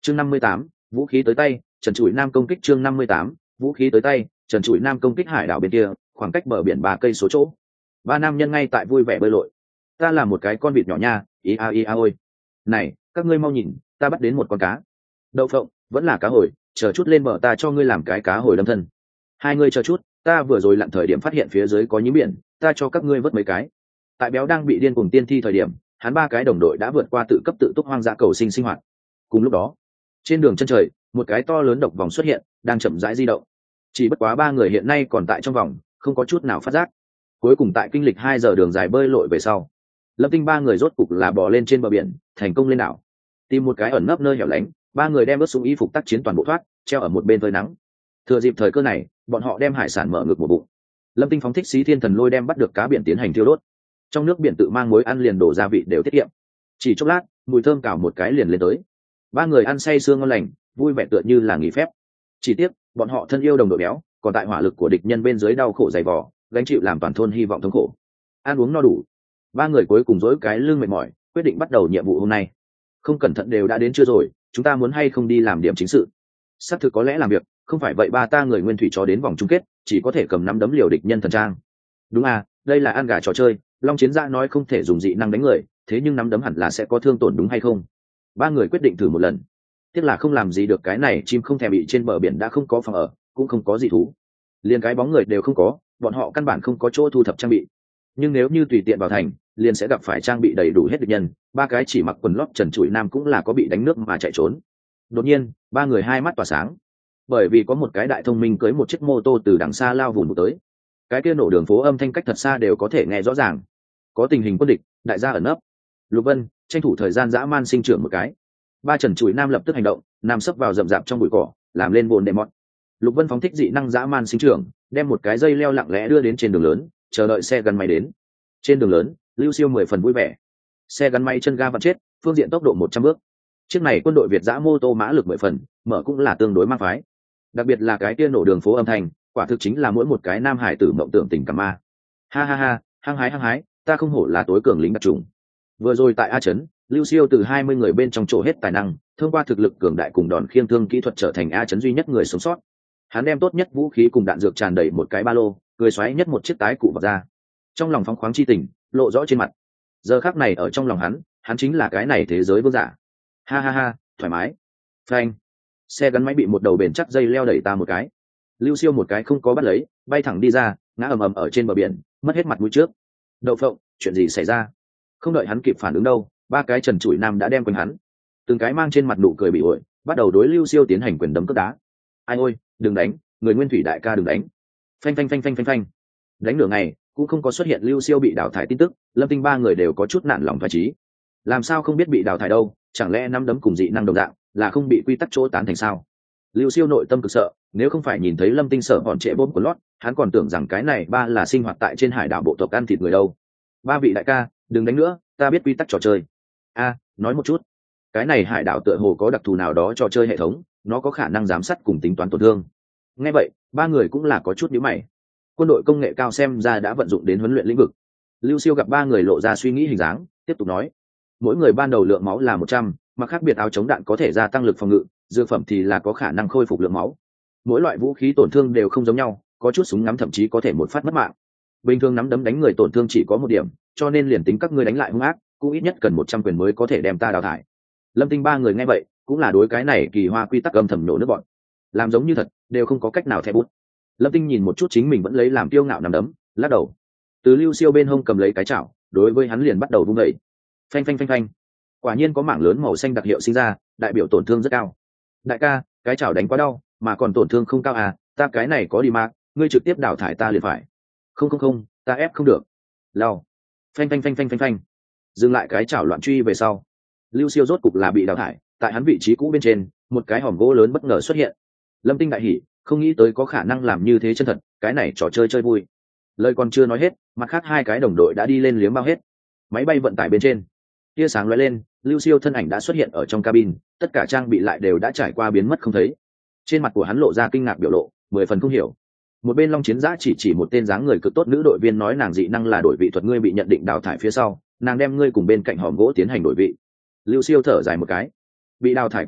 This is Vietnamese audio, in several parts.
chương 58, vũ khí tới tay, trần trụi nam công kích. chương 58, vũ khí tới tay, trần trụi nam công kích. Hải đảo bên kia, khoảng cách bờ biển 3 cây số chỗ, ba nam nhân ngay tại vui vẻ bơi lội. Ta là một cái con vịt nhỏ nha, ý a ôi. Này, các ngươi mau nhìn, ta bắt đến một con cá. Đậu phộng, vẫn là cá hồi, chờ chút lên bờ ta cho ngươi làm cái cá hồi đâm thân. Hai ngươi chờ chút, ta vừa rồi lặn thời điểm phát hiện phía dưới có nhím biển, ta cho các ngươi vớt mấy cái. Tại Béo đang bị điên cuồng tiên thi thời điểm, hắn ba cái đồng đội đã vượt qua tự cấp tự túc hoang dã cầu sinh sinh hoạt. Cùng lúc đó, trên đường chân trời, một cái to lớn độc vòng xuất hiện, đang chậm rãi di động. Chỉ bất quá ba người hiện nay còn tại trong vòng, không có chút nào phát giác. Cuối cùng tại kinh lịch 2 giờ đường dài bơi lội về sau, Lâm Tinh ba người rốt cục là bò lên trên bờ biển, thành công lên đảo. Tìm một cái ẩn nấp nơi hẻo lánh, ba người đem ướt sũng y phục tác chiến toàn bộ thoát, treo ở một bên phơi nắng. Thừa dịp thời cơ này, bọn họ đem hải sản mở ngực một bụng. Lâm Tinh phóng thích xí thiên thần lôi đem bắt được cá biển tiến hành thiêu đốt. Trong nước biển tự mang muối ăn liền đổ gia vị đều tiết kiệm. Chỉ chốc lát, mùi thơm cào một cái liền lên tới. Ba người ăn say sương ngon lành, vui vẻ tựa như là nghỉ phép. Chỉ tiếc, bọn họ thân yêu đồng đội béo, còn tại hỏa lực của địch nhân bên dưới đau khổ dày vò, gánh chịu làm toàn thôn hy vọng thống khổ. Ăn uống no đủ, ba người cuối cùng dỗi cái lưng mệt mỏi, quyết định bắt đầu nhiệm vụ hôm nay. Không cẩn thận đều đã đến chưa rồi, chúng ta muốn hay không đi làm điểm chính sự. Xác thực có lẽ làm việc, không phải vậy ba ta người nguyên thủy cho đến vòng chung kết, chỉ có thể cầm nắm đấm liều địch nhân thần trang. Đúng à, đây là ăn gà trò chơi, Long Chiến Gia nói không thể dùng dị năng đánh người, thế nhưng nắm đấm hẳn là sẽ có thương tổn đúng hay không? Ba người quyết định thử một lần. Tiếc là không làm gì được cái này, chim không thèm bị trên bờ biển đã không có phòng ở, cũng không có gì thú, liền cái bóng người đều không có, bọn họ căn bản không có chỗ thu thập trang bị. Nhưng nếu như tùy tiện vào thành, liền sẽ gặp phải trang bị đầy đủ hết địch nhân. Ba cái chỉ mặc quần lót trần trụi nam cũng là có bị đánh nước mà chạy trốn. Đột nhiên, ba người hai mắt tỏa sáng, bởi vì có một cái đại thông minh cưới một chiếc mô tô từ đằng xa lao vùn vụt tới. Cái kia nổ đường phố âm thanh cách thật xa đều có thể nghe rõ ràng. Có tình hình quân địch, đại gia ẩn nấp. Lục Vân tranh thủ thời gian dã man sinh trưởng một cái. Ba trần trụi nam lập tức hành động, nằm sấp vào rậm rạp trong bụi cỏ, làm lên bồn đệm mọt. Lục Vân phóng thích dị năng dã man sinh trưởng, đem một cái dây leo lặng lẽ đưa đến trên đường lớn, chờ đợi xe gắn máy đến. Trên đường lớn, Lưu Siêu 10 phần vui vẻ. Xe gắn máy chân ga vặn chết, phương diện tốc độ 100 bước. Chiếc này quân đội Việt dã mô tô mã lực 10 phần, mở cũng là tương đối mang phái. Đặc biệt là cái kia nổ đường phố âm thanh, quả thực chính là mỗi một cái nam hải tử mộng tưởng tình cảm ma. Ha ha ha, hăng hái, ta không hổ là tối cường lính đặc trùng. Vừa rồi tại A Trấn, Lưu Siêu từ 20 người bên trong chỗ hết tài năng, thông qua thực lực cường đại cùng đòn khiêng thương kỹ thuật trở thành A Trấn duy nhất người sống sót. Hắn đem tốt nhất vũ khí cùng đạn dược tràn đầy một cái ba lô, cười xoáy nhất một chiếc tái cụ vào ra. Trong lòng phóng khoáng chi tình lộ rõ trên mặt. Giờ khắc này ở trong lòng hắn chính là cái này thế giới vương giả. Ha ha ha, thoải mái. Phanh. Xe gắn máy bị một đầu bền chắc dây leo đẩy ta một cái. Lưu Siêu một cái không có bắt lấy, bay thẳng đi ra, ngã ầm ầm ở trên bờ biển, mất hết mặt mũi trước. Đậu phộng, chuyện gì xảy ra? Không đợi hắn kịp phản ứng đâu, ba cái trần trụi nam đã đem quanh hắn, từng cái mang trên mặt nụ cười bị ổi, bắt đầu đối Lưu Siêu tiến hành quyền đấm cước đá. Ai ôi, đừng đánh, người nguyên thủy đại ca đừng đánh. Phanh. Đánh nửa ngày cũng không có xuất hiện Lưu Siêu bị đào thải tin tức. Lâm Tinh ba người đều có chút nản lòng thoái chí. Làm sao không biết bị đào thải đâu, chẳng lẽ năm đấm cùng dị năng đồng dạng là không bị quy tắc chỗ tán thành sao? Lưu Siêu nội tâm cực sợ, nếu không phải nhìn thấy Lâm Tinh sợ bọn trễ bốm của lót, hắn còn tưởng rằng cái này ba là sinh hoạt tại trên hải đảo bộ tộc ăn thịt người đâu. Ba vị đại ca, đừng đánh nữa, ta biết quy tắc trò chơi. Nói một chút. Cái này hải đảo tựa hồ có đặc thù nào đó trò chơi hệ thống, nó có khả năng giám sát cùng tính toán tổn thương. Nghe vậy, ba người cũng là có chút nhíu mày. Quân đội công nghệ cao xem ra đã vận dụng đến huấn luyện lĩnh vực. Lưu Siêu gặp ba người lộ ra suy nghĩ hình dáng, tiếp tục nói: mỗi người ban đầu lượng máu là 100, mà khác biệt áo chống đạn có thể gia tăng lực phòng ngự, dược phẩm thì là có khả năng khôi phục lượng máu. Mỗi loại vũ khí tổn thương đều không giống nhau, có chút súng ngắm thậm chí có thể một phát mất mạng. Bình thường nắm đấm đánh người tổn thương chỉ có 1 điểm, cho nên liền tính các ngươi đánh lại hung ác, cũng ít nhất cần 100 quyền mới có thể đem ta đào thải. Lâm Tinh ba người nghe vậy, cũng là đối cái này kỳ hoa quy tắc âm thầm nổ nước bọn, làm giống như thật, đều không có cách nào thẻ bút. Lâm Tinh nhìn một chút chính mình vẫn lấy làm kiêu ngạo nắm đấm, lắc đầu. Từ Lưu Siêu bên hông cầm lấy cái chảo, đối với hắn liền bắt đầu vung đẩy. Phanh. Quả nhiên có mảng lớn màu xanh đặc hiệu sinh ra, đại biểu tổn thương rất cao. Đại ca, cái chảo đánh quá đau, mà còn tổn thương không cao à? Ta cái này có đi mà, ngươi trực tiếp đào thải ta liền phải. Không, ta ép không được. Lao. Phanh. Dừng lại cái chảo loạn truy về sau. Lưu Siêu rốt cục là bị đào thải, tại hắn vị trí cũ bên trên, một cái hòm gỗ lớn bất ngờ xuất hiện. Lâm Tinh đại hỉ, không nghĩ tới có khả năng làm như thế chân thật, cái này trò chơi chơi vui. Lời còn chưa nói hết, mặt khác 2 cái đồng đội đã đi lên liếm bao hết. Máy bay vận tải bên trên, tia sáng lóe lên, Lưu Siêu thân ảnh đã xuất hiện ở trong cabin, tất cả trang bị lại đều đã trải qua biến mất không thấy. Trên mặt của hắn lộ ra kinh ngạc biểu lộ, 10 phần không hiểu. Một bên Long Chiến Giã chỉ một tên dáng người cực tốt nữ đội viên nói nàng dị năng là đổi vị thuật, ngươi bị nhận định đào thải phía sau, nàng đem ngươi cùng bên cạnh hòm gỗ tiến hành đổi vị. Lưu Siêu thở dài một cái, bị đào thải cũng tốt,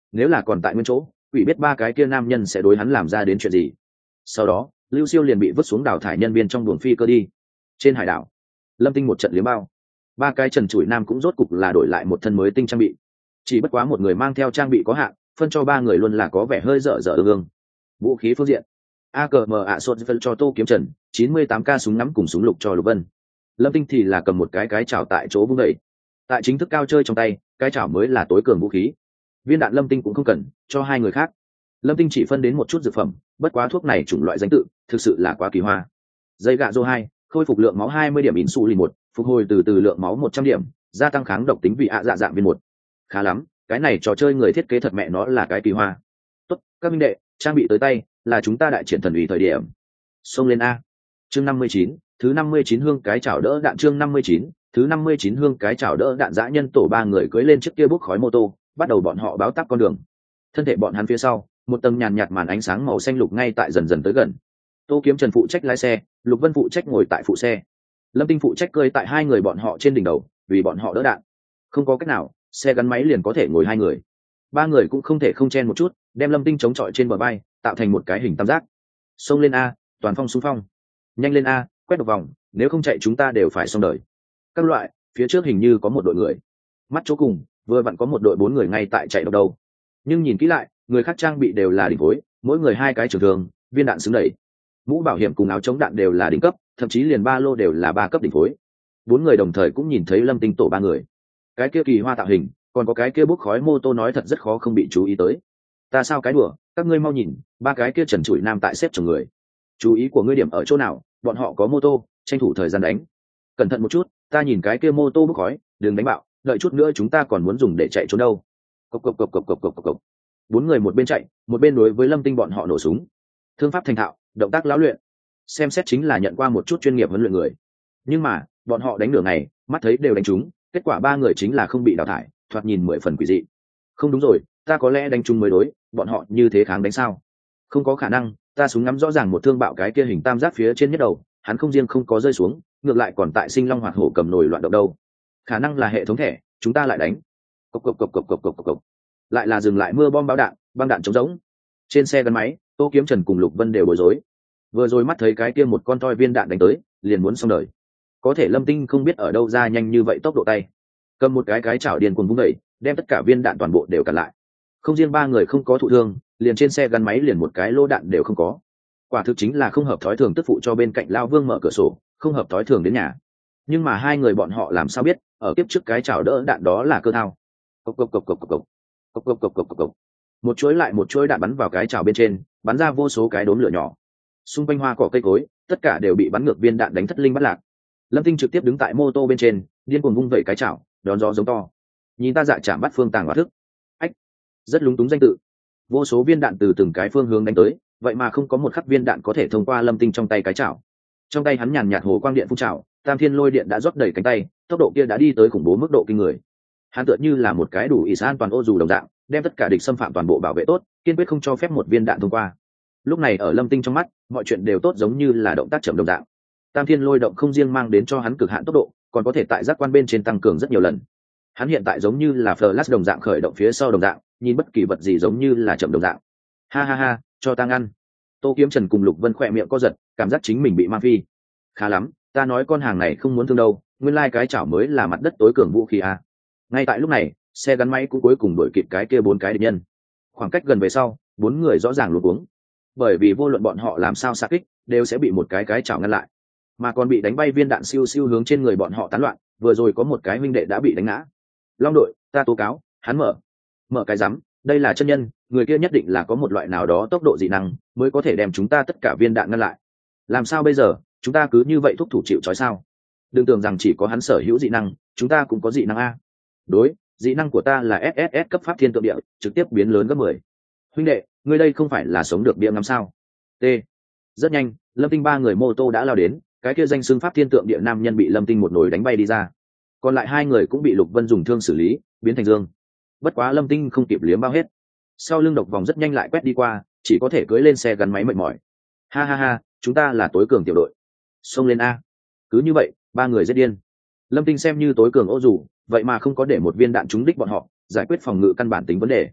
nếu là còn tại nguyên chỗ quỷ biết ba cái kia nam nhân sẽ đối hắn làm ra đến chuyện gì. Sau đó Lưu Siêu liền bị vứt xuống đào thải nhân viên trong buồng phi cơ đi. Trên hải đảo Lâm Tinh một trận liếm bao, ba cái trần trụi nam cũng rốt cục là đổi lại một thân mới tinh trang bị. Chỉ bất quá một người mang theo trang bị có hạn, phân cho ba người luôn là có vẻ hơi dở dở ương. Vũ khí phương diện, AKM sốt phân cho Tô Kiếm Trần, 98k súng ngắm cùng súng lục cho Lục Vân. Lâm Tinh thì là cầm một cái chảo tại chỗ vung đẩy. Tại chính thức cao chơi trong tay, cái chảo mới là tối cường vũ khí. Viên đạn Lâm Tinh cũng không cần, cho hai người khác. Lâm Tinh chỉ phân đến một chút dược phẩm, bất quá thuốc này chủng loại danh tự, thực sự là quá kỳ hoa. Dây gạ rô 2, khôi phục lượng máu 20 điểm insulin 1, phục hồi từ lượng máu 100 điểm, gia tăng kháng độc tính vị dạ dạng viên 1. Khá lắm, cái này trò chơi người thiết kế thật mẹ nó là cái kỳ hoa. Tốt, các minh đệ, trang bị tới tay, là chúng ta đại triển thần uy thời điểm. Xông lên a. Chương 59, thứ 59 hương cái chảo đỡ đạn chương 59, thứ 59 hương cái chảo đỡ đạn dã nhân tổ ba người cưỡi lên chiếc kia bốc khói mô tô, bắt đầu bọn họ báo tắp con đường. Thân thể bọn hắn phía sau, một tầng nhàn nhạt màn ánh sáng màu xanh lục ngay tại dần dần tới gần. Tô Kiếm Trần phụ trách lái xe, Lục Vân phụ trách ngồi tại phụ xe, Lâm Tinh phụ trách cơi tại hai người bọn họ trên đỉnh đầu, vì bọn họ đỡ đạn. Không có cách nào, xe gắn máy liền có thể ngồi hai người. Ba người cũng không thể không chen một chút, đem Lâm Tinh chống chọi trên bờ vai, tạo thành một cái hình tam giác. Xông lên a, toàn phong xung phong. Nhanh lên a, quét một vòng, nếu không chạy chúng ta đều phải xong đời. Các loại, phía trước hình như có một đội người. Mắt chỗ cùng, vừa vặn có một đội 4 người ngay tại chạy độc đầu. Nhưng nhìn kỹ lại, người khác trang bị đều là đỉnh phối, mỗi người 2 cái trường thường, viên đạn xứng đẩy. Mũ bảo hiểm cùng áo chống đạn đều là đỉnh cấp, thậm chí liền ba lô đều là 3 cấp đỉnh phối. 4 người đồng thời cũng nhìn thấy Lâm Tinh tổ 3 người. Cái kia kỳ hoa tạo hình, còn có cái kia bốc khói mô tô nói thật rất khó không bị chú ý tới. Ta sao cái đùa, các ngươi mau nhìn, ba cái kia trần trụi nam tại xếp chồng người. Chú ý của ngươi điểm ở chỗ nào, bọn họ có mô tô, tranh thủ thời gian đánh. Cẩn thận một chút, ta nhìn cái kia mô tô bốc khói, đừng đánh bạo, đợi chút nữa chúng ta còn muốn dùng để chạy trốn đâu. Cộc cộc cộc cộc cộc cộc cộc. 4 người một bên chạy, một bên đối với Lâm Tinh bọn họ nổ súng. Thương pháp thành thạo, động tác lão luyện, xem xét chính là nhận qua một chút chuyên nghiệp huấn luyện người. Nhưng mà, bọn họ đánh nửa ngày, mắt thấy đều đánh trúng, kết quả 3 người chính là không bị đào thải, thoạt nhìn 10 phần quỷ dị. Không đúng rồi, ta có lẽ đánh trúng mới đối, bọn họ như thế kháng đánh sao? Không có khả năng, ta súng ngắm rõ ràng một thương bạo cái kia hình tam giác phía trên nhất đầu, hắn không riêng không có rơi xuống, ngược lại còn tại sinh long hoạt hổ cầm nồi loạn động đâu. Khả năng là hệ thống thẻ, chúng ta lại đánh. Cộc cộc cộc cộc cộc cộc cộc. Lại là dừng lại mưa bom bão đạn, băng đạn trống rỗng. Trên xe gắn máy, Tô Kiếm Trần cùng Lục Vân đều bối rối. Vừa rồi mắt thấy cái kia một con toi viên đạn đánh tới, liền muốn xong đời. Có thể Lâm Tinh không biết ở đâu ra nhanh như vậy tốc độ tay, cầm một cái chảo điên cuồng vung đẩy, đem tất cả viên đạn toàn bộ đều cản lại. Không riêng 3 người không có thụ thương, liền trên xe gắn máy liền một cái lô đạn đều không có. Quả thực chính là không hợp thói thường, tức phụ cho bên cạnh Lao Vương mở cửa sổ, không hợp thói thường đến nhà. Nhưng mà 2 người bọn họ làm sao biết, ở kiếp trước cái chảo đỡ đạn đó là cơ thao. Cộc cộc cộc cộc cộc cộc. Cộc cộc cộc cộc cộc cộc. Một chuỗi lại một chuỗi đạn bắn vào cái chảo bên trên, bắn ra vô số cái đốm lửa nhỏ. Xung quanh hoa cỏ cây cối, tất cả đều bị bắn ngược viên đạn đánh thất linh bắt lạc. Lâm Tinh trực tiếp đứng tại mô tô bên trên, điên cuồng vung vẩy cái chảo, đón gió giống to. Nhìn ta dạ chạm bắt phương tàng hóa thức. Ách, rất lúng túng danh tự. Vô số viên đạn từ từng cái phương hướng đánh tới, vậy mà không có một khắc viên đạn có thể thông qua Lâm Tinh trong tay cái chảo. Trong tay hắn nhàn nhạt hồ quang điện phun trào, tam thiên lôi điện đã rót đầy cánh tay, tốc độ kia đã đi tới khủng bố mức độ kinh người. Hắn tựa như là một cái đủ ỷ an toàn ô dù đồng dạng, đem tất cả địch xâm phạm toàn bộ bảo vệ tốt, kiên quyết không cho phép một viên đạn thông qua. Lúc này ở Lâm Tinh trong mắt, mọi chuyện đều tốt giống như là động tác chậm đồng dạng. Tam thiên lôi động không riêng mang đến cho hắn cực hạn tốc độ, còn có thể tại giác quan bên trên tăng cường rất nhiều lần. Hắn hiện tại giống như là flash đồng dạng khởi động phía sau đồng dạng, nhìn bất kỳ vật gì giống như là chậm đồng dạng. Ha ha ha, cho ta ngăn. Tô Kiếm Trần cùng Lục Vân khỏe miệng co giật, cảm giác chính mình bị ma phi. Khá lắm, ta nói con hàng này không muốn thương đâu, nguyên lai cái chảo mới là mặt đất tối cường vũ khí à. Ngay tại lúc này, xe gắn máy cũng cuối cùng đuổi kịp cái kia 4 cái địch nhân. Khoảng cách gần về sau, 4 người rõ ràng luống cuống. Bởi vì vô luận bọn họ làm sao xạ kích, đều sẽ bị một cái chảo ngăn lại, mà còn bị đánh bay viên đạn siêu siêu hướng trên người bọn họ tán loạn. Vừa rồi có một cái huynh đệ đã bị đánh ngã. Long đội, ta tố cáo, hắn mở cái rắm, đây là chân nhân, người kia nhất định là có một loại nào đó tốc độ dị năng, mới có thể đem chúng ta tất cả viên đạn ngăn lại. Làm sao bây giờ, chúng ta cứ như vậy thúc thủ chịu trói sao? Đừng tưởng rằng chỉ có hắn sở hữu dị năng, chúng ta cũng có dị năng a. Đối, dị năng của ta là SSS cấp pháp thiên tượng địa, trực tiếp biến lớn gấp 10. Huynh đệ, ngươi đây không phải là sống được bia ngắm sao? T. Rất nhanh, Lâm Tinh 3 người mô tô đã lao đến, cái kia danh xưng pháp thiên tượng địa nam nhân bị Lâm Tinh một nồi đánh bay đi ra. Còn lại 2 người cũng bị Lục Vân dùng thương xử lý, biến thành dương. Bất quá Lâm Tinh không kịp liếm bao hết, sau lưng độc vòng rất nhanh lại quét đi qua, chỉ có thể cưỡi lên xe gắn máy mệt mỏi. Ha ha ha, chúng ta là tối cường tiểu đội, xông lên a. Cứ như vậy, 3 người rất điên. Lâm Tinh xem như tối cường ô dù, vậy mà không có để một viên đạn trúng đích bọn họ, giải quyết phòng ngự căn bản tính vấn đề.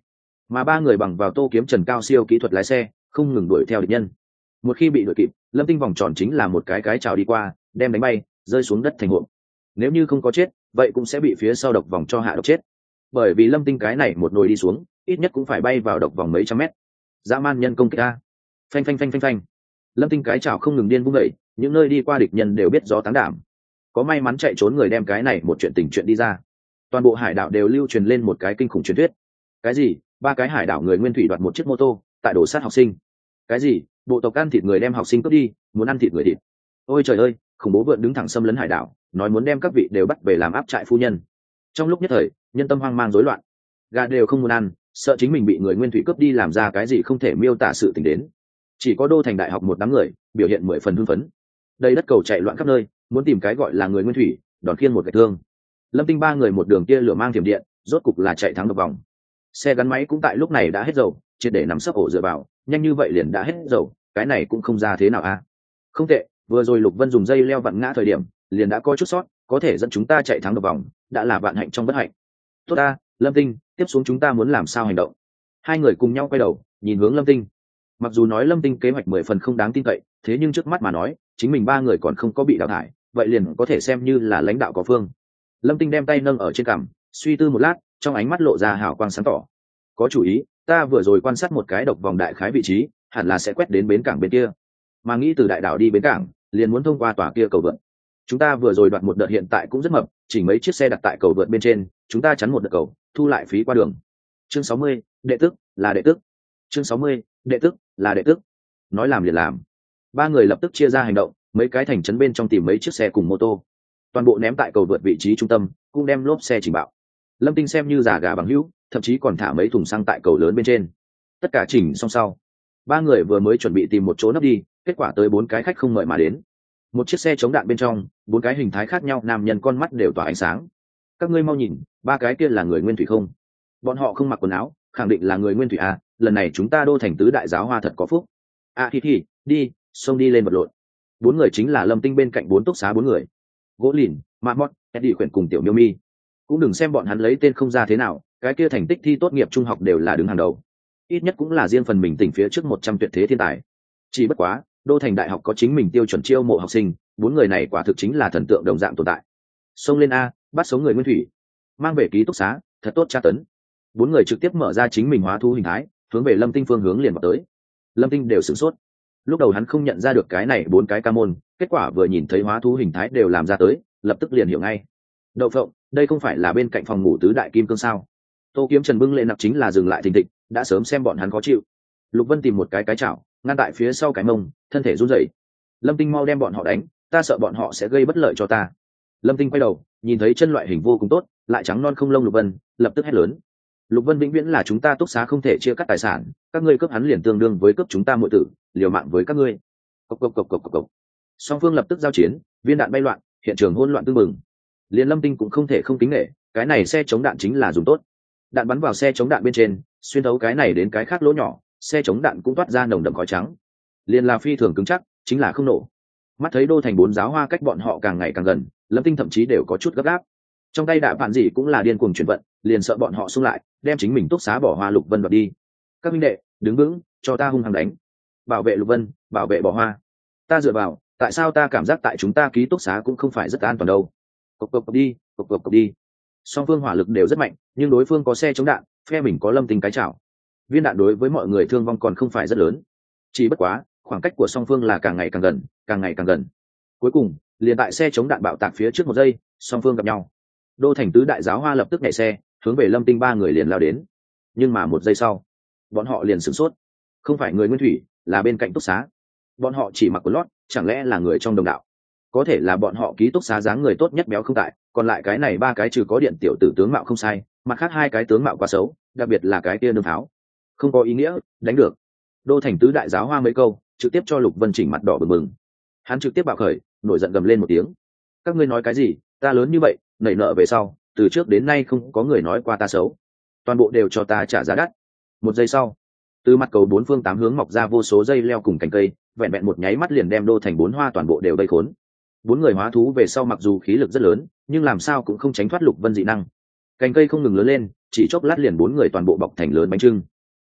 mà ba người bằng vào Tô Kiếm Trần cao siêu kỹ thuật lái xe không ngừng đuổi theo địch nhân. Một khi bị đuổi kịp, Lâm Tinh vòng tròn chính là một cái chảo đi qua, đem đánh bay rơi xuống đất thành hộp. Nếu như không có chết, vậy cũng sẽ bị phía sau độc vòng cho hạ độc chết, bởi vì Lâm Tinh cái này một nồi đi xuống ít nhất cũng phải bay vào độc vòng mấy trăm mét. Dã man nhân công kích a, phanh phanh phanh phanh phanh. Lâm Tinh cái chảo không ngừng điên vung đẩy, những nơi đi qua địch nhân đều biết gió táng đảm. Có may mắn chạy trốn người đem cái này một chuyện tình chuyện đi ra. Toàn bộ hải đảo đều lưu truyền lên một cái kinh khủng truyền thuyết. Cái gì? Ba cái hải đảo người nguyên thủy đoạt một chiếc mô tô tại đổ sát học sinh. Cái gì? Bộ tộc ăn thịt người đem học sinh cướp đi, muốn ăn thịt người thịt. Ôi trời ơi, khủng bố vượn đứng thẳng xâm lấn hải đảo, nói muốn đem các vị đều bắt về làm áp trại phu nhân. Trong lúc nhất thời, nhân tâm hoang mang rối loạn, gà đều không muốn ăn, sợ chính mình bị người nguyên thủy cướp đi làm ra cái gì không thể miêu tả sự tình đến. Chỉ có đô thành đại học một đám người biểu hiện 10 phần hưng phấn, đây đất cầu chạy loạn khắp nơi, muốn tìm cái gọi là người nguyên thủy đòn khiên một cái thương. Lâm Tinh ba người một đường kia lửa mang thiểm điện, rốt cục là chạy thắng được vòng. Xe gắn máy cũng tại lúc này đã hết dầu, triệt để nằm sấp ổ dựa vào, nhanh như vậy liền đã hết dầu, cái này cũng không ra thế nào a. Không tệ, vừa rồi Lục Vân dùng dây leo vặn ngã thời điểm, liền đã coi chút sót, có thể dẫn chúng ta chạy thắng được vòng, đã là vạn hạnh trong bất hạnh. Tốt ta, Lâm Tinh, tiếp xuống chúng ta muốn làm sao hành động? Hai người cùng nhau quay đầu, nhìn hướng Lâm Tinh. Mặc dù nói Lâm Tinh kế hoạch 10 phần không đáng tin cậy, thế nhưng trước mắt mà nói, chính mình ba người còn không có bị đào thải, vậy liền có thể xem như là lãnh đạo có phương. Lâm Tinh đem tay nâng ở trên cằm, suy tư một lát, trong ánh mắt lộ ra hào quang sáng tỏ. Có chủ ý, ta vừa rồi quan sát một cái độc vòng đại khái vị trí, hẳn là sẽ quét đến bến cảng bên kia. Mà nghĩ từ đại đảo đi bến cảng, liền muốn thông qua tòa kia cầu vượt. Chúng ta vừa rồi đoạt một đợt hiện tại cũng rất mập, chỉ mấy chiếc xe đặt tại cầu vượt bên trên, chúng ta chắn một đợt cầu, thu lại phí qua đường. Chương 60, đệ tức là đệ tức. Chương 60, đệ tức là đệ tức. Nói làm liền làm. Ba người lập tức chia ra hành động, mấy cái thành trấn bên trong tìm mấy chiếc xe cùng mô tô, toàn bộ ném tại cầu vượt vị trí trung tâm, cũng đem lốp xe chỉnh bạo. Lâm Tinh xem như giả gà bằng hữu, thậm chí còn thả mấy thùng xăng tại cầu lớn bên trên. Tất cả chỉnh xong sau, ba người vừa mới chuẩn bị tìm một chỗ nấp đi, kết quả tới 4 cái khách không mời mà đến. Một chiếc xe chống đạn bên trong, 4 cái hình thái khác nhau nam nhân con mắt đều tỏa ánh sáng. Các ngươi mau nhìn, ba cái kia là người nguyên thủy không? Bọn họ không mặc quần áo, khẳng định là người nguyên thủy à, lần này chúng ta đô thành tứ đại giáo hoa thật có phúc. À thì, đi, xông đi lên vật lộn. 4 người chính là Lâm Tinh bên cạnh 4 túc xá 4 người. Gỗ Lìn, Mamot, Eddie khuyển cùng Tiểu Miêu Mi. Cũng đừng xem bọn hắn lấy tên không ra thế nào, cái kia thành tích thi tốt nghiệp trung học đều là đứng hàng đầu. Ít nhất cũng là riêng phần mình tỉnh phía trước 100 tuyệt thế thiên tài. Chỉ bất quá, đô thành đại học có chính mình tiêu chuẩn chiêu mộ học sinh, 4 người này quả thực chính là thần tượng đồng dạng tồn tại. Xông lên a, bắt sống người nguyên thủy, mang về ký túc xá, thật tốt tra tấn. 4 người trực tiếp mở ra chính mình hóa thú hình thái, hướng về Lâm Tinh phương hướng liền vào tới. Lâm Tinh đều sửng sốt. Lúc đầu hắn không nhận ra được cái này 4 cái ca môn, kết quả vừa nhìn thấy hóa thú hình thái đều làm ra tới, lập tức liền hiểu ngay. Đậu phộng, đây không phải là bên cạnh phòng ngủ tứ đại kim cương sao? Tô Kiếm Trần bưng lệ nặc chính là dừng lại thình thịch, đã sớm xem bọn hắn khó chịu. Lục Vân tìm một cái chảo, ngăn tại phía sau cái mông, thân thể run rẩy. Lâm Tinh mau đem bọn họ đánh, ta sợ bọn họ sẽ gây bất lợi cho ta. Lâm Tinh quay đầu, nhìn thấy chân loại hình vô cùng tốt, lại trắng non không lông Lục Vân, lập tức hét lớn. Lục Vân vĩnh viễn là chúng ta túc xá không thể chia cắt tài sản, các ngươi cướp hắn liền tương đương với cướp chúng ta muội tử, liều mạng với các ngươi. Cộc cộc cộc cộc cộc cộc. Song phương lập tức giao chiến, viên đạn bay loạn, hiện trường hỗn loạn tương mừng. Liên Lâm Tinh cũng không thể không kính nể, cái này xe chống đạn chính là dùng tốt. Đạn bắn vào xe chống đạn bên trên, xuyên thấu cái này đến cái khác lỗ nhỏ, xe chống đạn cũng toát ra nồng đậm khói trắng. Liên là phi thường cứng chắc, chính là không nổ. Mắt thấy đô thành 4 giáo hoa cách bọn họ càng ngày càng gần, Lâm Tinh thậm chí đều có chút gấp gáp. Trong tay đạ bạn gì cũng là điên cuồng chuyển vận, liền sợ bọn họ xung lại, đem chính mình túc xá bỏ hoa Lục Vân đoạt đi. Các minh đệ, đứng vững, cho ta hung hăng đánh. Bảo vệ Lục Vân, bảo vệ bỏ hoa. Ta dựa vào, tại sao ta cảm giác tại chúng ta ký túc xá cũng không phải rất an toàn đâu. Cộc cộc cộc đi, cộc cộc cộc đi. Song phương hỏa lực đều rất mạnh, nhưng đối phương có xe chống đạn, phe mình có Lâm Tinh cái chảo. Viên đạn đối với mọi người thương vong còn không phải rất lớn. Chỉ bất quá, khoảng cách của song phương là càng ngày càng gần, càng ngày càng gần. Cuối cùng, liền tại xe chống đạn bạo tạc phía trước một giây, song phương gặp nhau. Đô thành tứ đại giáo hoa lập tức nhảy xe, hướng về Lâm Tinh 3 người liền lao đến. Nhưng mà một giây sau, bọn họ liền sửng sốt. Không phải người nguyên thủy, là bên cạnh túc xá. Bọn họ chỉ mặc quần lót, chẳng lẽ là người trong đồng đạo? Có thể là bọn họ ký túc xá dáng người tốt nhất béo không tại, còn lại cái này 3 cái trừ có điện tiểu tử tướng mạo không sai, mặt khác 2 cái tướng mạo quá xấu, đặc biệt là cái kia nương tháo. Không có ý nghĩa, đánh được. Đô thành tứ đại giáo hoa mấy câu, trực tiếp cho Lục Vân chỉnh mặt đỏ bừng bừng. Hắn trực tiếp bạo khởi, nổi giận gầm lên một tiếng. Các ngươi nói cái gì? Ta lớn như vậy, nảy nợ về sau, từ trước đến nay không có người nói qua ta xấu. Toàn bộ đều cho ta trả giá đắt. Một giây sau, từ mặt cầu 4 phương 8 hướng mọc ra vô số dây leo cùng cành cây, vẹn vẹn một nháy mắt liền đem đô thành 4 hoa toàn bộ đều vây khốn. 4 người hóa thú về sau mặc dù khí lực rất lớn, nhưng làm sao cũng không tránh thoát Lục Vân dị năng. Cành cây không ngừng lớn lên, chỉ chốc lát liền 4 người toàn bộ bọc thành lớn bánh trưng,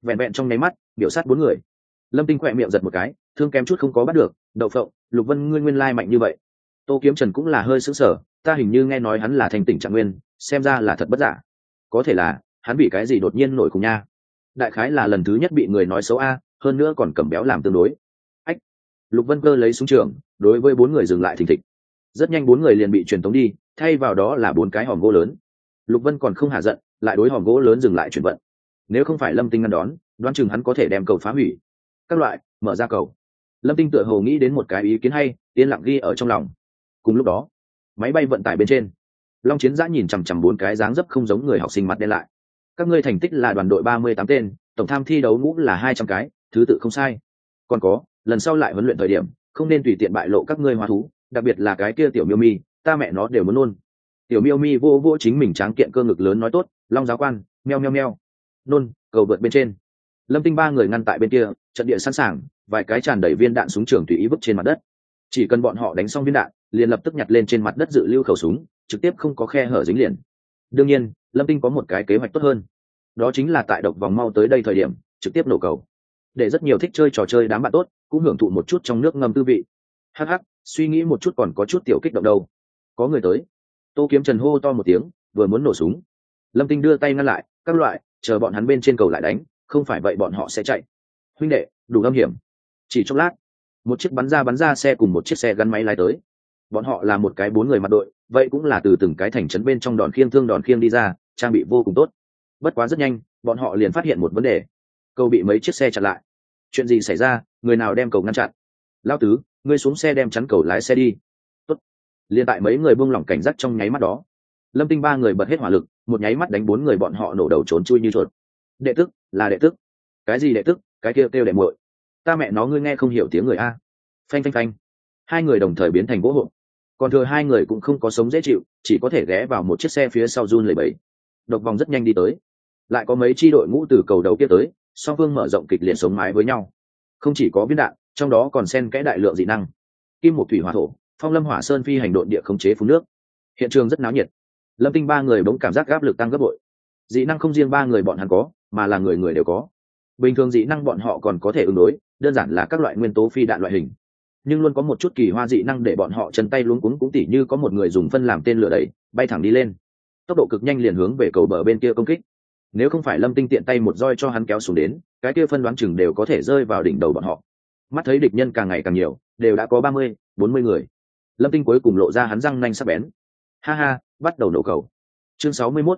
vẹn vẹn trong nháy mắt biểu sát 4 người. Lâm Tinh khỏe miệng giật một cái, thương kém chút không có bắt được. Đậu phộng, Lục Vân ngươi nguyên lai mạnh như vậy. Tô Kiếm Trần cũng là hơi sững sờ, ta hình như nghe nói hắn là thành tỉnh trạng nguyên, xem ra là thật bất giả. Có thể là hắn bị cái gì đột nhiên nổi khùng nha. Đại khái là lần thứ nhất bị người nói xấu a, hơn nữa còn cầm béo làm tương đối. Ách. Lục Vân cơ lấy súng trường, đối với 4 người dừng lại thình thịch. Rất nhanh 4 người liền bị truyền tống đi, thay vào đó là 4 cái hòm gỗ lớn. Lục Vân còn không hạ giận, lại đối hòm gỗ lớn dừng lại chuyển vận. Nếu không phải Lâm Tinh ngăn đón, đoán chừng hắn có thể đem cầu phá hủy. Các loại, mở ra cầu. Lâm Tinh tựa hồ nghĩ đến một cái ý kiến hay, yên lặng ghi ở trong lòng. Cùng lúc đó, máy bay vận tải bên trên, Long Chiến Giã nhìn chằm chằm 4 cái dáng dấp không giống người học sinh mặt đen lại. Các ngươi thành tích là đoàn đội 38 tên, tổng tham thi đấu ngũ là 200 cái, thứ tự không sai. Còn có, lần sau lại huấn luyện thời điểm, không nên tùy tiện bại lộ các ngươi hóa thú, đặc biệt là cái kia tiểu Miêu Mi, ta mẹ nó đều muốn nôn. Tiểu Miêu Mi vô vô chính mình tráng kiện cơ ngực lớn nói tốt, Long giáo quan, meo meo meo. Nôn, cầu vượt bên trên. Lâm Tinh 3 người ngăn tại bên kia, trận địa sẵn sàng, vài cái tràn đầy viên đạn súng trường tùy ý vứt trên mặt đất. Chỉ cần bọn họ đánh xong viên đạn, liền lập tức nhặt lên trên mặt đất dự lưu khẩu súng, trực tiếp không có khe hở dính liền. Đương nhiên, Lâm Tinh có một cái kế hoạch tốt hơn, đó chính là tại độc vòng mau tới đây thời điểm, trực tiếp nổ cầu, để rất nhiều thích chơi trò chơi đám bạn tốt cũng hưởng thụ một chút trong nước ngâm tư vị. Hắc hắc, suy nghĩ một chút còn có chút tiểu kích động đâu. Có người tới. Tô Kiếm Trần hô to một tiếng, vừa muốn nổ súng. Lâm Tinh đưa tay ngăn lại, các loại, chờ bọn hắn bên trên cầu lại đánh, không phải vậy bọn họ sẽ chạy. Huynh đệ, đủ âm hiểm. Chỉ chốc lát, một chiếc bắn ra xe cùng một chiếc xe gắn máy lái tới. Bọn họ là một cái 4 người mặt đội, vậy cũng là từ từng cái thành trấn bên trong đòn khiêng đi ra, trang bị vô cùng tốt. Bất quá rất nhanh, bọn họ liền phát hiện một vấn đề. Cầu bị mấy chiếc xe chặn lại. Chuyện gì xảy ra, người nào đem cầu ngăn chặn? Lão tứ, ngươi xuống xe đem chắn cầu lái xe đi. Tốt. Liên tại mấy người buông lỏng cảnh giác trong nháy mắt đó, Lâm Tinh 3 người bật hết hỏa lực, một nháy mắt đánh 4 người bọn họ nổ đầu trốn chui như chuột. Đệ tức, là đệ tức. Cái gì đệ tức, cái kia kêu đệ muội. Ta mẹ nó ngươi nghe không hiểu tiếng người a. Phanh phanh phanh. 2 người đồng thời biến thành gỗ hộp. Còn thừa 2 người cũng không có sống dễ chịu, chỉ có thể ghé vào một chiếc xe phía sau run lẩy bẩy. Độc vòng rất nhanh đi tới. Lại có mấy chi đội ngũ từ cầu đầu kia tới, song phương mở rộng kịch liệt sống mái với nhau. Không chỉ có viên đạn, trong đó còn xen kẽ đại lượng dị năng. Kim một thủy hỏa thổ, phong lâm hỏa sơn phi hành độn địa khống chế phun nước. Hiện trường rất náo nhiệt. Lâm Tinh 3 người bỗng cảm giác áp lực tăng gấp bội. Dị năng không riêng 3 người bọn hắn có, mà là người người đều có. Bình thường dị năng bọn họ còn có thể ứng đối, đơn giản là các loại nguyên tố phi đạn loại hình. Nhưng luôn có một chút kỳ hoa dị năng để bọn họ chân tay luống cuống, cũng tỉ như có một người dùng phân làm tên lửa đẩy, bay thẳng đi lên. Tốc độ cực nhanh liền hướng về cầu bờ bên kia công kích. Nếu không phải Lâm Tinh tiện tay một roi cho hắn kéo xuống đến, cái kia phân đoán chừng đều có thể rơi vào đỉnh đầu bọn họ. Mắt thấy địch nhân càng ngày càng nhiều, đều đã có 30, 40 người. Lâm Tinh cuối cùng lộ ra hắn răng nanh sắc bén. Ha ha, bắt đầu nổ cầu. Chương 61,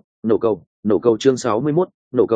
nổ cầu chương 61,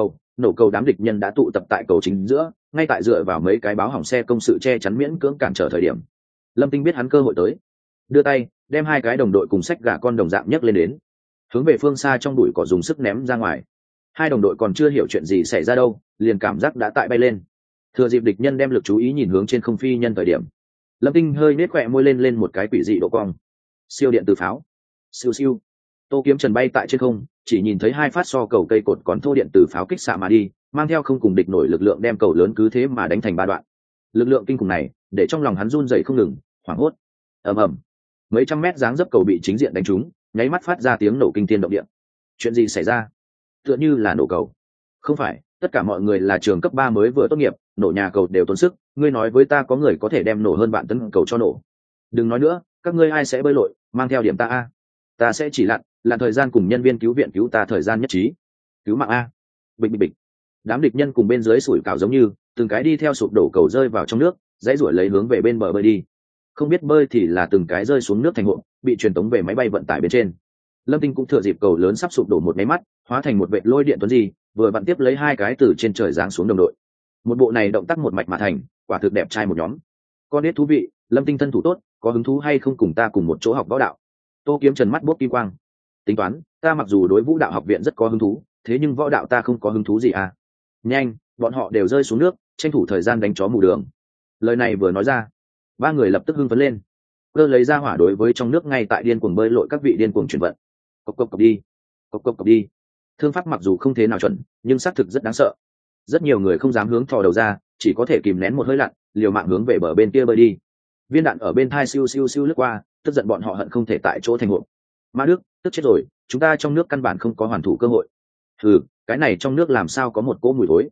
nổ cầu đám địch nhân đã tụ tập tại cầu chính giữa, ngay tại dựa vào mấy cái báo hỏng xe công sự che chắn miễn cưỡng cản trở thời điểm. Lâm Tinh biết hắn cơ hội tới, đưa tay, đem 2 cái đồng đội cùng xách gà con đồng dạng nhấc lên đến, hướng về phương xa trong bụi cỏ dùng sức ném ra ngoài. 2 đồng đội còn chưa hiểu chuyện gì xảy ra đâu, liền cảm giác đã tại bay lên. Thừa dịp địch nhân đem lực chú ý nhìn hướng trên không phi nhân thời điểm, Lâm Tinh hơi nết khỏe môi lên một cái quỷ dị độ cong. Siêu điện từ pháo. Siêu siêu. Tô Kiếm Trần bay tại trên không, chỉ nhìn thấy 2 phát so cầu cây cột còn thô điện từ pháo kích xạ mà đi, mang theo không cùng địch nổi lực lượng đem cầu lớn cứ thế mà đánh thành 3 đoạn. Lực lượng kinh khủng này, để trong lòng hắn run rẩy không ngừng, hoảng hốt. Ầm ầm. Mấy trăm mét dáng dấp cầu bị chính diện đánh trúng, nháy mắt phát ra tiếng nổ kinh thiên động địa. Chuyện gì xảy ra? Tựa như là nổ cầu. Không phải, tất cả mọi người là trường cấp 3 mới vừa tốt nghiệp, nổ nhà cầu đều tốn sức, ngươi nói với ta có người có thể đem nổ hơn bạn tấn cầu cho nổ. Đừng nói nữa, các ngươi ai sẽ bơi lội, mang theo điểm ta a. Ta sẽ chỉ lặn thời gian cùng nhân viên cứu viện cứu ta thời gian nhất trí. Cứu mạng a. Bịch bịch bịch. Đám địch nhân cùng bên dưới sủi cảo giống như, từng cái đi theo sụp đổ cầu rơi vào trong nước, dãy rủi lấy hướng về bên bờ bơi đi. Không biết bơi thì là từng cái rơi xuống nước thành hộp, bị truyền tống về máy bay vận tải bên trên. Lâm Tinh cũng thừa dịp cầu lớn sắp sụp đổ một máy mắt, hóa thành một vệt lôi điện tuấn di, vừa vặn tiếp lấy 2 cái từ trên trời giáng xuống đồng đội. Một bộ này động tác một mạch mà thành, quả thực đẹp trai một nhóm. Con nết thú vị, Lâm Tinh thân thủ tốt, có hứng thú hay không cùng ta cùng một chỗ học võ đạo? Tô Kiếm Trần mắt bốc kim quang. Tính toán, ta mặc dù đối vũ đạo học viện rất có hứng thú, thế nhưng võ đạo ta không có hứng thú gì à? Nhanh, bọn họ đều rơi xuống nước, tranh thủ thời gian đánh chó mù đường. Lời này vừa nói ra, 3 người lập tức hưng phấn lên. Cơ lấy ra hỏa đối với trong nước ngay tại điên cuồng bơi lội các vị điên cuồng chuyển vận. Cộc cộc cộc đi, cộc cộc cộc đi. Thương pháp mặc dù không thế nào chuẩn, nhưng xác thực rất đáng sợ. Rất nhiều người không dám hướng thò đầu ra, chỉ có thể kìm nén một hơi lặn, liều mạng hướng về bờ bên kia bơi đi. Viên đạn ở bên thai siêu siêu siêu lướt qua, tức giận bọn họ hận không thể tại chỗ thành hộp. Ma Đức, tức chết rồi, chúng ta trong nước căn bản không có hoàn thủ cơ hội. Cái này trong nước làm sao có một cỗ mùi thối.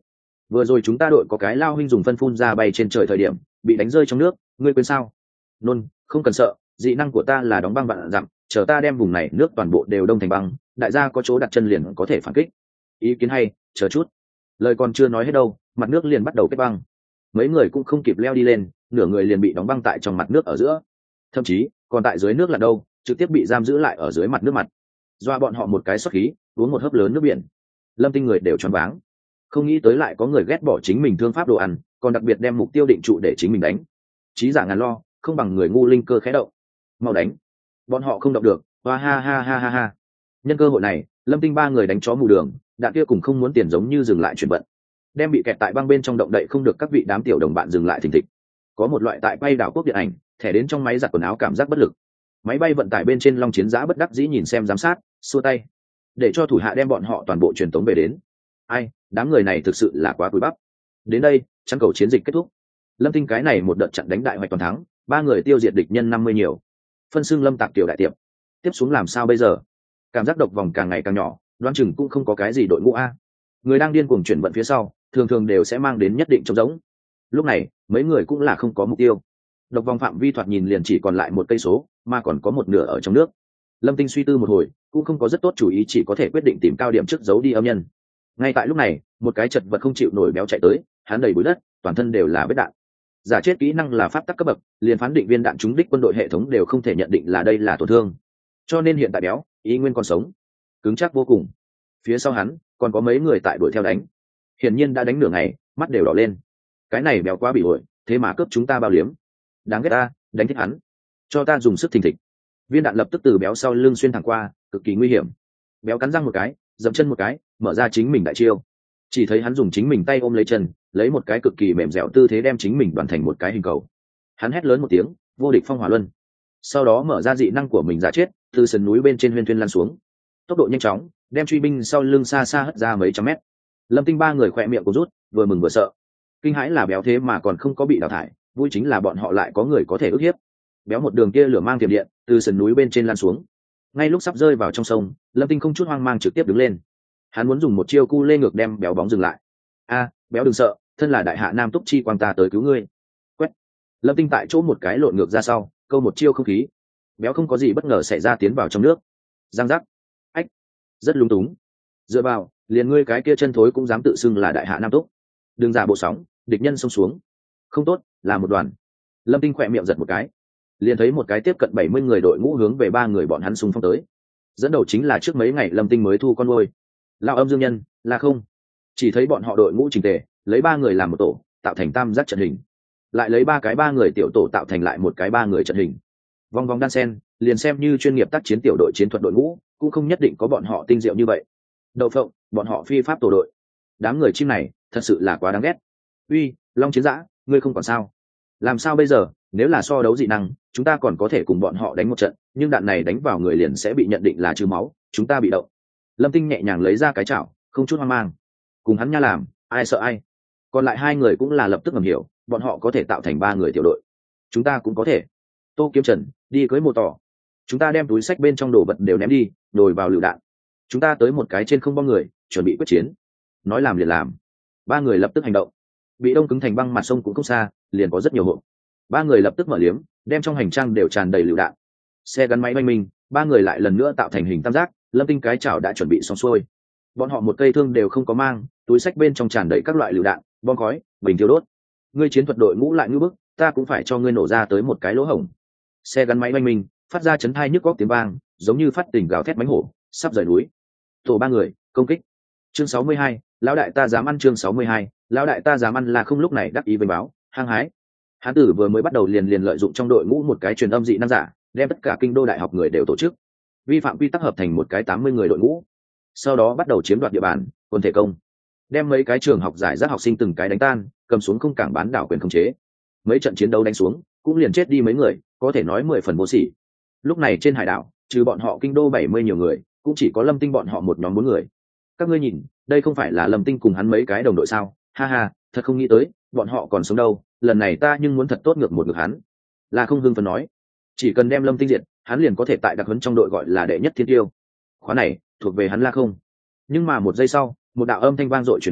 vừa rồi chúng ta đội có cái lao huynh dùng phân phun ra bay trên trời thời điểm bị đánh rơi trong nước, ngươi quên sao? Nôn, không cần sợ, dị năng của ta là đóng băng vạn dặm, chờ ta đem vùng này nước toàn bộ đều đông thành băng, đại gia có chỗ đặt chân liền có thể phản kích. Ý kiến hay, chờ chút. Lời còn chưa nói hết đâu, mặt nước liền bắt đầu kết băng. Mấy người cũng không kịp leo đi lên, nửa người liền bị đóng băng tại trong mặt nước ở giữa, thậm chí còn tại dưới nước là đâu, trực tiếp bị giam giữ lại ở dưới mặt nước mặt. Doa bọn họ một cái xuất khí, uống một hớp lớn nước biển. Lâm Tinh người đều choáng váng, không nghĩ tới lại có người ghét bỏ chính mình thương pháp đồ ăn, còn đặc biệt đem mục tiêu định trụ để chính mình đánh. Trí giả ngàn lo, không bằng người ngu linh cơ khẽ động. Mau đánh, bọn họ không động được. Hoa ha ha ha ha ha. Nhân cơ hội này, Lâm Tinh ba người đánh chó mù đường, đạn kia cùng không muốn tiền giống như dừng lại chuyển bận, đem bị kẹt tại băng bên trong động đậy không được các vị đám tiểu đồng bạn dừng lại thình thịch. Có một loại tại bay đảo quốc điện ảnh, thẻ đến trong máy giặt quần áo cảm giác bất lực. Máy bay vận tải bên trên Long Chiến Giã bất đắc dĩ nhìn xem giám sát, xua tay để cho thủ hạ đem bọn họ toàn bộ truyền tống về đến. Ai, đám người này thực sự là quá cúi bắp. Đến đây, chăn cầu chiến dịch kết thúc. Lâm Tinh cái này một đợt chặn đánh đại hoạch toàn thắng, ba người tiêu diệt địch nhân 50 nhiều, phân xưng Lâm Tạc tiểu đại tiệm. Tiếp xuống làm sao bây giờ? Cảm giác độc vòng càng ngày càng nhỏ, đoán chừng cũng không có cái gì đội ngũ a. Người đang điên cuồng chuyển vận phía sau, thường thường đều sẽ mang đến nhất định trống rỗng. Lúc này, mấy người cũng là không có mục tiêu. Độc vòng phạm vi thoạt nhìn liền chỉ còn lại 1 cây số, mà còn có một nửa ở trong nước. Lâm Tinh suy tư một hồi, cũng không có rất tốt chủ ý, chỉ có thể quyết định tìm cao điểm trước giấu đi âm nhân. Ngay tại lúc này, một cái chật vật không chịu nổi béo chạy tới, hắn đầy bụi đất, toàn thân đều là vết đạn. Giả chết kỹ năng là pháp tắc cấp bậc, liền phán định viên đạn trúng đích quân đội hệ thống đều không thể nhận định là đây là tổn thương. Cho nên hiện tại béo, ý nguyên còn sống, cứng chắc vô cùng. Phía sau hắn, còn có mấy người tại đuổi theo đánh. Hiển nhiên đã đánh nửa ngày, mắt đều đỏ lên. Cái này béo quá bị ổi, thế mà cướp chúng ta bao liếm. Đáng ghét ta, đánh thích hắn. Cho ta dùng sức thình thịch. Viên đạn lập tức từ béo sau lưng xuyên thẳng qua, cực kỳ nguy hiểm. Béo cắn răng một cái, dậm chân một cái, mở ra chính mình đại chiêu. Chỉ thấy hắn dùng chính mình tay ôm lấy chân, lấy một cái cực kỳ mềm dẻo tư thế đem chính mình đoàn thành một cái hình cầu. Hắn hét lớn một tiếng, vô địch phong hỏa luân. Sau đó mở ra dị năng của mình giả chết, từ sườn núi bên trên huyên thuyên lăn xuống. Tốc độ nhanh chóng, đem truy binh sau lưng xa xa hất ra mấy trăm mét. Lâm Tinh ba người khỏe miệng cố rút, vừa mừng vừa sợ. Kinh hãi là béo thế mà còn không có bị đào thải, vui chính là bọn họ lại có người có thể ức hiếp. Béo một đường kia lửa mang tiềm điện, từ sườn núi bên trên lan xuống. Ngay lúc sắp rơi vào trong sông, Lâm Tinh không chút hoang mang trực tiếp đứng lên. Hắn muốn dùng một chiêu cu lê ngược đem béo bóng dừng lại. A, béo đừng sợ, thân là đại hạ nam túc chi quang ta tới cứu ngươi. Quét. Lâm Tinh tại chỗ một cái lộn ngược ra sau, câu một chiêu không khí. Béo không có gì bất ngờ xảy ra tiến vào trong nước. Giang giác. Ách. Rất lung túng. Dựa vào, liền ngươi cái kia chân thối cũng dám tự xưng là đại hạ nam túc. Đừng giả bộ sóng, địch nhân xông xuống. Không tốt, là một đoàn. Lâm Tinh khỏe miệng giật một cái, liền thấy một cái tiếp cận 70 người đội ngũ hướng về ba người bọn hắn xung phong tới. Dẫn đầu chính là trước mấy ngày Lâm Tinh mới thu con nuôi Lão Âm Dương Nhân, là không? Chỉ thấy bọn họ đội ngũ chỉnh tề, lấy 3 người làm một tổ, tạo thành tam giác trận hình. Lại lấy 3 người tiểu tổ tạo thành lại một cái 3 người trận hình. Vòng vòng đan sen, liền xem như chuyên nghiệp tác chiến tiểu đội chiến thuật đội ngũ, cũng không nhất định có bọn họ tinh diệu như vậy. Đậu phộng, bọn họ phi pháp tổ đội. Đám người chim này, thật sự là quá đáng ghét. Uy, Long Chiến Giã, ngươi không còn sao? Làm sao bây giờ? Nếu là so đấu dị năng, chúng ta còn có thể cùng bọn họ đánh một trận, nhưng đạn này đánh vào người liền sẽ bị nhận định là trừ máu, chúng ta bị động. Lâm Tinh nhẹ nhàng lấy ra cái chảo, không chút hoang mang. Cùng hắn nha làm, ai sợ ai. Còn lại 2 người cũng là lập tức ngầm hiểu, bọn họ có thể tạo thành 3 người tiểu đội. Chúng ta cũng có thể. Tô Kiếm Trần, đi cưới mô tỏ. Chúng ta đem túi sách bên trong đồ vật đều ném đi, đồi vào lựu đạn. Chúng ta tới một cái trên không bom người, chuẩn bị quyết chiến. Nói làm liền làm. 3 người lập tức hành động. Bị đông cứng thành băng mặt sông cũng không xa, liền có rất nhiều hộp. 3 người lập tức mở liếm, đem trong hành trang đều tràn đầy lựu đạn. Xe gắn máy oanh minh, 3 người lại lần nữa tạo thành hình tam giác. Lâm Tinh cái chảo đã chuẩn bị xong xuôi. Bọn họ một cây thương đều không có mang, túi sách bên trong tràn đầy các loại lựu đạn, bom khói, bình thiêu đốt. Ngươi chiến thuật đội ngũ lại ngư bức, ta cũng phải cho ngươi nổ ra tới một cái lỗ hổng. Xe gắn máy oanh minh, phát ra chấn thai nhức góc tiếng vang, giống như phát tình gào thét mánh hổ, sắp rời núi. Tổ 3 người, công kích. Chương 62, lão đại ta dám ăn. Chương 62, lão đại ta dám ăn là không. Lúc này đắc ý với báo, hăng hái. Hán tử vừa mới bắt đầu liền lợi dụng trong đội ngũ một cái truyền âm dị năng giả, đem tất cả kinh đô đại học người đều tổ chức, vi phạm quy tắc hợp thành một cái 80 người đội ngũ. Sau đó bắt đầu chiếm đoạt địa bàn, quân thể công, đem mấy cái trường học giải rác học sinh từng cái đánh tan, cầm xuống không cảng bán đảo quyền khống chế. Mấy trận chiến đấu đánh xuống, cũng liền chết đi mấy người, có thể nói 10 phần vô sỉ. Lúc này trên hải đảo, trừ bọn họ kinh đô 70 nhiều người, cũng chỉ có Lâm Tinh bọn họ một nhóm 4 người. Các ngươi nhìn, đây không phải là Lâm Tinh cùng hắn mấy cái đồng đội sao? Ha ha, thật không nghĩ tới, bọn họ còn sống đâu, lần này ta nhưng muốn thật tốt ngược một ngược hắn. Là không hưng phấn nói, chỉ cần đem Lâm Tinh diệt, hắn liền có thể tại đặc huấn trong đội gọi là đệ nhất thiên tiêu. Khóa này thuộc về hắn là không. Nhưng mà một giây sau, một đạo âm thanh vang dội truyền đến,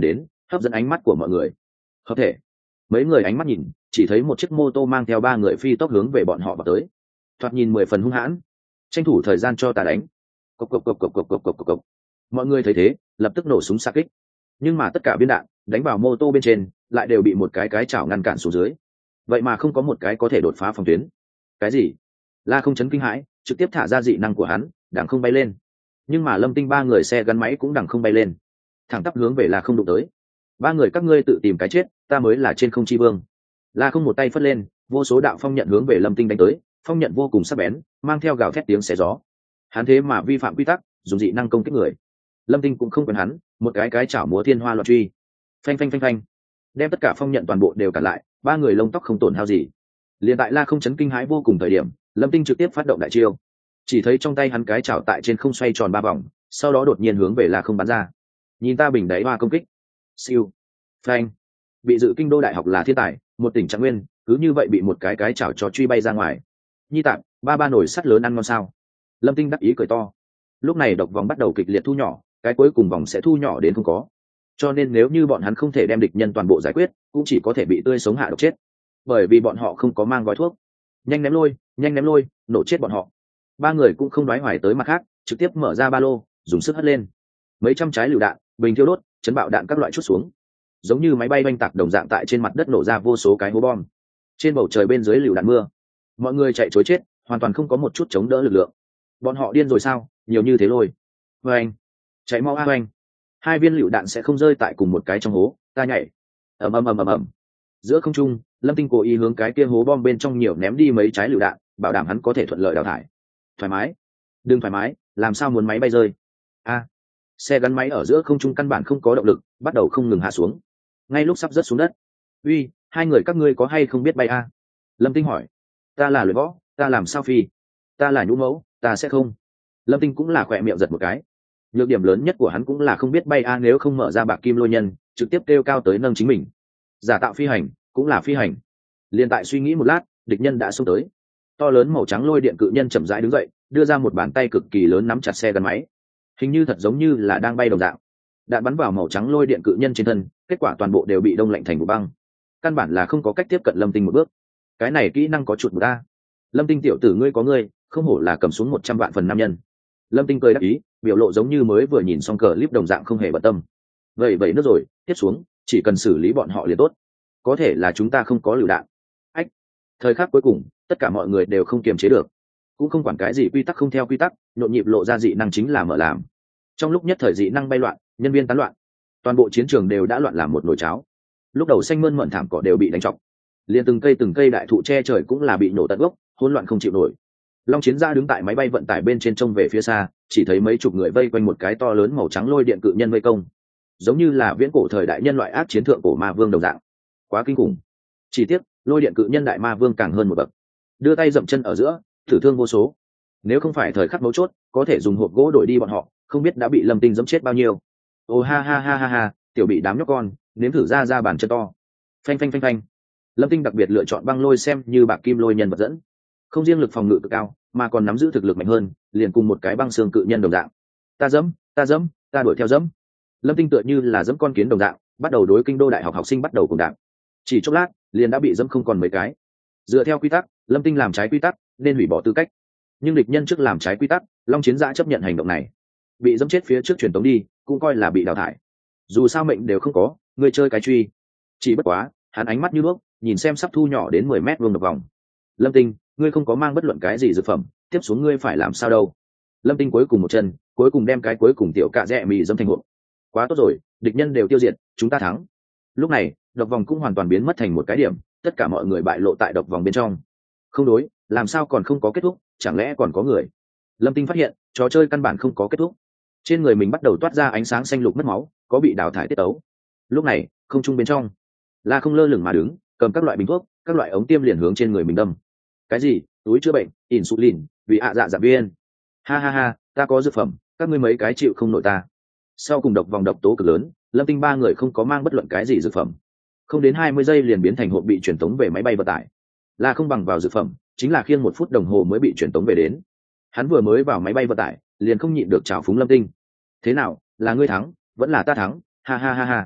hấp dẫn ánh mắt của mọi người. Hợp thể. Mấy người ánh mắt nhìn, chỉ thấy một chiếc mô tô mang theo 3 người phi tốc hướng về bọn họ vào tới, thoạt nhìn 10 phần hung hãn. Tranh thủ thời gian cho ta đánh. Cộc cộc cộc cộc cộc cộc cộc cộc. Mọi người thấy thế lập tức nổ súng xạ kích, nhưng mà tất cả viên đạn đánh vào mô tô bên trên lại đều bị một cái chảo ngăn cản xuống dưới, vậy mà không có một cái có thể đột phá phòng tuyến. Cái gì? La không chấn kinh hãi, trực tiếp thả ra dị năng của hắn, đằng không bay lên. Nhưng mà Lâm Tinh 3 người xe gắn máy cũng đằng không bay lên, thẳng tắp hướng về La không đụng tới. 3 người các ngươi tự tìm cái chết, ta mới là trên không chi vương. La không một tay phất lên, vô số đạo phong nhận hướng về Lâm Tinh đánh tới, phong nhận vô cùng sắc bén, mang theo gào thét tiếng xé gió. Hắn thế mà vi phạm quy tắc, dùng dị năng công kích người. Lâm Tinh cũng không quen hắn, một cái chảo múa thiên hoa loạn truy, phanh phanh phanh phanh, đem tất cả phong nhận toàn bộ đều cản lại. 3 người lông tóc không tổn hao gì. Liền tại La không chấn kinh hãi vô cùng thời điểm, Lâm Tinh trực tiếp phát động đại chiêu. Chỉ thấy trong tay hắn cái chảo tại trên không xoay tròn 3 vòng, sau đó đột nhiên hướng về La không bắn ra. Nhìn ta bình đáy hoa công kích. Siêu, phanh. Bị dự kinh đô đại học là thiên tài, một tỉnh Trạng Nguyên, cứ như vậy bị một cái chảo cho truy bay ra ngoài. Nhi tạm, ba nổi sắt lớn ăn ngon sao? Lâm Tinh đắc ý cười to. Lúc này độc vòng bắt đầu kịch liệt thu nhỏ, cái cuối cùng vòng sẽ thu nhỏ đến không có. Cho nên nếu như bọn hắn không thể đem địch nhân toàn bộ giải quyết, cũng chỉ có thể bị tươi sống hạ độc chết. Bởi vì bọn họ không có mang gói thuốc. Nhanh ném lôi, nổ chết bọn họ. 3 người cũng không đoái hoài tới mặt khác, trực tiếp mở ra ba lô, dùng sức hất lên. Mấy trăm trái lựu đạn, bình thiêu đốt, chấn bạo đạn các loại chút xuống. Giống như máy bay oanh tạc đồng dạng tại trên mặt đất nổ ra vô số cái hố bom. Trên bầu trời bên dưới lựu đạn mưa, mọi người chạy trối chết, hoàn toàn không có một chút chống đỡ lực lượng. Bọn họ điên rồi sao? Nhiều như thế lôi. Oanh, chạy mau a oanh. 2 viên lựu đạn sẽ không rơi tại cùng một cái trong hố, ta nhảy. Ầm ầm ầm ầm ầm. Giữa không trung, Lâm Tinh cố ý hướng cái kia hố bom bên trong nhiều ném đi mấy trái lựu đạn, bảo đảm hắn có thể thuận lợi đào thải. Thoải mái. Đừng thoải mái, làm sao muốn máy bay rơi? A. Xe gắn máy ở giữa không trung căn bản không có động lực, bắt đầu không ngừng hạ xuống. Ngay lúc sắp rớt xuống đất. Uy, 2 người các ngươi có hay không biết bay a? Lâm Tinh hỏi. Ta là luyện võ, ta làm sao phi? Ta là nhũ mẫu, ta sẽ không. Lâm Tinh cũng là khỏe miệng giật một cái. Nhược điểm lớn nhất của hắn cũng là không biết bay a, nếu không mở ra bạc kim lôi nhân, trực tiếp kêu cao tới nâng chính mình. Giả tạo phi hành, cũng là phi hành. Liên tại suy nghĩ một lát, địch nhân đã xông tới. To lớn màu trắng lôi điện cự nhân chậm rãi đứng dậy, đưa ra một bàn tay cực kỳ lớn nắm chặt xe gắn máy, hình như thật giống như là đang bay đồng dạng. Đạn bắn vào màu trắng lôi điện cự nhân trên thân, kết quả toàn bộ đều bị đông lạnh thành vụ băng. Căn bản là không có cách tiếp cận Lâm Tinh một bước. Cái này kỹ năng có chuột một ta. Lâm Tinh tiểu tử ngươi có ngươi, không hổ là cầm xuống 100 vạn phần nam nhân. Lâm Tinh cười đáp ý, biểu lộ giống như mới vừa nhìn xong clip đồng dạng không hề bận tâm. Vậy nước rồi, tiếp xuống, chỉ cần xử lý bọn họ liền tốt. Có thể là chúng ta không có lựu đạn. Ách. Thời khắc cuối cùng, tất cả mọi người đều không kiềm chế được, cũng không quản cái gì quy tắc không theo quy tắc, nhộn nhịp lộ ra dị năng chính là mở làm. Trong lúc nhất thời dị năng bay loạn, nhân viên tán loạn, toàn bộ chiến trường đều đã loạn làm một nồi cháo. Lúc đầu xanh mơn mởn thảm cỏ đều bị đánh trọc, liền từng cây đại thụ che trời cũng là bị nổ tận gốc, hỗn loạn không chịu nổi. Long Chiến Gia đứng tại máy bay vận tải bên trên trông về phía xa, chỉ thấy mấy chục người vây quanh một cái to lớn màu trắng lôi điện cự nhân vây công, giống như là viễn cổ thời đại nhân loại ác chiến thượng cổ ma vương đồng dạng. Quá kinh khủng. Chỉ tiếc, lôi điện cự nhân đại ma vương càng hơn một bậc, đưa tay dậm chân ở giữa, thử thương vô số. Nếu không phải thời khắc mấu chốt, có thể dùng hộp gỗ đổi đi bọn họ, không biết đã bị Lâm Tinh giẫm chết bao nhiêu. Ô ha ha ha ha ha, tiểu bị đám nhóc con, nếm thử ra bàn chân to. Phanh phanh phanh phanh. Lâm Tinh đặc biệt lựa chọn băng lôi xem như bạc kim lôi nhân vật dẫn, không riêng lực phòng ngự cực cao, mà còn nắm giữ thực lực mạnh hơn, liền cùng một cái băng xương cự nhân đồng dạng. Ta dẫm, ta đuổi theo dẫm. Lâm Tinh tựa như là dẫm con kiến đồng dạng, bắt đầu đối kinh đô đại học học sinh bắt đầu cùng đạn. Chỉ chốc lát, liền đã bị dẫm không còn mấy cái. Dựa theo quy tắc, Lâm Tinh làm trái quy tắc, nên hủy bỏ tư cách. Nhưng địch nhân trước làm trái quy tắc, Long Chiến Dã chấp nhận hành động này, bị dẫm chết phía trước truyền tống đi, cũng coi là bị đào thải. Dù sao mệnh đều không có, người chơi cái truy. Chỉ bất quá, hắn ánh mắt như đuốc, nhìn xem sắp thu nhỏ đến 10 mét vuông độc vòng. Lâm Tinh, ngươi không có mang bất luận cái gì dược phẩm, tiếp xuống ngươi phải làm sao đâu? Lâm Tinh cuối cùng một chân, cuối cùng đem cái cuối cùng tiểu cạ rẽ mì dẫm thành hộp. Quá tốt rồi, địch nhân đều tiêu diệt, chúng ta thắng. Lúc này, độc vòng cũng hoàn toàn biến mất thành một cái điểm, tất cả mọi người bại lộ tại độc vòng bên trong. Không đối, làm sao còn không có kết thúc, chẳng lẽ còn có người? Lâm Tinh phát hiện, trò chơi căn bản không có kết thúc. Trên người mình bắt đầu toát ra ánh sáng xanh lục mất máu, có bị đào thải tiết tấu. Lúc này, không trung bên trong, La không lơ lửng mà đứng, cầm các loại bình thuốc, các loại ống tiêm liền hướng trên người mình đâm. Cái gì? Túi chữa bệnh, insulin, vì dạ viên. Ha ha ha, ta có dược phẩm, các ngươi mấy cái chịu không nổi ta. Sau cùng độc vòng độc tố cực lớn, Lâm Tinh 3 người không có mang bất luận cái gì dược phẩm. Không đến 20 giây liền biến thành hộp bị truyền tống về máy bay vận tải. Là không bằng vào dược phẩm, chính là khiêng 1 phút đồng hồ mới bị truyền tống về đến. Hắn vừa mới vào máy bay vận tải, liền không nhịn được trào phúng Lâm Tinh. Thế nào, là ngươi thắng, vẫn là ta thắng? Ha ha ha ha.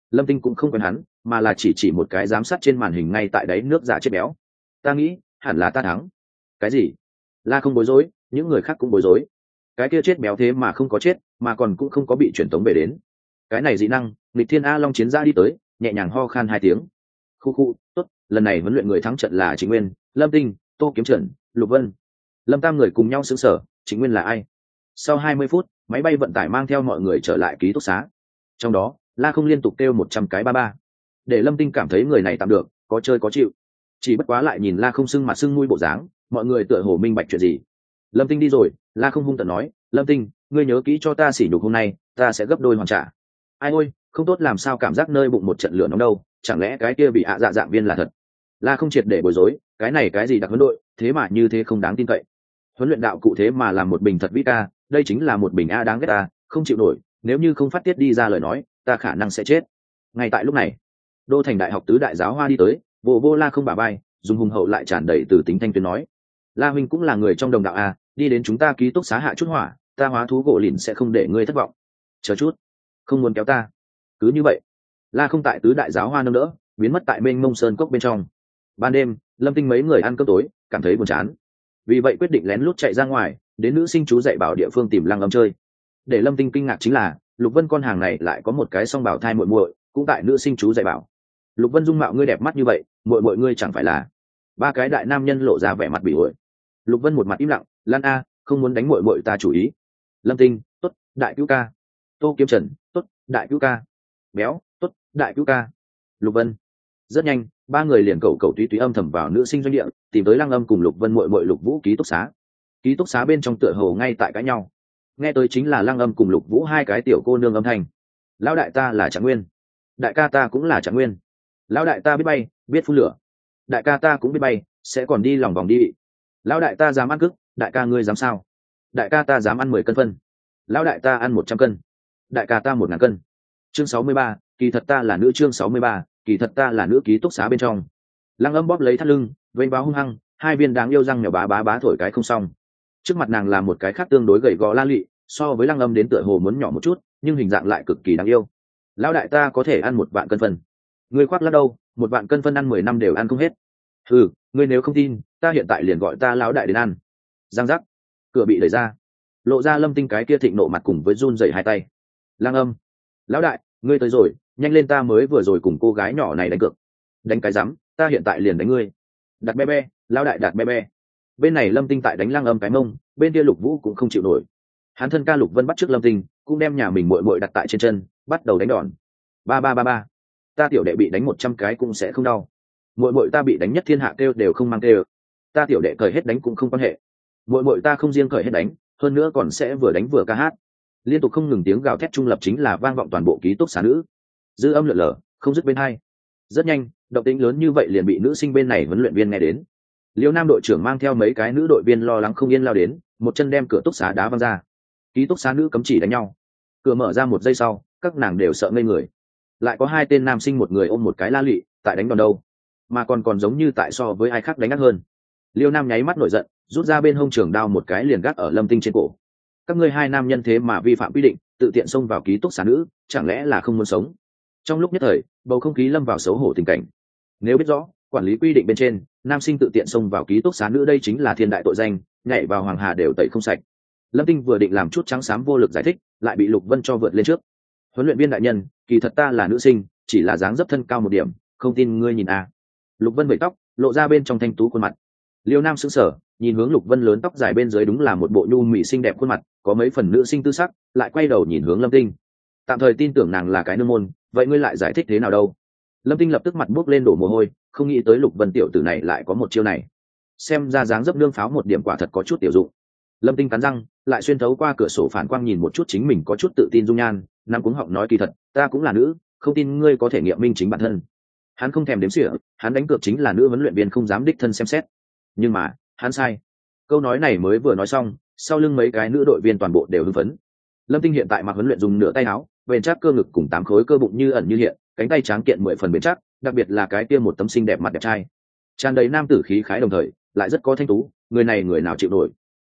Lâm Tinh cũng không quen hắn, mà là chỉ một cái giám sát trên màn hình ngay tại đáy nước giả chết béo. Ta nghĩ hẳn là ta thắng. Cái gì? La không bối rối, những người khác cũng bối rối. Cái kia chết béo thế mà không có chết, mà còn cũng không có bị truyền tống về đến. Cái này dị năng, nghịch thiên A Long chiến ra đi tới, nhẹ nhàng ho khan 2 tiếng. Khu khu, tốt, lần này huấn luyện người thắng trận là Trịnh Nguyên, Lâm Tinh, Tô Kiếm Trần, Lục Vân. Lâm tam người cùng nhau sững sờ, Trịnh Nguyên là ai? Sau 20 phút, máy bay vận tải mang theo mọi người trở lại ký túc xá. Trong đó, La không liên tục kêu 100 cái ba ba, để Lâm Tinh cảm thấy người này tạm được, có chơi có chịu. Chỉ bất quá lại nhìn La không sưng mặt sưng mũi bộ dáng, mọi người tựa hồ minh bạch chuyện gì. Lâm Tinh đi rồi, La không hung tợn nói, Lâm Tinh, ngươi nhớ kỹ cho ta sỉ nhục hôm nay, ta sẽ gấp đôi hoàn trả. Ai ôi, không tốt làm sao cảm giác nơi bụng một trận lửa nóng đâu, chẳng lẽ cái kia bị dạ dạng viên là thật? La không triệt để bối rối, cái này cái gì đặc huấn đội, thế mà như thế không đáng tin cậy. Huấn luyện đạo cụ thế mà làm một bình thật vĩ ca, đây chính là một bình A đáng ghét ta, không chịu nổi, nếu như không phát tiết đi ra lời nói, ta khả năng sẽ chết. Ngay tại lúc này, đô thành đại học tứ đại giáo hoa đi tới, vô La không bả vai, dùng hùng hậu lại tràn đầy từ tính thanh tuyến nói, La huynh cũng là người trong đồng đạo a, đi đến chúng ta ký túc xá hạ chút hỏa, ta hóa thú gỗ lìn sẽ không để ngươi thất vọng. Chờ chút, không muốn kéo ta. Cứ như vậy, La không tại tứ đại giáo hoa nâng đỡ, biến mất tại mênh mông sơn cốc bên trong. Ban đêm, Lâm Tinh mấy người ăn cơm tối, cảm thấy buồn chán, vì vậy quyết định lén lút chạy ra ngoài, đến nữ sinh chú dạy bảo địa phương tìm Lăng Âm chơi. Để Lâm Tinh kinh ngạc chính là, Lục Vân con hàng này lại có một cái song bảo thai muội muội, cũng tại nữ sinh chú dạy bảo. Lục Vân dung mạo ngươi đẹp mắt như vậy, muội ngươi chẳng phải là? Ba cái đại nam nhân lộ ra vẻ mặt bị ổi. Lục Vân một mặt im lặng, Lan a, không muốn đánh muội ta chủ ý. Lâm Tinh, tốt, đại cứu ca. Tô Kiếm Trần, tốt, đại cứu ca. Béo, tốt, đại cứu ca. Lục Vân. Rất nhanh, ba người liền cầu túy túy âm thầm vào nữ sinh doanh địa, tìm tới Lăng Âm cùng Lục Vân muội Lục Vũ ký túc xá. Ký túc xá bên trong tựa hồ ngay tại cãi nhau. Nghe tới chính là Lăng Âm cùng Lục Vũ hai cái tiểu cô nương âm thanh. Lão đại ta là Trạng Nguyên, đại ca ta cũng là Trạng Nguyên. Lão đại ta biết bay, biết phun lửa. Đại ca ta cũng biết bay, sẽ còn đi lòng vòng đi. Lão đại ta dám ăn cức, đại ca ngươi dám sao? Đại ca ta dám ăn 10 cân phân. Lão đại ta ăn 100 cân. Đại ca ta 1000 cân. Chương 63, kỳ thật ta là nữ. Chương 63, kỳ thật ta là nữ. Ký túc xá bên trong, Lăng Âm bóp lấy thắt lưng, vênh báo hung hăng, hai viên đáng yêu răng nhỏ bá thổi cái không xong. Trước mặt nàng là một cái khác tương đối gầy gò la lị, so với Lăng Âm đến tựa hồ muốn nhỏ một chút, nhưng hình dạng lại cực kỳ đáng yêu. Lão đại ta có thể ăn 1 vạn cân phân. Ngươi khoác lác đâu, 1 vạn cân phân ăn 10 năm đều ăn không hết. Ừ, ngươi nếu không tin, ta hiện tại liền gọi ta lão đại đến ăn. Giang giác, cửa bị đẩy ra, lộ ra Lâm Tinh cái kia thịnh nộ mặt cùng với run rẩy hai tay. Lăng Âm, lão đại, ngươi tới rồi, nhanh lên, ta mới vừa rồi cùng cô gái nhỏ này đánh cược. Đánh cái rắm, ta hiện tại liền đánh ngươi. Đặt be be, lão đại đặt be be. Bên này Lâm Tinh tại đánh Lăng Âm cái mông, bên kia Lục Vũ cũng không chịu nổi. Hắn thân ca Lục Vân bắt trước Lâm Tinh, cũng đem nhà mình muội đặt tại trên chân, bắt đầu đánh đòn. Ba. Ta tiểu đệ bị đánh 100 cái cũng sẽ không đau. Muội ta bị đánh nhất thiên hạ kêu đều không mang kêu. Ta tiểu đệ cởi hết đánh cũng không quan hệ. Muội ta không riêng cởi hết đánh, hơn nữa còn sẽ vừa đánh vừa ca hát. Liên tục không ngừng tiếng gào thét trung lập chính là vang vọng toàn bộ ký túc xá nữ. Dư âm lượn lờ, không dứt bên hai. Rất nhanh, động tĩnh lớn như vậy liền bị nữ sinh bên này huấn luyện viên nghe đến. Liêu Nam đội trưởng mang theo mấy cái nữ đội viên lo lắng không yên lao đến, một chân đem cửa túc xá đá văng ra. Ký túc xá nữ cấm chỉ đánh nhau. Cửa mở ra 1 giây sau, các nàng đều sợ ngây người. Lại có 2 tên nam sinh, một người ôm một cái la lị, tại đánh đòn đâu, mà còn giống như tại so với ai khác đánh ác hơn. Liêu Nam nháy mắt nổi giận, rút ra bên hông trường đao một cái liền gác ở Lâm Tinh trên cổ. Các ngươi 2 nam nhân thế mà vi phạm quy định, tự tiện xông vào ký túc xá nữ, chẳng lẽ là không muốn sống? Trong lúc nhất thời, bầu không khí lâm vào xấu hổ tình cảnh. Nếu biết rõ quản lý quy định bên trên, nam sinh tự tiện xông vào ký túc xá nữ đây chính là thiên đại tội danh, nhảy vào hoàng hà đều tẩy không sạch. Lâm Tinh vừa định làm chút trắng xám vô lực giải thích, lại bị Lục Vân cho vượt lên trước. Huấn luyện viên đại nhân, kỳ thật ta là nữ sinh, chỉ là dáng dấp thân cao 1 điểm, không tin ngươi nhìn à. Lục Vân vẩy tóc, lộ ra bên trong thanh tú khuôn mặt. Liêu Nam sững sờ, nhìn hướng Lục Vân lớn tóc dài bên dưới đúng là một bộ nhu mị xinh đẹp khuôn mặt, có mấy phần nữ sinh tư sắc, lại quay đầu nhìn hướng Lâm Tinh. Tạm thời tin tưởng nàng là cái nương môn, vậy ngươi lại giải thích thế nào đâu? Lâm Tinh lập tức mặt buốc lên đổ mồ hôi, không nghĩ tới Lục Vân tiểu tử này lại có một chiêu này. Xem ra dáng dấp nương pháo 1 điểm quả thật có chút tiểu dụng. Lâm Tinh cắn răng, lại xuyên thấu qua cửa sổ phản quang nhìn một chút chính mình có chút tự tin dung nhan, nam cuống họng nói kỳ thật, ta cũng là nữ, không tin ngươi có thể nghiệm minh chính bản thân. Hắn không thèm đếm xỉa, hắn đánh cược chính là nữ huấn luyện viên không dám đích thân xem xét. Nhưng mà, hắn sai. Câu nói này mới vừa nói xong, sau lưng mấy cái nữ đội viên toàn bộ đều hưng phấn. Lâm Tinh hiện tại mặc huấn luyện dùng nửa tay áo, bền chắc cơ ngực cùng 8 khối cơ bụng như ẩn như hiện, cánh tay tráng kiện 10 phần bền chắc, đặc biệt là cái kia một tấm xinh đẹp mặt đẹp trai. Tràn đầy nam tử khí khái đồng thời, lại rất có thanh tú, người này người nào chịu nổi.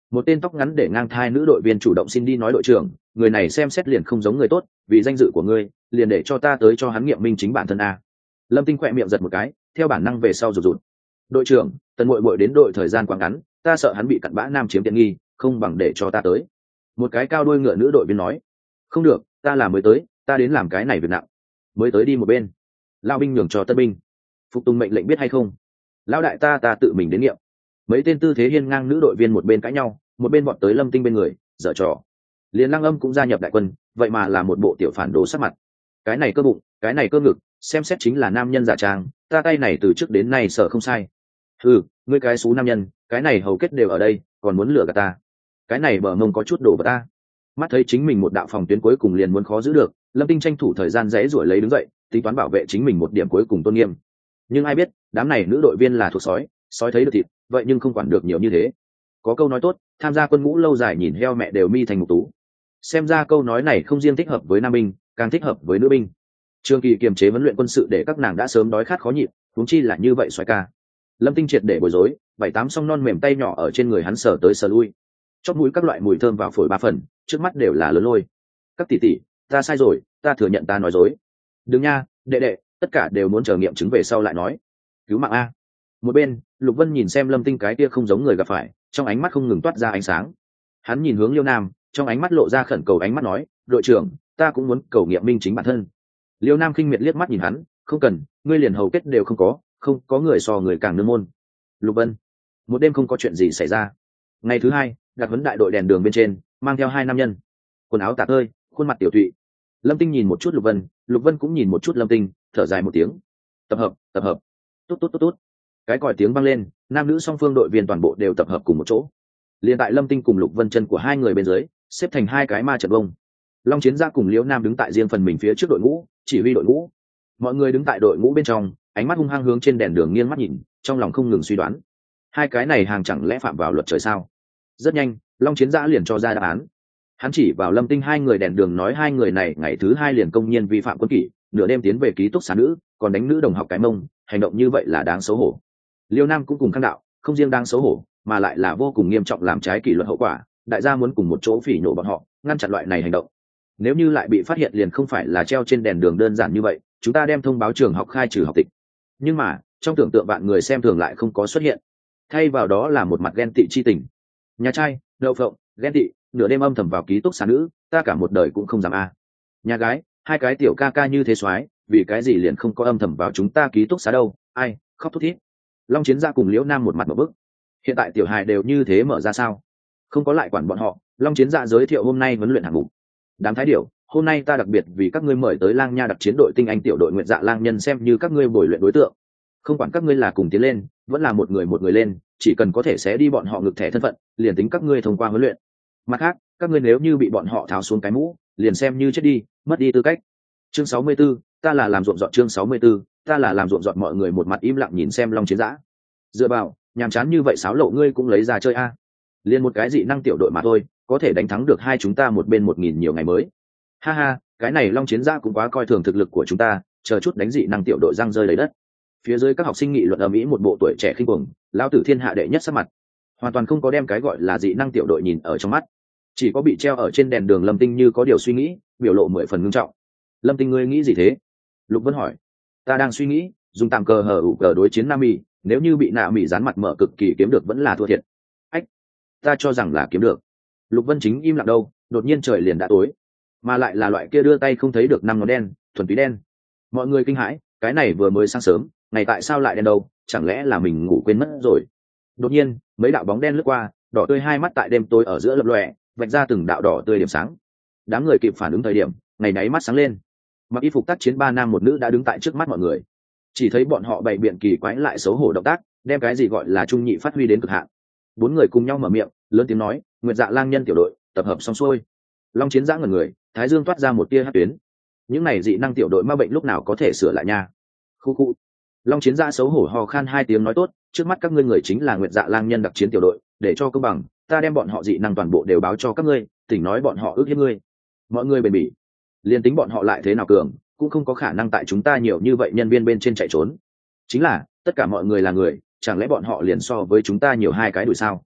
Một tên tóc ngắn để ngang thai nữ đội viên chủ động xin đi nói đội trưởng, người này xem xét liền không giống người tốt, vì danh dự của ngươi liền để cho ta tới cho hắn nghiệm minh chính bản thân a. Lâm Tinh khỏe miệng giật một cái, theo bản năng về sau rụt rụt. Đội trưởng, tần muội muội đến đội thời gian quá ngắn, ta sợ hắn bị cặn bã nam chiếm tiện nghi, không bằng để cho ta tới. Một cái cao đuôi ngựa nữ đội viên nói. Không được, ta là mới tới, ta đến làm cái này việc nặng. Mới tới đi một bên. Lao binh nhường cho tân binh. Phục tùng mệnh lệnh biết hay không? Lão đại ta tự mình đến nghiệm. Mấy tên tư thế hiên ngang nữ đội viên một bên cãi nhau, một bên bọn tới Lâm Tinh bên người, dở trò. Liên Lăng Âm cũng gia nhập đại quân, vậy mà là một bộ tiểu phản đồ sắc mặt. Cái này cơ bụng, cái này cơ ngực, xem xét chính là nam nhân giả trang, ta tay này từ trước đến nay sợ không sai. Ngươi cái xú nam nhân, cái này hầu kết đều ở đây, còn muốn lừa gạt ta. Cái này bờ mông có chút đổ vào ta. Mắt thấy chính mình một đạo phòng tuyến cuối cùng liền muốn khó giữ được, Lâm Tinh tranh thủ thời gian giãy giụa lấy đứng dậy, tính toán bảo vệ chính mình một điểm cuối cùng tôn nghiêm. Nhưng ai biết, đám này nữ đội viên là thuộc sói, sói thấy được thịt, vậy nhưng không quản được nhiều như thế. Có câu nói tốt, tham gia quân ngũ lâu dài nhìn heo mẹ đều mi thành mục tú. Xem ra câu nói này không riêng thích hợp với nam binh, càng thích hợp với nữ binh. Trường Kỳ kiềm chế huấn luyện quân sự để các nàng đã sớm đói khát khó nhịn, huống chi là như vậy xoáy ca. Lâm Tinh triệt để bối rối, 7-8 song non mềm tay nhỏ ở trên người hắn sờ tới sờ lui. Chóp mũi các loại mùi thơm vào phổi ba phần, trước mắt đều là lớn lôi. Các tỷ tỷ, ta sai rồi, ta thừa nhận ta nói dối. Đừng nha, đệ đệ, tất cả đều muốn chờ nghiệm chứng về sau lại nói. Cứu mạng a. Một bên, Lục Vân nhìn xem Lâm Tinh cái kia không giống người gặp phải, trong ánh mắt không ngừng toát ra ánh sáng. Hắn nhìn hướng Liêu Nam, trong ánh mắt lộ ra khẩn cầu ánh mắt nói, đội trưởng, ta cũng muốn cầu nghiệm minh chính bản thân. Liêu Nam khinh miệt liếc mắt nhìn hắn, không cần, ngươi liền hầu kết đều không có người so người càng nương môn. Lục Vân. Một đêm không có chuyện gì xảy ra. Ngày thứ hai, đặt huấn đại đội đèn đường bên trên, mang theo 2 nam nhân, quần áo tả tơi, khuôn mặt tiểu thụy. Lâm Tinh nhìn một chút Lục Vân cũng nhìn một chút Lâm Tinh, thở dài một tiếng. Tập hợp. Tốt. Cái còi tiếng vang lên, nam nữ song phương đội viên toàn bộ đều tập hợp cùng một chỗ. Liên tại Lâm Tinh cùng Lục Vân chân của 2 người bên dưới, xếp thành 2 cái ma trận vông. Long Chiến Gia cùng Liễu Nam đứng tại riêng phần mình phía trước đội ngũ, chỉ huy đội ngũ. Mọi người đứng tại đội ngũ bên trong, ánh mắt hung hăng hướng trên đèn đường nghiêng mắt nhìn, trong lòng không ngừng suy đoán. 2 cái này hàng chẳng lẽ phạm vào luật trời sao? Rất nhanh, Long Chiến Gia liền cho ra đáp án. Hắn chỉ vào Lâm Tinh 2 người đèn đường nói 2 người này ngày thứ 2 liền công nhiên vi phạm quân kỷ, nửa đêm tiến về ký túc xá nữ, còn đánh nữ đồng học cái mông, hành động như vậy là đáng xấu hổ. Liêu Nam cũng cùng khang đạo, không riêng đáng xấu hổ, mà lại là vô cùng nghiêm trọng làm trái kỷ luật hậu quả, đại gia muốn cùng một chỗ phỉ nhổ bọn họ, ngăn chặn loại này hành động. Nếu như lại bị phát hiện liền không phải là treo trên đèn đường đơn giản như vậy, chúng ta đem thông báo trường học khai trừ học tịch. Nhưng mà, trong tưởng tượng bạn người xem thường lại không có xuất hiện. Thay vào đó là một mặt ghen tị chi tình. Nhà trai, đậu phộng, ghen tị, nửa đêm âm thầm vào ký túc xá nữ, ta cả một đời cũng không dám a. Nhà gái, 2 cái tiểu ca ca như thế soái, vì cái gì liền không có âm thầm vào chúng ta ký túc xá đâu, ai, khóc thút thít. Long Chiến Gia cùng Liễu Nam một mặt một bức. Hiện tại tiểu hài đều như thế mở ra sao? Không có lại quản bọn họ. Long Chiến Gia giới thiệu hôm nay huấn luyện hạng mục. Đám thái điểu, hôm nay ta đặc biệt vì các ngươi mời tới Lang Nha đặc chiến đội tinh anh tiểu đội Nguyệt Dạ Lang nhân xem như các ngươi bồi luyện đối tượng. Không quản các ngươi là cùng tiến lên, vẫn là một người lên, chỉ cần có thể xé đi bọn họ ngực thẻ thân phận, liền tính các ngươi thông qua huấn luyện. Mặt khác, các ngươi nếu như bị bọn họ tháo xuống cái mũ, liền xem như chết đi, mất đi tư cách. Chương 64, ta là làm ruộng dọn. Chương 64, ta là làm ruộng dọn. Mọi người một mặt im lặng nhìn xem Long Chiến Dã. Dựa vào, nhàm chán như vậy xáo lộ ngươi cũng lấy ra chơi a? Liên một cái dị năng tiểu đội mà thôi, có thể đánh thắng được 2 chúng ta một bên 1000 nhiều ngày mới. Ha ha, cái này Long Chiến Dã cũng quá coi thường thực lực của chúng ta, chờ chút đánh dị năng tiểu đội răng rơi lấy đất. Phía dưới các học sinh nghị luận ầm ĩ, một bộ tuổi trẻ khinh cuồng, lão tử thiên hạ đệ nhất sắc mặt, hoàn toàn không có đem cái gọi là dị năng tiểu đội nhìn ở trong mắt, chỉ có bị treo ở trên đèn đường Lâm Tinh như có điều suy nghĩ, biểu lộ 10 phần ngưng trọng. Lâm Tinh, ngươi nghĩ gì thế? Lục Vân hỏi. Ta đang suy nghĩ, dùng tạm cờ hở ủ cờ đối chiến Nam Mỹ, nếu như bị Nạ Mỹ dán mặt mở cực kỳ kiếm được vẫn là thua thiệt. Ách, ta cho rằng là kiếm được. Lục Vân chính im lặng đâu, đột nhiên trời liền đã tối, mà lại là loại kia đưa tay không thấy được 5 ngón đen, thuần túy đen. Mọi người kinh hãi, cái này vừa mới sáng sớm, ngày tại sao lại đen đâu, chẳng lẽ là mình ngủ quên mất rồi? Đột nhiên, mấy đạo bóng đen lướt qua, đỏ tươi hai mắt tại đêm tối ở giữa lập lòe, vạch ra từng đạo đỏ tươi điểm sáng. Đám người kịp phản ứng thời điểm, ngày náy mắt sáng lên. Mặc y phục tác chiến 3 nam 1 nữ đã đứng tại trước mắt mọi người. Chỉ thấy bọn họ bày biện kỳ quái lại xấu hổ động tác, đem cái gì gọi là trung nhị phát huy đến cực hạn. 4 người cùng nhau mở miệng, lớn tiếng nói, Nguyệt Dạ Lang nhân tiểu đội, tập hợp xong xuôi. Long Chiến Dã ngẩn người, thái dương toát ra một tia hắc tuyến. Những này dị năng tiểu đội ma bệnh lúc nào có thể sửa lại nha? Khu khu. Long Chiến Dã xấu hổ ho khan 2 tiếng nói, tốt, trước mắt các ngươi người chính là Nguyệt Dạ Lang nhân đặc chiến tiểu đội, để cho công bằng, ta đem bọn họ dị năng toàn bộ đều báo cho các ngươi, tỉnh nói bọn họ ước hiếp ngươi. Mọi người bền bỉ. Liên tính bọn họ lại thế nào cường, cũng không có khả năng tại chúng ta nhiều như vậy nhân viên bên trên chạy trốn. Chính là, tất cả mọi người là người, chẳng lẽ bọn họ liền so với chúng ta nhiều 2 cái đuổi sao?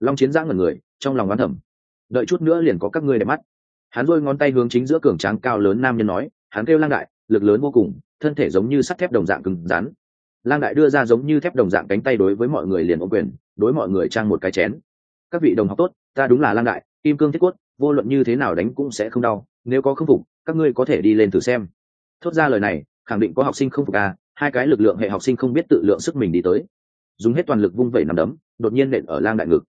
Long Chiến Giã ngẩn người, trong lòng oán thầm, đợi chút nữa liền có các ngươi để mắt. Hắn rôi ngón tay hướng chính giữa cường tráng cao lớn nam nhân nói, hắn kêu Lang Đại, lực lớn vô cùng, thân thể giống như sắt thép đồng dạng cứng rắn. Lang Đại đưa ra giống như thép đồng dạng cánh tay đối với mọi người liền ôm quyền, đối mọi người trang một cái chén. Các vị đồng học tốt, ta đúng là Lang Đại, kim cương thiết cốt, vô luận như thế nào đánh cũng sẽ không đau, nếu có không phục các ngươi có thể đi lên thử xem. Thốt ra lời này khẳng định có học sinh không phục à. Hai cái lực lượng hệ học sinh không biết tự lượng sức mình đi tới, dùng hết toàn lực vung vẩy nằm đấm, đột nhiên nện ở Lang Đại ngực.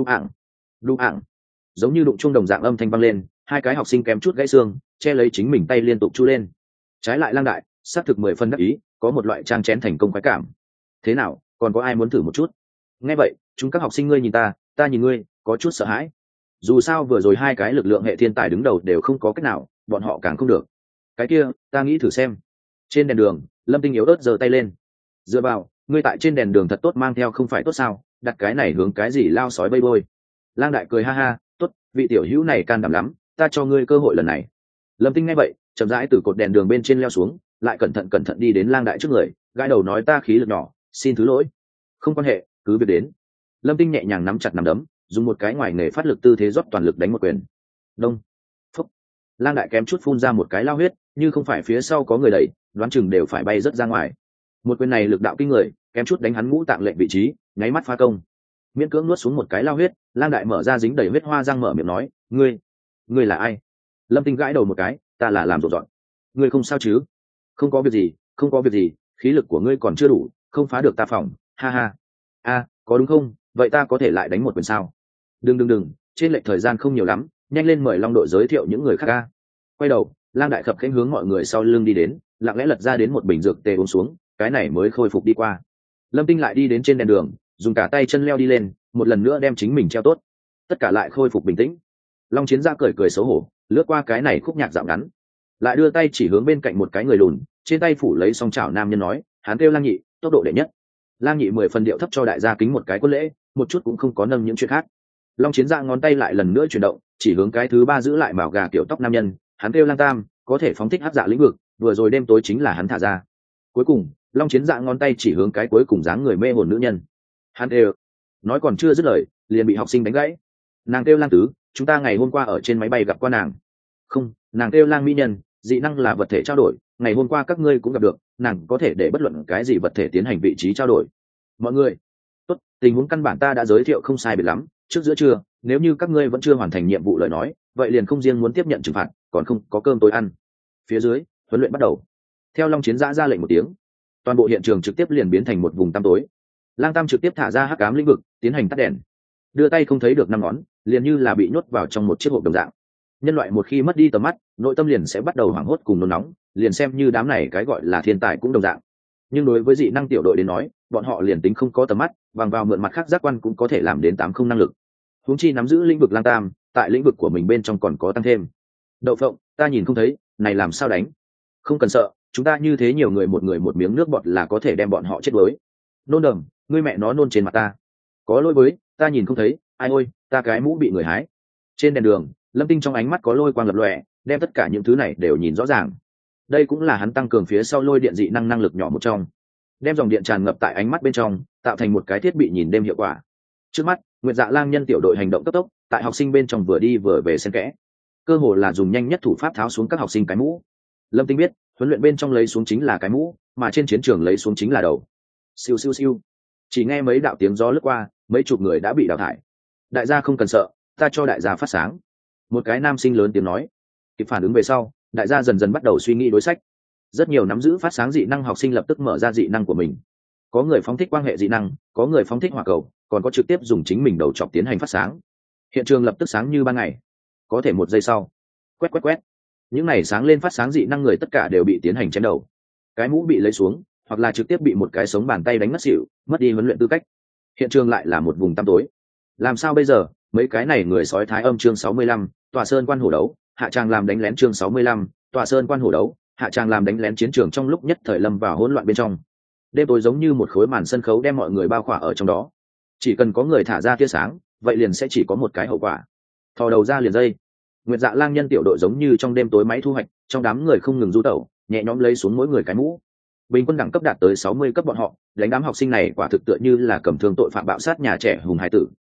Đu ảng, giống như đụng chuông đồng dạng âm thanh vang lên, hai cái học sinh kém chút gãy xương, che lấy chính mình tay liên tục chu lên. Trái lại Lang Đại xác thực 10 phân đắc ý, có một loại trang chén thành công khoái cảm. Thế nào, còn có ai muốn thử một chút? Nghe vậy chúng các học sinh ngươi nhìn ta nhìn ngươi, có chút sợ hãi. Dù sao vừa rồi hai cái lực lượng hệ thiên tài đứng đầu đều không có cách nào, bọn họ càng không được. Cái kia ta nghĩ thử xem. Trên đèn đường Lâm Tinh yếu ớt giơ tay lên. Dựa vào, ngươi tại trên đèn đường thật tốt mang theo không phải tốt sao, đặt cái này hướng cái gì lao sói bây bôi. Lang Đại cười ha ha, tốt, vị tiểu hữu này can đảm lắm, ta cho ngươi cơ hội lần này. Lâm Tinh nghe vậy chậm rãi từ cột đèn đường bên trên leo xuống, lại cẩn thận đi đến Lang Đại trước người, gãi đầu nói ta khí lực nhỏ, xin thứ lỗi. Không quan hệ, cứ việc đến. Lâm Tinh nhẹ nhàng nắm chặt nắm đấm, dùng một cái ngoài nghề phát lực tư thế rót toàn lực đánh một quyền. Đông, phúc. Lang Đại kém chút phun ra một cái lao huyết, như không phải phía sau có người đẩy, đoán chừng đều phải bay rất ra ngoài. Một quyền này lực đạo kinh người, kém chút đánh hắn ngũ tạng lệnh vị trí, nháy mắt phá công. Miễn cưỡng nuốt xuống một cái lao huyết, Lang Đại mở ra dính đầy huyết hoa răng mở miệng nói, ngươi là ai? Lâm Tinh gãi đầu một cái, ta là làm rộn rộn. Ngươi không sao chứ? Không có việc gì, khí lực của ngươi còn chưa đủ, không phá được ta phòng, ha ha. A, có đúng không? Vậy ta có thể lại đánh một quyền sao? Đừng, trên lệch thời gian không nhiều lắm, nhanh lên mời Long đội giới thiệu những người khác a. Quay đầu Lang Đại khập khênh hướng mọi người sau lưng đi đến, lặng lẽ lật ra đến một bình dược tê uống xuống, cái này mới khôi phục đi qua. Lâm Tinh lại đi đến trên đèn đường, dùng cả tay chân leo đi lên, một lần nữa đem chính mình treo tốt, tất cả lại khôi phục bình tĩnh. Long Chiến Gia cười xấu hổ, lướt qua cái này khúc nhạc dạo ngắn, lại đưa tay chỉ hướng bên cạnh một cái người lùn, trên tay phủ lấy song chảo nam nhân nói, hắn kêu Lang Nhị, tốc độ đệ nhất. Lang Nhị 10 phần điệu thấp cho đại gia kính một cái quân lễ, một chút cũng không có nâng những chuyện khác. Long Chiến Gia ngón tay lại lần nữa chuyển động, chỉ hướng cái thứ ba giữ lại màu gà kiểu tóc nam nhân, hắn kêu Lang Tam, có thể phóng thích hắc dạ lĩnh vực, vừa rồi đêm tối chính là hắn thả ra. Cuối cùng Long Chiến Dạ ngón tay chỉ hướng cái cuối cùng dáng người mê hồn nữ nhân, hắn kêu, nói còn chưa dứt lời liền bị học sinh đánh gãy. Nàng kêu Lang Tứ, chúng ta ngày hôm qua ở trên máy bay gặp qua nàng. Không, nàng kêu Lang Mỹ Nhân, dị năng là vật thể trao đổi, ngày hôm qua các ngươi cũng gặp được, nàng có thể để bất luận cái gì vật thể tiến hành vị trí trao đổi. Mọi người tốt, tình huống căn bản ta đã giới thiệu không sai biệt lắm, trước giữa trưa nếu như các ngươi vẫn chưa hoàn thành nhiệm vụ lời nói, vậy liền không riêng muốn tiếp nhận trừng phạt, còn không có cơm tối ăn. Phía dưới huấn luyện bắt đầu. Theo Long Chiến Giã ra lệnh một tiếng, toàn bộ hiện trường trực tiếp liền biến thành một vùng tăm tối. Lang Tam trực tiếp thả ra hắc ám lĩnh vực, tiến hành tắt đèn, đưa tay không thấy được năm ngón, liền như là bị nhốt vào trong một chiếc hộp đồng dạng. Nhân loại một khi mất đi tầm mắt, nội tâm liền sẽ bắt đầu hoảng hốt cùng nôn nóng, liền xem như đám này cái gọi là thiên tài cũng đồng dạng. Nhưng đối với dị năng tiểu đội đến nói, bọn họ liền tính không có tầm mắt, bằng vào mượn mặt khác giác quan cũng có thể làm đến 80 năng lực. Huống chi nắm giữ lĩnh vực Lang Tam, tại lĩnh vực của mình bên trong còn có tăng thêm. Đậu phộng, ta nhìn không thấy, này làm sao đánh? Không cần sợ, chúng ta như thế nhiều người một miếng nước bọt là có thể đem bọn họ chết đuối. Nôn đầm, ngươi mẹ nó nôn trên mặt ta. Có lỗi với, ta nhìn không thấy, ai ôi, ta cái mũ bị người hái. Trên đèn đường Lâm Tinh trong ánh mắt có lôi quang lập lòe, đem tất cả những thứ này đều nhìn rõ ràng. Đây cũng là hắn tăng cường phía sau lôi điện dị năng năng lực nhỏ một trong, đem dòng điện tràn ngập tại ánh mắt bên trong, tạo thành một cái thiết bị nhìn đêm hiệu quả. Trước mắt Nguyệt Dạ Lang nhân tiểu đội hành động cấp tốc, tại học sinh bên trong vừa đi vừa về xen kẽ, cơ hồ là dùng nhanh nhất thủ pháp tháo xuống các học sinh cái mũ. Lâm Tinh biết huấn luyện bên trong lấy xuống chính là cái mũ, mà trên chiến trường lấy xuống chính là đầu. Siêu siêu siêu, chỉ nghe mấy đạo tiếng gió lướt qua, mấy chục người đã bị đào thải. Đại gia không cần sợ, ta cho đại gia phát sáng. Một cái nam sinh lớn tiếng nói. Kịp phản ứng về sau, đại gia dần dần bắt đầu suy nghĩ đối sách. Rất nhiều nắm giữ phát sáng dị năng học sinh lập tức mở ra dị năng của mình. Có người phóng thích quang hệ dị năng, có người phóng thích hỏa cầu, còn có trực tiếp dùng chính mình đầu chọc tiến hành phát sáng. Hiện trường lập tức sáng như ban ngày. Có thể một giây sau, quét quét quét, những này sáng lên phát sáng dị năng người tất cả đều bị tiến hành chém đầu. Cái mũ bị lấy xuống, hoặc là trực tiếp bị một cái sống bàn tay đánh ngất xỉu, mất đi huấn luyện tư cách. Hiện trường lại là một vùng tăm tối. Làm sao bây giờ? Mấy cái này người sói thái âm chương 65, tòa sơn quan hổ đấu, hạ tràng làm đánh lén chương 65, tòa sơn quan hổ đấu, hạ tràng làm đánh lén chiến trường trong lúc nhất thời lâm vào hỗn loạn bên trong. Đêm tối giống như một khối màn sân khấu đem mọi người bao khỏa ở trong đó. Chỉ cần có người thả ra tia sáng, vậy liền sẽ chỉ có một cái hậu quả. Thò đầu ra liền dây. Nguyệt Dạ Lang nhân tiểu đội giống như trong đêm tối máy thu hoạch, trong đám người không ngừng du tẩu, nhẹ nhõm lấy xuống mỗi người cái mũ. Bình quân đẳng cấp đạt tới 60 cấp bọn họ, đánh đám học sinh này quả thực tựa như là cầm thương tội phạm bạo sát nhà trẻ hùng hải tử,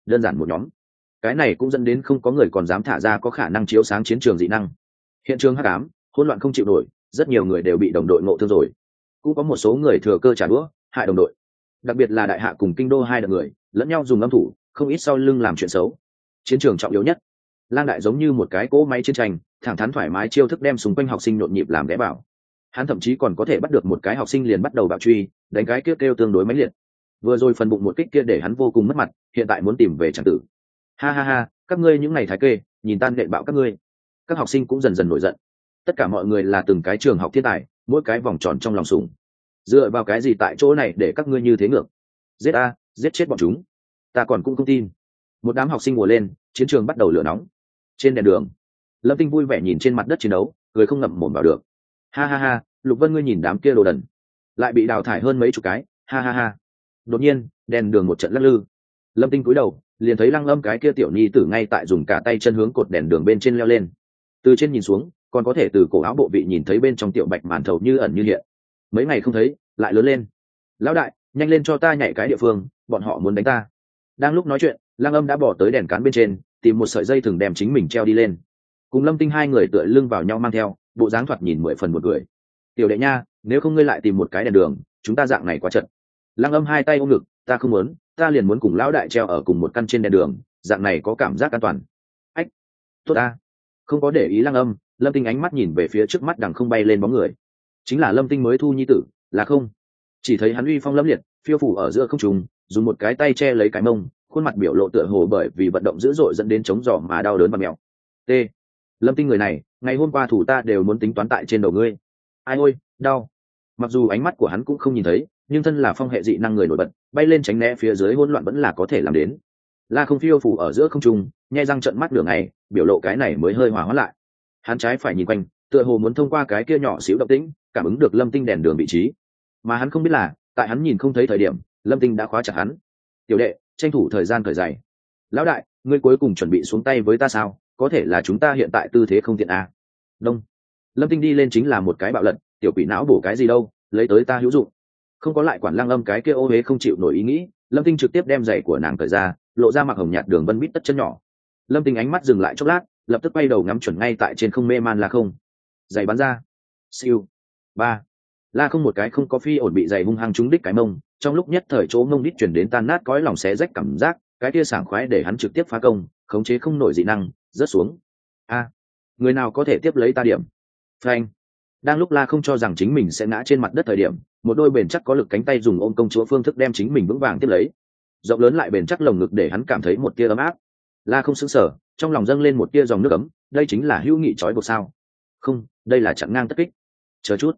đơn giản một nhóm. Cái này cũng dẫn đến không có người còn dám thả ra có khả năng chiếu sáng chiến trường dị năng. Hiện trường hắc ám, hỗn loạn không chịu nổi, rất nhiều người đều bị đồng đội ngộ thương rồi. Cũng có một số người thừa cơ trả đũa hại đồng đội, đặc biệt là đại hạ cùng kinh đô hai đợt người lẫn nhau dùng âm thủ, không ít sau lưng làm chuyện xấu. Chiến trường trọng yếu nhất, Lang Đại giống như một cái cỗ máy chiến tranh, thẳng thắn thoải mái chiêu thức đem xung quanh học sinh nhộn nhịp làm ghé vào. Hắn thậm chí còn có thể bắt được một cái học sinh liền bắt đầu bạo truy, đánh cái kia kêu tương đối mãnh liệt. Vừa rồi phần bụng một kích kia để hắn vô cùng mất mặt, hiện tại muốn tìm về chẳng tử. Ha ha ha, các ngươi những ngày thái kê, nhìn tan nện bạo các ngươi. Các học sinh cũng dần dần nổi giận. Tất cả mọi người là từng cái trường học thiên tài, mỗi cái vòng tròn trong lòng sủng. Dựa vào cái gì tại chỗ này để các ngươi như thế ngược? Giết a, giết chết bọn chúng. Ta còn cũng không tin. Một đám học sinh ùa lên, chiến trường bắt đầu lửa nóng. Trên đèn đường, Lâm Tinh vui vẻ nhìn trên mặt đất chiến đấu, cười không ngậm mồm vào được. Ha ha ha, Lục Vân ngươi nhìn đám kia đồ đần, lại bị đào thải hơn mấy chục cái. Ha ha ha. Đột nhiên, đèn đường một trận lắc lư. Lâm Tinh cúi đầu, liền thấy Lăng Âm cái kia tiểu nhi tử ngay tại dùng cả tay chân hướng cột đèn đường bên trên leo lên. Từ trên nhìn xuống, còn có thể từ cổ áo bộ vị nhìn thấy bên trong tiểu bạch màn thầu như ẩn như hiện. Mấy ngày không thấy, lại lớn lên. Lão đại, nhanh lên cho ta nhảy cái địa phương, bọn họ muốn đánh ta. Đang lúc nói chuyện, Lăng Âm đã bỏ tới đèn cán bên trên, tìm một sợi dây thừng đem chính mình treo đi lên. Cùng Lâm Tinh hai người tựa lưng vào nhau mang theo, bộ dáng thoạt nhìn 10 phần một người. Tiểu đệ nha, nếu không ngươi lại tìm một cái đèn đường, chúng ta dạng này quá chật. Lăng Âm hai tay ôm ngực, ta không muốn, ta liền muốn cùng lão đại treo ở cùng một căn trên đèn đường, dạng này có cảm giác an toàn. Ách, tốt ta. Không có để ý Lăng Âm, Lâm Tinh ánh mắt nhìn về phía trước mắt đằng không bay lên bóng người. Chính là Lâm Tinh mới thu nhi tử, là không? Chỉ thấy hắn uy phong lẫm liệt, phiêu phủ ở giữa không trung, dùng một cái tay che lấy cái mông, khuôn mặt biểu lộ tựa hồ bởi vì vận động dữ dội dẫn đến chống giỏ mà đau đớn và mèo. T. Lâm Tinh người này, ngày hôm qua thủ ta đều muốn tính toán tại trên đầu ngươi. Ai ôi, đau. Mặc dù ánh mắt của hắn cũng không nhìn thấy, nhưng thân là phong hệ dị năng người nổi bật, bay lên tránh né phía dưới hỗn loạn vẫn là có thể làm đến. La Không phiêu phủ ở giữa không trung, nhai răng trợn mắt đường này, biểu lộ cái này mới hơi hòa hoãn lại. Hắn trái phải nhìn quanh, tựa hồ muốn thông qua cái kia nhỏ xíu động tĩnh, cảm ứng được Lâm Tinh đèn đường vị trí. Mà hắn không biết là, tại hắn nhìn không thấy thời điểm, Lâm Tinh đã khóa chặt hắn. Tiểu đệ, tranh thủ thời gian cởi giày. Lão đại, ngươi cuối cùng chuẩn bị xuống tay với ta sao? Có thể là chúng ta hiện tại tư thế không tiện à? Đông. Lâm Tinh đi lên chính là một cái bạo lật, tiểu quỷ não bổ cái gì đâu, lấy tới ta hữu dụng. Không có lại quản Lăng Âm cái kia ô hế không chịu nổi ý nghĩ, Lâm Tinh trực tiếp đem giày của nàng cởi ra, lộ ra mặc hồng nhạt đường vân bít tất chân nhỏ. Lâm Tinh ánh mắt dừng lại chốc lát, lập tức quay đầu ngắm chuẩn ngay tại trên không mê man La Không. Giày bắn ra. Siêu. Ba. La Không một cái không có phi ổn bị giày hung hăng trúng đích cái mông, trong lúc nhất thời chỗ mông đít chuyển đến tan nát cõi lòng xé rách cảm giác, cái kia sảng khoái để hắn trực tiếp phá công, khống chế không nổi dị năng, rớt xuống. A, người nào có thể tiếp lấy ta điểm? Phanh. Đang lúc La Không cho rằng chính mình sẽ ngã trên mặt đất thời điểm, một đôi bền chắc có lực cánh tay dùng ôm công chúa phương thức đem chính mình vững vàng tiếp lấy. Rộng lớn lại bền chắc lồng ngực để hắn cảm thấy một tia ấm áp. La Không sững sờ, trong lòng dâng lên một tia dòng nước ấm, đây chính là hữu nghị trói buộc sao? Không, đây là chặn ngang tất kích. Chờ chút.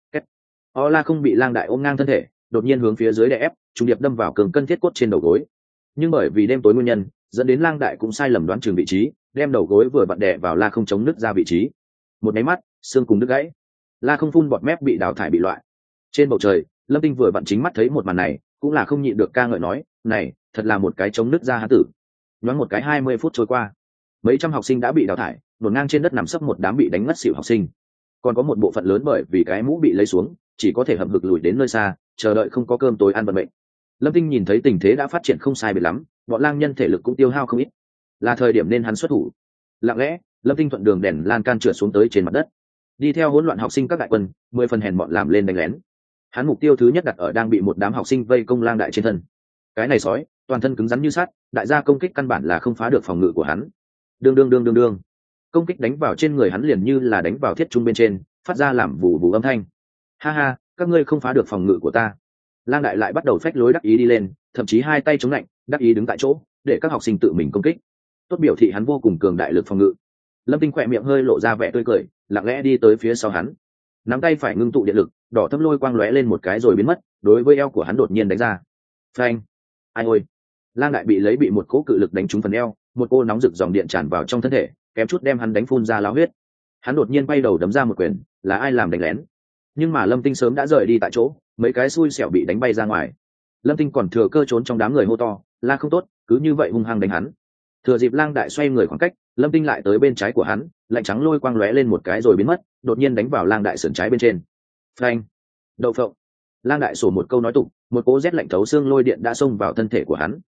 La Không bị Lang Đại ôm ngang thân thể, đột nhiên hướng phía dưới đè ép, trùng điệp đâm vào cường cân thiết cốt trên đầu gối. Nhưng bởi vì đêm tối nguyên nhân, dẫn đến Lang Đại cũng sai lầm đoán chừng vị trí, đem đầu gối vừa vặn đè vào La Không chống nứt ra vị trí. Một máy mắt, xương cùng đứt gãy. La Không phun bọt mép bị đào thải bị loại. Trên bầu trời, Lâm Tinh vừa vặn chính mắt thấy một màn này, cũng là không nhịn được ca ngợi nói, này, thật là một cái chống nứt ra há tử. Nhoáng một cái 20 phút trôi qua, mấy trăm học sinh đã bị đào thải, nổn ngang trên đất nằm sấp một đám bị đánh ngất xỉu học sinh. Còn có một bộ phận lớn bởi vì cái mũ bị lấy xuống, chỉ có thể hậm hực lùi đến nơi xa, chờ đợi không có cơm tối ăn vận mệnh. Lâm Tinh nhìn thấy tình thế đã phát triển không sai biệt lắm, bọn lang nhân thể lực cũng tiêu hao không ít, là thời điểm nên hắn xuất thủ. Lặng lẽ, Lâm Tinh thuận đường đèn lan can trượt xuống tới trên mặt đất, đi theo hỗn loạn học sinh các đại quân, 10 phần hèn bọn làm lên đánh lén. Hắn mục tiêu thứ nhất đặt ở đang bị một đám học sinh vây công Lang Đại trên thân. Cái này sói, toàn thân cứng rắn như sắt, đại gia công kích căn bản là không phá được phòng ngự của hắn. Đương, công kích đánh vào trên người hắn liền như là đánh vào thiết trung bên trên, phát ra làm vù vù âm thanh. Ha ha, các ngươi không phá được phòng ngự của ta. Lang Đại lại bắt đầu phách lối đắc ý đi lên, thậm chí hai tay chống lạnh, đắc ý đứng tại chỗ, để các học sinh tự mình công kích. Tốt biểu thị hắn vô cùng cường đại lực phòng ngự. Lâm Tinh khỏe miệng hơi lộ ra vẻ tươi cười, lặng lẽ đi tới phía sau hắn, nắm tay phải ngưng tụ điện lực, đỏ thâm lôi quang lóe lên một cái rồi biến mất, đối với eo của hắn đột nhiên đánh ra. Phanh! Ai ôi! Lang Đại bị một cỗ cự lực đánh trúng phần eo, một cô nóng rực dòng điện tràn vào trong thân thể, kém chút đem hắn đánh phun ra láo huyết. Hắn đột nhiên bay đầu đấm ra một quyền, là ai làm đánh lén? Nhưng mà Lâm Tinh sớm đã rời đi tại chỗ, mấy cái xui xẻo bị đánh bay ra ngoài. Lâm Tinh còn thừa cơ trốn trong đám người hô to, la không tốt, cứ như vậy hung hăng đánh hắn. Thừa dịp Lang Đại xoay người khoảng cách, Lâm Tinh lại tới bên trái của hắn, lạnh trắng lôi quang lóe lên một cái rồi biến mất, đột nhiên đánh vào Lang Đại sườn trái bên trên. Phanh! Đậu phộng! Lang Đại sổ một câu nói tục, một cỗ rét lạnh thấu xương lôi điện đã xông vào thân thể của hắn.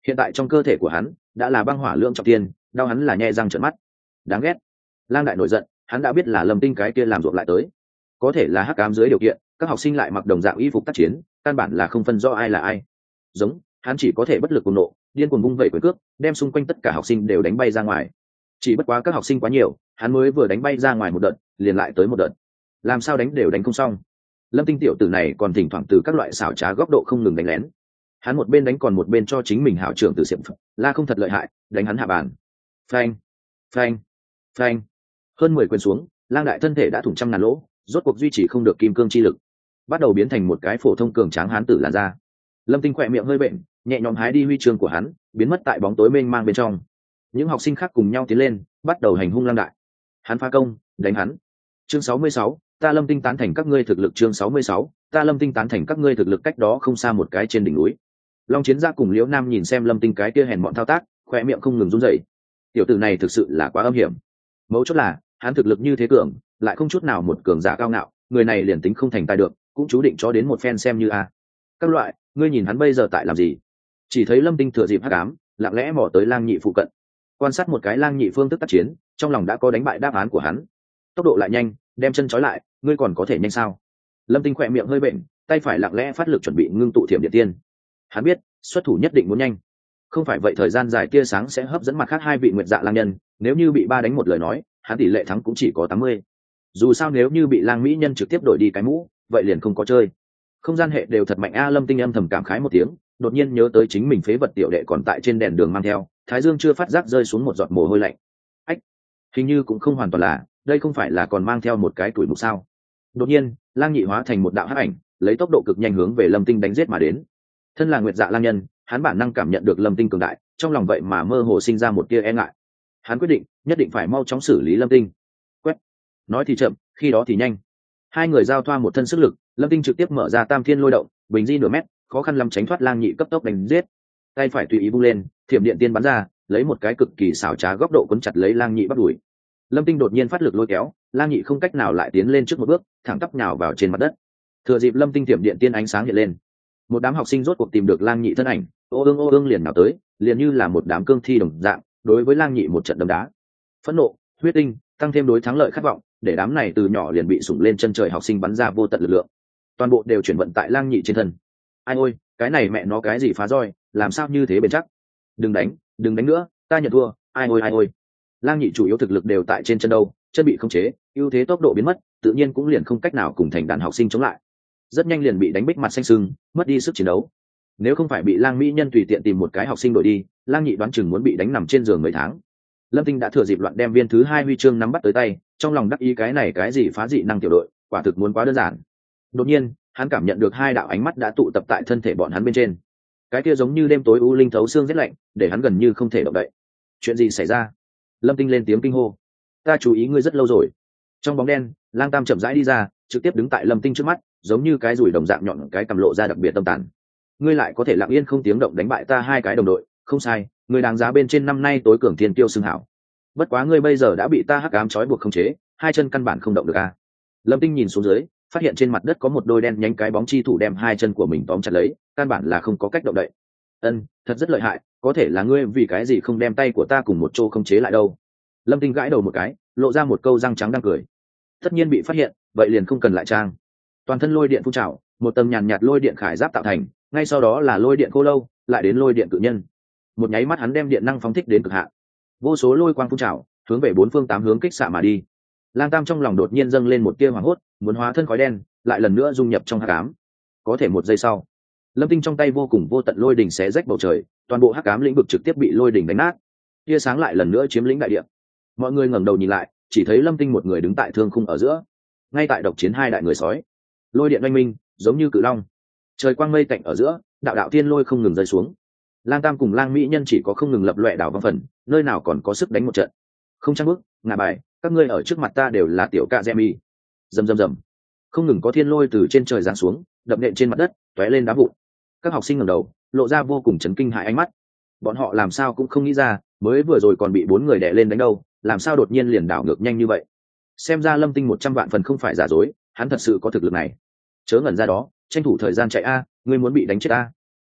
Hiện tại trong cơ thể của hắn đã là băng hỏa lượng trọng tiên, đau hắn là nhe răng trợn mắt. Đáng ghét. Lang đại nổi giận, hắn đã biết là Lâm Tinh cái kia làm ruộng lại tới, có thể là hắc ám dưới điều kiện các học sinh lại mặc đồng dạng y phục tác chiến, căn bản là không phân rõ ai là ai. Giống hắn chỉ có thể bất lực cùng nộ, điên cuồng vung vẩy quyền cước, đem xung quanh tất cả học sinh đều đánh bay ra ngoài. Chỉ bất quá các học sinh quá nhiều, hắn mới vừa đánh bay ra ngoài một đợt liền lại tới một đợt, làm sao đánh đều đánh không xong. Lâm Tinh tiểu tử này còn thỉnh thoảng từ các loại xảo trá góc độ không ngừng đánh lén, hắn một bên đánh còn một bên cho chính mình hảo trưởng từ xiệm la không thật lợi hại, đánh hắn hạ bàn. Phanh phanh phanh, hơn 10 quyền xuống, Lang đại thân thể đã thủng trăm ngàn lỗ, rốt cuộc duy trì không được kim cương chi lực, bắt đầu biến thành một cái phổ thông cường tráng hán tử làn da. Lâm Tinh khỏe miệng hơi bệnh, nhẹ nhõm hái đi huy chương của hắn, biến mất tại bóng tối mênh mang bên trong. Những học sinh khác cùng nhau tiến lên, bắt đầu hành hung Lang đại. Hắn phá công, đánh hắn. Chương 66, ta Lâm Tinh tán thành các ngươi thực lực. Chương 66, ta Lâm Tinh tán thành các ngươi thực lực. Cách đó không xa một cái trên đỉnh núi, Long Chiến Gia cùng Liễu Nam nhìn xem Lâm Tinh cái kia hèn mọn thao tác, khỏe miệng không ngừng run rẩy. Tiểu tử này thực sự là quá âm hiểm. Mấu chốt là, hắn thực lực như thế cường, lại không chút nào một cường giả cao ngạo, người này liền tính không thành tài được, cũng chú định cho đến một phen xem như a. Các loại, ngươi nhìn hắn bây giờ tại làm gì? Chỉ thấy Lâm Tinh thừa dịp hắc ám, lặng lẽ mò tới Lang Nhị phụ cận, quan sát một cái Lang Nhị phương thức tác chiến, trong lòng đã có đánh bại đáp án của hắn. Tốc độ lại nhanh, đem chân trói lại, ngươi còn có thể nhanh sao? Lâm Tinh khỏe miệng hơi bệnh, tay phải lặng lẽ phát lực chuẩn bị ngưng tụ thiểm điện tiên. Hắn biết, xuất thủ nhất định muốn nhanh, không phải vậy thời gian dài tia sáng sẽ hấp dẫn mặt khác hai vị nguyệt dạ lang nhân, nếu như bị ba đánh một lời nói, hắn tỷ lệ thắng cũng chỉ có 80. Dù sao nếu như bị Lang mỹ nhân trực tiếp đổi đi cái mũ, vậy liền không có chơi. Không gian hệ đều thật mạnh a. Lâm Tinh âm thầm cảm khái một tiếng, đột nhiên nhớ tới chính mình phế vật tiểu đệ còn tại trên đèn đường mang theo, thái dương chưa phát giác rơi xuống một giọt mồ hôi lạnh. Ách, hình như cũng không hoàn toàn là, đây không phải là còn mang theo một cái tuổi mục sao? Đột nhiên, Lang Nhị hóa thành một đạo hắc ảnh, lấy tốc độ cực nhanh hướng về Lâm Tinh đánh giết mà đến. Thân là nguyệt dạ lang nhân, hắn bản năng cảm nhận được Lâm Tinh cường đại, trong lòng vậy mà mơ hồ sinh ra một tia e ngại. Hắn quyết định nhất định phải mau chóng xử lý Lâm Tinh. Quét, nói thì chậm, khi đó thì nhanh. Hai người giao thoa một thân sức lực, Lâm Tinh trực tiếp mở ra tam thiên lôi động, bình di nửa mét, khó khăn lắm tránh thoát Lang Nhị cấp tốc đánh giết. Tay phải tùy ý vung lên, thiểm điện tiên bắn ra, lấy một cái cực kỳ xảo trá góc độ cuốn chặt lấy Lang Nhị bắt đuổi. Lâm Tinh đột nhiên phát lực lôi kéo, Lang Nhị không cách nào lại tiến lên trước một bước, thẳng tắp nhào vào trên mặt đất. Thừa dịp Lâm Tinh thiểm điện tiên ánh sáng hiện lên, một đám học sinh rốt cuộc tìm được Lang Nhị thân ảnh, ô ương liền nào tới, liền như là một đám cương thi đồng dạng, đối với Lang Nhị một trận đấm đá. Phẫn nộ, huyết tinh, tăng thêm đối thắng lợi khát vọng, để đám này từ nhỏ liền bị sủng lên chân trời học sinh bắn ra vô tận lực lượng, toàn bộ đều chuyển vận tại Lang Nhị trên thân. Ai ôi, cái này mẹ nó cái gì phá roi, làm sao như thế bền chắc? Đừng đánh nữa, ta nhận thua. Ai ôi. Lang Nhị chủ yếu thực lực đều tại trên chân đâu, chân bị khống chế, ưu thế tốc độ biến mất, tự nhiên cũng liền không cách nào cùng thành đàn học sinh chống lại. Rất nhanh liền bị đánh bích mặt xanh sưng, mất đi sức chiến đấu. Nếu không phải bị Lang mỹ nhân tùy tiện tìm một cái học sinh đổi đi, Lang Nhị đoán chừng muốn bị đánh nằm trên giường mấy tháng. Lâm Tinh đã thừa dịp loạn đem viên thứ 2 huy chương nắm bắt tới tay, trong lòng đắc ý cái này cái gì phá dị năng tiểu đội, quả thực muốn quá đơn giản. Đột nhiên, hắn cảm nhận được hai đạo ánh mắt đã tụ tập tại thân thể bọn hắn bên trên. Cái kia giống như đêm tối u linh thấu xương rét lạnh, để hắn gần như không thể động đậy. Chuyện gì xảy ra? Lâm Tinh lên tiếng kinh hô. Ta chú ý ngươi rất lâu rồi. Trong bóng đen, Lang Tam chậm rãi đi ra, trực tiếp đứng tại Lâm Tinh trước mắt, giống như cái rùi đồng dạng nhọn cái cầm lộ ra đặc biệt tâm tàn. Ngươi lại có thể lặng yên không tiếng động đánh bại ta hai cái đồng đội, không sai, ngươi đáng giá bên trên năm nay tối cường thiên kiêu xưng hảo. Bất quá ngươi bây giờ đã bị ta hắc ám trói buộc khống chế, hai chân căn bản không động được a. Lâm Tinh nhìn xuống dưới, phát hiện trên mặt đất có một đôi đen nhánh cái bóng chi thủ đem hai chân của mình tóm chặt lấy, căn bản là không có cách động đậy. Thật rất lợi hại, có thể là ngươi vì cái gì không đem tay của ta cùng một chỗ khống chế lại đâu? Lâm Tinh gãi đầu một cái, lộ ra một câu răng trắng đang cười. Tất nhiên bị phát hiện, vậy liền không cần lại trang. Toàn thân lôi điện phun trào, một tầng nhàn nhạt lôi điện khải giáp tạo thành, ngay sau đó là lôi điện khô lâu, lại đến lôi điện cự nhân. Một nháy mắt hắn đem điện năng phóng thích đến cực hạn, vô số lôi quang phun trào, hướng về bốn phương tám hướng kích xạ mà đi. Lang Tam trong lòng đột nhiên dâng lên một tia hoảng hốt, muốn hóa thân khói đen, lại lần nữa dung nhập trong hắc ám. Có thể một giây sau, Lâm Tinh trong tay vô cùng vô tận lôi đỉnh xé rách bầu trời, toàn bộ hắc ám lĩnh vực trực tiếp bị lôi đỉnh đánh nát. Tia sáng lại lần nữa chiếm lĩnh đại địa. Mọi người ngẩng đầu nhìn lại, chỉ thấy Lâm Tinh một người đứng tại thương khung ở giữa, ngay tại độc chiến hai đại người sói. Lôi điện oanh minh, giống như cự long. Trời quang mây tạnh ở giữa, đạo đạo thiên lôi không ngừng rơi xuống. Lang Tam cùng Lang mỹ nhân chỉ có không ngừng lập loè đảo vong phần, nơi nào còn có sức đánh một trận. Không trang bước, ngả bài, các ngươi ở trước mặt ta đều là tiểu ca Gemi. Rầm. Không ngừng có thiên lôi từ trên trời giáng xuống, đập nện trên mặt đất, tóe lên đá vụn. Các học sinh ngẩng đầu, lộ ra vô cùng chấn kinh hãi ánh mắt. Bọn họ làm sao cũng không nghĩ ra, mới vừa rồi còn bị 4 người đè lên đánh đâu, làm sao đột nhiên liền đảo ngược nhanh như vậy. Xem ra Lâm Tinh 100 vạn phần không phải giả dối, hắn thật sự có thực lực này. Chớ ngẩn ra đó, tranh thủ thời gian chạy a, ngươi muốn bị đánh chết a.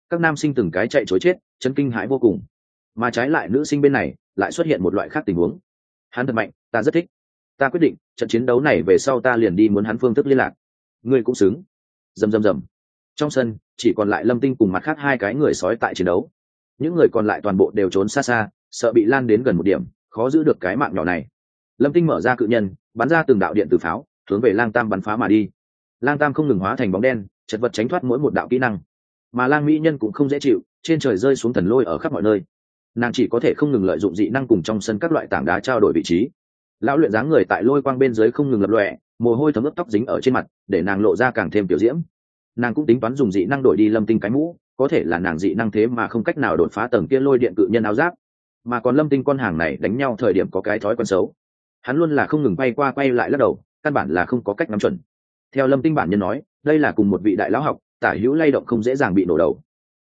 Các nam sinh từng cái chạy chối chết, chấn kinh hãi vô cùng. Mà trái lại nữ sinh bên này lại xuất hiện một loại khác tình huống. Hắn thật mạnh, ta rất thích. Ta quyết định trận chiến đấu này về sau ta liền đi muốn hắn phương thức liên lạc. Ngươi cũng xứng. Rầm rầm rầm. Trong sân chỉ còn lại Lâm Tinh cùng mặt khác hai cái người sói tại chiến đấu. Những người còn lại toàn bộ đều trốn xa xa, sợ bị lan đến gần một điểm, khó giữ được cái mạng nhỏ này. Lâm Tinh mở ra cự nhân, bắn ra từng đạo điện từ pháo, hướng về Lang Tam bắn phá mà đi. Lang Tam không ngừng hóa thành bóng đen, chật vật tránh thoát mỗi một đạo kỹ năng. Mà Lang mỹ nhân cũng không dễ chịu, trên trời rơi xuống thần lôi ở khắp mọi nơi. Nàng chỉ có thể không ngừng lợi dụng dị năng cùng trong sân các loại tảng đá trao đổi vị trí. Lão luyện dáng người tại lôi quang bên dưới không ngừng lập lòe, mồ hôi thấm ướt tóc dính ở trên mặt, để nàng lộ ra càng thêm tiểu diễm. Nàng cũng tính toán dùng dị năng đổi đi Lâm Tinh cái mũ, có thể là nàng dị năng thế mà không cách nào đột phá tầng kia lôi điện cự nhân áo giáp. Mà còn Lâm Tinh con hàng này đánh nhau thời điểm có cái thói quen xấu, hắn luôn là không ngừng quay qua quay lại lắc đầu, căn bản là không có cách nắm chuẩn. Theo Lâm Tinh bản nhân nói, đây là cùng một vị đại lão học, tả hữu lay động không dễ dàng bị nổ đầu.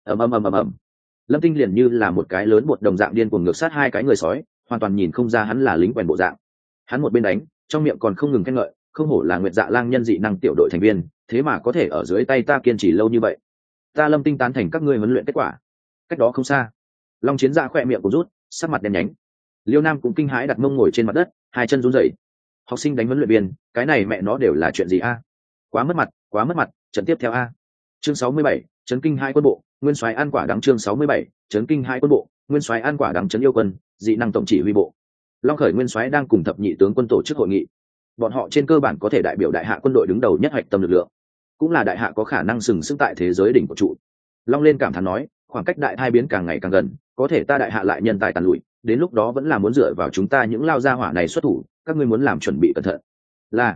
Ầm. Lâm Tinh liền như là một cái lớn bột đồng dạng điên cuồng ngược sát hai cái người sói, hoàn toàn nhìn không ra hắn là lính quèn bộ dạng. Hắn một bên đánh, trong miệng còn không ngừng khen ngợi, không hổ là Nguyệt Dạ Lang nhân dị năng tiểu đội thành viên, thế mà có thể ở dưới tay ta kiên trì lâu như vậy. Ta Lâm Tinh tán thành các ngươi huấn luyện kết quả. Cách đó không xa, Long Chiến Dạ khỏe miệng cũng rút, sắc mặt đen nhánh. Liêu Nam cũng kinh hãi đặt mông ngồi trên mặt đất, hai chân run rẩy. Học sinh đánh huấn luyện viên, cái này mẹ nó đều là chuyện gì a? Quá mất mặt, trận tiếp theo a. Chương 67, chấn kinh hai quân bộ, nguyên soái ăn quả đắng. Chương 67, chấn kinh hai quân bộ, nguyên soái ăn quả đắng. Chấn yêu quân, dị năng tổng chỉ huy bộ. Long Khởi nguyên soái đang cùng thập nhị tướng quân tổ chức hội nghị. Bọn họ trên cơ bản có thể đại biểu đại hạ quân đội đứng đầu nhất hoạch tâm lực lượng, cũng là đại hạ có khả năng sừng sững tại thế giới đỉnh của trụ. Long lên cảm thán nói, khoảng cách đại thai biến càng ngày càng gần, có thể ta đại hạ lại nhân tài tàn lụi, đến lúc đó vẫn là muốn dựa vào chúng ta những lao gia hỏa này xuất thủ, các ngươi muốn làm chuẩn bị cẩn thận. Là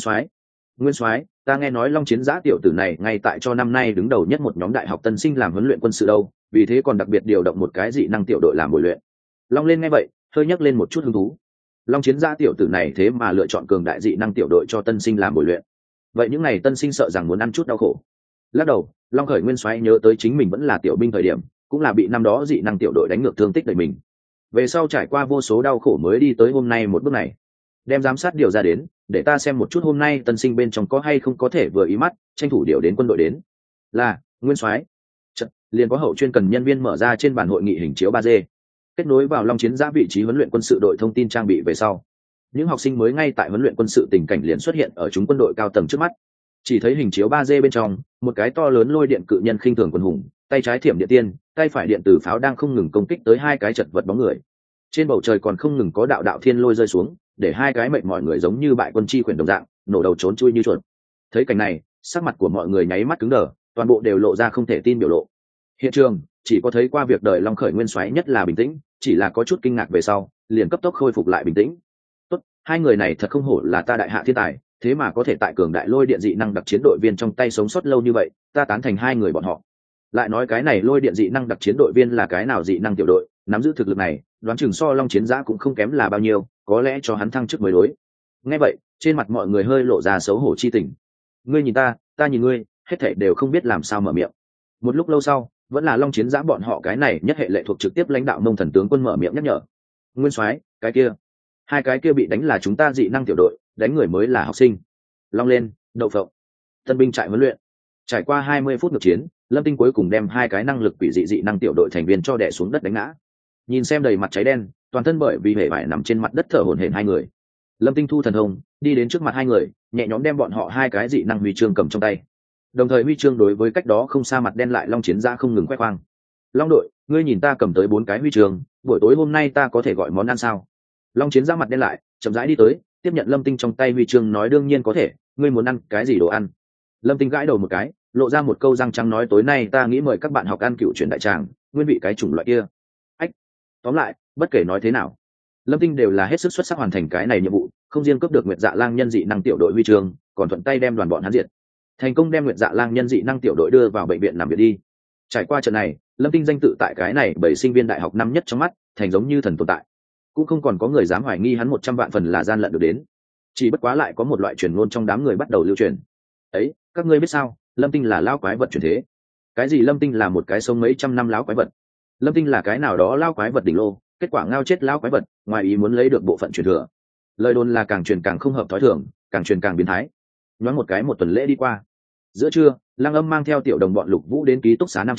nguyên soái, ta nghe nói Long Chiến Giã tiểu tử này ngay tại cho năm nay đứng đầu nhất một nhóm đại học tân sinh làm huấn luyện quân sự đâu, vì thế còn đặc biệt điều động một cái dị năng tiểu đội làm bồi luyện. Long lên nghe vậy hơi nhắc lên một chút hứng thú. Long Chiến Giã tiểu tử này thế mà lựa chọn cường đại dị năng tiểu đội cho tân sinh làm bồi luyện, vậy những ngày tân sinh sợ rằng muốn ăn chút đau khổ. Lắc đầu, Long Khởi nguyên soái nhớ tới chính mình vẫn là tiểu binh thời điểm, cũng là bị năm đó dị năng tiểu đội đánh ngược thương tích đời mình, về sau trải qua vô số đau khổ mới đi tới hôm nay một bước này. Đem giám sát điều ra đến, để ta xem một chút hôm nay tân sinh bên trong có hay không có thể vừa ý mắt, tranh thủ điều đến quân đội đến. Là nguyên soái. Liền có hậu chuyên cần nhân viên mở ra trên bản hội nghị hình chiếu 3D, kết nối vào Long Chiến Giã vị trí huấn luyện quân sự đội thông tin trang bị về sau, những học sinh mới ngay tại huấn luyện quân sự tình cảnh liền xuất hiện ở chúng quân đội cao tầng trước mắt. Chỉ thấy hình chiếu 3D bên trong, một cái to lớn lôi điện cự nhân khinh thường quân hùng, tay trái thiểm điện tiên, tay phải điện tử pháo đang không ngừng công kích tới hai cái chật vật bóng người. Trên bầu trời còn không ngừng có đạo đạo thiên lôi rơi xuống, để hai cái mệnh mọi người giống như bại quân chi khuyển đồng dạng, nổ đầu trốn chui như chuột. Thấy cảnh này, sắc mặt của mọi người nháy mắt cứng đờ, toàn bộ đều lộ ra không thể tin biểu lộ. Hiện trường chỉ có thấy qua việc đời Long Khởi nguyên soái nhất là bình tĩnh, chỉ là có chút kinh ngạc về sau, liền cấp tốc khôi phục lại bình tĩnh. Tốt, hai người này thật không hổ là ta đại hạ thiên tài, thế mà có thể tại cường đại lôi điện dị năng đặc chiến đội viên trong tay sống sót lâu như vậy, ta tán thành hai người bọn họ. Lại nói cái này lôi điện dị năng đặc chiến đội viên là cái nào dị năng tiểu đội, nắm giữ thực lực này, đoán chừng so Long Chiến Giã cũng không kém là bao nhiêu, có lẽ cho hắn thăng chức mới đối. Nghe vậy, trên mặt mọi người hơi lộ ra xấu hổ chi tình. Ngươi nhìn ta, ta nhìn ngươi, hết thảy đều không biết làm sao mở miệng. Một lúc lâu sau, vẫn là Long Chiến Giã bọn họ cái này nhất hệ lệ thuộc trực tiếp lãnh đạo Mông Thần tướng quân mở miệng nhắc nhở. Nguyên soái, cái kia, hai cái kia bị đánh là chúng ta dị năng tiểu đội, đánh người mới là học sinh. Long lên, đậu phộng. Tân binh trại huấn luyện. Trải qua 20 phút ngược chiến, Lâm Tinh cuối cùng đem hai cái năng lực quỷ dị dị năng tiểu đội thành viên cho đè xuống đất đánh ngã. Nhìn xem đầy mặt cháy đen, toàn thân bởi vì hề vải nằm trên mặt đất thở hổn hển hai người, Lâm Tinh thu thần hồn, đi đến trước mặt hai người, nhẹ nhõm đem bọn họ hai cái dị năng huy chương cầm trong tay. Đồng thời huy chương đối với cách đó không xa mặt đen lại Long Chiến Giã không ngừng khoe khoang. Long đội, ngươi nhìn ta cầm tới 4 cái huy chương, buổi tối hôm nay ta có thể gọi món ăn sao? Long Chiến Giã mặt đen lại, chậm rãi đi tới, tiếp nhận Lâm Tinh trong tay huy chương nói đương nhiên có thể, ngươi muốn ăn cái gì đồ ăn? Lâm Tinh gãi đầu một cái, lộ ra một câu răng trắng nói tối nay ta nghĩ mời các bạn học ăn cựu truyền đại tràng, nguyên vị cái chủng loại kia. Ách, tóm lại, bất kể nói thế nào, Lâm Tinh đều là hết sức xuất sắc hoàn thành cái này nhiệm vụ, không riêng cướp được Nguyệt Dạ Lang nhân dị năng tiểu đội huy chương, còn thuận tay đem đoàn bọn hắn diệt, thành công đem Nguyệt Dạ Lang nhân dị năng tiểu đội đưa vào bệnh viện nằm viện đi. Trải qua trận này, Lâm Tinh danh tự tại cái này bảy sinh viên đại học năm nhất trong mắt, thành giống như thần tồn tại, cũng không còn có người dám hoài nghi hắn 100 vạn phần là gian lận được đến. Chỉ bất quá lại có một loại truyền ngôn trong đám người bắt đầu lưu truyền. Ấy, các ngươi biết sao, Lâm Tinh là lão quái vật truyền thế. Cái gì Lâm Tinh là một cái sống mấy trăm năm lão quái vật? Lâm Tinh là cái nào đó lão quái vật đỉnh lô, kết quả ngao chết lão quái vật, ngoài ý muốn lấy được bộ phận truyền thừa. Lời đồn là càng truyền càng không hợp thói thường, càng truyền càng biến thái. Nhoáng một cái một tuần lễ đi qua. Giữa trưa, Lăng Âm mang theo tiểu đồng bọn Lục Vũ đến ký túc xá Nam chơi,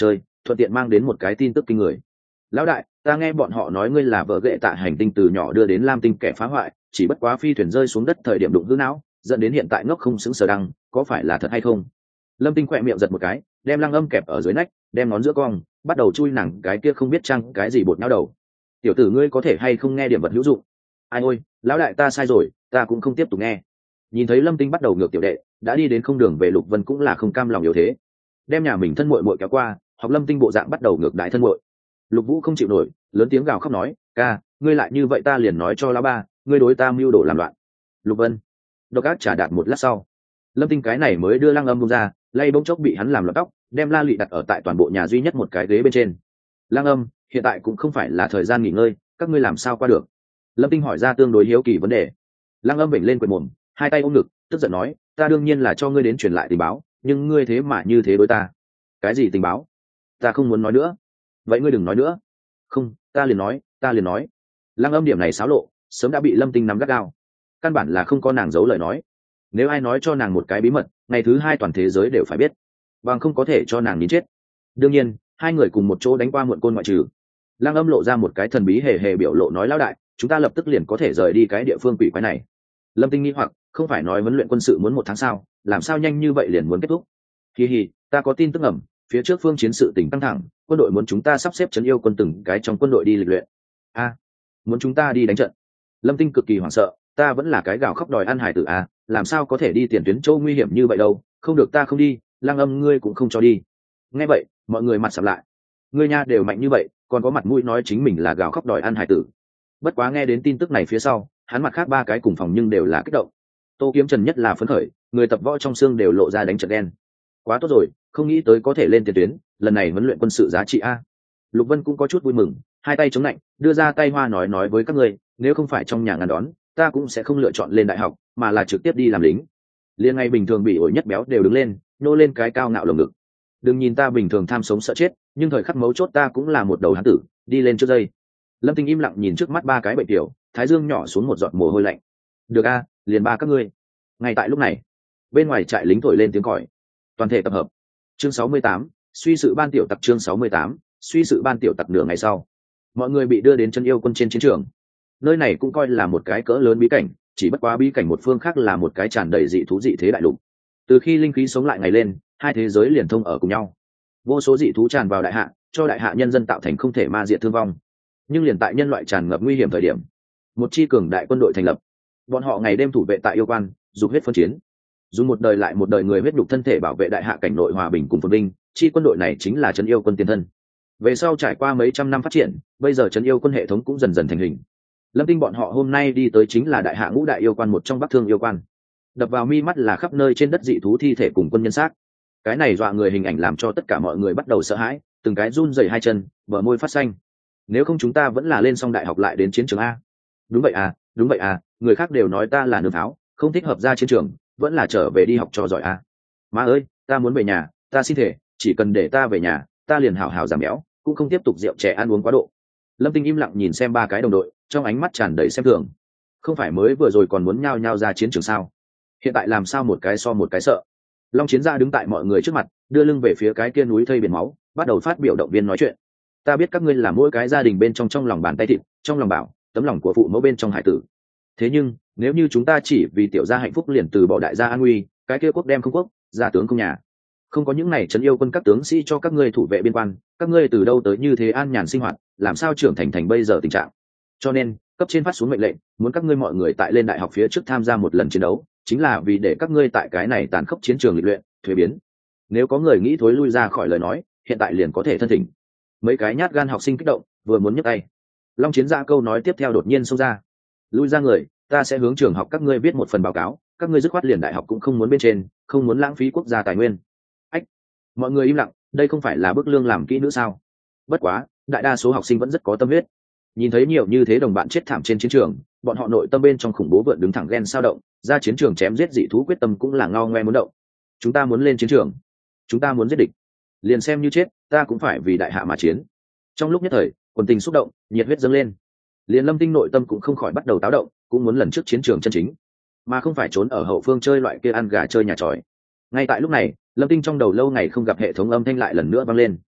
thuận tiện mang đến một cái tin tức kinh người. Lão đại, ta nghe bọn họ nói ngươi là vợ ghệ tạ hành tinh từ nhỏ đưa đến lam tinh kẻ phá hoại, chỉ bất quá phi thuyền rơi xuống đất thời điểm đụng hư não, dẫn đến hiện tại ngốc không xứng sở đăng, có phải là thật hay không? Lâm Tinh khỏe miệng giật một cái, đem Lăng Âm kẹp ở dưới nách, đem ngón giữa cong, bắt đầu chui nặng cái kia không biết chăng cái gì bột não đầu. Tiểu tử ngươi có thể hay không nghe điểm vật hữu dụng? Ai ôi, lão đại ta sai rồi, ta cũng không tiếp tục nghe. Nhìn thấy Lâm Tinh bắt đầu ngược tiểu đệ, đã đi đến không đường về, Lục Vân cũng là không cam lòng yếu thế, đem nhà mình thân muội muội kéo qua, học Lâm Tinh bộ dạng bắt đầu ngược đại thân muội. Lục Vũ không chịu nổi, lớn tiếng gào khóc nói, ca, ngươi lại như vậy ta liền nói cho lão ba, ngươi đối ta mưu đồ làm loạn. Lục Vân độc ác trả đạt một lát sau, Lâm Tinh cái này mới đưa Lăng Âm bông ra, lay bỗng chốc bị hắn làm loạn tóc, đem La Lụy đặt ở tại toàn bộ nhà duy nhất một cái ghế bên trên. Lăng Âm, hiện tại cũng không phải là thời gian nghỉ ngơi, các ngươi làm sao qua được? Lâm Tinh hỏi ra tương đối hiếu kỳ vấn đề. Lăng Âm vểnh lên quệt mồm, hai tay ôm ngực, tức giận nói, ta đương nhiên là cho ngươi đến truyền lại tình báo, nhưng ngươi thế mà như thế đối ta. Cái gì tình báo? Ta không muốn nói nữa. Vậy ngươi đừng nói nữa. Không, ta liền nói. Lăng Âm điểm này xáo lộ, sớm đã bị Lâm Tinh nắm gắt gao, căn bản là không có nàng giấu lời nói. Nếu ai nói cho nàng một cái bí mật, ngày thứ hai toàn thế giới đều phải biết, bằng không có thể cho nàng nín chết. Đương nhiên, hai người cùng một chỗ đánh qua muộn côn ngoại trừ. Lăng Âm lộ ra một cái thần bí hề hề biểu lộ, nói, lão đại, chúng ta lập tức liền có thể rời đi cái địa phương quỷ quái này. Lâm Tinh nghi hoặc, không phải nói huấn luyện quân sự muốn 1 tháng sao, làm sao nhanh như vậy liền muốn kết thúc? Hi hi, ta có tin tức ẩm, phía trước phương chiến sự tỉnh căng thẳng, quân đội muốn chúng ta sắp xếp trấn yêu quân từng cái trong quân đội đi lịch luyện. Muốn chúng ta đi đánh trận? Lâm Tinh cực kỳ hoảng sợ, ta vẫn là cái gào khóc đòi ăn hải tử làm sao có thể đi tiền tuyến châu nguy hiểm như vậy đâu, không được ta không đi, Lăng Âm ngươi cũng không cho đi. Nghe vậy, mọi người mặt sầm lại, ngươi nha đều mạnh như vậy, còn có mặt mũi nói chính mình là gào khóc đòi ăn hải tử. Bất quá nghe đến tin tức này phía sau, hắn mặt khác 3 cái cùng phòng nhưng đều là kích động. Tô Kiếm Trần nhất là phấn khởi, người tập võ trong xương đều lộ ra đánh trận đen. Quá tốt rồi, không nghĩ tới có thể lên tiền tuyến, lần này huấn luyện quân sự giá trị a. Lục Vân cũng có chút vui mừng, hai tay chống lạnh, đưa ra tay hoa nói với các ngươi, nếu không phải trong nhà ngăn đón, ta cũng sẽ không lựa chọn lên đại học, mà là trực tiếp đi làm lính. Liên ngày bình thường bị ổi nhất béo đều đứng lên, nô lên cái cao ngạo lồng ngực. Đừng nhìn ta bình thường tham sống sợ chết, nhưng thời khắc mấu chốt ta cũng là một đầu hán tử, đi lên trước dây. Lâm Tinh im lặng nhìn trước mắt 3 cái bệnh tiểu, thái dương nhỏ xuống một giọt mồ hôi lạnh. Được liền 3 các ngươi. Ngay tại lúc này, bên ngoài trại lính thổi lên tiếng còi. Toàn thể tập hợp. Chương 68, suy sự ban tiểu tặc. Chương 68, suy sự ban tiểu tặc. Nửa ngày sau, mọi người bị đưa đến chân yêu quân trên chiến trường. Nơi này cũng coi là một cái cỡ lớn bí cảnh, chỉ bất quá bí cảnh một phương khác là một cái tràn đầy dị thú dị thế đại lục. Từ khi linh khí sống lại ngày lên, hai thế giới liền thông ở cùng nhau. Vô số dị thú tràn vào đại hạ, cho đại hạ nhân dân tạo thành không thể ma diệt thương vong. Nhưng liền tại nhân loại tràn ngập nguy hiểm thời điểm, một chi cường đại quân đội thành lập. Bọn họ ngày đêm thủ vệ tại yêu quan, dùng huyết phân chiến, dùng một đời lại một đời người huyết nhục thân thể bảo vệ đại hạ cảnh nội hòa bình cùng phồn vinh. Chi quân đội này chính là trấn yêu quân tiền thân. Về sau trải qua mấy trăm năm phát triển, bây giờ trấn yêu quân hệ thống cũng dần dần thành hình. Lâm Tinh bọn họ hôm nay đi tới chính là đại hạ ngũ đại yêu quan một trong Bắc Thương yêu quan. Đập vào mi mắt là khắp nơi trên đất dị thú thi thể cùng quân nhân xác. Cái này dọa người hình ảnh làm cho tất cả mọi người bắt đầu sợ hãi, từng cái run rẩy hai chân, bờ môi phát xanh. Nếu không chúng ta vẫn là lên xong đại học lại đến chiến trường a. Đúng vậy người khác đều nói ta là nương pháo, không thích hợp ra chiến trường, vẫn là trở về đi học cho giỏi a. Má ơi, ta muốn về nhà, ta xin thể, chỉ cần để ta về nhà, ta liền hào hào giảm béo, cũng không tiếp tục rượu chè ăn uống quá độ. Lâm Tinh im lặng nhìn xem 3 cái đồng đội, trong ánh mắt tràn đầy xem thường. Không phải mới vừa rồi còn muốn nhao nhao ra chiến trường sao? Hiện tại làm sao một cái so một cái sợ? Long Chiến Gia đứng tại mọi người trước mặt, đưa lưng về phía cái kia núi thây biển máu, bắt đầu phát biểu động viên nói chuyện. Ta biết các ngươi là mỗi cái gia đình bên trong lòng bàn tay thịt, trong lòng bảo, tấm lòng của phụ mẫu bên trong hải tử. Thế nhưng, nếu như chúng ta chỉ vì tiểu gia hạnh phúc liền từ bỏ đại gia an nguy, cái kia quốc đem không quốc, gia tướng không nhà. Không có những này trấn yêu quân các tướng sĩ cho các ngươi thủ vệ biên quan, các ngươi từ đâu tới như thế an nhàn sinh hoạt, làm sao trưởng thành bây giờ tình trạng. Cho nên, cấp trên phát xuống mệnh lệnh, muốn các ngươi mọi người tại lên đại học phía trước tham gia một lần chiến đấu, chính là vì để các ngươi tại cái này tàn khốc chiến trường luyện thuế biến. Nếu có người nghĩ thối lui ra khỏi lời nói, hiện tại liền có thể thân thỉnh. Mấy cái nhát gan học sinh kích động, vừa muốn nhấc tay, Long Chiến Gia câu nói tiếp theo đột nhiên xông ra: lui ra người, ta sẽ hướng trường học các ngươi viết một phần báo cáo, các ngươi dứt khoát liền đại học cũng không muốn bên trên, không muốn lãng phí quốc gia tài nguyên. Ách, mọi người im lặng, đây không phải là bức lương làm kỹ nữa sao? Bất quá, đại đa số học sinh vẫn rất có tâm huyết. Nhìn thấy nhiều như thế đồng bạn chết thảm trên chiến trường, bọn họ nội tâm bên trong khủng bố vượn đứng thẳng ghen sao động, ra chiến trường chém giết dị thú quyết tâm cũng là ngao ngoe muốn động. Chúng ta muốn lên chiến trường, chúng ta muốn giết địch, liền xem như chết, ta cũng phải vì đại hạ mà chiến. Trong lúc nhất thời, quần tình xúc động, nhiệt huyết dâng lên. Liền Lâm Tinh nội tâm cũng không khỏi bắt đầu táo động, cũng muốn lần trước chiến trường chân chính, mà không phải trốn ở hậu phương chơi loại kia ăn gà chơi nhà tròi. Ngay tại lúc này, Lâm Tinh trong đầu lâu ngày không gặp hệ thống âm thanh lại lần nữa vang lên.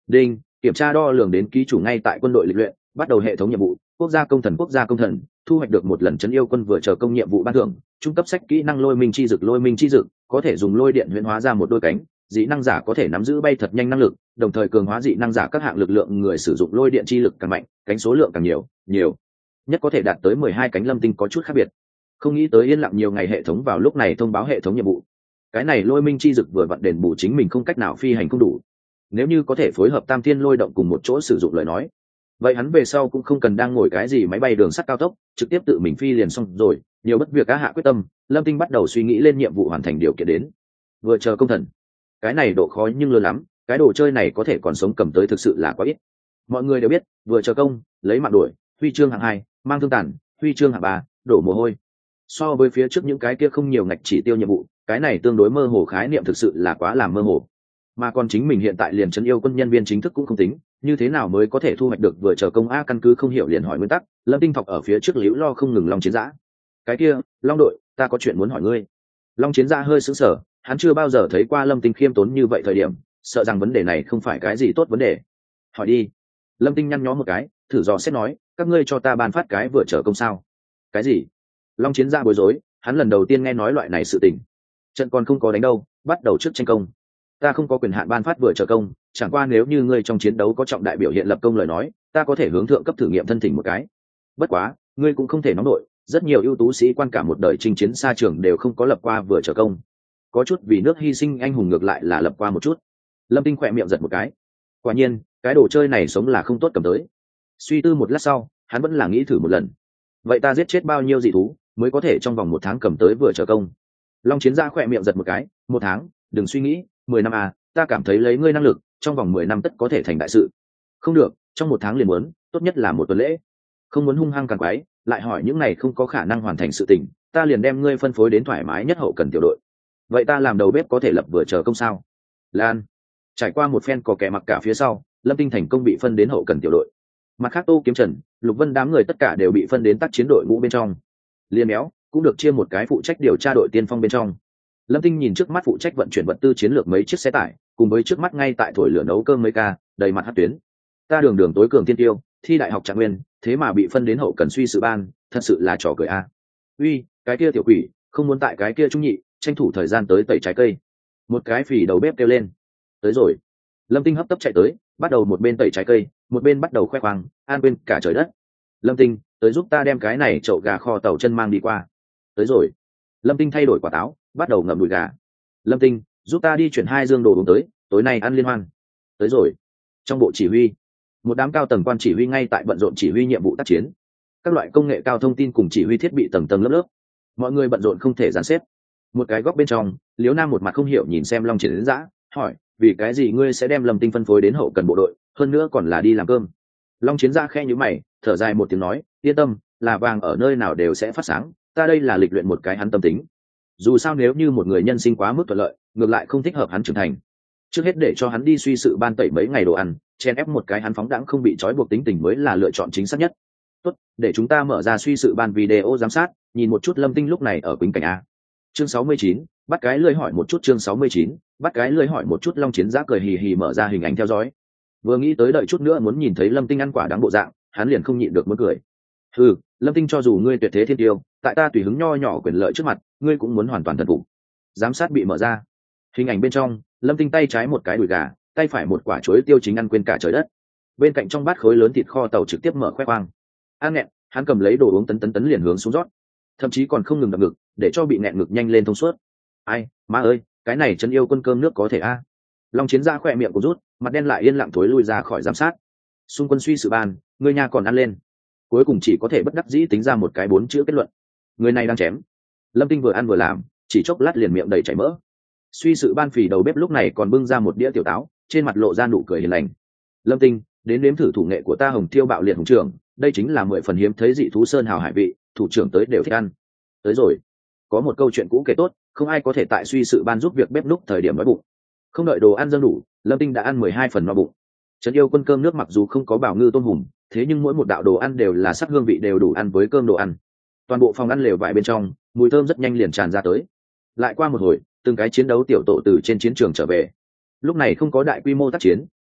Đinh, kiểm tra đo lường đến ký chủ ngay tại quân đội lịch luyện, bắt đầu hệ thống nhiệm vụ, quốc gia công thần quốc gia công thần, thu hoạch được một lần trấn yêu quân vừa chờ công nhiệm vụ ban thưởng, trung cấp sách kỹ năng lôi minh chi dực, lôi minh chi dực có thể dùng lôi điện huyễn hóa ra một đôi cánh, dị năng giả có thể nắm giữ bay thật nhanh năng lực, đồng thời cường hóa dị năng giả các hạng lực lượng người sử dụng lôi điện chi lực càng mạnh, cánh số lượng càng nhiều nhất có thể đạt tới 12 cánh. Lâm Tinh có chút khác biệt, không nghĩ tới yên lặng nhiều ngày hệ thống vào lúc này thông báo hệ thống nhiệm vụ. Cái này lôi minh chi dực vừa vặn đền bù chính mình không cách nào phi hành không đủ, nếu như có thể phối hợp tam thiên lôi động cùng một chỗ sử dụng lời nói, vậy hắn về sau cũng không cần đang ngồi cái gì máy bay đường sắt cao tốc, trực tiếp tự mình phi liền xong rồi. Nhiều bất việc cá hạ quyết tâm, Lâm Tinh bắt đầu suy nghĩ lên nhiệm vụ hoàn thành điều kiện đến. Vừa chờ công thần, cái này độ khó nhưng lớn lắm, cái đồ chơi này có thể còn sống cầm tới thực sự là quá ít. Mọi người đều biết, vừa chờ công, lấy mạng đuổi, huy chương hạng 2, mang thương tàn, huy chương hạng 3, đổ mồ hôi. So với phía trước những cái kia không nhiều ngạch chỉ tiêu nhiệm vụ, cái này tương đối mơ hồ, khái niệm thực sự là quá làm mơ hồ. Mà còn chính mình hiện tại liền trấn yêu quân nhân viên chính thức cũng không tính, như thế nào mới có thể thu hoạch được vừa chờ công a? Căn cứ không hiểu liền hỏi nguyên tắc, Lâm Tinh thọc ở phía trước liễu lo không ngừng. Long Chiến Dã, cái kia, Long đội, ta có chuyện muốn hỏi ngươi. Long Chiến Dã hơi sững sờ, hắn chưa bao giờ thấy qua Lâm Tinh khiêm tốn như vậy thời điểm, sợ rằng vấn đề này không phải cái gì tốt vấn đề. Hỏi đi. Lâm Tinh nhăn nhó một cái, thử dò xét nói, các ngươi cho ta ban phát cái vừa chờ công sao? Cái gì? Long Chiến Dã bối rối, hắn lần đầu tiên nghe nói loại này sự tình. Trận còn không có đánh đâu, bắt đầu trước tranh công. Ta không có quyền hạn ban phát vừa chờ công, chẳng qua nếu như ngươi trong chiến đấu có trọng đại biểu hiện lập công lời nói, ta có thể hướng thượng cấp thử nghiệm thân thỉnh một cái. Bất quá, ngươi cũng không thể nóng nổi, rất nhiều ưu tú sĩ quan cả một đời chinh chiến xa trường đều không có lập qua vừa chờ công. Có chút vì nước hy sinh anh hùng ngược lại là lập qua một chút. Lâm Tinh khỏe miệng giật một cái. Quả nhiên, cái đồ chơi này sống là không tốt cầm tới. Suy tư một lát sau, hắn vẫn là nghĩ thử một lần. Vậy ta giết chết bao nhiêu dị thú mới có thể trong vòng 1 tháng cầm tới vừa chờ công? Long Chiến Gia khỏe miệng giật một cái. 1 tháng, đừng suy nghĩ, 10 năm à, ta cảm thấy lấy ngươi năng lực, trong vòng 10 năm tất có thể thành đại sự. Không được, trong 1 tháng liền muốn, tốt nhất là 1 tuần lễ. Không muốn hung hăng càng quái, lại hỏi những này không có khả năng hoàn thành sự tình, ta liền đem ngươi phân phối đến thoải mái nhất hậu cần tiểu đội. Vậy ta làm đầu bếp có thể lập vừa chờ công sao? Lan. Trải qua một phen cò kè mặc cả phía sau, Lâm Tinh thành công bị phân đến hậu cần tiểu đội. Mặt khác Tô Kiếm Trần, Lục Vân đám người tất cả đều bị phân đến tác chiến đội ngũ bên trong. Liên Béo cũng được chia một cái phụ trách điều tra đội tiên phong bên trong. Lâm Tinh nhìn trước mắt phụ trách vận chuyển vật tư chiến lược mấy chiếc xe tải, cùng với trước mắt ngay tại thổi lửa nấu cơm mấy ca, đầy mặt hất tuyến. Ta đường tối cường thiên tiêu, thi đại học Trạng Nguyên, thế mà bị phân đến hậu cần suy sự ban, thật sự là trò cười a. Uy, cái kia tiểu quỷ, không muốn tại cái kia trung nhị, tranh thủ thời gian tới tẩy trái cây. Một cái phì đầu bếp kêu lên. Tới rồi. Lâm Tinh hấp tấp chạy tới, bắt đầu một bên tẩy trái cây, một bên bắt đầu khoe khoang, an quên cả trời đất. Lâm Tinh, tới giúp ta đem cái này chậu gà kho tàu chân mang đi qua. Tới rồi. Lâm Tinh thay đổi quả táo, bắt đầu ngậm đùi gà. Lâm Tinh, giúp ta đi chuyển 2 dương đồ uống tới, tối nay ăn liên hoan. Tới rồi. Trong bộ chỉ huy, một đám cao tầng quan chỉ huy ngay tại bận rộn chỉ huy nhiệm vụ tác chiến. Các loại công nghệ cao thông tin cùng chỉ huy thiết bị tầng tầng lớp lớp, mọi người bận rộn không thể dàn xếp. Một cái góc bên trong, Liễu Nam một mặt không hiểu nhìn xem Long Chiến Dã, hỏi, vì cái gì ngươi sẽ đem Lâm Tinh phân phối đến hậu cần bộ đội, hơn nữa còn là đi làm cơm? Long Chiến Dã khẽ nhíu mày, thở dài một tiếng nói, yên tâm, là vàng ở nơi nào đều sẽ phát sáng, ta đây là lịch luyện một cái hắn tâm tính. Dù sao nếu như một người nhân sinh quá mức thuận lợi, ngược lại không thích hợp hắn trưởng thành. Trước hết để cho hắn đi suy sự ban tẩy mấy ngày đồ ăn, chen ép một cái hắn phóng đãng không bị trói buộc tính tình mới là lựa chọn chính xác nhất. Tốt, để chúng ta mở ra suy sự ban video giám sát, nhìn một chút Lâm Tinh lúc này ở quýnh cảnh a. Chương 69, bắt cái lưỡi hỏi một chút. Chương 69, bắt cái lưỡi hỏi một chút. Long Chiến Dã cười hì hì mở ra hình ảnh theo dõi. Vừa nghĩ tới đợi chút nữa muốn nhìn thấy Lâm Tinh ăn quả đáng bộ dạng, hắn liền không nhịn được muốn cười. Ừ, Lâm Tinh, cho dù ngươi tuyệt thế thiên tiêu, tại ta tùy hứng nho nhỏ quyền lợi trước mặt, ngươi cũng muốn hoàn toàn thần phục. Giám sát bị mở ra. Hình ảnh bên trong, Lâm Tinh tay trái một cái đùi gà, tay phải một quả chuối tiêu chính ăn quên cả trời đất. Bên cạnh trong bát khối lớn thịt kho tàu trực tiếp mở khoe khoang. Ăn nghẹn, hắn cầm lấy đồ uống tấn liền hướng xuống rót, thậm chí còn không ngừng đập ngực, để cho bị nghẹn ngực nhanh lên thông suốt. Ai, má ơi, cái này chân yêu quân cơm nước có thể a. Long Chiến Dã khỏe miệng của rút, mặt đen lại yên lặng thối lui ra khỏi giám sát. Xung quân suy sự ban, người nhà còn ăn lên. Cuối cùng chỉ có thể bất đắc dĩ tính ra một cái 4 chữ kết luận. Người này đang chém. Lâm Tinh vừa ăn vừa làm, chỉ chốc lát liền miệng đầy chảy mỡ. Suy sự ban phì đầu bếp lúc này còn bưng ra một đĩa tiểu táo, trên mặt lộ ra nụ cười hiền lành. Lâm Tinh, đến nếm thử thủ nghệ của ta Hồng Tiêu Bạo Liệt Hùng trưởng, đây chính là 10 phần hiếm thấy dị thú sơn hào hải vị, thủ trưởng tới đều thích ăn. Tới rồi. Có một câu chuyện cũ kể tốt, không ai có thể tại suy sự ban giúp việc bếp núc thời điểm đói bụng. Không đợi đồ ăn dâng đủ, Lâm Tinh đã ăn 12 phần no bụng. Trấn yêu quân cơm nước mặc dù không có bảo ngư tôm hùm, thế nhưng mỗi một đạo đồ ăn đều là sắc hương vị đều đủ ăn với cơm đồ ăn. Toàn bộ phòng ăn lều vải bên trong, mùi thơm rất nhanh liền tràn ra tới. Lại qua một hồi, từng cái chiến đấu tiểu tổ từ trên chiến trường trở về. Lúc này không có đại quy mô tác chiến,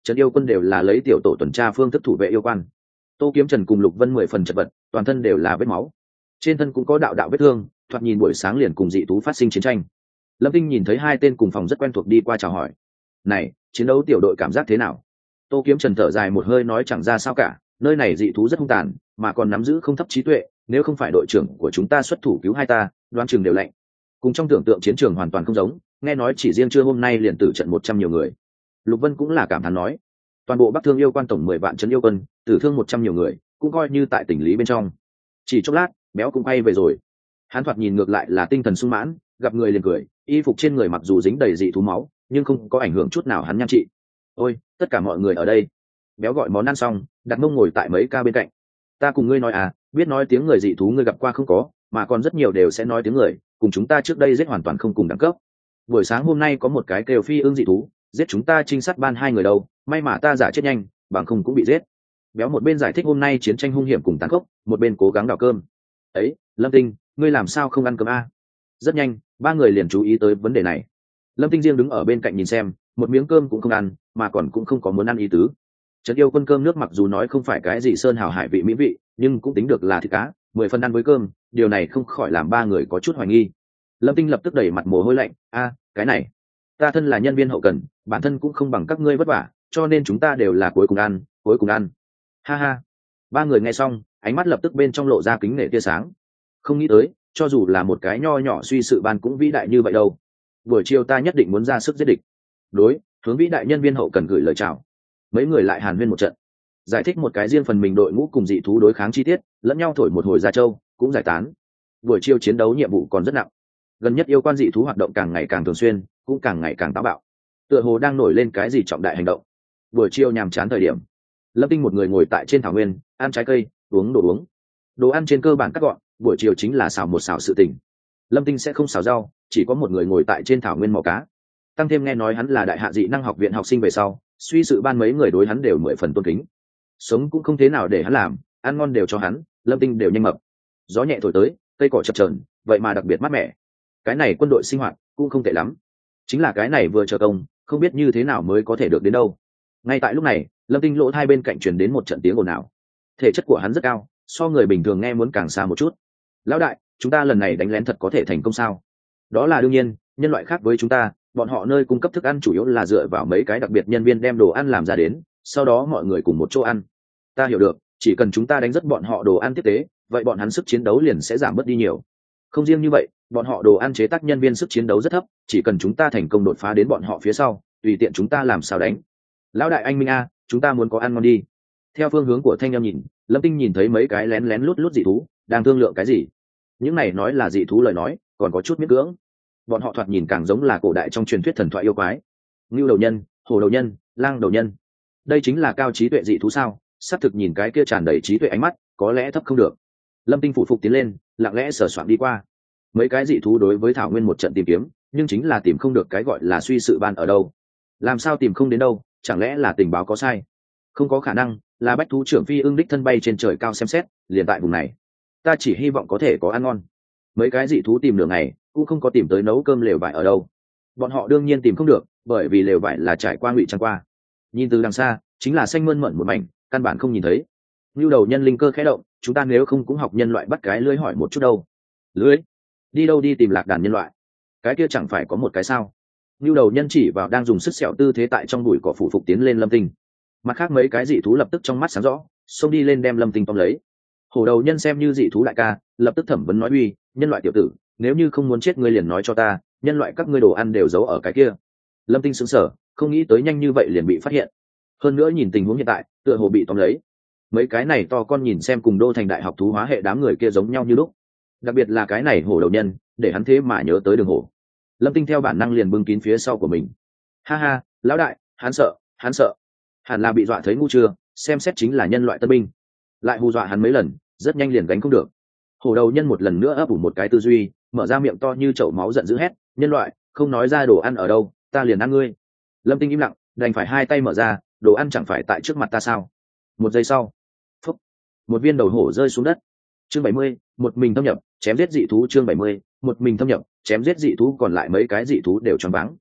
trấn yêu quân đều là lấy tiểu tổ tuần tra phương thức thủ vệ yêu quan. Tô Kiếm Trần cùng Lục Vân 10 phần chật vật, toàn thân đều là vết máu, trên thân cũng có đạo đạo vết thương, thoạt nhìn buổi sáng liền cùng dị thú phát sinh chiến tranh. Lâm Tinh nhìn thấy hai tên cùng phòng rất quen thuộc đi qua chào hỏi. Này, chiến đấu tiểu đội cảm giác thế nào? Tô Kiếm Trần thở dài một hơi nói chẳng ra sao cả, nơi này dị thú rất hung tàn, mà còn nắm giữ không thấp trí tuệ, nếu không phải đội trưởng của chúng ta xuất thủ cứu hai ta, đoán chừng đều lạnh. Cùng trong tưởng tượng chiến trường hoàn toàn không giống, nghe nói chỉ riêng trưa hôm nay liền tử trận 100 nhiều người. Lục Vân cũng là cảm thán nói, toàn bộ Bắc Thương yêu quan tổng 10 vạn trấn yêu quân, tử thương 100 nhiều người, cũng coi như tại tỉnh lý bên trong. Chỉ chốc lát, Béo cũng quay về rồi. Hắn thoạt nhìn ngược lại là tinh thần sung mãn, gặp người liền cười, y phục trên người mặc dù dính đầy dị thú máu, nhưng không có ảnh hưởng chút nào hắn nhan trị. Ôi, tất cả mọi người ở đây. Béo gọi món ăn xong, đặt mông ngồi tại mấy ca bên cạnh. Ta cùng ngươi nói à, biết nói tiếng người dị thú ngươi gặp qua không có, mà còn rất nhiều đều sẽ nói tiếng người, cùng chúng ta trước đây giết hoàn toàn không cùng đẳng cấp. Buổi sáng hôm nay có một cái kêu phi ương dị thú, giết chúng ta trinh sát ban 2 người đâu, may mà ta giả chết nhanh, bằng không cũng bị giết. Béo một bên giải thích hôm nay chiến tranh hung hiểm cùng tàn khốc, một bên cố gắng đào cơm. Ấy, Lâm Tinh, ngươi làm sao không ăn cơm a? Rất nhanh, 3 người liền chú ý tới vấn đề này. Lâm Tinh riêng đứng ở bên cạnh nhìn xem, một miếng cơm cũng không ăn, mà còn cũng không có muốn ăn ý tứ. Trấn yêu quân cơm nước mặc dù nói không phải cái gì sơn hào hải vị mỹ vị, nhưng cũng tính được là thịt cá, 10 phần ăn với cơm, điều này không khỏi làm 3 người có chút hoài nghi. Lâm Tinh lập tức đẩy mặt mồ hôi lạnh, cái này, ta thân là nhân viên hậu cần, bản thân cũng không bằng các ngươi vất vả, cho nên chúng ta đều là cuối cùng ăn, cuối cùng ăn. Ha ha. 3 người nghe xong, ánh mắt lập tức bên trong lộ ra kính nể tia sáng. Không nghĩ tới, cho dù là một cái nho nhỏ suy sự ban cũng vĩ đại như vậy đâu. Buổi chiều ta nhất định muốn ra sức giết địch. Đối, hướng vĩ đại nhân viên hậu cần gửi lời chào. Mấy người lại hàn huyên một trận, giải thích một cái riêng phần mình đội ngũ cùng dị thú đối kháng chi tiết, lẫn nhau thổi một hồi ra châu, cũng giải tán. Buổi chiều chiến đấu nhiệm vụ còn rất nặng. Gần nhất yêu quan dị thú hoạt động càng ngày càng thường xuyên, cũng càng ngày càng táo bạo. Tựa hồ đang nổi lên cái gì trọng đại hành động. Buổi chiều nhàm chán thời điểm, Lâm Tinh một người ngồi tại trên thảo nguyên, ăn trái cây, uống đồ uống. Đồ ăn trên cơ bản cắt gọn, buổi chiều chính là xào một xào sự tình. Lâm Tinh sẽ không xào rau, chỉ có một người ngồi tại trên thảo nguyên mò cá. Tăng thêm nghe nói hắn là đại hạ dị năng học viện học sinh về sau, suy sự ban mấy người đối hắn đều 10 phần tôn kính. Sống cũng không thế nào để hắn làm, ăn ngon đều cho hắn, Lâm Tinh đều nhanh mập. Gió nhẹ thổi tới, cây cỏ chập chờn, vậy mà đặc biệt mát mẻ. Cái này quân đội sinh hoạt cũng không tệ lắm. Chính là cái này vừa chờ công, không biết như thế nào mới có thể được đến đâu. Ngay tại lúc này, Lâm Tinh lỗ hai bên cạnh truyền đến một trận tiếng ồn ào. Thể chất của hắn rất cao, so người bình thường nghe muốn càng xa một chút. Lão đại, chúng ta lần này đánh lén thật có thể thành công sao? Đó là đương nhiên, nhân loại khác với chúng ta, bọn họ nơi cung cấp thức ăn chủ yếu là dựa vào mấy cái đặc biệt nhân viên đem đồ ăn làm ra đến, sau đó mọi người cùng một chỗ ăn. Ta hiểu được, chỉ cần chúng ta đánh rất bọn họ đồ ăn tiếp tế, vậy bọn hắn sức chiến đấu liền sẽ giảm bớt đi nhiều. Không riêng như vậy, bọn họ đồ ăn chế tác nhân viên sức chiến đấu rất thấp, chỉ cần chúng ta thành công đột phá đến bọn họ phía sau, tùy tiện chúng ta làm sao đánh. Lão đại anh Minh a, chúng ta muốn có ăn ngon đi. Theo phương hướng của thanh em nhìn, Lâm Tinh nhìn thấy mấy cái lén lén lút lút dị thú đang thương lượng cái gì. Những này nói là dị thú lời nói, còn có chút miễn cưỡng. Bọn họ thoạt nhìn càng giống là cổ đại trong truyền thuyết thần thoại yêu quái. Ngưu đầu nhân, hổ đầu nhân, lang đầu nhân. Đây chính là cao trí tuệ dị thú sao? Xác thực nhìn cái kia tràn đầy trí tuệ ánh mắt, có lẽ thấp không được. Lâm Tinh phụ phục tiến lên, lặng lẽ sờ soạn đi qua. Mấy cái dị thú đối với thảo nguyên một trận tìm kiếm, nhưng chính là tìm không được cái gọi là suy sự ban ở đâu. Làm sao tìm không đến đâu? Chẳng lẽ là tình báo có sai? Không có khả năng, là bách thú trưởng phi ưng đích thân bay trên trời cao xem xét, liền tại vùng này. Ta chỉ hy vọng có thể có ăn ngon. Mấy cái dị thú tìm nửa ngày, cũng không có tìm tới nấu cơm lều vải ở đâu. Bọn họ đương nhiên tìm không được, bởi vì lều vải là trải qua ngụy trang qua. Nhìn từ đằng xa, chính là xanh mơn mởn một mảnh, căn bản không nhìn thấy. Nưu đầu nhân linh cơ khẽ động, chúng ta nếu không cũng học nhân loại bắt cái lưới hỏi một chút đâu. Lưới? Đi đâu đi tìm lạc đàn nhân loại? Cái kia chẳng phải có một cái sao? Nưu đầu nhân chỉ vào đang dùng sức sẹo tư thế tại trong bụi cỏ phủ phục tiến lên Lâm Tinh. Mặt khác mấy cái dị thú lập tức trong mắt sáng rõ, xông đi lên đem Lâm Tinh tóm lấy. Hổ đầu nhân xem như dị thú đại ca, lập tức thẩm vấn nói uy, nhân loại tiểu tử, nếu như không muốn chết ngươi liền nói cho ta, nhân loại các ngươi đồ ăn đều giấu ở cái kia. Lâm Tinh sững sờ, không nghĩ tới nhanh như vậy liền bị phát hiện. Hơn nữa nhìn tình huống hiện tại, tựa hồ bị tóm lấy. Mấy cái này to con nhìn xem cùng đô thành đại học thú hóa hệ đám người kia giống nhau như lúc. Đặc biệt là cái này hổ đầu nhân, để hắn thế mà nhớ tới đường hổ. Lâm Tinh theo bản năng liền bưng kín phía sau của mình. Ha ha, lão đại, hắn sợ. Hẳn là bị dọa thấy ngu chưa, xem xét chính là nhân loại tân binh. Lại hù dọa hắn mấy lần, rất nhanh liền gánh không được. Hổ đầu nhân một lần nữa ấp ủ một cái tư duy, mở ra miệng to như chậu máu giận dữ hét, nhân loại, không nói ra đồ ăn ở đâu, ta liền ăn ngươi. Lâm Tinh im lặng, đành phải hai tay mở ra, đồ ăn chẳng phải tại trước mặt ta sao? Một giây sau, phúc, một viên đầu hổ rơi xuống đất. Chương 70, một mình thâm nhập, chém giết dị thú. Chương 70, một mình thâm nhập, chém giết dị thú, còn lại mấy cái dị thú đều choáng váng.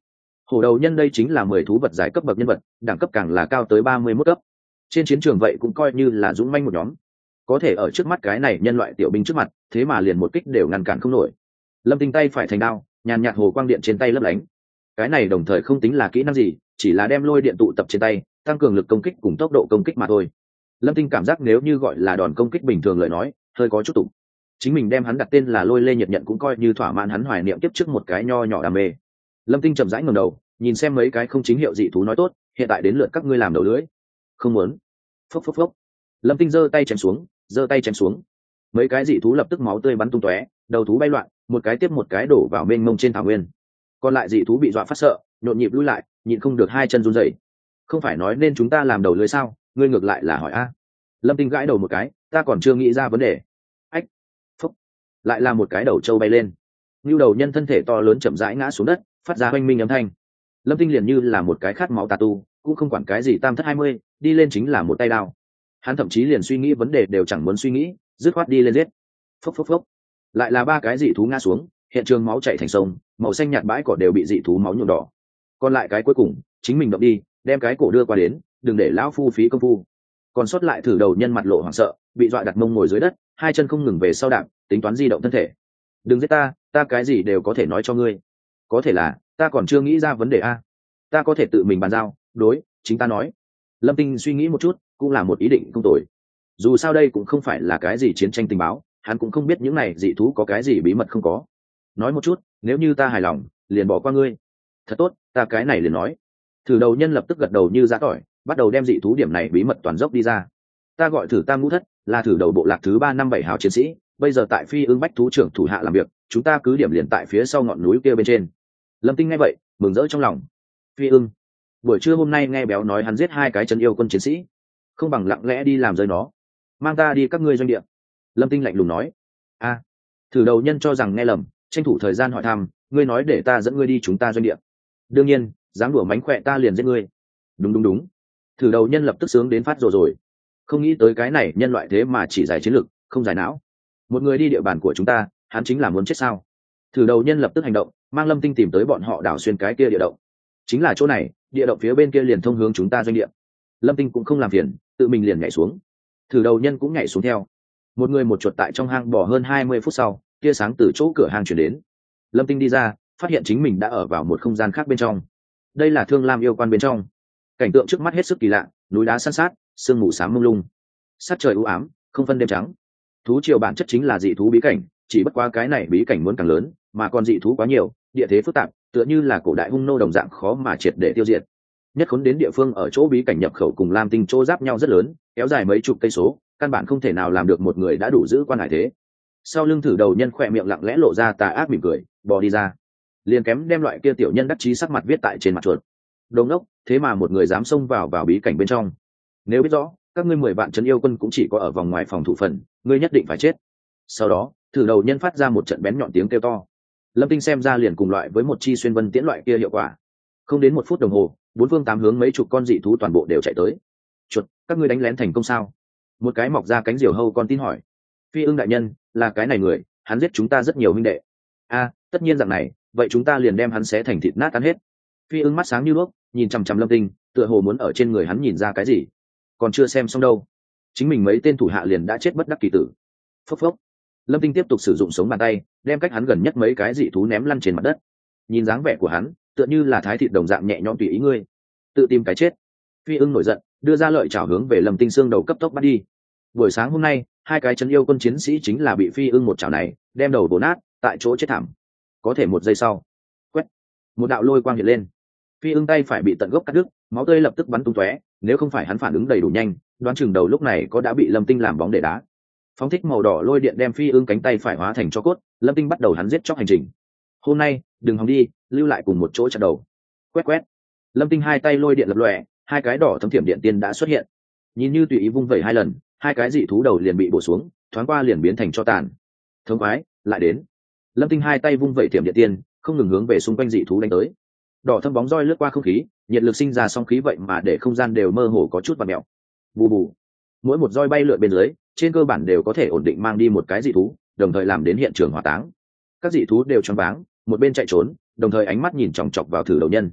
Hổ đầu nhân đây chính là 10 thú vật giải cấp bậc nhân vật, đẳng cấp càng là cao tới 31 cấp. Trên chiến trường vậy cũng coi như là dũng manh một nhóm. Có thể ở trước mắt cái này nhân loại tiểu binh trước mặt, thế mà liền một kích đều ngăn cản không nổi. Lâm Tinh tay phải thành đao, nhàn nhạt hồ quang điện trên tay lấp lánh. Cái này đồng thời không tính là kỹ năng gì, chỉ là đem lôi điện tụ tập trên tay, tăng cường lực công kích cùng tốc độ công kích mà thôi. Lâm Tinh cảm giác nếu như gọi là đòn công kích bình thường lời nói, hơi có chút tụng. Chính mình đem hắn đặt tên là Lôi Lê Nhiệt Nhận cũng coi như thỏa mãn hắn hoài niệm tiếp trước một cái nho nhỏ đam mê. Lâm Tinh chậm rãi ngẩng đầu, nhìn xem mấy cái không chính hiệu dị thú nói tốt, hiện tại đến lượt các ngươi làm đầu lưới. Không muốn. Phốc phốc phốc. Lâm Tinh giơ tay chém xuống. Mấy cái dị thú lập tức máu tươi bắn tung tóe, đầu thú bay loạn, một cái tiếp một cái đổ vào mênh mông trên thảo nguyên. Còn lại dị thú bị dọa phát sợ, nhộn nhịp lùi lại, nhịn không được hai chân run rẩy. Không phải nói nên chúng ta làm đầu lưới sao, ngươi ngược lại là hỏi a. Lâm Tinh gãi đầu một cái, ta còn chưa nghĩ ra vấn đề. Ách. Phốc. Lại là một cái đầu trâu bay lên. Nưu đầu nhân thân thể to lớn chậm rãi ngã xuống đất, phát ra oanh minh âm thanh. Lâm Tinh liền như là một cái khát máu tà tu, cũng không quản cái gì tam thất 20, đi lên chính là một tay đao. Hắn thậm chí liền suy nghĩ vấn đề đều chẳng muốn suy nghĩ, dứt khoát đi lên giết. Phốc phốc phốc. Lại là ba cái dị thú ngã xuống, hiện trường máu chảy thành sông, màu xanh nhạt bãi cỏ đều bị dị thú máu nhuộm đỏ. Còn lại cái cuối cùng, chính mình động đi, đem cái cổ đưa qua đến, đừng để lão phu phí công phu. Còn sót lại thử đầu nhân mặt lộ hoảng sợ, bị dọa đặt mông ngồi dưới đất, hai chân không ngừng về sau đạp, tính toán di động thân thể. Đừng giết ta cái gì đều có thể nói cho ngươi. Có thể là ta còn chưa nghĩ ra vấn đề a. Ta có thể tự mình bàn giao, đối, chính ta nói. Lâm Tinh suy nghĩ một chút, cũng là một ý định không tồi. Dù sao đây cũng không phải là cái gì chiến tranh tình báo, hắn cũng không biết những này dị thú có cái gì bí mật không có. Nói một chút, nếu như ta hài lòng, liền bỏ qua ngươi. Thật tốt, ta cái này liền nói. Thử đầu nhân lập tức gật đầu như giã tỏi, bắt đầu đem dị thú điểm này bí mật toàn dốc đi ra. Ta gọi thử Tam Ngũ Thất, là thử đầu bộ lạc thứ 357 hào chiến sĩ, bây giờ tại Phi Ưng Bách thú trưởng thủ hạ làm việc, chúng ta cứ điểm liền tại phía sau ngọn núi kia bên trên. Lâm Tinh nghe vậy, mừng rỡ trong lòng. Phi Ưng, buổi trưa hôm nay nghe béo nói hắn giết 2 cái chân yêu quân chiến sĩ, không bằng lặng lẽ đi làm rơi nó, mang ta đi các ngươi doanh địa. Lâm Tinh lạnh lùng nói. A. Thử đầu nhân cho rằng nghe lầm, tranh thủ thời gian hỏi thăm, ngươi nói để ta dẫn ngươi đi chúng ta doanh địa. Đương nhiên, dám đùa mánh khỏe ta liền giết ngươi. Đúng. Thử đầu nhân lập tức sướng đến phát rồi. Không nghĩ tới cái này nhân loại thế mà chỉ giải chiến lực, không giải não. Một người đi địa bàn của chúng ta, hắn chính là muốn chết sao? Thử đầu nhân lập tức hành động, mang Lâm Tinh tìm tới bọn họ đảo xuyên cái kia địa động. Chính là chỗ này, địa động phía bên kia liền thông hướng chúng ta doanh địa. Lâm Tinh cũng không làm phiền, tự mình liền nhảy xuống. Thử đầu nhân cũng nhảy xuống theo. Một người một chuột tại trong hang bò hơn 20 phút sau, tia sáng từ chỗ cửa hang chuyển đến. Lâm Tinh đi ra, phát hiện chính mình đã ở vào một không gian khác bên trong. Đây là Thương Lam yêu quan bên trong. Cảnh tượng trước mắt hết sức kỳ lạ, núi đá san sát, sương mù xám mông lung, sát trời u ám, không phân đêm trắng. Thú triều bản chất chính là dị thú bí cảnh, chỉ bất quá cái này bí cảnh muốn càng lớn, mà còn dị thú quá nhiều, địa thế phức tạp, tựa như là cổ đại hung nô đồng dạng khó mà triệt để tiêu diệt. Nhất khốn đến địa phương ở chỗ bí cảnh nhập khẩu cùng Lam Tinh chỗ giáp nhau rất lớn, kéo dài mấy chục cây số, căn bản không thể nào làm được một người đã đủ giữ quan hải thế. Sau lưng thử đầu nhân khỏe miệng lặng lẽ lộ ra tà ác mỉm cười, bò đi ra, liền kém đem loại kia tiểu nhân đắc chí sắc mặt viết tại trên mặt chuột. Đồ ngốc, thế mà một người dám xông vào bí cảnh bên trong. Nếu biết rõ các ngươi 10 vạn trấn yêu quân cũng chỉ có ở vòng ngoài phòng thủ phần, ngươi nhất định phải chết. Sau đó thử đầu nhân phát ra một trận bén nhọn tiếng kêu to. Lâm Tinh xem ra liền cùng loại với một chi xuyên vân tiễn loại kia hiệu quả. Không đến 1 phút đồng hồ, 4 phương 8 hướng mấy chục con dị thú toàn bộ đều chạy tới. Chuột, các ngươi đánh lén thành công sao? Một cái mọc ra cánh diều hâu con tin hỏi. Phi Ưng đại nhân, là cái này người, hắn giết chúng ta rất nhiều huynh đệ. A, tất nhiên dạng này, vậy chúng ta liền đem hắn xé thành thịt nát ăn hết. Phi Ưng mắt sáng như đuốc, nhìn chằm chằm Lâm Tinh, tựa hồ muốn ở trên người hắn nhìn ra cái gì. Còn chưa xem xong đâu, chính mình mấy tên thủ hạ liền đã chết bất đắc kỳ tử. Phốc phốc. Lâm Tinh tiếp tục sử dụng sống bàn tay, đem cách hắn gần nhất mấy cái dị thú ném lăn trên mặt đất. Nhìn dáng vẻ của hắn, tựa như là thái thịt đồng dạng nhẹ nhõm tùy ý ngươi, tự tìm cái chết. Phi Ưng nổi giận, đưa ra lợi chảo hướng về Lâm Tinh xương đầu cấp tốc bắt đi. Buổi sáng hôm nay, 2 cái chân yêu quân chiến sĩ chính là bị Phi Ưng một chảo này đem đầu vồ nát, tại chỗ chết thảm. Có thể 1 giây sau, quét, một đạo lôi quang hiện lên. Phi Ưng tay phải bị tận gốc cắt đứt, máu tươi lập tức bắn tung tóe, nếu không phải hắn phản ứng đầy đủ nhanh, đoán chừng đầu lúc này có đã bị Lâm Tinh làm bóng để đá. Phóng thích màu đỏ lôi điện đem Phi Ưng cánh tay phải hóa thành tro cốt, Lâm Tinh bắt đầu hắn giết chóc hành trình. Hôm nay, đừng hòng đi, lưu lại cùng một chỗ chặt đầu. Quét. Lâm Tinh 2 tay lôi điện lập lòe, 2 cái đỏ thấm thiểm điện tiên đã xuất hiện. Nhìn như tùy ý vung vẩy 2 lần, 2 cái dị thú đầu liền bị bổ xuống, thoáng qua liền biến thành tro tàn. Thống khoái, lại đến. Lâm Tinh 2 tay vung vẩy thiểm điện tiên, không ngừng hướng về xung quanh dị thú đánh tới. Đỏ thâm bóng roi lướt qua không khí, nhiệt lực sinh ra song khí vậy mà để không gian đều mơ hồ có chút vặn mèo. Bù bù. Mỗi một roi bay lượn bên dưới, trên cơ bản đều có thể ổn định mang đi một cái dị thú, đồng thời làm đến hiện trường hỏa táng. Các dị thú đều choáng váng, một bên chạy trốn, đồng thời ánh mắt nhìn chòng chọc vào thử đầu nhân.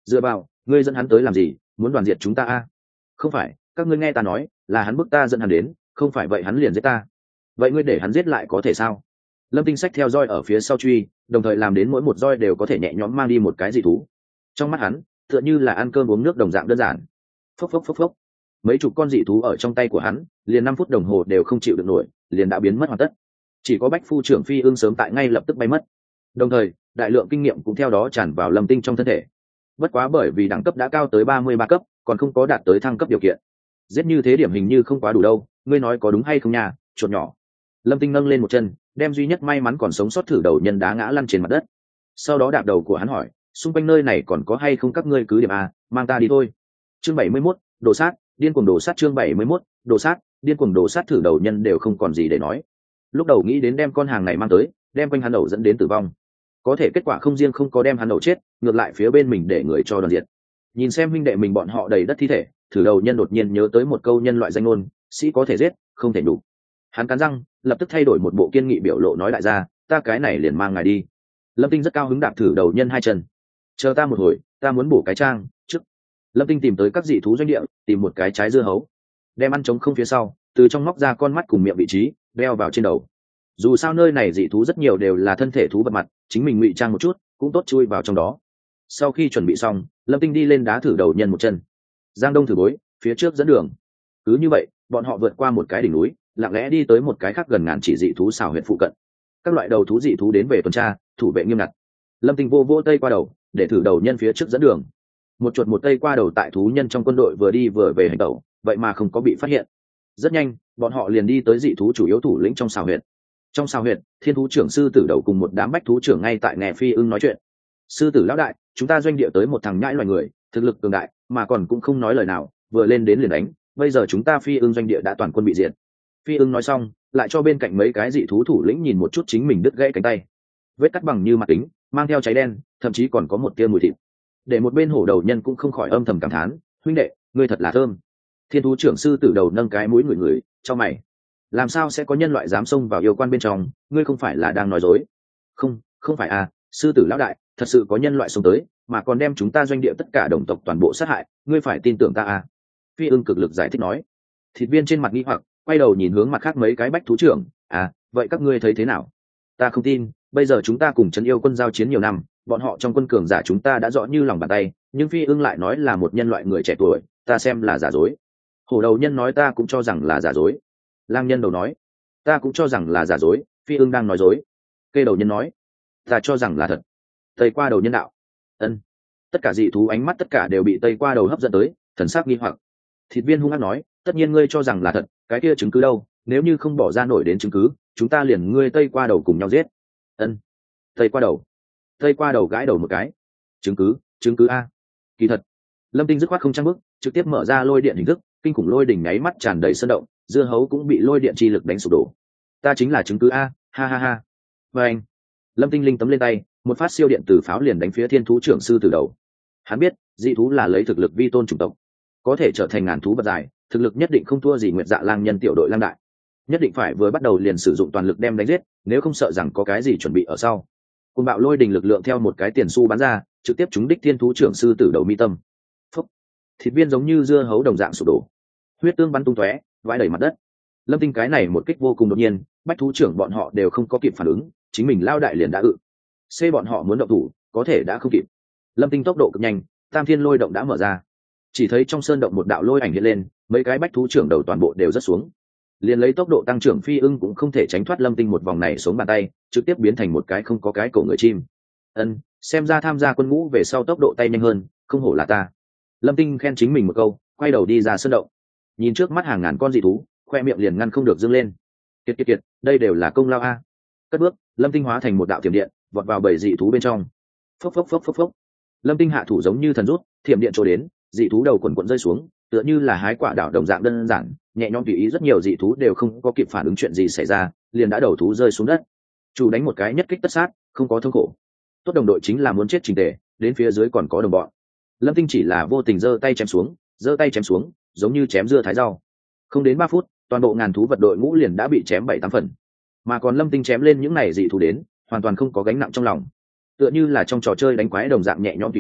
dựa vào, ngươi dẫn hắn tới làm gì, muốn đoàn diệt chúng ta a? Không phải, các ngươi nghe ta nói, là hắn bức ta dẫn hắn đến, không phải vậy hắn liền giết ta. Vậy ngươi để hắn giết lại có thể sao? Lâm Tinh sách theo roi ở phía sau truy, đồng thời làm đến mỗi một roi đều có thể nhẹ nhõm mang đi một cái dị thú. Trong mắt hắn, tựa như là ăn cơm uống nước đồng dạng đơn giản. Phốc phốc phốc phốc. Mấy chục con dị thú ở trong tay của hắn, liền 5 phút đồng hồ đều không chịu được nổi, liền đã biến mất hoàn tất. Chỉ có Bách Phu trưởng Phi Ưng sớm tại ngay lập tức bay mất. Đồng thời, đại lượng kinh nghiệm cũng theo đó tràn vào Lâm Tinh trong thân thể. Bất quá bởi vì đẳng cấp đã cao tới 33 cấp, còn không có đạt tới thăng cấp điều kiện. Giết như thế điểm hình như không quá đủ đâu, ngươi nói có đúng hay không nha, chuột nhỏ. Lâm Tinh nâng lên một chân, đem duy nhất may mắn còn sống sót thử đầu nhân đá ngã lăn trên mặt đất. Sau đó đạp đầu của hắn hỏi, xung quanh nơi này còn có hay không các ngươi cứ điểm à, mang ta đi thôi. Chương 71, đồ sát, điên cuồng đồ sát. Chương 71, đồ sát, điên cuồng đồ sát. Thử đầu nhân đều không còn gì để nói. Lúc đầu nghĩ đến đem con hàng này mang tới, đem quanh hắn đầu dẫn đến tử vong. Có thể kết quả không riêng không có đem hắn đầu chết, ngược lại phía bên mình để người cho đoàn diệt. Nhìn xem huynh đệ mình bọn họ đầy đất thi thể, thử đầu nhân đột nhiên nhớ tới một câu nhân loại danh ngôn, sĩ có thể giết, không thể đủ. Hắn cắn răng, lập tức thay đổi một bộ kiên nghị biểu lộ nói đại gia, ta cái này liền mang ngài đi. Lâm Tinh rất cao hứng đạp thử đầu nhân 2 chân. Chờ ta một hồi, ta muốn bổ cái trang trước. Lâm Tinh tìm tới các dị thú doanh địa, tìm một cái trái dưa hấu, đem ăn trống không phía sau, từ trong móc ra con mắt cùng miệng vị trí, đeo vào trên đầu. Dù sao nơi này dị thú rất nhiều đều là thân thể thú vật mặt, chính mình ngụy trang một chút cũng tốt chui vào trong đó. Sau khi chuẩn bị xong, Lâm Tinh đi lên đá thử đầu nhân một chân. Giang Đông thử bối, phía trước dẫn đường. Cứ như vậy, bọn họ vượt qua một cái đỉnh núi, lặng lẽ đi tới một cái khác gần ngàn chỉ dị thú xào huyện phụ cận. Các loại đầu thú dị thú đến về tuần tra, thủ vệ nghiêm ngặt. Lâm Tinh vô tây qua đầu, để thử đầu nhân phía trước dẫn đường. Một chuột một tây qua đầu tại thú nhân trong quân đội vừa đi vừa về hành tẩu, vậy mà không có bị phát hiện. Rất nhanh, bọn họ liền đi tới dị thú chủ yếu thủ lĩnh trong xào huyện. Trong xào huyện, thiên thú trưởng sư tử đầu cùng một đám bách thú trưởng ngay tại nghe Phi Ưng nói chuyện. Sư tử lão đại, chúng ta doanh địa tới một thằng nhãi loài người, thực lực cường đại, mà còn cũng không nói lời nào, vừa lên đến liền đánh. Bây giờ chúng ta Phi Ưng doanh địa đã toàn quân bị diệt. Phi Ưng nói xong, lại cho bên cạnh mấy cái dị thú thủ lĩnh nhìn một chút chính mình đứt gãy cánh tay, vết cắt bằng như mặt kính, mang theo cháy đen, thậm chí còn có một tia mùi thịt. Để một bên hổ đầu nhân cũng không khỏi âm thầm cảm thán, huynh đệ, ngươi thật là thơm. Thiên thú trưởng sư tử đầu nâng cái mũi ngửi cho mày, làm sao sẽ có nhân loại dám xông vào yêu quan bên trong, ngươi không phải là đang nói dối? Không phải à, sư tử lão đại, thật sự có nhân loại xông tới, mà còn đem chúng ta doanh địa tất cả đồng tộc toàn bộ sát hại, ngươi phải tin tưởng ta à? Phi Ưng cực lực giải thích nói. Thịt viên trên mặt nghi hoặc, quay đầu nhìn hướng mặt khác mấy cái bách thú trưởng, à, vậy các ngươi thấy thế nào? Ta không tin, bây giờ chúng ta cùng trấn yêu quân giao chiến nhiều năm, bọn họ trong quân cường giả chúng ta đã rõ như lòng bàn tay, nhưng Phi Ưng lại nói là một nhân loại người trẻ tuổi, ta xem là giả dối. Hổ đầu nhân nói ta cũng cho rằng là giả dối. Lang nhân đầu nói, ta cũng cho rằng là giả dối, Phi Ưng đang nói dối. Kê đầu nhân nói, ta cho rằng là thật. Tây qua đầu nhân đạo, ân. Tất cả dị thú ánh mắt tất cả đều bị tây qua đầu hấp dẫn tới, thần sắc nghi hoặc. Thịt viên hung hăng nói, tất nhiên ngươi cho rằng là thật, cái kia chứng cứ đâu? Nếu như không bỏ ra nổi đến chứng cứ, chúng ta liền ngươi tây qua đầu cùng nhau giết. Ân. Tây qua đầu gãi đầu một cái. Chứng cứ a. Kỳ thật, Lâm Tinh dứt khoát không trang bức, trực tiếp mở ra lôi điện hình thức, kinh khủng lôi đỉnh nháy mắt tràn đầy sơn động, dưa hấu cũng bị lôi điện chi lực đánh sụp đổ. Ta chính là chứng cứ a, ha ha ha. Và anh, Lâm Tinh linh tấm lên tay, một phát siêu điện từ pháo liền đánh phía thiên thú trưởng sư từ đầu. Hắn biết, dị thú là lấy thực lực vi tôn chủng tộc, có thể trở thành ngàn thú vật dài, thực lực nhất định không thua gì Nguyệt Dạ Lang nhân tiểu đội lang đại, nhất định phải vừa bắt đầu liền sử dụng toàn lực đem đánh giết, nếu không sợ rằng có cái gì chuẩn bị ở sau. Cùng bạo lôi đình lực lượng theo một cái tiền xu bắn ra, trực tiếp trúng đích thiên thú trưởng sư tử đầu mi tâm. Phúc, thịt viên giống như dưa hấu đồng dạng sụp đổ, huyết tương bắn tung tóe, vãi đầy mặt đất. Lâm Tinh cái này một kích vô cùng đột nhiên, bách thú trưởng bọn họ đều không có kịp phản ứng, chính mình lao đại liền đã ự. C bọn họ muốn động thủ, có thể đã không kịp. Lâm Tinh tốc độ cực nhanh, tam thiên lôi động đã mở ra. Chỉ thấy trong sơn động một đạo lôi ảnh hiện lên, mấy cái bách thú trưởng đầu toàn bộ đều rớt xuống. Liền lấy tốc độ tăng trưởng Phi Ưng cũng không thể tránh thoát Lâm Tinh một vòng này xuống bàn tay, trực tiếp biến thành một cái không có cái cổ người chim. Ân, xem ra tham gia quân ngũ về sau tốc độ tay nhanh hơn, không hổ là ta. Lâm Tinh khen chính mình một câu, quay đầu đi ra sơn động. Nhìn trước mắt hàng ngàn con dị thú, khoe miệng liền ngăn không được dâng lên. Kiệt, đây đều là công lao a. Cất bước, Lâm Tinh hóa thành một đạo thiểm điện, vọt vào bầy dị thú bên trong. Phốc. Lâm Tinh hạ thủ giống như thần rút, thiểm điện trôi đến, dị thú đầu quần quần rơi xuống, tựa như là hái quả đảo đồng dạng đơn giản, nhẹ nhõm tùy ý, rất nhiều dị thú đều không có kịp phản ứng chuyện gì xảy ra, liền đã đầu thú rơi xuống đất. Chủ đánh một cái nhất kích tất sát, không có thương khổ. Tốt đồng đội chính là muốn chết trình tề, đến phía dưới còn có đồng bọn. Lâm Tinh chỉ là vô tình giơ tay chém xuống, giống như chém dưa thái rau. Không đến 3 phút, toàn bộ ngàn thú vật đội ngũ liền đã bị chém 7-8 phần. Mà còn Lâm Tinh chém lên những này dị thú đến, hoàn toàn không có gánh nặng trong lòng. Tựa như là trong trò chơi đánh quái đồng dạng nhẹ nhõm tùy ý,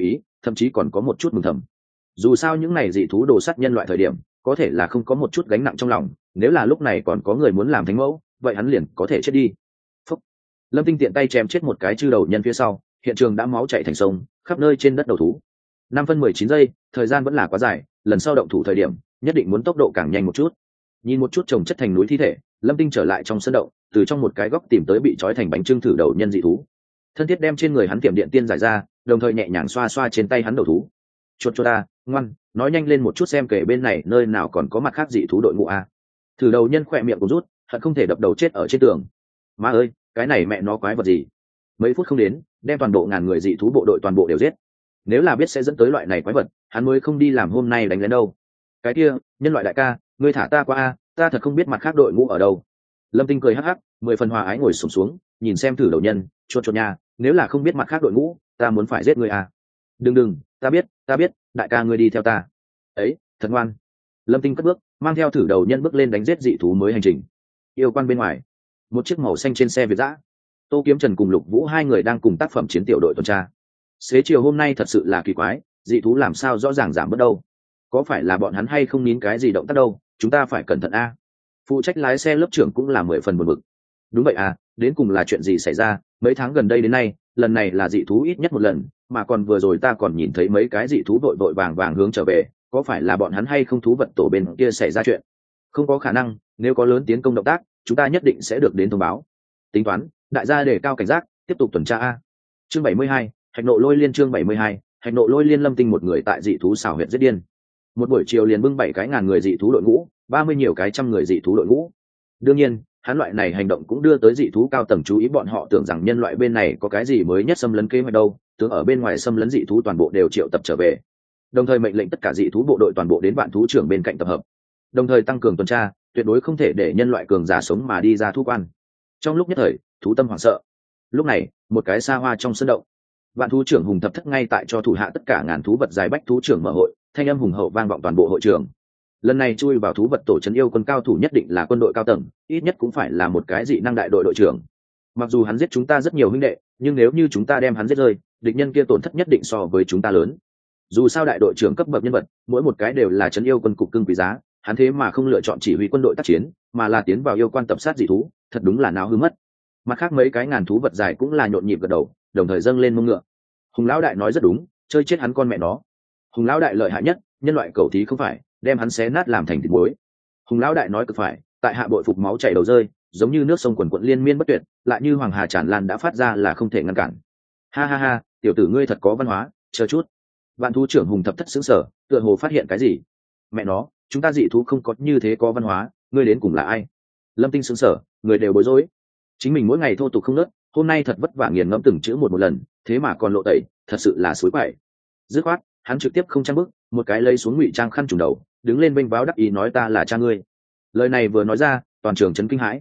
thậm chí còn có một chút mừng thầm. Dù sao những này dị thú đồ sắt nhân loại thời điểm có thể là không có một chút gánh nặng trong lòng, nếu là lúc này còn có người muốn làm thánh mẫu vậy hắn liền có thể chết đi. Phúc. Lâm Tinh tiện tay chém chết một cái chư đầu nhân phía sau, hiện trường đã máu chảy thành sông khắp nơi trên đất đầu thú. 5 phân 19 giây, thời gian vẫn là quá dài, lần sau động thủ thời điểm nhất định muốn tốc độ càng nhanh một chút. Nhìn một chút chồng chất thành núi thi thể, Lâm Tinh trở lại trong sân động, từ trong một cái góc tìm tới bị trói thành bánh trưng thử đầu nhân dị thú. Thân thiết đem trên người hắn tiệm điện tiên giải ra, đồng thời nhẹ nhàng xoa xoa trên tay hắn đầu thú. Chuột chuột ta, ngoan, nói nhanh lên một chút xem kể bên này nơi nào còn có mặt khác dị thú đội ngũ a. Thử đầu nhân khỏe miệng cũng rút, hận không thể đập đầu chết ở trên tường. Má ơi, cái này mẹ nó quái vật gì? Mấy phút không đến, đem toàn bộ ngàn người dị thú bộ đội toàn bộ đều giết. Nếu là biết sẽ dẫn tới loại này quái vật, hắn mới không đi làm hôm nay đánh lén đâu. Cái kia, nhân loại đại ca, ngươi thả ta qua a, ta thật không biết mặt khác đội ngũ ở đâu. Lâm Tinh cười hắc hắc, 10 phần hòa ái ngồi xổm xuống, nhìn xem thử đầu nhân, chuột chuột nha, nếu là không biết mặt khác đội ngũ, ta muốn phải giết ngươi à. Đừng, ta biết, đại ca ngươi đi theo ta. Ấy, thật ngoan. Lâm Tinh cất bước, mang theo thử đầu nhân bước lên đánh giết dị thú mới hành trình. Yêu quan bên ngoài, một chiếc màu xanh trên xe Việt dã, Tô Kiếm Trần cùng Lục Vũ hai người đang cùng tác phẩm chiến tiểu đội tuần tra. Xế chiều hôm nay thật sự là kỳ quái, dị thú làm sao rõ ràng giảm bớt đâu? Có phải là bọn hắn hay không nín cái gì động tác đâu? Chúng ta phải cẩn thận a. Phụ trách lái xe lớp trưởng cũng là 10 phần buồn bực. Đúng vậy à, đến cùng là chuyện gì xảy ra? Mấy tháng gần đây đến nay, lần này là dị thú ít nhất một lần, mà còn vừa rồi ta còn nhìn thấy mấy cái dị thú vội vội vàng vàng hướng trở về, có phải là bọn hắn hay không thú vật tổ bên kia xảy ra chuyện? Không có khả năng, nếu có lớn tiến công động tác, chúng ta nhất định sẽ được đến thông báo. Tính toán, đại gia đề cao cảnh giác, tiếp tục tuần tra a. Chương 72, Hạch nộ lôi liên. Chương 72, Hạch nộ lôi liên. Lâm Tinh một người tại dị thú xảo huyệt giết điên. Một buổi chiều liền bưng 7 cái ngàn người dị thú đội ngũ, 30 nhiều cái trăm người dị thú đội ngũ. Đương nhiên, hắn loại này hành động cũng đưa tới dị thú cao tầng chú ý, bọn họ tưởng rằng nhân loại bên này có cái gì mới nhất xâm lấn kế hoạch đâu, tưởng ở bên ngoài xâm lấn dị thú toàn bộ đều triệu tập trở về. Đồng thời mệnh lệnh tất cả dị thú bộ đội toàn bộ đến vạn thú trưởng bên cạnh tập hợp. Đồng thời tăng cường tuần tra, tuyệt đối không thể để nhân loại cường giả sống mà đi ra thú quan. Trong lúc nhất thời, thú tâm hoảng sợ. Lúc này, một cái xa hoa trong sân động, vạn thú trưởng Hùng Thập Thất ngay tại cho thủ hạ tất cả ngàn thú vật giải bách thú trưởng mở hội, thanh âm hùng hậu vang vọng toàn bộ hội trường. Lần này chui vào thú vật tổ trấn yêu quân cao thủ nhất định là quân đội cao tầng, ít nhất cũng phải là một cái dị năng đại đội đội trưởng. Mặc dù hắn giết chúng ta rất nhiều huynh đệ, nhưng nếu như chúng ta đem hắn giết rơi, địch nhân kia tổn thất nhất định so với chúng ta lớn. Dù sao đại đội trưởng cấp bậc nhân vật, mỗi một cái đều là trấn yêu quân cục cưng quý giá, hắn thế mà không lựa chọn chỉ huy quân đội tác chiến, mà là tiến vào yêu quan tập sát dị thú, thật đúng là náo hư mất. Mặt khác mấy cái ngàn thú vật dài cũng là nhộn nhịp gật đầu, đồng thời dâng lên mông ngựa. Hùng lão đại nói rất đúng, chơi chết hắn con mẹ nó. Hùng lão đại lợi hại nhất, nhân loại cầu thí không phải, đem hắn xé nát làm thành thịt muối. Hùng lão đại nói cực phải, tại hạ bội phục máu chảy đầu rơi, giống như nước sông quần quận liên miên bất tuyệt, lại như hoàng hà tràn lan đã phát ra là không thể ngăn cản. Ha ha ha, tiểu tử ngươi thật có văn hóa, chờ chút. Vạn thú trưởng Hùng Thập Thất sững sờ, tựa hồ phát hiện cái gì. Mẹ nó, chúng ta dị thú không có như thế có văn hóa, ngươi đến cùng là ai? Lâm Tinh sững sờ, người đều bối rối. Chính mình mỗi ngày thô tục không nớt, hôm nay thật vất vả nghiền ngẫm từng chữ một lần, thế mà còn lộ tẩy, thật sự là suối quậy. Dứt khoát, hắn trực tiếp không trang bức, một cái lấy xuống ngụy trang khăn trùm đầu, đứng lên bênh váo đắc ý nói ta là cha ngươi. Lời này vừa nói ra, toàn trường chấn kinh hãi.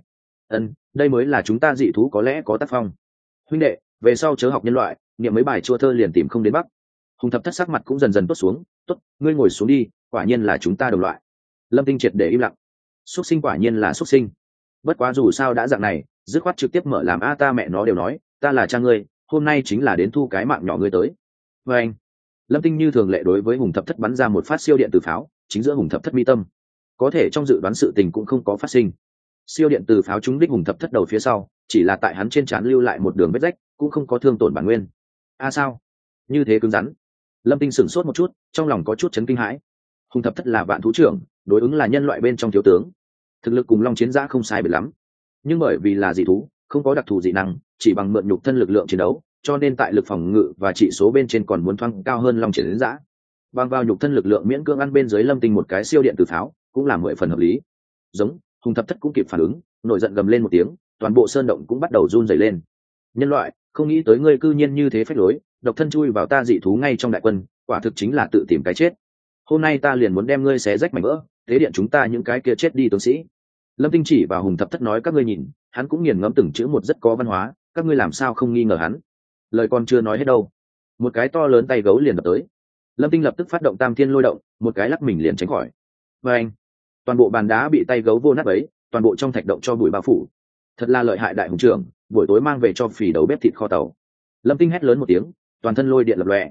Đây mới là chúng ta dị thú có lẽ có tác phong. Huynh đệ, về sau chớ học nhân loại, niệm mấy bài chua thơ liền tìm không đến bắc. Hùng Thập Thất sắc mặt cũng dần dần tốt xuống, tốt, ngươi ngồi xuống đi, quả nhiên là chúng ta đồng loại. Lâm Tinh triệt để im lặng. Xuất sinh quả nhiên là xuất sinh. Bất quá dù sao đã dạng này, dứt khoát trực tiếp mở làm a ta mẹ nó đều nói, ta là cha ngươi, hôm nay chính là đến thu cái mạng nhỏ ngươi tới. Và anh, Lâm Tinh như thường lệ đối với Hùng Thập Thất bắn ra một phát siêu điện từ pháo, chính giữa Hùng Thập Thất mi tâm. Có thể trong dự đoán sự tình cũng không có phát sinh. Siêu điện từ pháo trúng đích Hùng Thập Thất đầu phía sau, chỉ là tại hắn trên trán lưu lại một đường vết rách, cũng không có thương tổn bản nguyên. Sao? Như thế cứng rắn. Lâm Tinh sửng sốt một chút, trong lòng có chút chấn kinh hãi. Hùng Thập Thất là vạn thú trưởng, đối ứng là nhân loại bên trong thiếu tướng, thực lực cùng Long Chiến Giã không sai biệt lắm, nhưng bởi vì là dị thú, không có đặc thù dị năng, chỉ bằng mượn nhục thân lực lượng chiến đấu, cho nên tại lực phòng ngự và trị số bên trên còn muốn thoáng cao hơn Long Chiến Giã. Bằng vào nhục thân lực lượng miễn cưỡng ăn bên dưới Lâm Tinh một cái siêu điện từ pháo, cũng là 10 phần hợp lý. Giống, Hùng Thập Thất cũng kịp phản ứng, nổi giận gầm lên một tiếng, toàn bộ sơn động cũng bắt đầu run rẩy lên. Nhân loại, không nghĩ tới ngươi cư nhiên như thế phách lối, độc thân chui vào ta dị thú ngay trong đại quân, quả thực chính là tự tìm cái chết. Hôm nay ta liền muốn đem ngươi xé rách mảnh vỡ, thế điện chúng ta những cái kia chết đi tướng sĩ. Lâm Tinh chỉ vào Hùng Thập Thất nói các ngươi nhìn, hắn cũng nghiền ngẫm từng chữ một rất có văn hóa, các ngươi làm sao không nghi ngờ hắn. Lời còn chưa nói hết đâu, một cái to lớn tay gấu liền đập tới. Lâm Tinh lập tức phát động Tam Thiên Lôi Động, một cái lắc mình liền tránh khỏi. Và anh, toàn bộ bàn đá bị tay gấu vô nát bấy, toàn bộ trong thạch động cho bụi bao phủ. Thật là lợi hại đại hùng trưởng, buổi tối mang về cho phỉ đầu bếp thịt kho tàu. Lâm Tinh hét lớn một tiếng, toàn thân lôi điện lập lòe.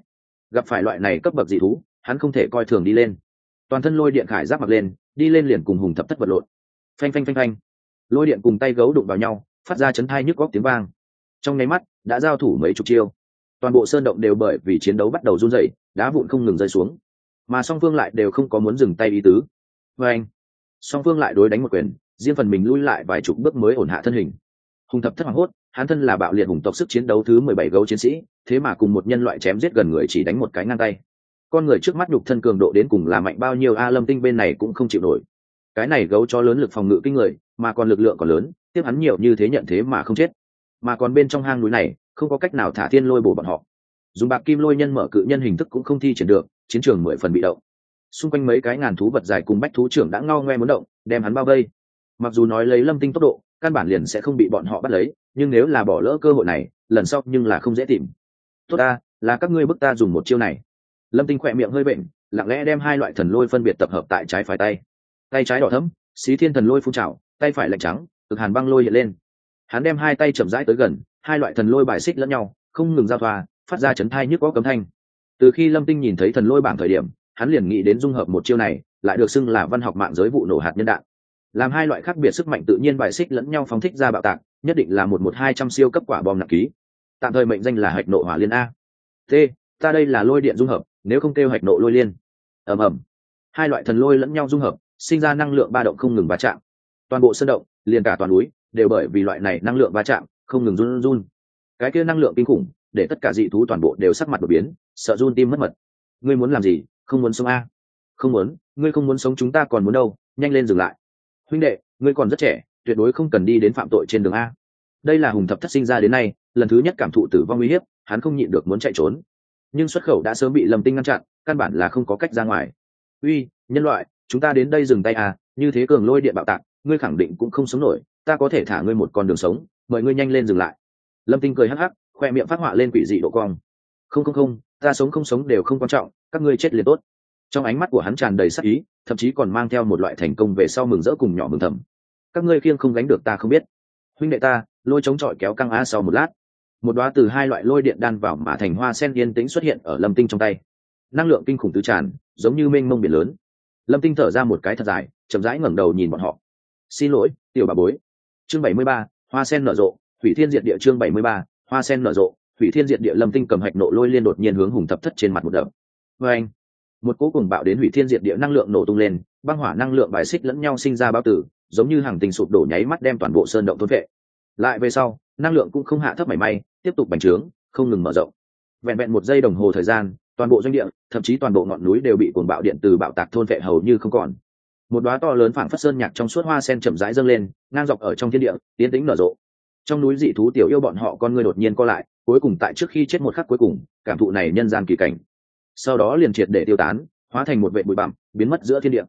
gặp phải loại này cấp bậc dị thú hắn không thể coi thường đi lên. Toàn thân lôi điện khải giáp mặc lên, đi lên liền cùng hùng thập thất vật lộn. Phanh phanh phanh phanh, lôi điện cùng tay gấu đụng vào nhau, phát ra chấn thai nhức góc tiếng vang. Trong nháy mắt đã giao thủ mấy chục chiêu, toàn bộ sơn động đều bởi vì chiến đấu bắt đầu run rẩy, đá vụn không ngừng rơi xuống, mà song phương lại đều không có muốn dừng tay ý tứ. Và anh, song phương lại đối đánh một quyền, riêng phần mình lui lại vài chục bước mới ổn hạ thân hình. Hùng thập thất hoảng hốt, hắn thân là bạo liệt hùng tộc sức chiến đấu thứ 17 gấu chiến sĩ, thế mà cùng một nhân loại chém giết gần người chỉ đánh một cái ngang tay. Con người trước mắt nhục thân cường độ đến cùng là mạnh bao nhiêu a? Lâm Tinh bên này cũng không chịu nổi. Cái này gấu cho lớn lực phòng ngự kinh người, mà còn lực lượng còn lớn, tiếp hắn nhiều như thế nhận thế mà không chết. Mà còn bên trong hang núi này, không có cách nào thả thiên lôi bổ bọn họ. Dùng bạc kim lôi nhân mở cự nhân hình thức cũng không thi triển được, chiến trường 10 phần bị động. Xung quanh mấy cái ngàn thú vật dài cùng bách thú trưởng đã ngao ngoe muốn động, đem hắn bao vây. Mặc dù nói lấy Lâm Tinh tốc độ, căn bản liền sẽ không bị bọn họ bắt lấy, nhưng nếu là bỏ lỡ cơ hội này, lần sau nhưng là không dễ tìm. Tốt ta, là các ngươi bức ta dùng một chiêu này. Lâm Tinh khỏe miệng hơi bệnh, lặng lẽ đem hai loại thần lôi phân biệt tập hợp tại trái phải tay. Tay trái đỏ thẫm, xí thiên thần lôi phun trào, tay phải lạnh trắng, cực hàn băng lôi hiện lên. Hắn đem hai tay chậm rãi tới gần, hai loại thần lôi bài xích lẫn nhau, không ngừng giao thoa, phát ra chấn thai nhức óc cấm thanh. Từ khi Lâm Tinh nhìn thấy thần lôi bảng thời điểm, hắn liền nghĩ đến dung hợp một chiêu này, lại được xưng là văn học mạng giới vụ nổ hạt nhân đạn. Làm hai loại khác biệt sức mạnh tự nhiên bài xích lẫn nhau phóng thích ra bạo tạc, nhất định là một 200 siêu cấp quả bom nặng ký. Tạm thời mệnh danh là hạch nộ hỏa liên a. T, ta đây là lôi điện dung hợp, nếu không kêu hạch nộ lôi liên. Ầm ầm. Hai loại thần lôi lẫn nhau dung hợp, sinh ra năng lượng ba động không ngừng va chạm. Toàn bộ sơn động, liền cả toàn núi, đều bởi vì loại này năng lượng va chạm, không ngừng run run. Cái kia năng lượng kinh khủng, để tất cả dị thú toàn bộ đều sắc mặt đổi biến, sợ run tim mất mật. Ngươi muốn làm gì? Không muốn sống a? Không muốn, ngươi không muốn sống chúng ta còn muốn đâu, nhanh lên dừng lại. Huynh đệ, ngươi còn rất trẻ, tuyệt đối không cần đi đến phạm tội trên đường a. Đây là hùng thập thất sinh ra đến nay, lần thứ nhất cảm thụ tử vong uy hiếp, hắn không nhịn được muốn chạy trốn. Nhưng xuất khẩu đã sớm bị Lâm Tinh ngăn chặn, căn bản là không có cách ra ngoài. Uy, nhân loại, chúng ta đến đây dừng tay à, như thế cường lôi điện bạo tạc, ngươi khẳng định cũng không sống nổi, ta có thể thả ngươi một con đường sống, mời ngươi nhanh lên dừng lại. Lâm Tinh cười hắc hắc, khoe miệng phát họa lên quỷ dị độ cong. Không không không, ta sống không sống đều không quan trọng, các ngươi chết liền tốt. Trong ánh mắt của hắn tràn đầy sắc ý, thậm chí còn mang theo một loại thành công về sau mừng rỡ cùng nhỏ mừng thầm. Các ngươi khiêng không gánh được ta không biết. Huynh đệ ta, lôi chống chọi kéo căng á. Sau một lát, một đóa từ hai loại lôi điện đan vào mà thành hoa sen yên tĩnh xuất hiện ở Lâm Tinh trong tay. Năng lượng kinh khủng tứ tràn, giống như mênh mông biển lớn. Lâm Tinh thở ra một cái thật dài, chậm rãi ngẩng đầu nhìn bọn họ. Xin lỗi, tiểu bà bối. Chương 73, hoa sen nở rộ, hủy thiên diệt địa. Chương 73, hoa sen nở rộ, hủy thiên diệt địa. Lâm Tinh cầm hạch nộ lôi liên đột nhiên hướng hùng thập thất trên mặt một đập. Oeng! Một cỗ cuồng bạo đến hủy thiên diệt địa năng lượng nổ tung lên, băng hỏa năng lượng bài xích lẫn nhau sinh ra bao tử, giống như hàng tình sụp đổ nháy mắt đem toàn bộ sơn động thôn vệ. Lại về sau, năng lượng cũng không hạ thấp mảy may, tiếp tục bành trướng, không ngừng mở rộng. Vẹn vẹn 1 giây đồng hồ thời gian, toàn bộ doanh địa, thậm chí toàn bộ ngọn núi đều bị cuồng bạo điện từ bạo tạc thôn vệ hầu như không còn. Một đóa to lớn phảng phất sơn nhạc trong suốt hoa sen chậm rãi dâng lên, ngang dọc ở trong thiên địa, tiến tĩnh nở rộ. Trong núi dị thú tiểu yêu bọn họ con ngươi đột nhiên co lại, cuối cùng tại trước khi chết một khắc cuối cùng, cảm thụ này nhân gian kỳ cảnh. Sau đó liền triệt để tiêu tán, hóa thành một vệt bụi bặm, biến mất giữa thiên địa.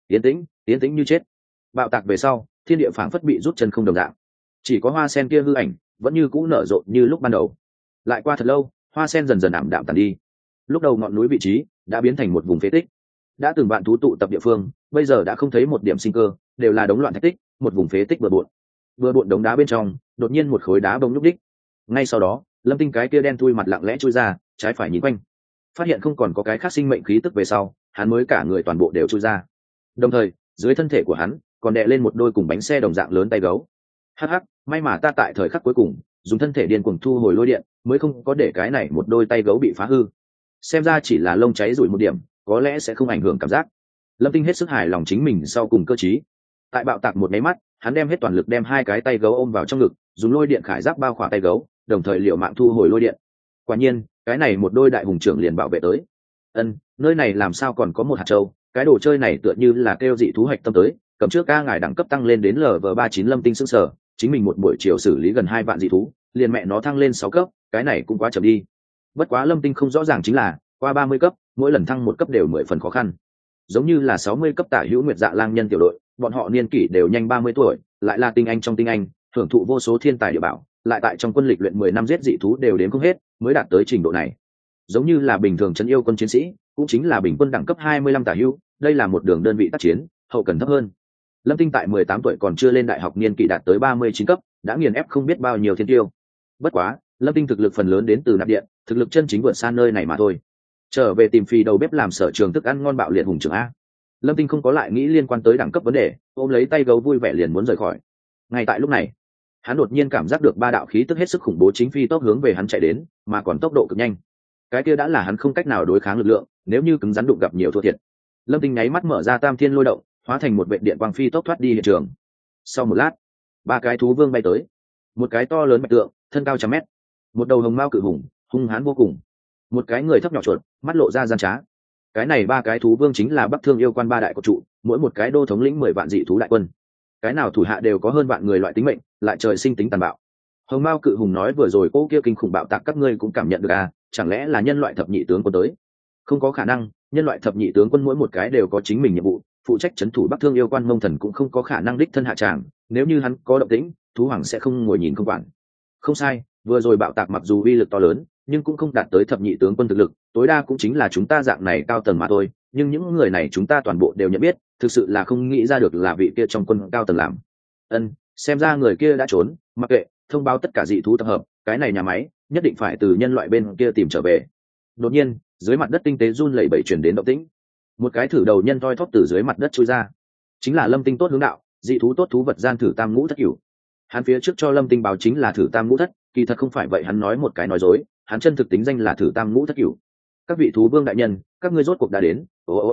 Tiến tĩnh như chết. Bạo tạc về sau, thiên địa phảng phất bị rút chân không đồng dạng. Chỉ có hoa sen kia hư ảnh, vẫn như cũ nở rộ như lúc ban đầu. Lại qua thật lâu, hoa sen dần dần ảm đạm tàn đi. Lúc đầu ngọn núi vị trí đã biến thành một vùng phế tích. Đã từng vạn thú tụ tập địa phương, bây giờ đã không thấy một điểm sinh cơ, đều là đống loạn thạch tích, một vùng phế tích bừa bộn. Bừa bộn đống đá bên trong, đột nhiên một khối đá bông nhúc đích. Ngay sau đó, Lâm Tinh cái kia đen thui mặt lặng lẽ chui ra, trái phải nhìn quanh. Phát hiện không còn có cái khác sinh mệnh khí tức về sau, hắn mới cả người toàn bộ đều chui ra. Đồng thời, dưới thân thể của hắn còn đè lên một đôi cùng bánh xe đồng dạng lớn tay gấu. Hắc hắc, may mà ta tại thời khắc cuối cùng dùng thân thể điên cuồng thu hồi lôi điện, mới không có để cái này một đôi tay gấu bị phá hư. Xem ra chỉ là lông cháy rủi một điểm, có lẽ sẽ không ảnh hưởng cảm giác. Lâm Tinh hết sức hài lòng chính mình sau cùng cơ trí. Tại bạo tạc một máy mắt, hắn đem hết toàn lực đem hai cái tay gấu ôm vào trong ngực, dùng lôi điện khải giáp bao khỏa tay gấu, đồng thời liều mạng thu hồi lôi điện. Quả nhiên, cái này một đôi đại hùng trưởng liền bảo vệ tới. Nơi này làm sao còn có một hạt châu, cái đồ chơi này tựa như là kêu dị thú hạch tâm tới, cầm trước ca ngài đẳng cấp tăng lên đến LV39. Lâm Tinh sững sờ, chính mình một buổi chiều xử lý gần 2 vạn dị thú, liền mẹ nó thăng lên 6 cấp, cái này cũng quá chậm đi. Bất quá Lâm Tinh không rõ ràng chính là, qua 30 cấp, mỗi lần thăng một cấp đều 10 phần khó khăn. Giống như là 60 cấp tả hữu Nguyệt Dạ Lang nhân tiểu đội, bọn họ niên kỷ đều nhanh 30 tuổi, lại là tinh anh trong tinh anh, hưởng thụ vô số thiên tài địa bảo, lại tại trong quân lịch luyện 10 năm giết dị thú đều đến không hết, mới đạt tới trình độ này. Giống như là bình thường trấn yêu quân chiến sĩ, cũng chính là bình quân đẳng cấp 25 tả hữu, đây là một đường đơn vị tác chiến, hậu cần thấp hơn. Lâm Tinh tại 18 tuổi còn chưa lên đại học niên kỷ đạt tới 39 cấp, đã nghiền ép không biết bao nhiêu thiên tiêu. Bất quá, Lâm Tinh thực lực phần lớn đến từ nạp điện, thực lực chân chính vượt xa nơi này mà thôi. trở về tìm phì đầu bếp làm sở trường thức ăn ngon bạo liệt hùng trưởng a. Lâm Tinh không có lại nghĩ liên quan tới đẳng cấp vấn đề, ôm lấy tay gấu vui vẻ liền muốn rời khỏi. Ngay tại lúc này, hắn đột nhiên cảm giác được ba đạo khí tức hết sức khủng bố chính phi tốc hướng về hắn chạy đến, mà còn tốc độ cực nhanh. Cái kia đã là hắn không cách nào đối kháng lực lượng, nếu như cứng rắn đụng gặp nhiều thua thiệt. Lâm Tinh nháy mắt mở ra tam thiên lôi động, hóa thành một vệ điện quang phi tốc thoát đi hiện trường. Sau một lát, ba cái thú vương bay tới, một cái to lớn bạch tượng, thân cao trăm mét, một đầu hồng mao cự hùng, hung hãn vô cùng, một cái người thấp nhỏ chuột, mắt lộ ra gian trá. Cái này ba cái thú vương chính là Bắc Thương yêu quan ba đại của trụ, mỗi một cái đô thống lĩnh 10 vạn dị thú đại quân. Cái nào thủ hạ đều có hơn vạn người loại tính mệnh, lại trời sinh tính tàn bạo. Hồng mao cự hùng nói vừa rồi cô kia kinh khủng bạo tạc các ngươi cũng cảm nhận được à, chẳng lẽ là nhân loại thập nhị tướng quân tới? Không có khả năng, nhân loại thập nhị tướng quân mỗi một cái đều có chính mình nhiệm vụ, phụ trách trấn thủ Bắc Thương yêu quan Mông Thần cũng không có khả năng đích thân hạ tràng, nếu như hắn có động tĩnh, thú hoàng sẽ không ngồi nhìn không quản. Không sai, vừa rồi bạo tạc mặc dù uy lực to lớn, nhưng cũng không đạt tới thập nhị tướng quân thực lực, tối đa cũng chính là chúng ta dạng này cao tầng mà thôi, nhưng những người này chúng ta toàn bộ đều nhận biết, thực sự là không nghĩ ra được là vị kia trong quân cao tầng làm. Xem ra người kia đã trốn, mặc kệ, thông báo tất cả dị thú tập hợp, cái này nhà máy nhất định phải từ nhân loại bên kia tìm trở về. Đột nhiên, dưới mặt đất tinh tế run lẩy bẩy truyền đến động tĩnh. Một cái thử đầu nhân thoi thóp từ dưới mặt đất chui ra, chính là Lâm Tinh tốt hướng đạo, dị thú tốt thú vật gian thử tam ngũ thất cửu. Hắn phía trước cho Lâm Tinh báo chính là thử tam ngũ thất, kỳ thật không phải vậy, hắn nói một cái nói dối, hắn chân thực tính danh là thử tam ngũ thất cửu. Các vị thú vương đại nhân, các ngươi rốt cuộc đã đến.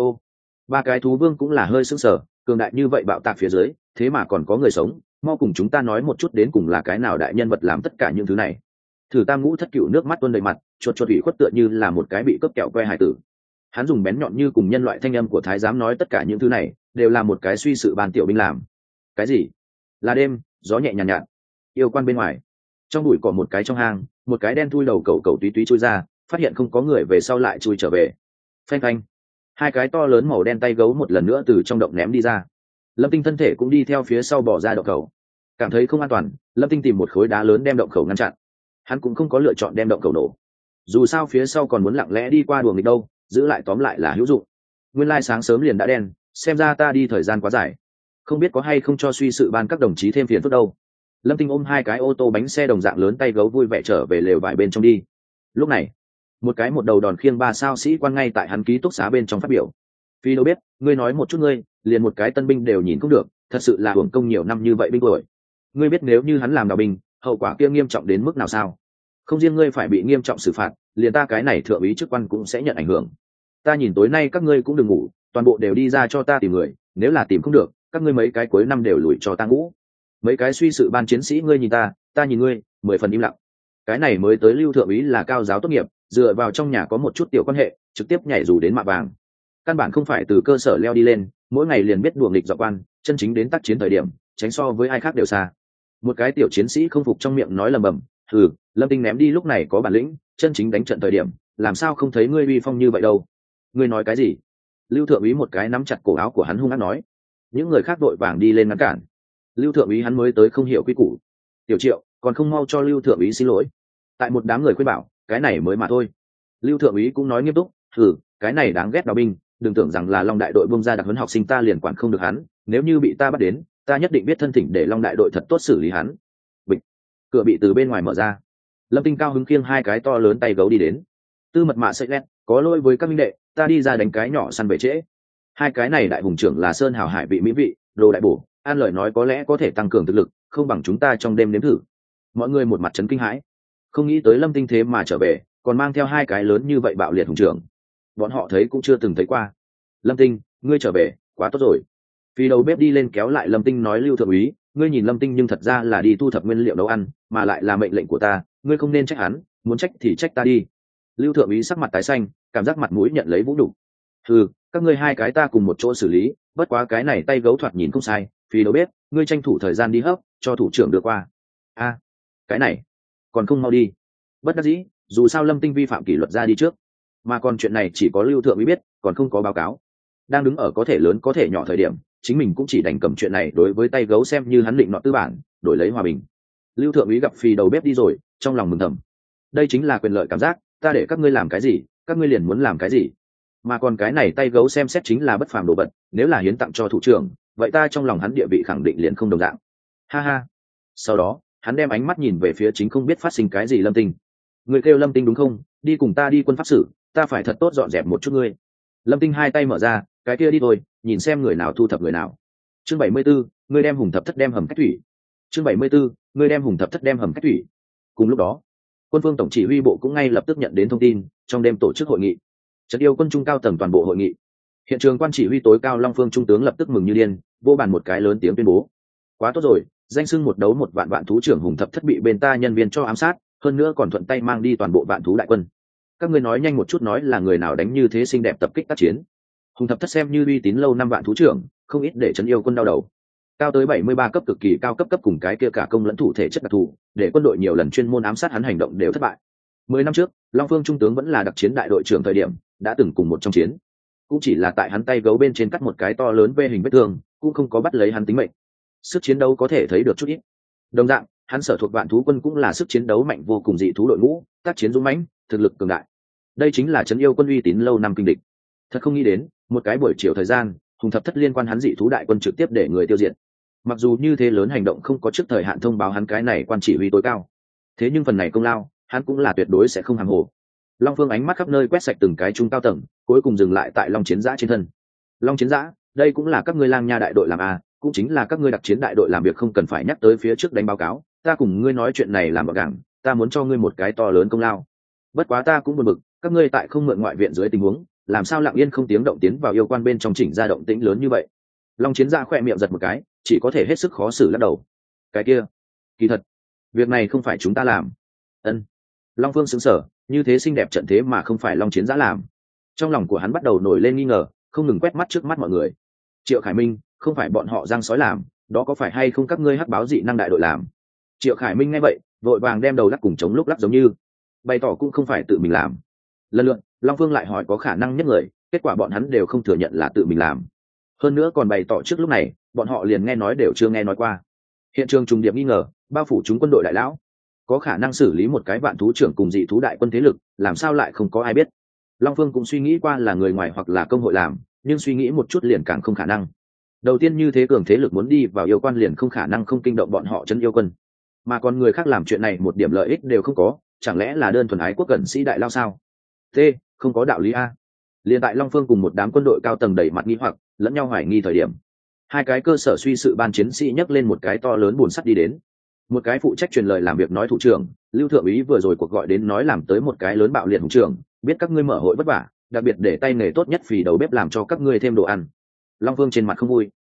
Ba cái thú vương cũng là hơi sững sờ, cường đại như vậy bạo tạc phía dưới, thế mà còn có người sống, mau cùng chúng ta nói một chút đến cùng là cái nào đại nhân vật làm tất cả những thứ này. Thử tam ngũ thất cửu nước mắt tuôn đầy mặt, chuột ủy khuất tựa như là một cái bị cướp kẹo que hải tử. Hắn dùng bén nhọn như cùng nhân loại thanh âm của thái giám nói tất cả những thứ này đều là một cái suy sự ban tiểu binh làm. Cái gì? Là đêm, gió nhẹ nhàn nhạt, yêu quan bên ngoài, trong bụi cỏ một cái trong hang, một cái đen thui đầu cẩu túy túy chui ra, phát hiện không có người về sau lại chui trở về. Phanh phanh, hai cái to lớn màu đen tay gấu một lần nữa từ trong động ném đi ra. Lâm Tinh thân thể cũng đi theo phía sau bỏ ra động khẩu. Cảm thấy không an toàn, Lâm Tinh tìm một khối đá lớn đem động khẩu ngăn chặn. Hắn cũng không có lựa chọn đem động khẩu nổ, dù sao phía sau còn muốn lặng lẽ đi qua đùa nghịch đâu, giữ lại tóm lại là hữu dụng. Nguyên lai sáng sớm liền đã đen, xem ra ta đi thời gian quá dài, không biết có hay không cho suy sự ban các đồng chí thêm phiền phức đâu. Lâm Tinh ôm hai cái ô tô bánh xe đồng dạng lớn tay gấu vui vẻ trở về lều vải bên trong đi. Lúc này, một đầu đòn khiêng 3 sao sĩ quan ngay tại hắn ký túc xá bên trong phát biểu. Phi đâu biết, ngươi nói một chút ngươi, liền một cái tân binh đều nhìn không được, thật sự là hưởng công nhiều năm như vậy binh tuổi. Ngươi biết nếu như hắn làm đào binh, hậu quả kia nghiêm trọng đến mức nào sao? Không riêng ngươi phải bị nghiêm trọng xử phạt, liền ta cái này thượng úy chức quan cũng sẽ nhận ảnh hưởng. Ta nhìn tối nay các ngươi cũng đừng ngủ, toàn bộ đều đi ra cho ta tìm người, nếu là tìm không được, các ngươi mấy cái cuối năm đều lùi cho ta ngủ. Mấy cái suy sự ban chiến sĩ ngươi nhìn ta nhìn ngươi, 10 phần im lặng. Cái này mới tới Lưu thượng úy là cao giáo tốt nghiệp, dựa vào trong nhà có một chút tiểu quan hệ, trực tiếp nhảy dù đến mạ vàng. Căn bản không phải từ cơ sở leo đi lên, mỗi ngày liền biết đùa nghịch dọ quan, chân chính đến tác chiến thời điểm, tránh so với ai khác đều xa. Một cái tiểu chiến sĩ không phục trong miệng nói lầm bầm, Lâm Tinh ném đi lúc này có bản lĩnh, chân chính đánh trận thời điểm, làm sao không thấy ngươi uy phong như vậy đâu? Ngươi nói cái gì? Lưu thượng úy một cái nắm chặt cổ áo của hắn hung hăng nói. Những người khác đội vàng đi lên ngăn cản. Lưu thượng úy hắn mới tới không hiểu quy củ. Tiểu Triệu, còn không mau cho Lưu thượng úy xin lỗi. Tại một đám người khuyên bảo, cái này mới mà thôi. Lưu thượng úy cũng nói nghiêm túc, cái này đáng ghét đào binh, đừng tưởng rằng là Long đại đội bung ra đặc huấn học sinh ta liền quản không được hắn, nếu như bị ta bắt đến, ta nhất định biết thân thỉnh để Long đại đội thật tốt xử lý hắn. Bịch, cửa bị từ bên ngoài mở ra. Lâm Tinh cao hứng khiêng hai cái to lớn tay gấu đi đến. Tư mật mạ sợi lét, có lỗi với các minh đệ, ta đi ra đánh cái nhỏ săn về trễ. Hai cái này đại hùng trưởng là sơn hào hải vị mỹ vị, đồ đại bổ, an lời nói có lẽ có thể tăng cường thực lực, không bằng chúng ta trong đêm nếm thử. Mọi người một mặt chấn kinh hãi, không nghĩ tới Lâm Tinh thế mà trở về, còn mang theo hai cái lớn như vậy bạo liệt hùng trưởng. Bọn họ thấy cũng chưa từng thấy qua. Lâm Tinh, ngươi trở về, quá tốt rồi. Phi đầu bếp đi lên kéo lại Lâm Tinh nói, Lưu thượng úy, ngươi nhìn Lâm Tinh nhưng thật ra là đi thu thập nguyên liệu nấu ăn, mà lại là mệnh lệnh của ta, ngươi không nên trách hắn, muốn trách thì trách ta đi. Lưu thượng úy sắc mặt tái xanh, cảm giác mặt mũi nhận lấy vũ đủ. Các ngươi hai cái ta cùng một chỗ xử lý, bất quá cái này tay gấu thoạt nhìn không sai. Phi đầu bếp, ngươi tranh thủ thời gian đi hấp, cho thủ trưởng đưa qua. Cái này còn không mau đi. Bất đắc dĩ, dù sao Lâm Tinh vi phạm kỷ luật ra đi trước, mà còn chuyện này chỉ có Lưu thượng úy biết, còn không có báo cáo. Đang đứng ở có thể lớn có thể nhỏ thời điểm, chính mình cũng chỉ đành cầm chuyện này đối với tay gấu xem như hắn định nọ tư bản, đổi lấy hòa bình. Lưu thượng úy gặp Phi đầu bếp đi rồi, trong lòng mừng thầm. Đây chính là quyền lợi cảm giác, ta để các ngươi làm cái gì, các ngươi liền muốn làm cái gì. Mà còn cái này tay gấu xem xét chính là bất phàm đồ vật, nếu là hiến tặng cho thủ trưởng, vậy ta trong lòng hắn địa vị khẳng định liền không đồng dạng. Ha ha. Sau đó, hắn đem ánh mắt nhìn về phía chính không biết phát sinh cái gì Lâm Tinh. Người kêu Lâm Tinh đúng không? Đi cùng ta đi quân pháp sử, ta phải thật tốt dọn dẹp một chút ngươi. Lâm Tinh hai tay mở ra, cái kia đi thôi, nhìn xem người nào thu thập người nào. Chương 74, ngươi đem hùng thập thất đem hầm cách thủy. Chương 74, ngươi đem hùng thập thất đem hầm cách thủy. Cùng lúc đó, quân phương tổng chỉ huy bộ cũng ngay lập tức nhận đến thông tin, trong đêm tổ chức hội nghị. Trấn Yêu quân trung cao tầng toàn bộ hội nghị. Hiện trường quan chỉ huy tối cao Long Phương trung tướng lập tức mừng như điên, vô bàn một cái lớn tiếng tuyên bố: quá tốt rồi, danh xưng một đấu một vạn thú trưởng hùng thập thất bị bên ta nhân viên cho ám sát, hơn nữa còn thuận tay mang đi toàn bộ vạn thú đại quân. Các ngươi nói nhanh một chút, nói là người nào đánh như thế xinh đẹp tập kích tác chiến. Hùng thập thất xem như uy tín lâu năm vạn thú trưởng, không ít để Trấn Yêu quân đau đầu. Cao tới 73 cấp cực kỳ cao cấp cùng cái kia cả công lẫn thủ thể chất đặc thù, để quân đội nhiều lần chuyên môn ám sát hắn hành động đều thất bại. 10 năm trước, Long Phương trung tướng vẫn là đặc chiến đại đội trưởng thời điểm, đã từng cùng một trong chiến. Cũng chỉ là tại hắn tay gấu bên trên cắt một cái to lớn vê hình vết thương, cũng không có bắt lấy hắn tính mệnh. Sức chiến đấu có thể thấy được chút ít. Đồng dạng, hắn sở thuộc vạn thú quân cũng là sức chiến đấu mạnh vô cùng dị thú đội ngũ, tác chiến dũng mãnh, thực lực cường đại. Đây chính là Trấn Yêu quân uy tín lâu năm kinh địch. Thật không nghĩ đến, một cái buổi chiều thời gian, hùng thập thất liên quan hắn dị thú đại quân trực tiếp để người tiêu diệt. Mặc dù như thế lớn hành động không có trước thời hạn thông báo hắn cái này quan chỉ huy tối cao, thế nhưng phần này công lao, hắn cũng là tuyệt đối sẽ không hàng hồ. Long Phương ánh mắt khắp nơi quét sạch từng cái trung cao tầng, cuối cùng dừng lại tại Long Chiến Giã trên thân. Long Chiến Giã, đây cũng là các ngươi Lang Nha đại đội làm à, cũng chính là các ngươi đặc chiến đại đội làm việc, không cần phải nhắc tới phía trước đánh báo cáo, ta cùng ngươi nói chuyện này làm gọn gàng, ta muốn cho ngươi một cái to lớn công lao. Bất quá ta cũng buồn bực, các ngươi tại không mượn ngoại viện dưới tình huống, làm sao lặng yên không tiếng động tiến vào yêu quan bên trong chỉnh ra động tĩnh lớn như vậy. Long Chiến Giã khỏe miệng giật một cái, chỉ có thể hết sức khó xử lắc đầu. Cái kia, kỳ thật, việc này không phải chúng ta làm. Ân. Long Phương sững sờ, như thế xinh đẹp trận thế mà không phải Long Chiến Giã làm. Trong lòng của hắn bắt đầu nổi lên nghi ngờ, không ngừng quét mắt trước mắt mọi người. Triệu Khải Minh, không phải bọn họ giang sói làm, đó có phải hay không các ngươi hắc báo dị năng đại đội làm? Triệu Khải Minh nghe vậy, vội vàng đem đầu lắc cùng chống lúc lắc giống như, bày tỏ cũng không phải tự mình làm. Lần lượt, Long Phương lại hỏi có khả năng nhất người, kết quả bọn hắn đều không thừa nhận là tự mình làm. Hơn nữa còn bày tỏ trước lúc này, bọn họ liền nghe nói đều chưa nghe nói qua. Hiện trường trùng điệp nghi ngờ, bao phủ chúng quân đội đại lão, có khả năng xử lý một cái vạn thú trưởng cùng dị thú đại quân thế lực, làm sao lại không có ai biết. Long Phương cũng suy nghĩ qua là người ngoài hoặc là công hội làm, nhưng suy nghĩ một chút liền càng không khả năng. Đầu tiên như thế cường thế lực muốn đi vào yêu quan liền không khả năng không kinh động bọn họ Trấn Yêu quân, mà còn người khác làm chuyện này một điểm lợi ích đều không có, chẳng lẽ là đơn thuần ái quốc cẩn sĩ đại lao sao? Không có đạo lý a. Liền tại Long Phương cùng một đám quân đội cao tầng đẩy mặt nghi hoặc lẫn nhau hoài nghi thời điểm, hai cái cơ sở suy sự ban chiến sĩ nhấc lên một cái to lớn bùn sắt đi đến. Một cái phụ trách truyền lời làm việc nói thủ trưởng Lưu thượng úy vừa rồi cuộc gọi đến nói làm tới một cái lớn bạo liệt hùng trưởng, biết các ngươi mở hội vất vả, đặc biệt để tay nghề tốt nhất phì đầu bếp làm cho các ngươi thêm đồ ăn. Long Vương trên mặt không vui.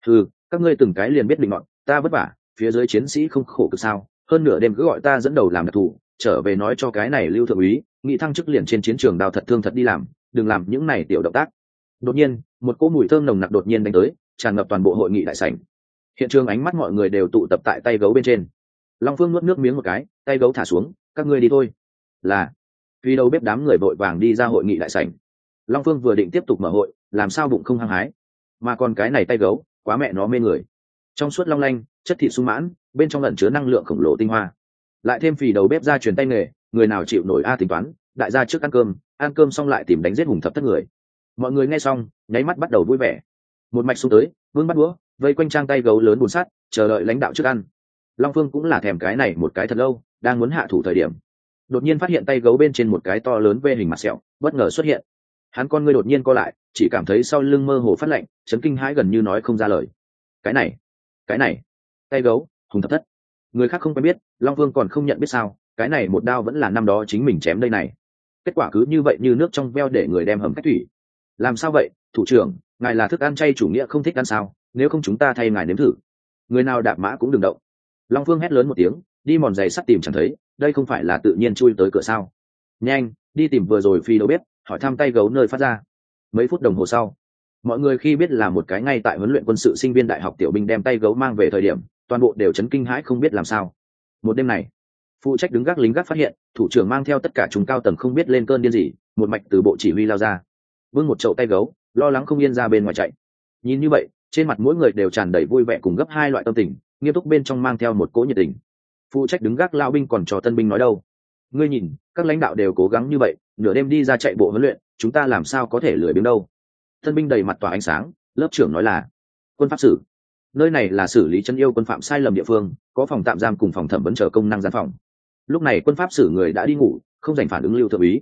Các ngươi từng cái liền biết định ngọn, ta vất vả, phía dưới chiến sĩ không khổ cực sao? Hơn nửa đêm cứ gọi ta dẫn đầu làm đặc thù, trở về nói cho cái này Lưu thượng úy, nghị thăng chức liền trên chiến trường đào thật thương thật đi làm, đừng làm những này tiểu động tác. Đột nhiên, một cỗ mùi thơm nồng nặc đột nhiên đánh tới, tràn ngập toàn bộ hội nghị đại sảnh. Hiện trường ánh mắt mọi người đều tụ tập tại tay gấu bên trên. Long Phương nuốt nước miếng một cái, tay gấu thả xuống, các ngươi đi thôi. Là. Vì đầu bếp đám người vội vàng đi ra hội nghị đại sảnh. Long Phương vừa định tiếp tục mở hội, làm sao bụng không hăng hái, mà còn cái này tay gấu, quá mẹ nó mê người. Trong suốt long lanh, chất thịt sung mãn, bên trong ẩn chứa năng lượng khổng lồ tinh hoa. Lại thêm phì đầu bếp ra truyền tay nghề, người nào chịu nổi tính toán, đại gia trước ăn cơm xong lại tìm đánh giết hùng thập thất người. Mọi người nghe xong, nháy mắt bắt đầu vui vẻ. Một mạch xuống tới, vương bắt đũa, vây quanh trang tay gấu lớn bùn sắt, chờ đợi lãnh đạo trước ăn. Long Phương cũng là thèm cái này một cái thật lâu, đang muốn hạ thủ thời điểm, đột nhiên phát hiện tay gấu bên trên một cái to lớn vê hình mặt sẹo bất ngờ xuất hiện. Hắn con ngươi đột nhiên co lại, chỉ cảm thấy sau lưng mơ hồ phát lạnh, chấn kinh hãi gần như nói không ra lời. Cái này, tay gấu, hùng thập thất. Người khác không quen biết, Long Vương còn không nhận biết sao, cái này một đao vẫn là năm đó chính mình chém đây này. Kết quả cứ như vậy như nước trong veo để người đem hầm cách thủy. Làm sao vậy, thủ trưởng, ngài là thức ăn chay chủ nghĩa không thích ăn sao? Nếu không chúng ta thay ngài nếm thử. Người nào đạp mã cũng đừng động. Long Vương hét lớn một tiếng, đi mòn giày sắt tìm chẳng thấy, đây không phải là tự nhiên chui tới cửa sao? Nhanh, đi tìm vừa rồi phi đầu bếp, hỏi thăm tay gấu nơi phát ra. Mấy phút đồng hồ sau, mọi người khi biết là một cái ngay tại huấn luyện quân sự sinh viên đại học tiểu binh đem tay gấu mang về thời điểm, toàn bộ đều chấn kinh hãi không biết làm sao. Một đêm này, phụ trách đứng gác lính gác phát hiện thủ trưởng mang theo tất cả chúng cao tầng không biết lên cơn điên gì, một mạch từ bộ chỉ huy lao ra, vương một chậu tay gấu, lo lắng không yên ra bên ngoài chạy. Nhìn như vậy, trên mặt mỗi người đều tràn đầy vui vẻ cùng gấp hai loại tâm tình, nghiêm túc bên trong mang theo một cỗ nhiệt tình. Phụ trách đứng gác lao binh còn cho tân binh nói đâu, ngươi nhìn, các lãnh đạo đều cố gắng như vậy, nửa đêm đi ra chạy bộ huấn luyện, chúng ta làm sao có thể lười biếng đâu. Tân binh đầy mặt tỏa ánh sáng, lớp trưởng nói là quân pháp sử, nơi này là xử lý chân yêu quân phạm sai lầm địa phương, có phòng tạm giam cùng phòng thẩm vấn chờ công năng gian phòng. Lúc này quân pháp sử người đã đi ngủ, không dành phản ứng Lưu thượng úy.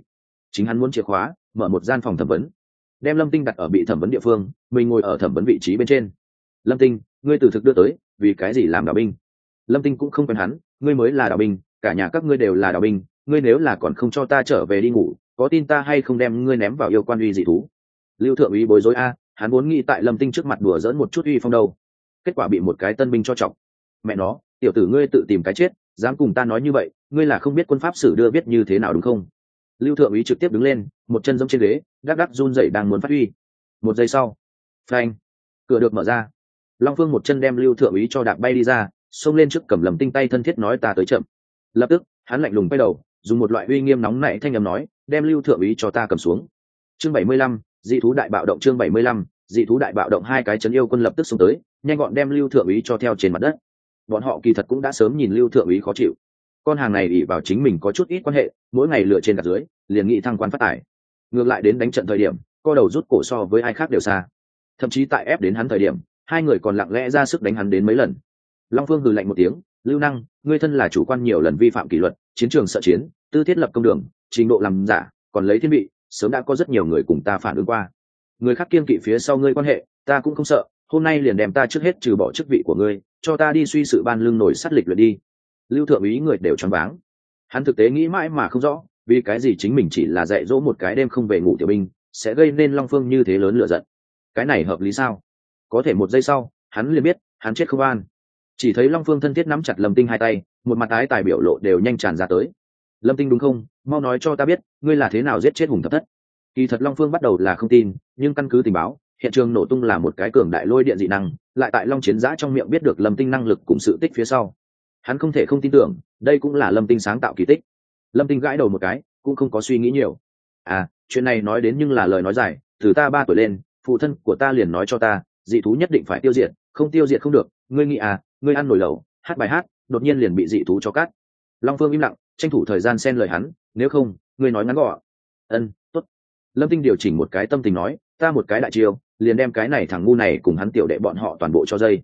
chính hắn muốn chìa khóa mở một gian phòng thẩm vấn, đem Lâm Tinh đặt ở bị thẩm vấn địa phương, mình ngồi ở thẩm vấn vị trí bên trên. Lâm Tinh, ngươi từ thực đưa tới, vì cái gì làm đạo binh? Lâm Tinh cũng không quen hắn, ngươi mới là đạo binh, cả nhà các ngươi đều là đạo binh, ngươi nếu là còn không cho ta trở về đi ngủ, có tin ta hay không đem ngươi ném vào yêu quan uy dị thú? Lưu thượng úy bối rối a, hắn muốn nghĩ tại Lâm Tinh trước mặt đùa giỡn một chút uy phong đâu, kết quả bị một cái tân binh cho chọc. Mẹ nó, tiểu tử ngươi tự tìm cái chết, dám cùng ta nói như vậy, ngươi là không biết quân pháp sử đưa viết như thế nào đúng không? Lưu thượng úy trực tiếp đứng lên, một chân giẫm trên ghế, đắc đắc run rẩy đang muốn phát huy. Một giây sau, phanh, cửa được mở ra. Long Phương một chân đem Lưu thượng úy cho đạp bay đi ra, xông lên trước cầm Lâm Tinh tay thân thiết nói ta tới chậm. Lập tức, hắn lạnh lùng quay đầu, dùng một loại uy nghiêm nóng nảy thanh âm nói, đem Lưu thượng úy cho ta cầm xuống. Chương 75, dị thú đại bạo động. Chương 75, dị thú đại bạo động. Hai cái trấn yêu quân lập tức xông tới, nhanh gọn đem Lưu thượng úy cho theo trên mặt đất. Bọn họ kỳ thật cũng đã sớm nhìn Lưu thượng úy khó chịu. Con hàng này ỷ vào chính mình có chút ít quan hệ, mỗi ngày lựa trên gạt dưới, liền nghĩ thăng quan phát tài. Ngược lại đến đánh trận thời điểm, co đầu rút cổ so với ai khác đều xa. Thậm chí tại ép đến hắn thời điểm, hai người còn lặng lẽ ra sức đánh hắn đến mấy lần. Long Phương hừ lạnh một tiếng, Lưu Năng, ngươi thân là chủ quan nhiều lần vi phạm kỷ luật, chiến trường sợ chiến, tư thiết lập công đường, trình độ làm giả, còn lấy thiên vị, sớm đã có rất nhiều người cùng ta phản ứng qua. Người khác kiêng kỵ phía sau ngươi quan hệ, ta cũng không sợ, hôm nay liền đem ta trước hết trừ bỏ chức vị của ngươi, cho ta đi suy sự ban lưng nổi sát lịch luyện đi. Lưu thượng úy người đều choáng váng. Hắn thực tế nghĩ mãi mà không rõ, vì cái gì chính mình chỉ là dạy dỗ một cái đêm không về ngủ tiểu binh, sẽ gây nên Long Phương như thế lớn lửa giận. Cái này hợp lý sao? Có thể một giây sau, hắn liền biết, hắn chết không an. Chỉ thấy Long Phương thân thiết nắm chặt Lâm Tinh hai tay, một mặt ái tài biểu lộ đều nhanh tràn ra tới. Lâm Tinh đúng không? Mau nói cho ta biết, ngươi là thế nào giết chết Hùng Thập Thất? Kỳ thật Long Phương bắt đầu là không tin, nhưng căn cứ tình báo, hiện trường nổ tung là một cái cường đại lôi điện dị năng, lại tại Long Chiến Giã trong miệng biết được Lâm Tinh năng lực cùng sự tích phía sau. Hắn không thể không tin tưởng, đây cũng là Lâm Tinh sáng tạo kỳ tích. Lâm Tinh gãi đầu một cái, cũng không có suy nghĩ nhiều. Chuyện này nói đến nhưng là lời nói dài, từ ta 3 tuổi lên, phụ thân của ta liền nói cho ta, dị thú nhất định phải tiêu diệt, không tiêu diệt không được. Ngươi nghĩ ngươi ăn nổi lẩu, hát bài hát, đột nhiên liền bị dị thú cho cắt. Long Phương im lặng, tranh thủ thời gian xen lời hắn, nếu không, ngươi nói ngắn gọn. Tốt. Lâm Tinh điều chỉnh một cái tâm tình nói, ta một cái đại chiêu, liền đem cái này thằng ngu này cùng hắn tiểu đệ bọn họ toàn bộ cho dây.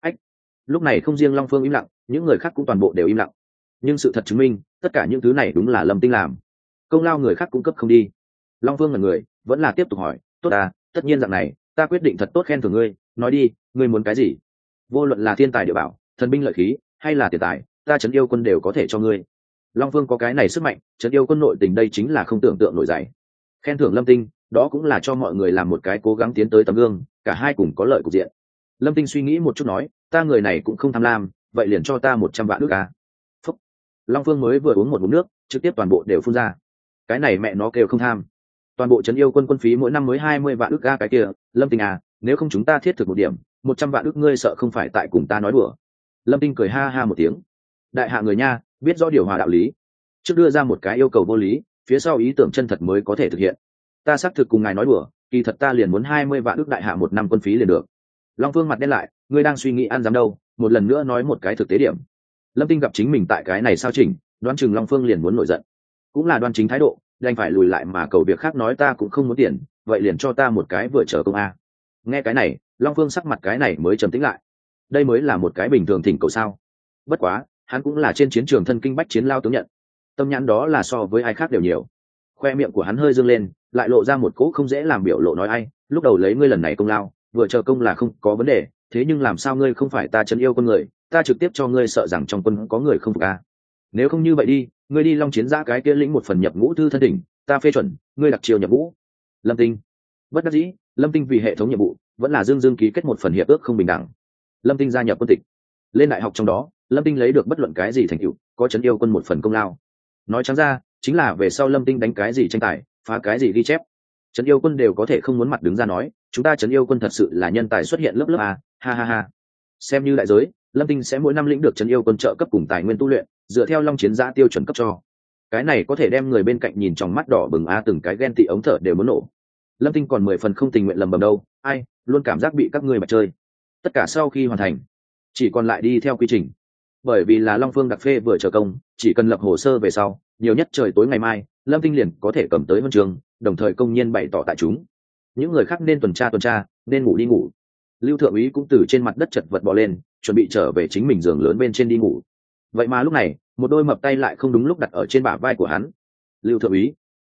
Lúc này không riêng Long Phương im lặng, những người khác cũng toàn bộ đều im lặng. Nhưng sự thật chứng minh, tất cả những thứ này đúng là Lâm Tinh làm. Công lao người khác cung cấp không đi. Long Phương là người, vẫn là tiếp tục hỏi, tốt tất nhiên dạng này, ta quyết định thật tốt khen thưởng ngươi, nói đi, ngươi muốn cái gì? Vô luận là thiên tài địa bảo, thần binh lợi khí, hay là tiền tài, ta trấn yêu quân đều có thể cho ngươi. Long Phương có cái này sức mạnh, trấn yêu quân nội tình đây chính là không tưởng tượng nổi dày. Khen thưởng Lâm Tinh, đó cũng là cho mọi người làm một cái cố gắng tiến tới tấm gương, cả hai cùng có lợi cục diện. Lâm Tinh suy nghĩ một chút nói, ta người này cũng không tham lam, vậy liền cho ta 100 vạn nước Phúc. Long Phương mới vừa uống một ngụm nước, trực tiếp toàn bộ đều phun ra. Cái này mẹ nó kêu không tham. Toàn bộ trấn yêu quân quân phí mỗi năm mới 20 vạn ức cái kia, Lâm Tinh nếu không chúng ta thiết thực một điểm, 100 vạn ức ngươi sợ không phải tại cùng ta nói đùa. Lâm Tinh cười ha ha một tiếng. Đại hạ người nha, biết rõ điều hòa đạo lý. Trước đưa ra một cái yêu cầu vô lý, phía sau ý tưởng chân thật mới có thể thực hiện. Ta xác thực cùng ngài nói đùa, kỳ thật ta liền muốn 20 vạn ức đại hạ một năm quân phí liền được. Long Phương mặt đen lại, ngươi đang suy nghĩ ăn dám đâu, một lần nữa nói một cái thực tế điểm. Lâm Tinh gặp chính mình tại cái này sao chỉnh, đoán chừng Long Phương liền muốn nổi giận. Cũng là đoan chính thái độ, đành phải lùi lại mà cầu việc khác nói ta cũng không muốn tiền, vậy liền cho ta một cái vừa chờ công Nghe cái này, Long Phương sắc mặt cái này mới trầm tĩnh lại. Đây mới là một cái bình thường thỉnh cầu sao? Bất quá, hắn cũng là trên chiến trường thân kinh bách chiến lao tướng nhận. Tâm nhãn đó là so với ai khác đều nhiều. Khoe miệng của hắn hơi dương lên, lại lộ ra một cỗ không dễ làm biểu lộ nói ai, lúc đầu lấy ngươi lần này công lao, vừa chờ công là không có vấn đề, thế nhưng làm sao ngươi không phải ta trấn yêu con người, ta trực tiếp cho ngươi sợ rằng trong quân có người không phục Nếu không như vậy đi, ngươi đi Long Chiến Giã cái kia lĩnh một phần nhập ngũ thư thân đỉnh, ta phê chuẩn, ngươi đặc chiều nhập ngũ. Lâm Tinh. Bất đắc dĩ, Lâm Tinh vì hệ thống nhiệm vụ, vẫn là dương ký kết một phần hiệp ước không bình đẳng. Lâm Tinh gia nhập quân tịch. Lên đại học trong đó, Lâm Tinh lấy được bất luận cái gì thành tựu, có trấn yêu quân một phần công lao. Nói trắng ra, chính là về sau Lâm Tinh đánh cái gì tranh tài, phá cái gì ghi chép, trấn yêu quân đều có thể không muốn mặt đứng ra nói, chúng ta trấn yêu quân thật sự là nhân tài xuất hiện lớp lớp ha ha ha. Xem như đại giới, Lâm Tinh sẽ mỗi năm lĩnh được trấn yêu quân trợ cấp cùng tài nguyên tu luyện, dựa theo Long Chiến Giã tiêu chuẩn cấp cho. Cái này có thể đem người bên cạnh nhìn trong mắt đỏ bừng từng cái ghen tị ống thở đều muốn nổ. Lâm Tinh còn 10 phần không tình nguyện lầm bầm đâu, ai, luôn cảm giác bị các ngươi mà chơi. Tất cả sau khi hoàn thành, chỉ còn lại đi theo quy trình. Bởi vì là Long Phương đặc phê vừa chờ công, chỉ cần lập hồ sơ về sau, nhiều nhất trời tối ngày mai, Lâm Tinh liền có thể cầm tới huân trường, đồng thời công nhiên bày tỏ tại chúng. Những người khác nên tuần tra, nên ngủ đi ngủ. Lưu thượng úy cũng từ trên mặt đất chật vật bò lên, chuẩn bị trở về chính mình giường lớn bên trên đi ngủ. Vậy mà lúc này, một đôi mập tay lại không đúng lúc đặt ở trên bả vai của hắn. Lưu thượng úy,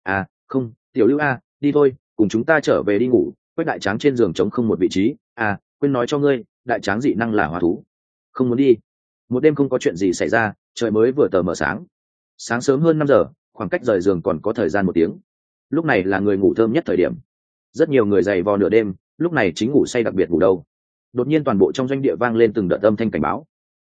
Không, tiểu Lưu a, đi thôi, cùng chúng ta trở về đi ngủ. Quách đại tráng trên giường trống không một vị trí. À, quên nói cho ngươi, đại tráng dị năng là hóa thú. Không muốn đi. Một đêm không có chuyện gì xảy ra, trời mới vừa tờ mờ sáng. Sáng sớm hơn 5 giờ, khoảng cách rời giường còn có thời gian 1 tiếng. Lúc này là người ngủ thơm nhất thời điểm. Rất nhiều người dày vò nửa đêm, lúc này chính ngủ say đặc biệt ngủ đâu. Đột nhiên toàn bộ trong doanh địa vang lên từng đợt âm thanh cảnh báo.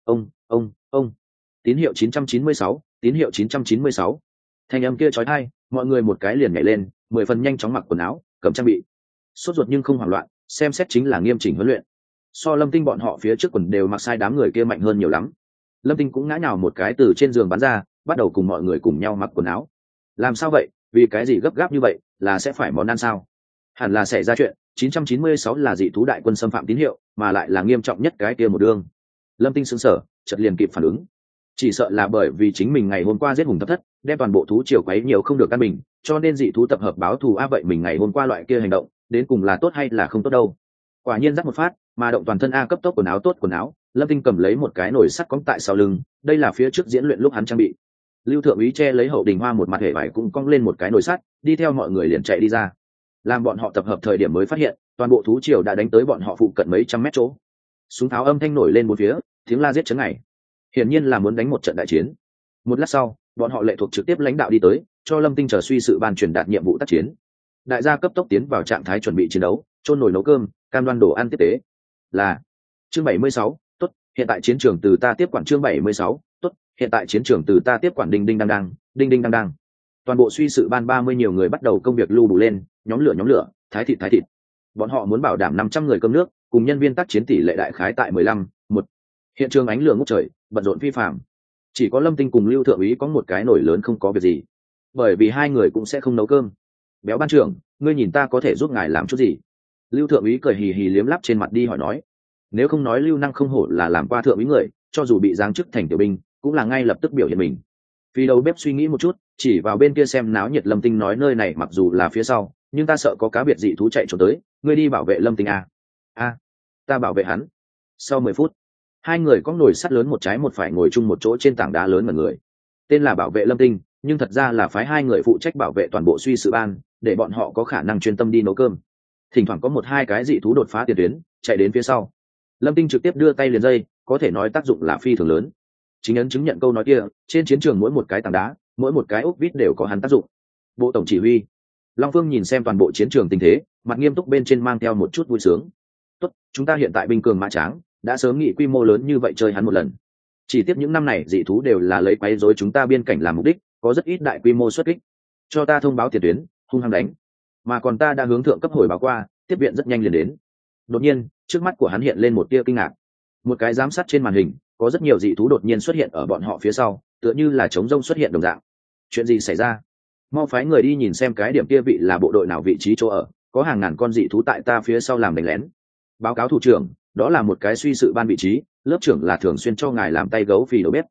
Ông, tín hiệu 996, tín hiệu 996. Thanh âm kia chói tai, mọi người một cái liền nhảy lên, 10 phần nhanh chóng mặc quần áo, cầm trang bị. Sốt ruột nhưng không hoảng loạn, xem xét chính là nghiêm chỉnh huấn luyện. So Lâm Tinh bọn họ phía trước quần đều mặc sai đám người kia mạnh hơn nhiều lắm. Lâm Tinh cũng ngã nhào một cái từ trên giường bắn ra, bắt đầu cùng mọi người cùng nhau mặc quần áo. Làm sao vậy? Vì cái gì gấp gáp như vậy? Là sẽ phải món ăn sao? Hẳn là sẽ ra chuyện. 996 là dị thú đại quân xâm phạm tín hiệu, mà lại là nghiêm trọng nhất cái kia một đường. Lâm Tinh sững sờ, chợt liền kịp phản ứng. Chỉ sợ là bởi vì chính mình ngày hôm qua giết hùng thập thất, đem toàn bộ thú triều quấy nhiều không được căn mình, cho nên dị thú tập hợp báo thù. Vậy mình ngày hôm qua loại kia hành động, đến cùng là tốt hay là không tốt đâu? Quả nhiên dắt một phát, mà động toàn thân cấp tốc quần áo tốt quần áo. Lâm Tinh cầm lấy một cái nồi sắt cong tại sau lưng, đây là phía trước diễn luyện lúc hắn trang bị. Lưu thượng úy che lấy Hậu Đình Hoa một mặt hề vải cũng cong lên một cái nồi sắt, đi theo mọi người liền chạy đi ra. Làm bọn họ tập hợp thời điểm mới phát hiện, toàn bộ thú triều đã đánh tới bọn họ phụ cận mấy trăm mét chỗ. Súng tháo âm thanh nổi lên bốn phía, tiếng la giết chấn ngày. Hiển nhiên là muốn đánh một trận đại chiến. Một lát sau, bọn họ lệ thuộc trực tiếp lãnh đạo đi tới, cho Lâm Tinh chờ suy sự ban truyền đạt nhiệm vụ tác chiến. Đại gia cấp tốc tiến vào trạng thái chuẩn bị chiến đấu, chôn nồi nấu cơm, cam đoan đồ ăn tiếp tế. Là chương 76, tốt, hiện tại chiến trường từ ta tiếp quản. Chương 76, tốt, hiện tại chiến trường từ ta tiếp quản. Đinh đinh đang đang, đinh đinh đang đang. Toàn bộ suy sự ban 30 nhiều người bắt đầu công việc lưu đủ lên, nhóm lửa, thái thịt. Bọn họ muốn bảo đảm 500 người cơm nước, cùng nhân viên tác chiến tỷ lệ đại khái tại 15:1. Hiện trường ánh lửa ngút trời, bận rộn phi phàm. Chỉ có Lâm Tinh cùng Lưu thượng úy có một cái nồi lớn không có việc gì, bởi vì hai người cũng sẽ không nấu cơm. Béo ban trưởng, ngươi nhìn ta có thể giúp ngài làm chút gì? Lưu thượng úy cười hì hì liếm lắp trên mặt đi hỏi nói. Nếu không nói Lưu Năng không hổ là làm qua thượng úy người, cho dù bị giáng chức thành tiểu binh, cũng là ngay lập tức biểu hiện mình. Vì đầu bếp suy nghĩ một chút, chỉ vào bên kia xem náo nhiệt. Lâm Tinh nói nơi này mặc dù là phía sau, nhưng ta sợ có cá biệt dị thú chạy trốn tới, ngươi đi bảo vệ Lâm Tinh a. Ta bảo vệ hắn. Sau 10 phút, hai người có nồi sắt lớn một trái một phải ngồi chung một chỗ trên tảng đá lớn mà người. Tên là bảo vệ Lâm Tinh, nhưng thật ra là phái hai người phụ trách bảo vệ toàn bộ suy sự ban, để bọn họ có khả năng chuyên tâm đi nấu cơm. Thỉnh thoảng có một hai cái dị thú đột phá tiền tuyến, chạy đến phía sau. Lâm Tinh trực tiếp đưa tay liền dây, có thể nói tác dụng là phi thường lớn. Chính ấn chứng nhận câu nói kia, trên chiến trường mỗi một cái tảng đá, mỗi một cái ốc vít đều có hắn tác dụng. Bộ tổng chỉ huy Long Phương nhìn xem toàn bộ chiến trường tình thế, mặt nghiêm túc bên trên mang theo một chút vui sướng. Tốt, chúng ta hiện tại binh cường mã tráng, đã sớm nghị quy mô lớn như vậy chơi hắn một lần. Chỉ tiếp những năm này dị thú đều là lấy quấy rối chúng ta biên cảnh làm mục đích, có rất ít đại quy mô xuất kích. Cho ta thông báo tiền tuyến, hung hăng đánh. Mà còn ta đã hướng thượng cấp hồi báo qua, tiếp viện rất nhanh liền đến. Đột nhiên, trước mắt của hắn hiện lên một tia kinh ngạc. Một cái giám sát trên màn hình, có rất nhiều dị thú đột nhiên xuất hiện ở bọn họ phía sau, tựa như là trống rông xuất hiện đồng dạng. Chuyện gì xảy ra? Mau phái người đi nhìn xem cái điểm kia vị là bộ đội nào, vị trí chỗ ở, có hàng ngàn con dị thú tại ta phía sau làm đánh lén. Báo cáo thủ trưởng, đó là một cái suy sự ban vị trí, lớp trưởng là thường xuyên cho ngài làm tay gấu vì đầu bếp.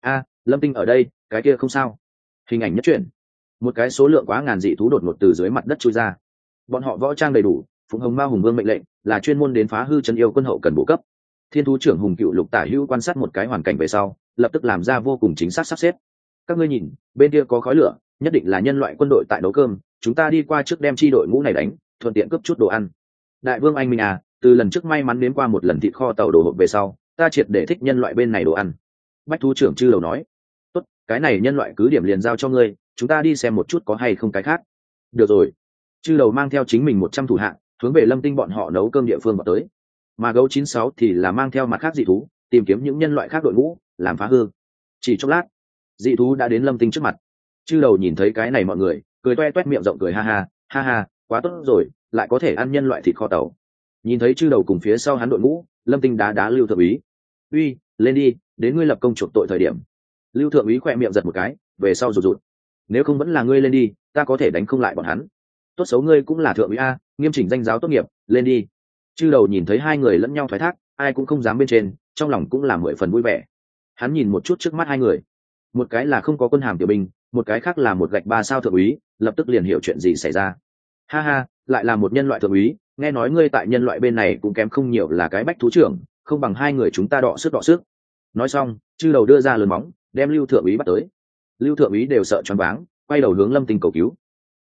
Lâm Tinh ở đây, cái kia không sao. Hình ảnh nhất truyện, một cái số lượng quá ngàn dị thú đột ngột từ dưới mặt đất chui ra. Bọn họ võ trang đầy đủ, phụng hồng ma hùng vương mệnh lệnh là chuyên môn đến phá hư chân yêu quân hậu cần bổ cấp. Thiên thú trưởng Hùng Cựu Lục Tả Hữu quan sát một cái hoàn cảnh về sau, lập tức làm ra vô cùng chính xác sắp xếp. Các ngươi nhìn, bên kia có khói lửa, nhất định là nhân loại quân đội tại nấu cơm, chúng ta đi qua trước đem chi đội ngũ này đánh, thuận tiện cướp chút đồ ăn. Đại vương anh minh từ lần trước may mắn đến qua một lần thịt kho tàu đồ hộp về sau, ta triệt để thích nhân loại bên này đồ ăn. Bách thú trưởng Chư Đầu nói. Tốt, cái này nhân loại cứ điểm liền giao cho ngươi, chúng ta đi xem một chút có hay không cái khác. Được rồi. Chư Đầu mang theo chính mình 100 thủ hạ, hướng về Lâm Tinh bọn họ nấu cơm địa phương vào tới. Mà gấu 96 thì là mang theo mặt khác dị thú, tìm kiếm những nhân loại khác đội ngũ, làm phá hư. Chỉ chốc lát, dị thú đã đến Lâm Tinh trước mặt. Chư Đầu nhìn thấy cái này mọi người, cười toe toét miệng rộng cười ha ha, quá tốt rồi, lại có thể ăn nhân loại thịt kho tàu. Nhìn thấy Chư Đầu cùng phía sau hắn đội ngũ, Lâm Tinh đá Lưu thượng úy. Uy, lên đi, đến ngươi lập công chuộc tội thời điểm. Lưu thượng úy khỏe miệng giật một cái, về sau rụt. Nếu không vẫn là ngươi lên đi, ta có thể đánh không lại bọn hắn. Tốt xấu ngươi cũng là thượng úy nghiêm chỉnh danh giáo tốt nghiệp, lên đi. Chư Đầu nhìn thấy hai người lẫn nhau thoái thác, ai cũng không dám bên trên, trong lòng cũng là 10 phần vui vẻ. Hắn nhìn một chút trước mắt hai người, một cái là không có quân hàm tiểu binh, một cái khác là một gạch 3 sao thượng úy, lập tức liền hiểu chuyện gì xảy ra. Ha, lại là một nhân loại thượng úy, nghe nói ngươi tại nhân loại bên này cũng kém không nhiều, là cái bách thú trưởng, không bằng hai người chúng ta đọ sức. Nói xong, Chư Đầu đưa ra lớn móng, đem Lưu thượng úy bắt tới. Lưu thượng úy đều sợ choáng váng, quay đầu hướng Lâm Tinh cầu cứu.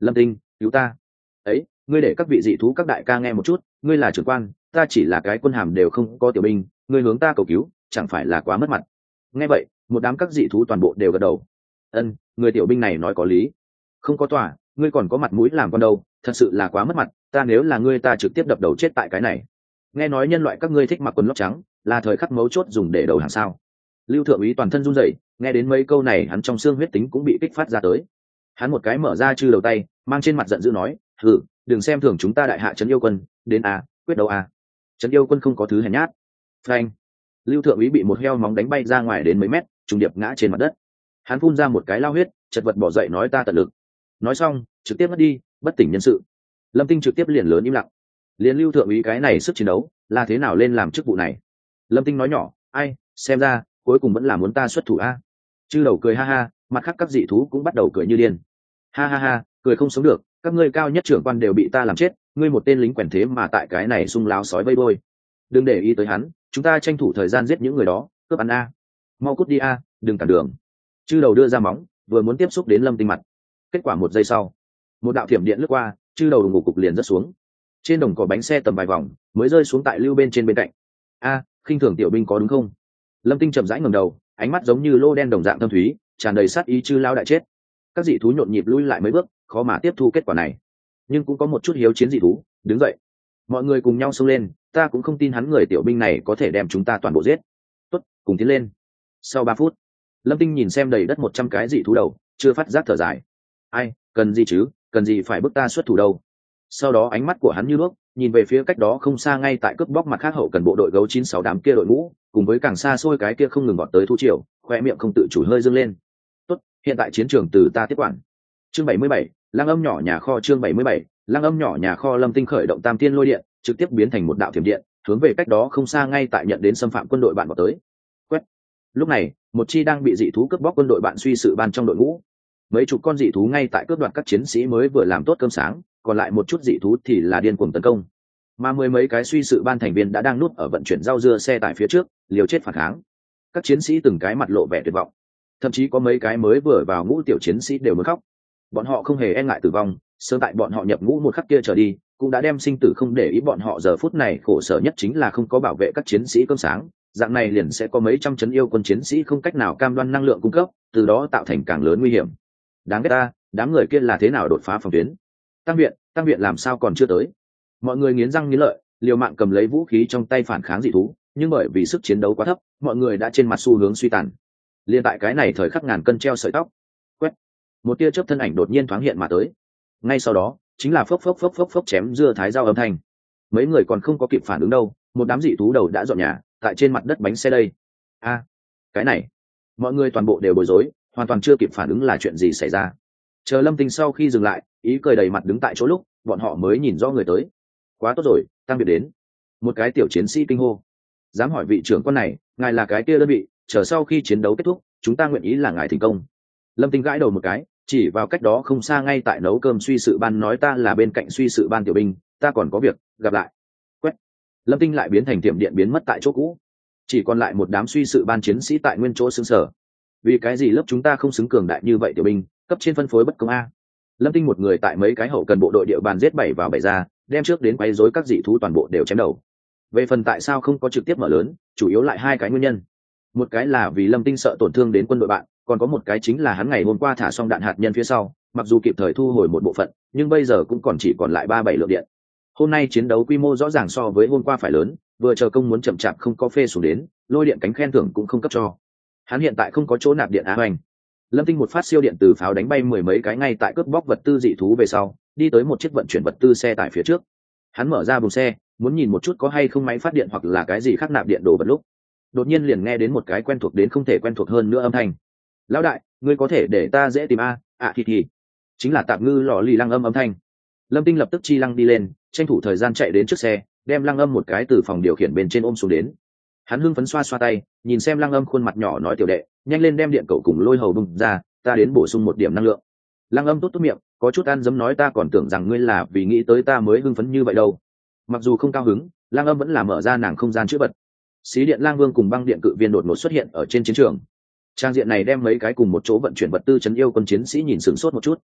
Lâm Tinh, cứu ta. Ấy, ngươi để các vị dị thú các đại ca nghe một chút, ngươi là trưởng quan, ta chỉ là cái quân hàm đều không có tiểu binh, ngươi hướng ta cầu cứu, chẳng phải là quá mất mặt. Nghe vậy, một đám các dị thú toàn bộ đều gật đầu. Ân, người tiểu binh này nói có lý. Không có tòa, ngươi còn có mặt mũi làm con đâu, thật sự là quá mất mặt, ta nếu là ngươi ta trực tiếp đập đầu chết tại cái này. Nghe nói nhân loại các ngươi thích mặc quần lót trắng, là thời khắc mấu chốt dùng để đầu hàng sao? Lưu thượng úy toàn thân run rẩy, nghe đến mấy câu này hắn trong xương huyết tính cũng bị kích phát ra tới. Hắn một cái mở ra chư đầu tay, mang trên mặt giận dữ nói, hừ, đừng xem thường chúng ta đại hạ trấn yêu quân, đến à, quyết đấu à. Trấn yêu quân không có thứ hèn nhát. Phanh. Lưu thượng úy bị một heo móng đánh bay ra ngoài đến mấy mét, trùng điệp ngã trên mặt đất. Hắn phun ra một cái lao huyết, chật vật bỏ dậy nói ta tận lực. Nói xong, trực tiếp mất đi, bất tỉnh nhân sự. Lâm Tinh trực tiếp liền lớn im lặng. Liên Lưu thượng úy cái này sức chiến đấu, là thế nào lên làm chức vụ này? Lâm Tinh nói nhỏ, ai, xem ra cuối cùng vẫn là muốn ta xuất thủ a. Chư đầu cười ha ha, mặt khác các dị thú cũng bắt đầu cười như điên. Ha ha ha, cười không sống được, các ngươi cao nhất trưởng quan đều bị ta làm chết, ngươi một tên lính quèn thế mà tại cái này sung láo sói vây đôi. Đừng để ý tới hắn, chúng ta tranh thủ thời gian giết những người đó, cướp ăn a. Mau cút đi a, đừng cản đường. Chư đầu đưa ra móng, vừa muốn tiếp xúc đến Lâm Tinh mặt. Kết quả một giây sau, một đạo thiểm điện lướt qua, chư đầu ngủ cục liền rớt xuống. Trên đồng cỏ bánh xe tầm vài vòng, mới rơi xuống tại Lưu bên trên bên cạnh. A, khinh thường tiểu binh có đúng không? Lâm Tinh chậm rãi ngẩng đầu, ánh mắt giống như lô đen đồng dạng thâm thúy, tràn đầy sát ý chư lao đại chết. Các dị thú nhộn nhịp lui lại mấy bước, khó mà tiếp thu kết quả này. Nhưng cũng có một chút hiếu chiến dị thú, đứng dậy. Mọi người cùng nhau xông lên, ta cũng không tin hắn người tiểu binh này có thể đem chúng ta toàn bộ giết. Tốt, cùng tiến lên. Sau 3 phút, Lâm Tinh nhìn xem đầy đất 100 cái dị thú đầu, chưa phát giác thở dài. Ai, cần gì chứ, cần gì phải bức ta xuất thủ đâu. Sau đó ánh mắt của hắn như đuốc, nhìn về phía cách đó không xa ngay tại cướp bóc mặt khác hậu cần bộ đội gấu 96 đám kia đội ngũ, cùng với càng xa xôi cái kia không ngừng gọt tới thu triều, khoe miệng không tự chủ hơi dâng lên. Tốt, hiện tại chiến trường từ ta tiếp quản. Chương 77, Lăng Âm nhỏ nhà kho. Chương 77, Lăng Âm nhỏ nhà kho. Lâm Tinh khởi động Tam Tiên Lôi Điện, trực tiếp biến thành một đạo thiểm điện, hướng về cách đó không xa ngay tại nhận đến xâm phạm quân đội bạn vào tới. Quét. Lúc này, một chi đang bị dị thú cướp bóc quân đội bạn suy sự ban trong đội ngũ. Mấy chục con dị thú ngay tại cướp đoạt các chiến sĩ mới vừa làm tốt cơm sáng, còn lại một chút dị thú thì là điên cuồng tấn công. Mà mười mấy cái suy sự ban thành viên đã đang núp ở vận chuyển rau dưa xe tải phía trước, liều chết phản kháng. Các chiến sĩ từng cái mặt lộ vẻ tuyệt vọng, thậm chí có mấy cái mới vừa vào ngũ tiểu chiến sĩ đều muốn khóc. Bọn họ không hề e ngại tử vong, sớm tại bọn họ nhập ngũ một khắc kia trở đi, cũng đã đem sinh tử không để ý. Bọn họ giờ phút này khổ sở nhất chính là không có bảo vệ các chiến sĩ cơm sáng, dạng này liền sẽ có mấy trăm trấn yêu quân chiến sĩ không cách nào cam đoan năng lượng cung cấp, từ đó tạo thành càng lớn nguy hiểm. Đáng ghét ta, đám người kia là thế nào đột phá phòng tuyến? Tăng viện làm sao còn chưa tới? Mọi người nghiến răng nghiến lợi, liều mạng cầm lấy vũ khí trong tay phản kháng dị thú, nhưng bởi vì sức chiến đấu quá thấp, mọi người đã trên mặt xu hướng suy tàn. Liên tại cái này thời khắc ngàn cân treo sợi tóc, quét, một tia chớp thân ảnh đột nhiên thoáng hiện mà tới. Ngay sau đó, chính là phốc phốc phốc phốc phốc chém dưa thái dao âm thanh. Mấy người còn không có kịp phản ứng đâu, một đám dị thú đầu đã dọn nhà, tại trên mặt đất bánh xe đây. A, cái này, mọi người toàn bộ đều bối rối, hoàn toàn chưa kịp phản ứng là chuyện gì xảy ra. Chờ Lâm Tinh sau khi dừng lại, ý cười đầy mặt đứng tại chỗ lúc, bọn họ mới nhìn rõ người tới. Quá tốt rồi, Tăng Việt đến. Một cái tiểu chiến sĩ kinh hô. Dám hỏi vị trưởng quan này, ngài là cái kia đơn vị, chờ sau khi chiến đấu kết thúc, chúng ta nguyện ý là ngài thành công. Lâm Tinh gãi đầu một cái, chỉ vào cách đó không xa ngay tại nấu cơm suy sự ban nói ta là bên cạnh suy sự ban tiểu binh, ta còn có việc, gặp lại. Quét. Lâm Tinh lại biến thành tiệm điện biến mất tại chỗ cũ. Chỉ còn lại một đám suy sự ban chiến sĩ tại nguyên chỗ xứng sở. Vì cái gì lớp chúng ta không xứng cường đại như vậy tiểu binh, cấp trên phân phối bất công a. Lâm Tinh một người tại mấy cái hậu cần bộ đội địa bàn giết 7 vào 7 ra, đem trước đến quấy rối các dị thú toàn bộ đều chém đầu. Về phần tại sao không có trực tiếp mở lớn, chủ yếu lại hai cái nguyên nhân. Một cái là vì Lâm Tinh sợ tổn thương đến quân đội bạn, còn có một cái chính là hắn ngày hôm qua thả xong đạn hạt nhân phía sau, mặc dù kịp thời thu hồi một bộ phận, nhưng bây giờ cũng còn chỉ còn lại 37 lượng điện. Hôm nay chiến đấu quy mô rõ ràng so với hôm qua phải lớn, vừa chờ công muốn chậm chạp không có phê xuống đến, lôi điện cánh khen thưởng cũng không cấp cho. Hắn hiện tại không có chỗ nạp điện á hoành. Lâm Tinh một phát siêu điện từ pháo đánh bay mười mấy cái ngay tại cướp bóc vật tư dị thú về sau, đi tới một chiếc vận chuyển vật tư xe tải phía trước. Hắn mở ra buồng xe, muốn nhìn một chút có hay không máy phát điện hoặc là cái gì khác nạp điện đồ vật lúc. Đột nhiên liền nghe đến một cái quen thuộc đến không thể quen thuộc hơn nữa âm thanh. Lão đại, ngươi có thể để ta dễ tìm a? Thì chính là tạp ngư lò lì Lăng Âm âm thanh. Lâm Tinh lập tức chi lăng đi lên, tranh thủ thời gian chạy đến trước xe, đem Lăng Âm một cái từ phòng điều khiển bên trên ôm xuống đến. Hắn hưng phấn xoa xoa tay, nhìn xem Lăng Âm khuôn mặt nhỏ nói tiểu đệ, nhanh lên đem điện cậu cùng lôi hầu bung ra, ta đến bổ sung một điểm năng lượng. Lăng Âm tốt tốt miệng, có chút ăn dấm nói ta còn tưởng rằng ngươi là vì nghĩ tới ta mới hưng phấn như vậy đâu. Mặc dù không cao hứng, Lăng Âm vẫn là mở ra nàng không gian chữ vật. Xí điện Lang Vương cùng băng điện cự viên đột ngột xuất hiện ở trên chiến trường. Trang diện này đem mấy cái cùng một chỗ vận chuyển vật tư trấn yêu quân chiến sĩ nhìn sửng sốt một chút.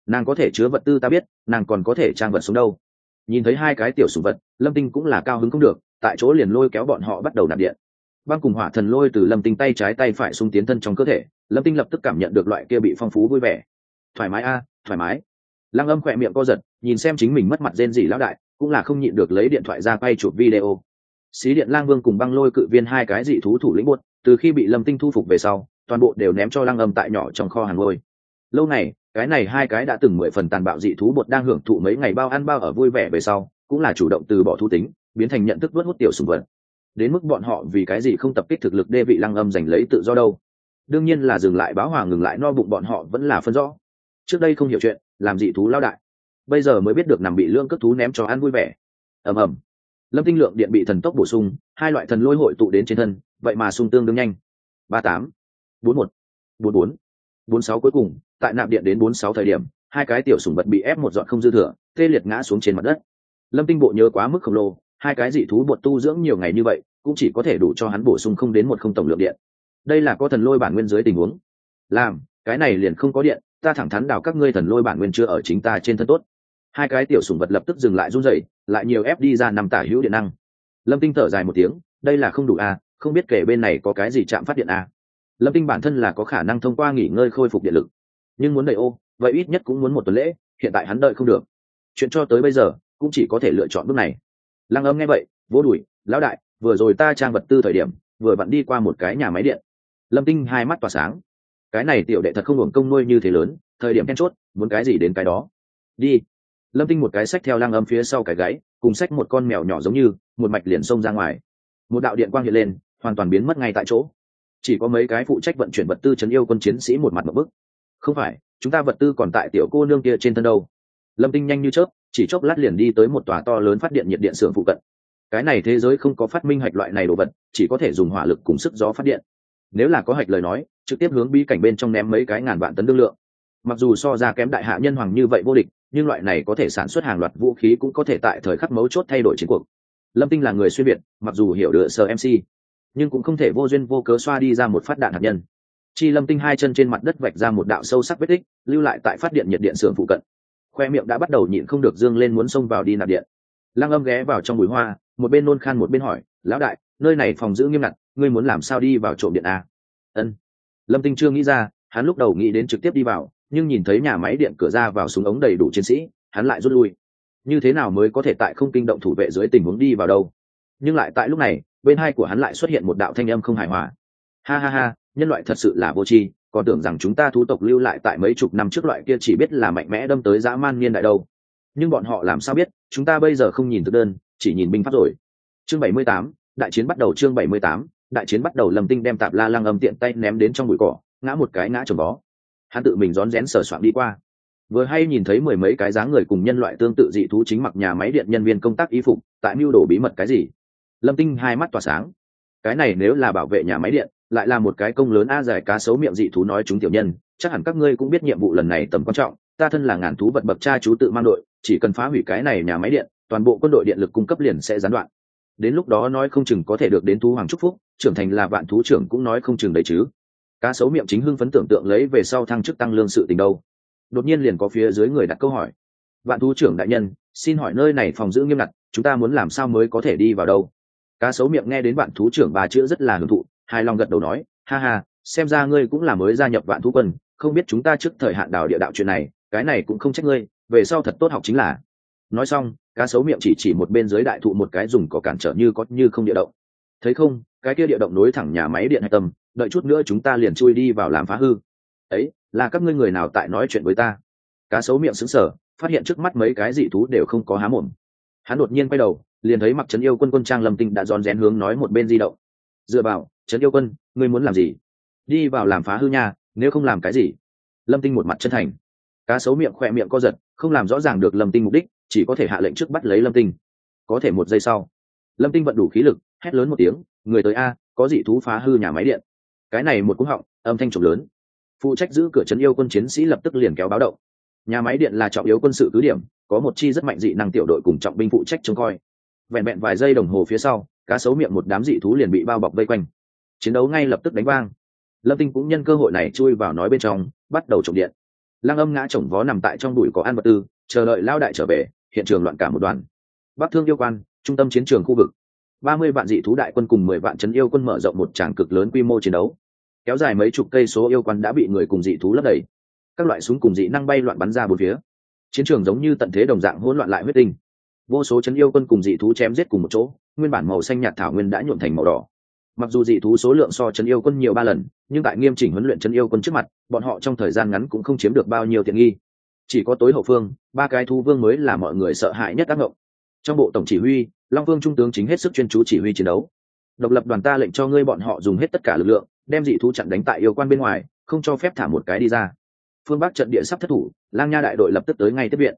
Nàng có thể chứa vật tư ta biết, nàng còn có thể trang vật xuống đâu. Nhìn thấy hai cái tiểu sủng vật, Lâm Tinh cũng là cao hứng không được, tại chỗ liền lôi kéo bọn họ bắt đầu nạp điện. Băng cùng hỏa thần lôi từ Lâm Tinh tay trái tay phải xung tiến thân trong cơ thể, Lâm Tinh lập tức cảm nhận được loại kia bị phong phú vui vẻ. Thoải mái a, thoải mái. Lăng Âm khỏe miệng co giật, nhìn xem chính mình mất mặt rên rỉ lão đại, cũng là không nhịn được lấy điện thoại ra quay chụp video. Xí điện lang vương cùng băng lôi cự viên hai cái dị thú thủ lĩnh buốt, từ khi bị Lâm Tinh thu phục về sau, toàn bộ đều ném cho Lăng Âm tại nhỏ trong kho hàng ngôi. Lâu này, cái này hai cái đã từng 10 phần tàn bạo dị thú bột đang hưởng thụ mấy ngày bao ăn bao ở vui vẻ về sau, cũng là chủ động từ bỏ thú tính, biến thành nhận thức vớt hút tiểu sủng vật. Đến mức bọn họ vì cái gì không tập kích thực lực đê vị Lăng Âm giành lấy tự do đâu? Đương nhiên là dừng lại báo hòa ngừng lại no bụng bọn họ vẫn là phân rõ. Trước đây không hiểu chuyện, làm dị thú lao đại, bây giờ mới biết được nằm bị lương cất thú ném cho ăn vui vẻ. Ầm ầm. Lâm Tinh lượng điện bị thần tốc bổ sung, hai loại thần lôi hội tụ đến trên thân, vậy mà sung tương đương nhanh. 38, 41, 44, 46 cuối cùng, tại nạp điện đến 46 thời điểm, hai cái tiểu sủng vật bị ép một giọt không dư thừa, tê liệt ngã xuống trên mặt đất. Lâm Tinh bộ nhớ quá mức khổng lồ, hai cái dị thú bột tu dưỡng nhiều ngày như vậy, cũng chỉ có thể đủ cho hắn bổ sung không đến một không tổng lượng điện. Đây là có thần lôi bản nguyên dưới tình huống. Làm, cái này liền không có điện, ta thẳng thắn đào các ngươi thần lôi bản nguyên chưa ở chính ta trên thân tốt. Hai cái tiểu sủng vật lập tức dừng lại run rẩy, lại nhiều ép đi ra nằm tả hữu điện năng. Lâm Tinh thở dài một tiếng, đây là không đủ a, không biết kể bên này có cái gì chạm phát điện a. Lâm Tinh bản thân là có khả năng thông qua nghỉ ngơi khôi phục điện lực, nhưng muốn đợi ô, vậy ít nhất cũng muốn một tuần lễ, hiện tại hắn đợi không được. Chuyện cho tới bây giờ, cũng chỉ có thể lựa chọn bước này. Lăng Âm nghe vậy, vỗ đùi, lão đại, vừa rồi ta trang vật tư thời điểm, vừa vặn đi qua một cái nhà máy điện. Lâm Tinh hai mắt tỏa sáng, cái này tiểu đệ thật không hưởng công nuôi như thế lớn, thời điểm then chốt, muốn cái gì đến cái đó. Đi. Lâm Tinh một cái xách theo Lăng Âm phía sau cái gáy, cùng xách một con mèo nhỏ giống như, một mạch liền xông ra ngoài. Một đạo điện quang hiện lên, hoàn toàn biến mất ngay tại chỗ. Chỉ có mấy cái phụ trách vận chuyển vật tư trấn yêu quân chiến sĩ một mặt một bức. Không phải, chúng ta vật tư còn tại tiểu cô nương kia trên thân đâu. Lâm Tinh nhanh như chớp, chỉ chốc lát liền đi tới một tòa to lớn phát điện nhiệt điện xưởng phụ cận. Cái này thế giới không có phát minh hạch loại này đồ vật, chỉ có thể dùng hỏa lực cùng sức gió phát điện. Nếu là có hạch lời nói, trực tiếp hướng bí cảnh bên trong ném mấy cái ngàn vạn tấn đương lượng. Mặc dù so ra kém đại hạ nhân hoàng như vậy vô địch, nhưng loại này có thể sản xuất hàng loạt vũ khí cũng có thể tại thời khắc mấu chốt thay đổi chiến cuộc. Lâm Tinh là người xuyên việt, mặc dù hiểu được sờ MC, nhưng cũng không thể vô duyên vô cớ xoa đi ra một phát đạn hạt nhân. Chi Lâm Tinh hai chân trên mặt đất vạch ra một đạo sâu sắc vết tích, lưu lại tại phát điện nhiệt điện xưởng phụ cận. Khoe miệng đã bắt đầu nhịn không được dương lên muốn xông vào đi nạp điện. Lăng Âm ghé vào trong bụi hoa, một bên nôn khan một bên hỏi, lão đại, nơi này phòng giữ nghiêm ngặt, ngươi muốn làm sao đi vào trộm điện a? Ân. Lâm Tinh chưa nghĩ ra, hắn lúc đầu nghĩ đến trực tiếp đi vào, nhưng nhìn thấy nhà máy điện cửa ra vào súng ống đầy đủ chiến sĩ, hắn lại rút lui. Như thế nào mới có thể tại không kinh động thủ vệ dưới tình huống đi vào đâu? Nhưng lại tại lúc này, bên hai của hắn lại xuất hiện một đạo thanh âm không hài hòa. Ha ha ha, nhân loại thật sự là vô tri, còn tưởng rằng chúng ta thú tộc lưu lại tại mấy chục năm trước loại kia chỉ biết là mạnh mẽ đâm tới dã man niên đại đâu. Nhưng bọn họ làm sao biết, chúng ta bây giờ không nhìn thực đơn, chỉ nhìn binh pháp rồi. Chương 78, đại chiến bắt đầu. Chương 78, đại chiến bắt đầu. Lâm Tinh đem tạp la Lăng Âm tiện tay ném đến trong bụi cỏ, ngã một cái ngã chồng vó. Hắn tự mình rón rén sờ soạng đi qua, vừa hay nhìn thấy mười mấy cái dáng người cùng nhân loại tương tự dị thú chính mặc nhà máy điện nhân viên công tác y phục, tại mưu đồ bí mật cái gì. Lâm Tinh hai mắt tỏa sáng, cái này nếu là bảo vệ nhà máy điện, lại là một cái công lớn a. Giải cá sấu miệng dị thú nói, chúng tiểu nhân, chắc hẳn các ngươi cũng biết nhiệm vụ lần này tầm quan trọng, ta thân là ngàn thú vật bậc cha chú tự mang đội, chỉ cần phá hủy cái này nhà máy điện, toàn bộ quân đội điện lực cung cấp liền sẽ gián đoạn. Đến lúc đó nói không chừng có thể được đến thú hoàng chúc phúc, trưởng thành là vạn thú trưởng cũng nói không chừng đấy chứ. Cá sấu miệng chính hưng phấn tưởng tượng lấy về sau thăng chức tăng lương sự tình đâu. Đột nhiên liền có phía dưới người đặt câu hỏi, vạn thú trưởng đại nhân, xin hỏi nơi này phòng giữ nghiêm ngặt, chúng ta muốn làm sao mới có thể đi vào đâu? Cá sấu miệng nghe đến vạn thú trưởng ba chữ rất là hưởng thụ, hài lòng gật đầu nói, ha ha, xem ra ngươi cũng là mới gia nhập vạn thú quân, không biết chúng ta trước thời hạn đào địa đạo chuyện này, cái này cũng không trách ngươi, về sau thật tốt học chính là. Nói xong, cá sấu miệng chỉ một bên dưới đại thụ một cái dùng cỏ cản trở như có như không địa động. Thấy không, cái kia địa động nối thẳng nhà máy điện hạch tâm, đợi chút nữa chúng ta liền chui đi vào làm phá hư. Ấy, là các ngươi người nào tại nói chuyện với ta? Cá sấu miệng sững sờ, phát hiện trước mắt mấy cái dị thú đều không có há mồm. Hắn đột nhiên quay đầu, liền thấy mặc trấn yêu quân quân trang Lâm Tinh đã rón rén hướng nói một bên di động. Dựa vào, trấn yêu quân, ngươi muốn làm gì? Đi vào làm phá hư nha, nếu không làm cái gì? Lâm Tinh một mặt chân thành. Cá sấu miệng khỏe miệng co giật, không làm rõ ràng được Lâm Tinh mục đích, chỉ có thể hạ lệnh trước bắt lấy Lâm Tinh. Có thể một giây sau, Lâm Tinh vận đủ khí lực, hét lớn một tiếng, người tới a, có dị thú phá hư nhà máy điện. Cái này một cú họng, âm thanh trộm lớn. Phụ trách giữ cửa trấn yêu quân chiến sĩ lập tức liền kéo báo động. Nhà máy điện là trọng yếu quân sự cứ điểm, có một chi rất mạnh dị năng tiểu đội cùng trọng binh phụ trách trông coi. Vẹn vài giây đồng hồ phía sau, cá sấu miệng một đám dị thú liền bị bao bọc vây quanh. Chiến đấu ngay lập tức đánh vang. Lâm Tinh cũng nhân cơ hội này chui vào nói bên trong, bắt đầu trộm điện. Lăng Âm ngã chồng vó nằm tại trong bụi có ăn vật tư, chờ đợi lao đại trở về. Hiện trường loạn cả một đoàn. Bắc Thương yêu quan, trung tâm chiến trường khu vực. 30 vạn dị thú đại quân cùng 10 vạn trấn yêu quân mở rộng một tràng cực lớn quy mô chiến đấu. Kéo dài mấy chục cây số yêu quan đã bị người cùng dị thú lấp đầy. Các loại súng cùng dị năng bay loạn bắn ra bốn phía. Chiến trường giống như tận thế đồng dạng hỗn loạn lại huyết tinh. Vô số trấn yêu quân cùng dị thú chém giết cùng một chỗ, nguyên bản màu xanh nhạt thảo nguyên đã nhuộm thành màu đỏ. Mặc dù dị thú số lượng so trấn yêu quân nhiều 3 lần, nhưng tại nghiêm chỉnh huấn luyện trấn yêu quân trước mặt, bọn họ trong thời gian ngắn cũng không chiếm được bao nhiêu tiện nghi. Chỉ có tối hậu phương, 3 cái thú vương mới là mọi người sợ hãi nhất ác ngộng. Trong bộ tổng chỉ huy, Long Vương trung tướng chính hết sức chuyên chú chỉ huy chiến đấu. Độc lập đoàn ta lệnh cho ngươi bọn họ dùng hết tất cả lực lượng, đem dị thú chặn đánh tại yêu quan bên ngoài, không cho phép thả một cái đi ra. Phương Bắc trận địa sắp thất thủ, Lang Nha đại đội lập tức tới ngay tiếp viện.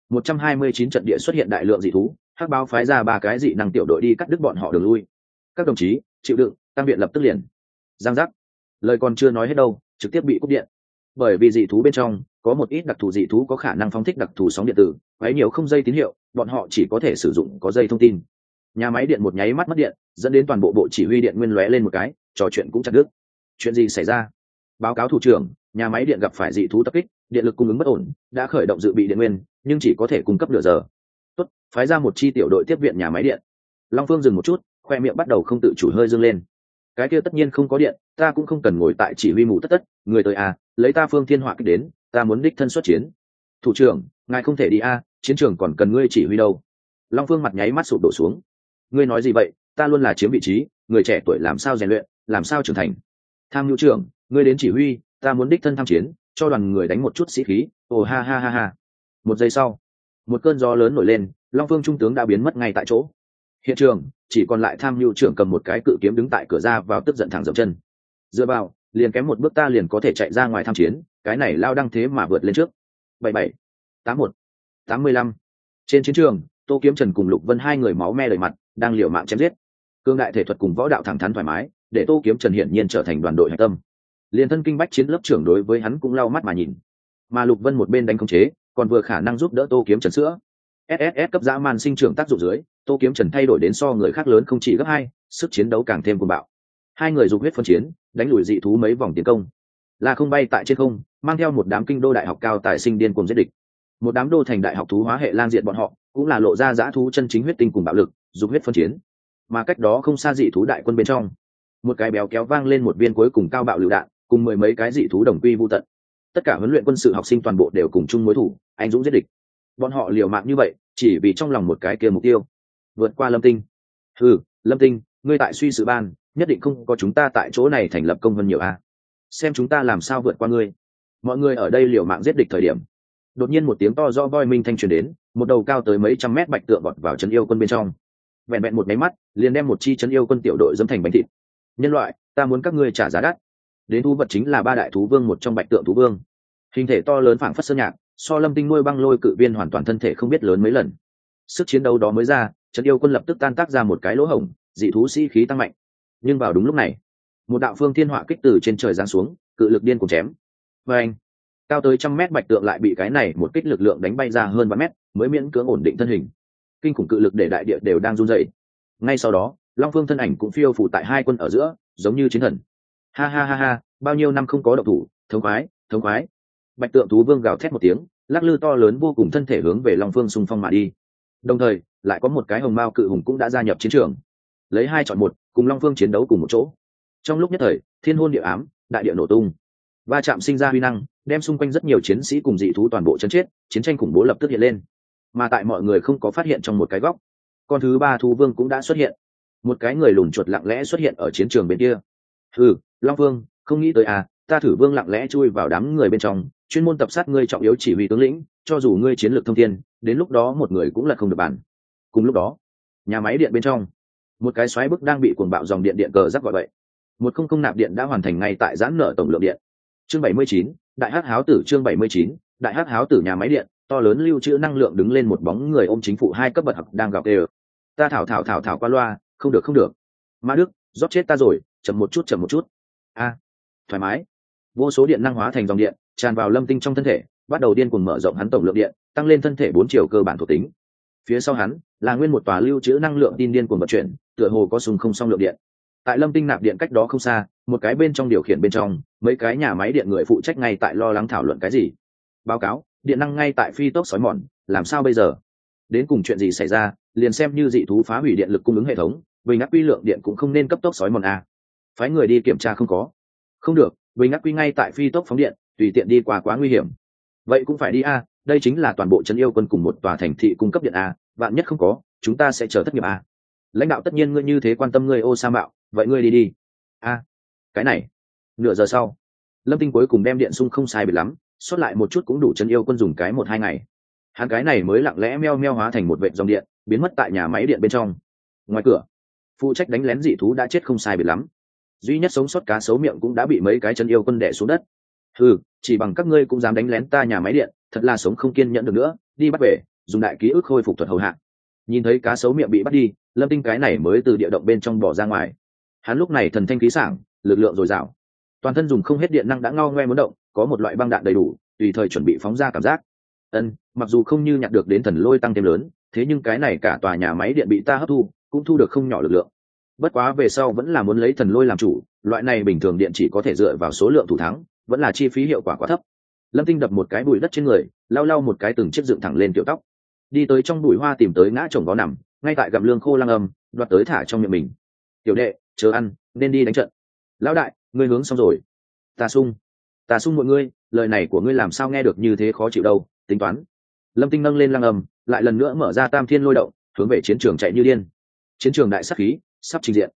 129 trận địa xuất hiện đại lượng dị thú, Hắc Báo phái ra 3 cái dị năng tiểu đội đi cắt đứt bọn họ đường lui. Các đồng chí, chịu đựng, tăng viện lập tức liền. Giang giác. Lời còn chưa nói hết đâu, trực tiếp bị cúp điện. Bởi vì dị thú bên trong có một ít đặc thù dị thú có khả năng phóng thích đặc thù sóng điện tử, quấy nhiều không dây tín hiệu, bọn họ chỉ có thể sử dụng có dây thông tin. Nhà máy điện một nháy mắt mất điện, dẫn đến toàn bộ bộ chỉ huy điện nguyên lóe lên một cái, trò chuyện cũng chặt đứt. Chuyện gì xảy ra? Báo cáo thủ trưởng, nhà máy điện gặp phải dị thú tập kích, điện lực cung ứng bất ổn, đã khởi động dự bị điện nguyên, nhưng chỉ có thể cung cấp nửa giờ. Tốt, phái ra một chi tiểu đội tiếp viện nhà máy điện. Long Phương dừng một chút, khoe miệng bắt đầu không tự chủ hơi dương lên. Cái kia tất nhiên không có điện, ta cũng không cần ngồi tại chỉ huy mù tất, người tới à, lấy ta Phương Thiên Họa kích đến, ta muốn đích thân xuất chiến. Thủ trưởng, ngài không thể đi à, chiến trường còn cần ngươi chỉ huy đâu. Long Phương mặt nháy mắt sụp đổ xuống. Ngươi nói gì vậy, ta luôn là chiếm vị trí, người trẻ tuổi làm sao rèn luyện, làm sao trưởng thành. Tham mưu trưởng, ngươi đến chỉ huy, ta muốn đích thân tham chiến, cho đoàn người đánh một chút sĩ khí. Ồ ha ha ha ha. Một giây sau, một cơn gió lớn nổi lên, Long Phương trung tướng đã biến mất ngay tại chỗ. Hiện trường chỉ còn lại tham mưu trưởng cầm một cái cự kiếm đứng tại cửa ra vào, tức giận thẳng dậm chân. Dựa vào, liền kém một bước ta liền có thể chạy ra ngoài tham chiến, cái này lao đăng thế mà vượt lên trước. 77, 81, 85. Trên chiến trường, Tô Kiếm Trần cùng Lục Vân hai người máu me đầy mặt, đang liều mạng chém giết. Cương đại thể thuật cùng võ đạo thẳng thắn thoải mái, để Tô Kiếm Trần hiển nhiên trở thành đoàn đội hạch tâm. Liên thân kinh bách chiến lớp trưởng đối với hắn cũng lau mắt mà nhìn. Mà Lục Vân một bên đánh khống chế, còn vừa khả năng giúp đỡ Tô Kiếm Trần sữa. SSS cấp dã man sinh trưởng tác dụng dưới, Tô Kiếm Trần thay đổi đến so người khác lớn không chỉ gấp 2, sức chiến đấu càng thêm cuồng bạo. Hai người dùng huyết phân chiến, đánh lùi dị thú mấy vòng tiến công. La Không bay tại trên không, mang theo một đám kinh đô đại học cao tài sinh điên cuồng giết địch. Một đám đô thành đại học thú hóa hệ lang diệt bọn họ, cũng là lộ ra dã thú chân chính huyết tinh cùng bạo lực, dùng huyết phân chiến. Mà cách đó không xa dị thú đại quân bên trong, một cái béo kéo vang lên một viên cuối cùng cao bạo lựu đạn, cùng 10 mấy cái dị thú đồng quy vu tận. Tất cả huấn luyện quân sự học sinh toàn bộ đều cùng chung mối thủ, anh dũng giết địch. Bọn họ liều mạng như vậy, chỉ vì trong lòng một cái kia mục tiêu, vượt qua Lâm Tinh. Lâm Tinh, ngươi tại suy sự ban, nhất định không có chúng ta tại chỗ này thành lập công vân nhiều a. Xem chúng ta làm sao vượt qua ngươi. Mọi người ở đây liều mạng giết địch thời điểm, đột nhiên một tiếng to do voi minh thanh truyền đến, một đầu cao tới mấy trăm mét bạch tượng vọt vào trấn yêu quân bên trong. Vẹn vẹn một máy mắt, liền đem một chi trấn yêu quân tiểu đội dẫm thành bánh thịt. Nhân loại, ta muốn các ngươi trả giá đắt. Đến thú vật chính là 3 đại thú vương, một trong bạch tượng thú vương. Hình thể to lớn phảng phất sơn nhạc, so Lâm Tinh nuôi băng lôi cự viên hoàn toàn thân thể không biết lớn mấy lần. Sức chiến đấu đó mới ra, trấn yêu quân lập tức tan tác ra một cái lỗ hổng, dị thú sĩ khí tăng mạnh. Nhưng vào đúng lúc này, một đạo phương thiên họa kích từ trên trời giáng xuống, cự lực điên cuồng chém. Và anh, cao tới 100 mét bạch tượng lại bị cái này một kích lực lượng đánh bay ra hơn 3 mét, mới miễn cưỡng ổn định thân hình. Kinh khủng cự lực để đại địa đều đang run rẩy. Ngay sau đó, Long Phương thân ảnh cũng phiêu phù tại hai quân ở giữa, giống như chiến thần. Ha ha ha ha, bao nhiêu năm không có động thủ, thống khoái, thống khoái. Bạch tượng thú vương gào thét một tiếng, lắc lư to lớn vô cùng thân thể hướng về Long Phương xung phong mà đi. Đồng thời, lại có một cái hồng mao cự hùng cũng đã gia nhập chiến trường. Lấy 2 chọn 1, cùng Long Phương chiến đấu cùng một chỗ. Trong lúc nhất thời, thiên hôn địa ám, đại địa nổ tung. Va chạm sinh ra huy năng, đem xung quanh rất nhiều chiến sĩ cùng dị thú toàn bộ chấn chết, chiến tranh khủng bố lập tức hiện lên. Mà tại mọi người không có phát hiện trong một cái góc, con thứ 3 thú vương cũng đã xuất hiện. Một cái người lùn chuột lặng lẽ xuất hiện ở chiến trường bên kia. Long Vương, không nghĩ tới à, ta thử vương lặng lẽ chui vào đám người bên trong, chuyên môn tập sát ngươi trọng yếu chỉ huy tướng lĩnh, cho dù ngươi chiến lược thông thiên, đến lúc đó một người cũng là không được bàn. Cùng lúc đó, nhà máy điện bên trong, một cái xoáy bức đang bị cuồng bạo dòng điện điện cờ rắc gọi vậy. 100 nạp điện đã hoàn thành ngay tại giãn nở tổng lượng điện. Chương 79, Đại Hắc Háo Tử. Chương 79, Đại Hắc Háo Tử. Nhà máy điện to lớn lưu trữ năng lượng đứng lên một bóng người ôm chính phủ 2 cấp bậc học đang gặp đều. Ta thảo qua loa, không được. Ma Đức, rót chết ta rồi, chậm một chút. Thoải mái. Vô số điện năng hóa thành dòng điện, tràn vào Lâm Tinh trong thân thể, bắt đầu điên cuồng mở rộng hắn tổng lượng điện, tăng lên thân thể 4 chiều cơ bản thuộc tính. Phía sau hắn là nguyên một tòa lưu trữ năng lượng tin điên cuồng vận chuyển, tựa hồ có sùng không song lượng điện. Tại Lâm Tinh nạp điện cách đó không xa, một cái bên trong điều khiển bên trong, mấy cái nhà máy điện người phụ trách ngay tại lo lắng thảo luận cái gì. báo cáo điện năng ngay tại phi tốc xói mòn, làm sao bây giờ? Đến cùng chuyện gì xảy ra? Liền xem như dị thú phá hủy điện lực cung ứng hệ thống, bình ắc quy lượng điện cũng không nên cấp tốc xói mòn a. Phái người đi kiểm tra không có? Không được, bình ắc quy ngay tại phi tốc phóng điện, tùy tiện đi qua quá nguy hiểm. Vậy cũng phải đi a, đây chính là toàn bộ trấn yêu quân cùng một tòa thành thị cung cấp điện a, vạn nhất không có, chúng ta sẽ chờ thất nghiệp a. Lãnh đạo tất nhiên ngươi như thế quan tâm ngươi ô sa mạo, vậy ngươi đi đi. A, cái này. Nửa giờ sau, Lâm Tinh cuối cùng đem điện sung không sai biệt lắm, sót lại một chút cũng đủ trấn yêu quân dùng cái 1-2 ngày. Hắn cái này mới lặng lẽ meo meo hóa thành một vệt dòng điện, biến mất tại nhà máy điện bên trong. Ngoài cửa, phụ trách đánh lén dị thú đã chết không sai biệt lắm, duy nhất sống sót cá sấu miệng cũng đã bị mấy cái trấn yêu quân đè xuống đất. Chỉ bằng các ngươi cũng dám đánh lén ta nhà máy điện, thật là sống không kiên nhẫn được nữa, đi bắt về, dùng đại ký ức khôi phục thuật hầu hạ. Nhìn thấy cá sấu miệng bị bắt đi, Lâm Tinh cái này mới từ địa động bên trong bỏ ra ngoài. Hắn lúc này thần thanh khí sảng, lực lượng dồi dào, toàn thân dùng không hết điện năng đã ngao ngoe muốn động, có một loại băng đạn đầy đủ, tùy thời chuẩn bị phóng ra cảm giác. Mặc dù không như nhặt được đến thần lôi tăng thêm lớn, thế nhưng cái này cả tòa nhà máy điện bị ta hấp thu, cũng thu được không nhỏ lực lượng. Bất quá về sau vẫn là muốn lấy thần lôi làm chủ, loại này bình thường điện chỉ có thể dựa vào số lượng thủ thắng, vẫn là chi phí hiệu quả quá thấp. Lâm Tinh đập một cái bụi đất trên người, lau lau một cái từng chiếc dựng thẳng lên kiểu tóc, đi tới trong bụi hoa tìm tới ngã chồng vó nằm, ngay tại gặm lương khô lăng âm, đoạt tới thả trong miệng mình. Tiểu đệ, chờ ăn, nên đi đánh trận. Lão đại, ngươi hướng xong rồi. Ta sung mọi ngươi, lời này của ngươi làm sao nghe được như thế khó chịu đâu, tính toán. Lâm Tinh nâng lên lăng âm, lại lần nữa mở ra tam thiên lôi động, hướng về chiến trường chạy như điên. Chiến trường đại sát khí sắp trình diện.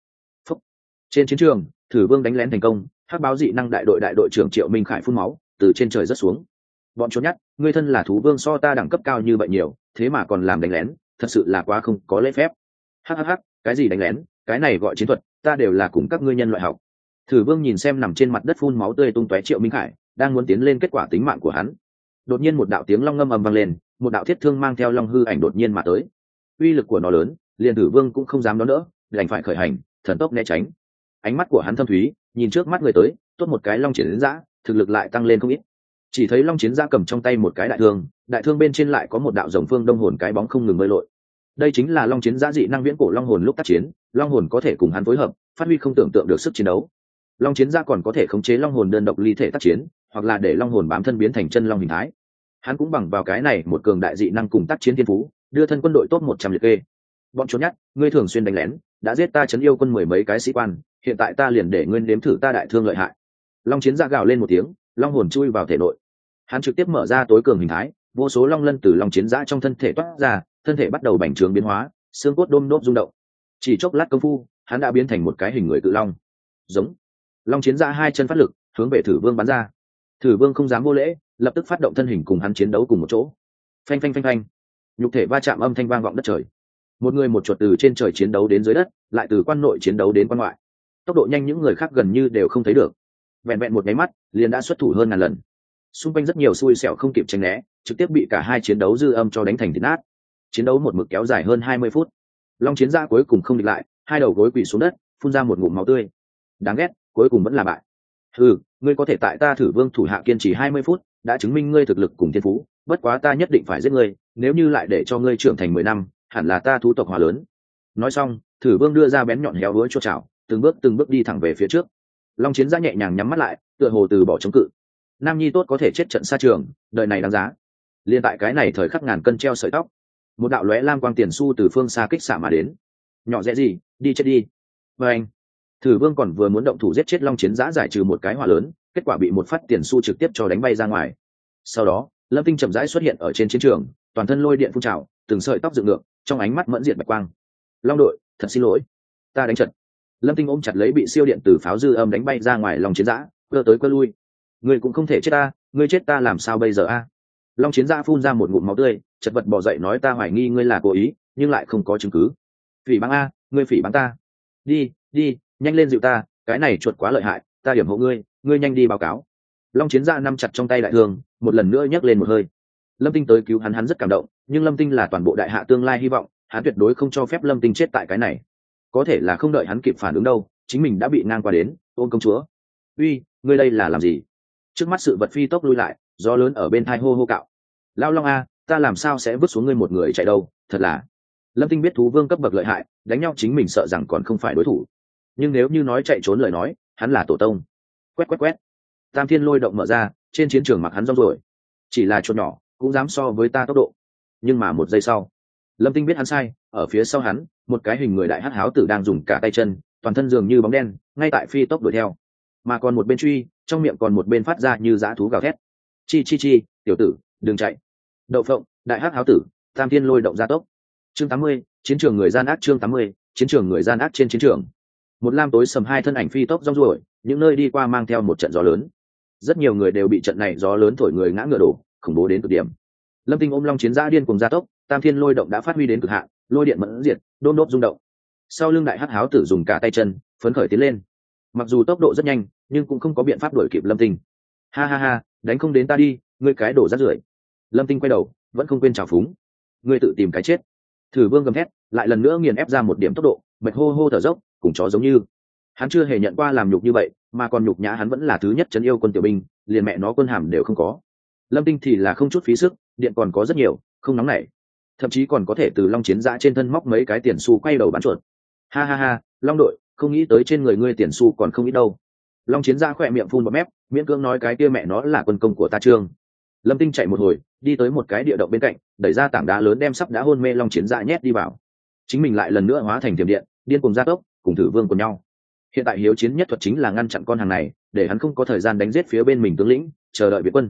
Trên chiến trường, Thử Vương đánh lén thành công, hắc báo dị năng đại đội trưởng Triệu Minh Khải phun máu từ trên trời rớt xuống. Bọn trốn nhát, ngươi thân là thú vương so ta đẳng cấp cao như vậy nhiều, thế mà còn làm đánh lén, thật sự là quá không có lễ phép. Hắc, cái gì đánh lén, cái này gọi chiến thuật, ta đều là cùng các ngươi nhân loại học. Thử Vương nhìn xem nằm trên mặt đất phun máu tươi tung tóe Triệu Minh Khải, đang muốn tiến lên kết quả tính mạng của hắn. Đột nhiên một đạo tiếng long ngâm ầm vang lên, một đạo thiết thương mang theo long hư ảnh đột nhiên mà tới. Uy lực của nó lớn, liền Thử Vương cũng không dám đón đỡ, đành phải khởi hành, thần tốc né tránh. Ánh mắt của hắn thâm thúy, nhìn trước mắt người tới, tốt một cái long chiến giã, thực lực lại tăng lên không ít. Chỉ thấy long chiến giã cầm trong tay một cái đại thương bên trên lại có một đạo rồng phương đông hồn cái bóng không ngừng bơi lội. Đây chính là long chiến giã dị năng viễn cổ long hồn lúc tác chiến, long hồn có thể cùng hắn phối hợp, phát huy không tưởng tượng được sức chiến đấu. Long chiến giã còn có thể khống chế long hồn đơn độc ly thể tác chiến, hoặc là để long hồn bám thân biến thành chân long hình thái. Hắn cũng bằng vào cái này một cường đại dị năng cùng tác chiến thiên phú, đưa thân quân đội top 100 liệt kê. Bọn trốn nhát, ngươi thường xuyên đánh lén, đã giết ta trấn yêu quân 10 mấy cái sĩ quan, hiện tại ta liền để ngươi nếm thử ta đại thương lợi hại. Long chiến giã gào lên một tiếng, long hồn chui vào thể nội. Hắn trực tiếp mở ra tối cường hình thái, vô số long lân từ long chiến giã trong thân thể toát ra, thân thể bắt đầu bành trướng biến hóa, xương cốt đôm đốp rung động. Chỉ chốc lát công phu, hắn đã biến thành một cái hình người cự long. Giống. Long chiến giã hai chân phát lực, hướng về Thử Vương bắn ra. Thử Vương không dám vô lễ, lập tức phát động thân hình cùng hắn chiến đấu cùng một chỗ. Phanh phanh phanh phanh. Nhục thể va chạm âm thanh vang vọng đất trời. Một người một chuột từ trên trời chiến đấu đến dưới đất, lại từ quan nội chiến đấu đến quan ngoại. Tốc độ nhanh những người khác gần như đều không thấy được. Vẹn vẹn một cái mắt, liền đã xuất thủ hơn ngàn lần. Xung quanh rất nhiều xui xẻo không kịp tránh né, trực tiếp bị cả hai chiến đấu dư âm cho đánh thành thịt nát. Chiến đấu một mực kéo dài hơn 20 phút. Long chiến gia cuối cùng không địch lại, hai đầu gối quỳ xuống đất, phun ra một ngụm máu tươi. Đáng ghét, cuối cùng vẫn là bại. Ngươi có thể tại ta Thử Vương thủ hạ kiên trì 20 phút, đã chứng minh ngươi thực lực cùng thiên phú, bất quá ta nhất định phải giết ngươi, nếu như lại để cho ngươi trưởng thành 10 năm, hẳn là ta thú tộc hòa lớn. Nói xong, Thử Vương đưa ra bén nhọn héo đuối cho chảo, từng bước đi thẳng về phía trước. Long chiến gia nhẹ nhàng nhắm mắt lại, tựa hồ từ bỏ chống cự. Nam nhi tốt có thể chết trận xa trường, đời này đáng giá. Liên tại cái này thời khắc ngàn cân treo sợi tóc, một đạo lóe lam quang tiền xu từ phương xa kích xạ mà đến. Nhỏ dễ gì, đi chết đi. Và anh, Thử Vương còn vừa muốn động thủ giết chết long chiến giã giải trừ một cái hỏa lớn, kết quả bị một phát tiền xu trực tiếp cho đánh bay ra ngoài. Sau đó, Lâm Tinh chậm rãi xuất hiện ở trên chiến trường, toàn thân lôi điện phun trào, từng sợi tóc dựng ngược, trong ánh mắt mẫn diệt bạch quang. Long đội, thật xin lỗi, ta đánh trận. Lâm Tinh ôm chặt lấy bị siêu điện từ pháo dư âm đánh bay ra ngoài long chiến giã, cơ tới cơ lui. Ngươi cũng không thể chết ta, ngươi chết ta làm sao bây giờ a? Long chiến giã phun ra một ngụm máu tươi, chật vật bò dậy nói ta hoài nghi ngươi là cố ý, nhưng lại không có chứng cứ. Phỉ báng a, ngươi phỉ báng ta. Đi, nhanh lên dịu ta, cái này chuột quá lợi hại, ta điểm hộ ngươi, ngươi nhanh đi báo cáo. Long chiến giã nắm chặt trong tay đại thương, một lần nữa nhấc lên một hơi. Lâm Tinh tới cứu hắn rất cảm động, nhưng Lâm Tinh là toàn bộ đại hạ tương lai hy vọng, hắn tuyệt đối không cho phép Lâm Tinh chết tại cái này. Có thể là không đợi hắn kịp phản ứng đâu, chính mình đã bị ngang qua đến, ôm công chúa. Uy, ngươi đây là làm gì? Trước mắt sự vật phi tốc lui lại, gió lớn ở bên thai hô hô cạo. Lao Long a, ta làm sao sẽ vứt xuống ngươi một người chạy đâu, thật là. Lâm Tinh biết thú vương cấp bậc lợi hại, đánh nhau chính mình sợ rằng còn không phải đối thủ. Nhưng nếu như nói chạy trốn lời nói, hắn là tổ tông. Quét. Tam thiên lôi động mở ra, trên chiến trường mặc hắn rong rồi. chỉ là chuột nhỏ cũng dám so với ta tốc độ. Nhưng mà một giây sau, Lâm Tinh biết hắn sai, ở phía sau hắn một cái hình người đại hắc háo tử đang dùng cả tay chân, toàn thân dường như bóng đen, ngay tại phi tốc đuổi theo, mà còn một bên truy, trong miệng còn một bên phát ra như dã thú gào thét. Chi chi chi, tiểu tử đừng chạy. Đậu phộng, đại hắc háo tử, tam thiên lôi động gia tốc. Chương 80, chiến trường người gian ác. Chương 80, chiến trường người gian ác. Trên chiến trường, một lam tối sầm hai thân ảnh phi tốc rong ruổi, những nơi đi qua mang theo một trận gió lớn. Rất nhiều người đều bị trận này gió lớn thổi người ngã ngựa đổ, khủng bố đến cực điểm. Lâm Tinh ôm long chiến giã điên cùng gia tốc, tam thiên lôi động đã phát huy đến cực hạn, lôi điện mẫn diệt, đôn đốt rung động. Sau lưng đại hắc háo tử dùng cả tay chân phấn khởi tiến lên, mặc dù tốc độ rất nhanh nhưng cũng không có biện pháp đuổi kịp Lâm Tinh. Ha ha ha, đánh không đến ta đi, ngươi cái đồ rác rưởi. Lâm Tinh quay đầu vẫn không quên trào phúng, ngươi tự tìm cái chết. Thử Vương gầm thét, lại lần nữa nghiền ép ra một điểm tốc độ, mệt hô hô thở dốc, cùng chó giống như. Hắn chưa hề nhận qua làm nhục như vậy, mà còn nhục nhã hắn vẫn là thứ nhất trấn yêu quân tiểu binh, liền mẹ nó quân hàm đều không có. Lâm Tinh thì là không chút phí sức, điện còn có rất nhiều, không nóng nảy, thậm chí còn có thể từ long chiến giã trên thân móc mấy cái tiền xu quay đầu bắn chuột. Ha ha ha, Long đội, không nghĩ tới trên người ngươi tiền xu còn không ít đâu. Long chiến giã khỏe miệng phun bọt mép, miễn cưỡng nói cái kia mẹ nó là quân công của ta Trương. Lâm Tinh chạy một hồi, đi tới một cái địa động bên cạnh, đẩy ra tảng đá lớn đem sắp đã hôn mê long chiến giã nhét đi vào. Chính mình lại lần nữa hóa thành tiềm điện, điên cùng gia tốc, cùng Thử Vương cùng nhau. Hiện tại hiếu chiến nhất thuật chính là ngăn chặn con hàng này, để hắn không có thời gian đánh giết phía bên mình tướng lĩnh, chờ đợi viện quân.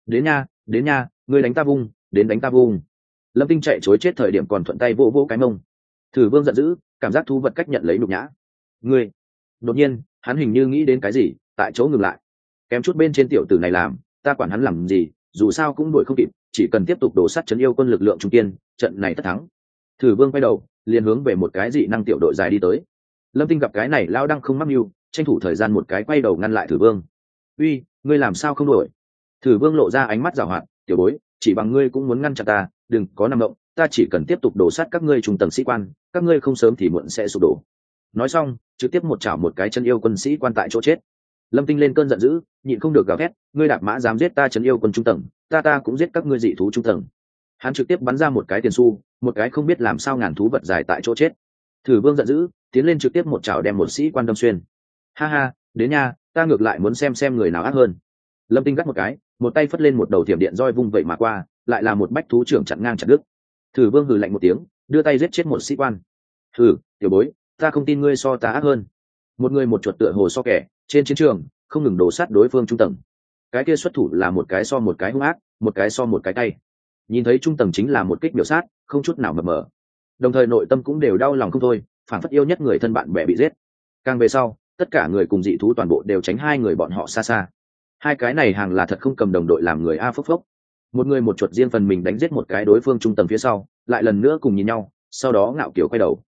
Đến nha, ngươi đánh ta vung, đến đánh ta vung. Lâm Tinh chạy chối chết thời điểm còn thuận tay vỗ vỗ cái mông. Thử Vương giận dữ, cảm giác thú vật cách nhận lấy nhục nhã. Ngươi, đột nhiên, hắn hình như nghĩ đến cái gì, tại chỗ ngừng lại. Kém chút bên trên tiểu tử này làm, ta quản hắn làm gì, dù sao cũng đuổi không kịp, chỉ cần tiếp tục đổ sát trấn yêu quân lực lượng trung kiên, trận này tất thắng. Thử Vương quay đầu, liền hướng về một cái dị năng tiểu đội dài đi tới. Lâm Tinh gặp cái này lao đang không mắc mưu, tranh thủ thời gian một cái quay đầu ngăn lại Thử Vương. Uy, ngươi làm sao không đuổi? Thử Vương lộ ra ánh mắt giảo hoạt, tiểu bối, chỉ bằng ngươi cũng muốn ngăn chặn ta, đừng có nằm động, ta chỉ cần tiếp tục đổ sát các ngươi trung tầng sĩ quan, các ngươi không sớm thì muộn sẽ sụp đổ. Nói xong, trực tiếp một chảo một cái chân yêu quân sĩ quan tại chỗ chết. Lâm Tinh lên cơn giận dữ, nhịn không được gào thét, ngươi đạp mã dám giết ta chân yêu quân trung tầng, ta cũng giết các ngươi dị thú trung tầng. Hắn trực tiếp bắn ra một cái tiền xu, một cái không biết làm sao ngàn thú vật dài tại chỗ chết. Thử Vương giận dữ, tiến lên trực tiếp một chảo đem một sĩ quan đâm xuyên. Ha ha, đến nha, ta ngược lại muốn xem người nào ác hơn. Lâm Tinh gắt một cái, một tay phất lên một đầu thiểm điện roi vung vậy mà qua, lại là một bách thú trưởng chặn ngang chặt đứt. Thử Vương hừ lạnh một tiếng, đưa tay giết chết một sĩ quan. Hừ, tiểu bối, ta không tin ngươi so ta ác hơn. Một người một chuột tựa hồ so kẻ, trên chiến trường không ngừng đổ sát đối phương trung tầng. Cái kia xuất thủ là một cái so một cái hung ác, một cái so một cái tay. Nhìn thấy trung tầng chính là một kích biểu sát, không chút nào mập mờ. Đồng thời nội tâm cũng đều đau lòng không thôi, phản phất yêu nhất người thân bạn bè bị giết. Càng về sau, tất cả người cùng dị thú toàn bộ đều tránh hai người bọn họ xa xa. Hai cái này hàng là thật không cầm đồng đội làm người a phốc phốc. Một người một chuột riêng phần mình đánh giết một cái đối phương trung tầng phía sau, lại lần nữa cùng nhìn nhau, sau đó ngạo kiểu quay đầu.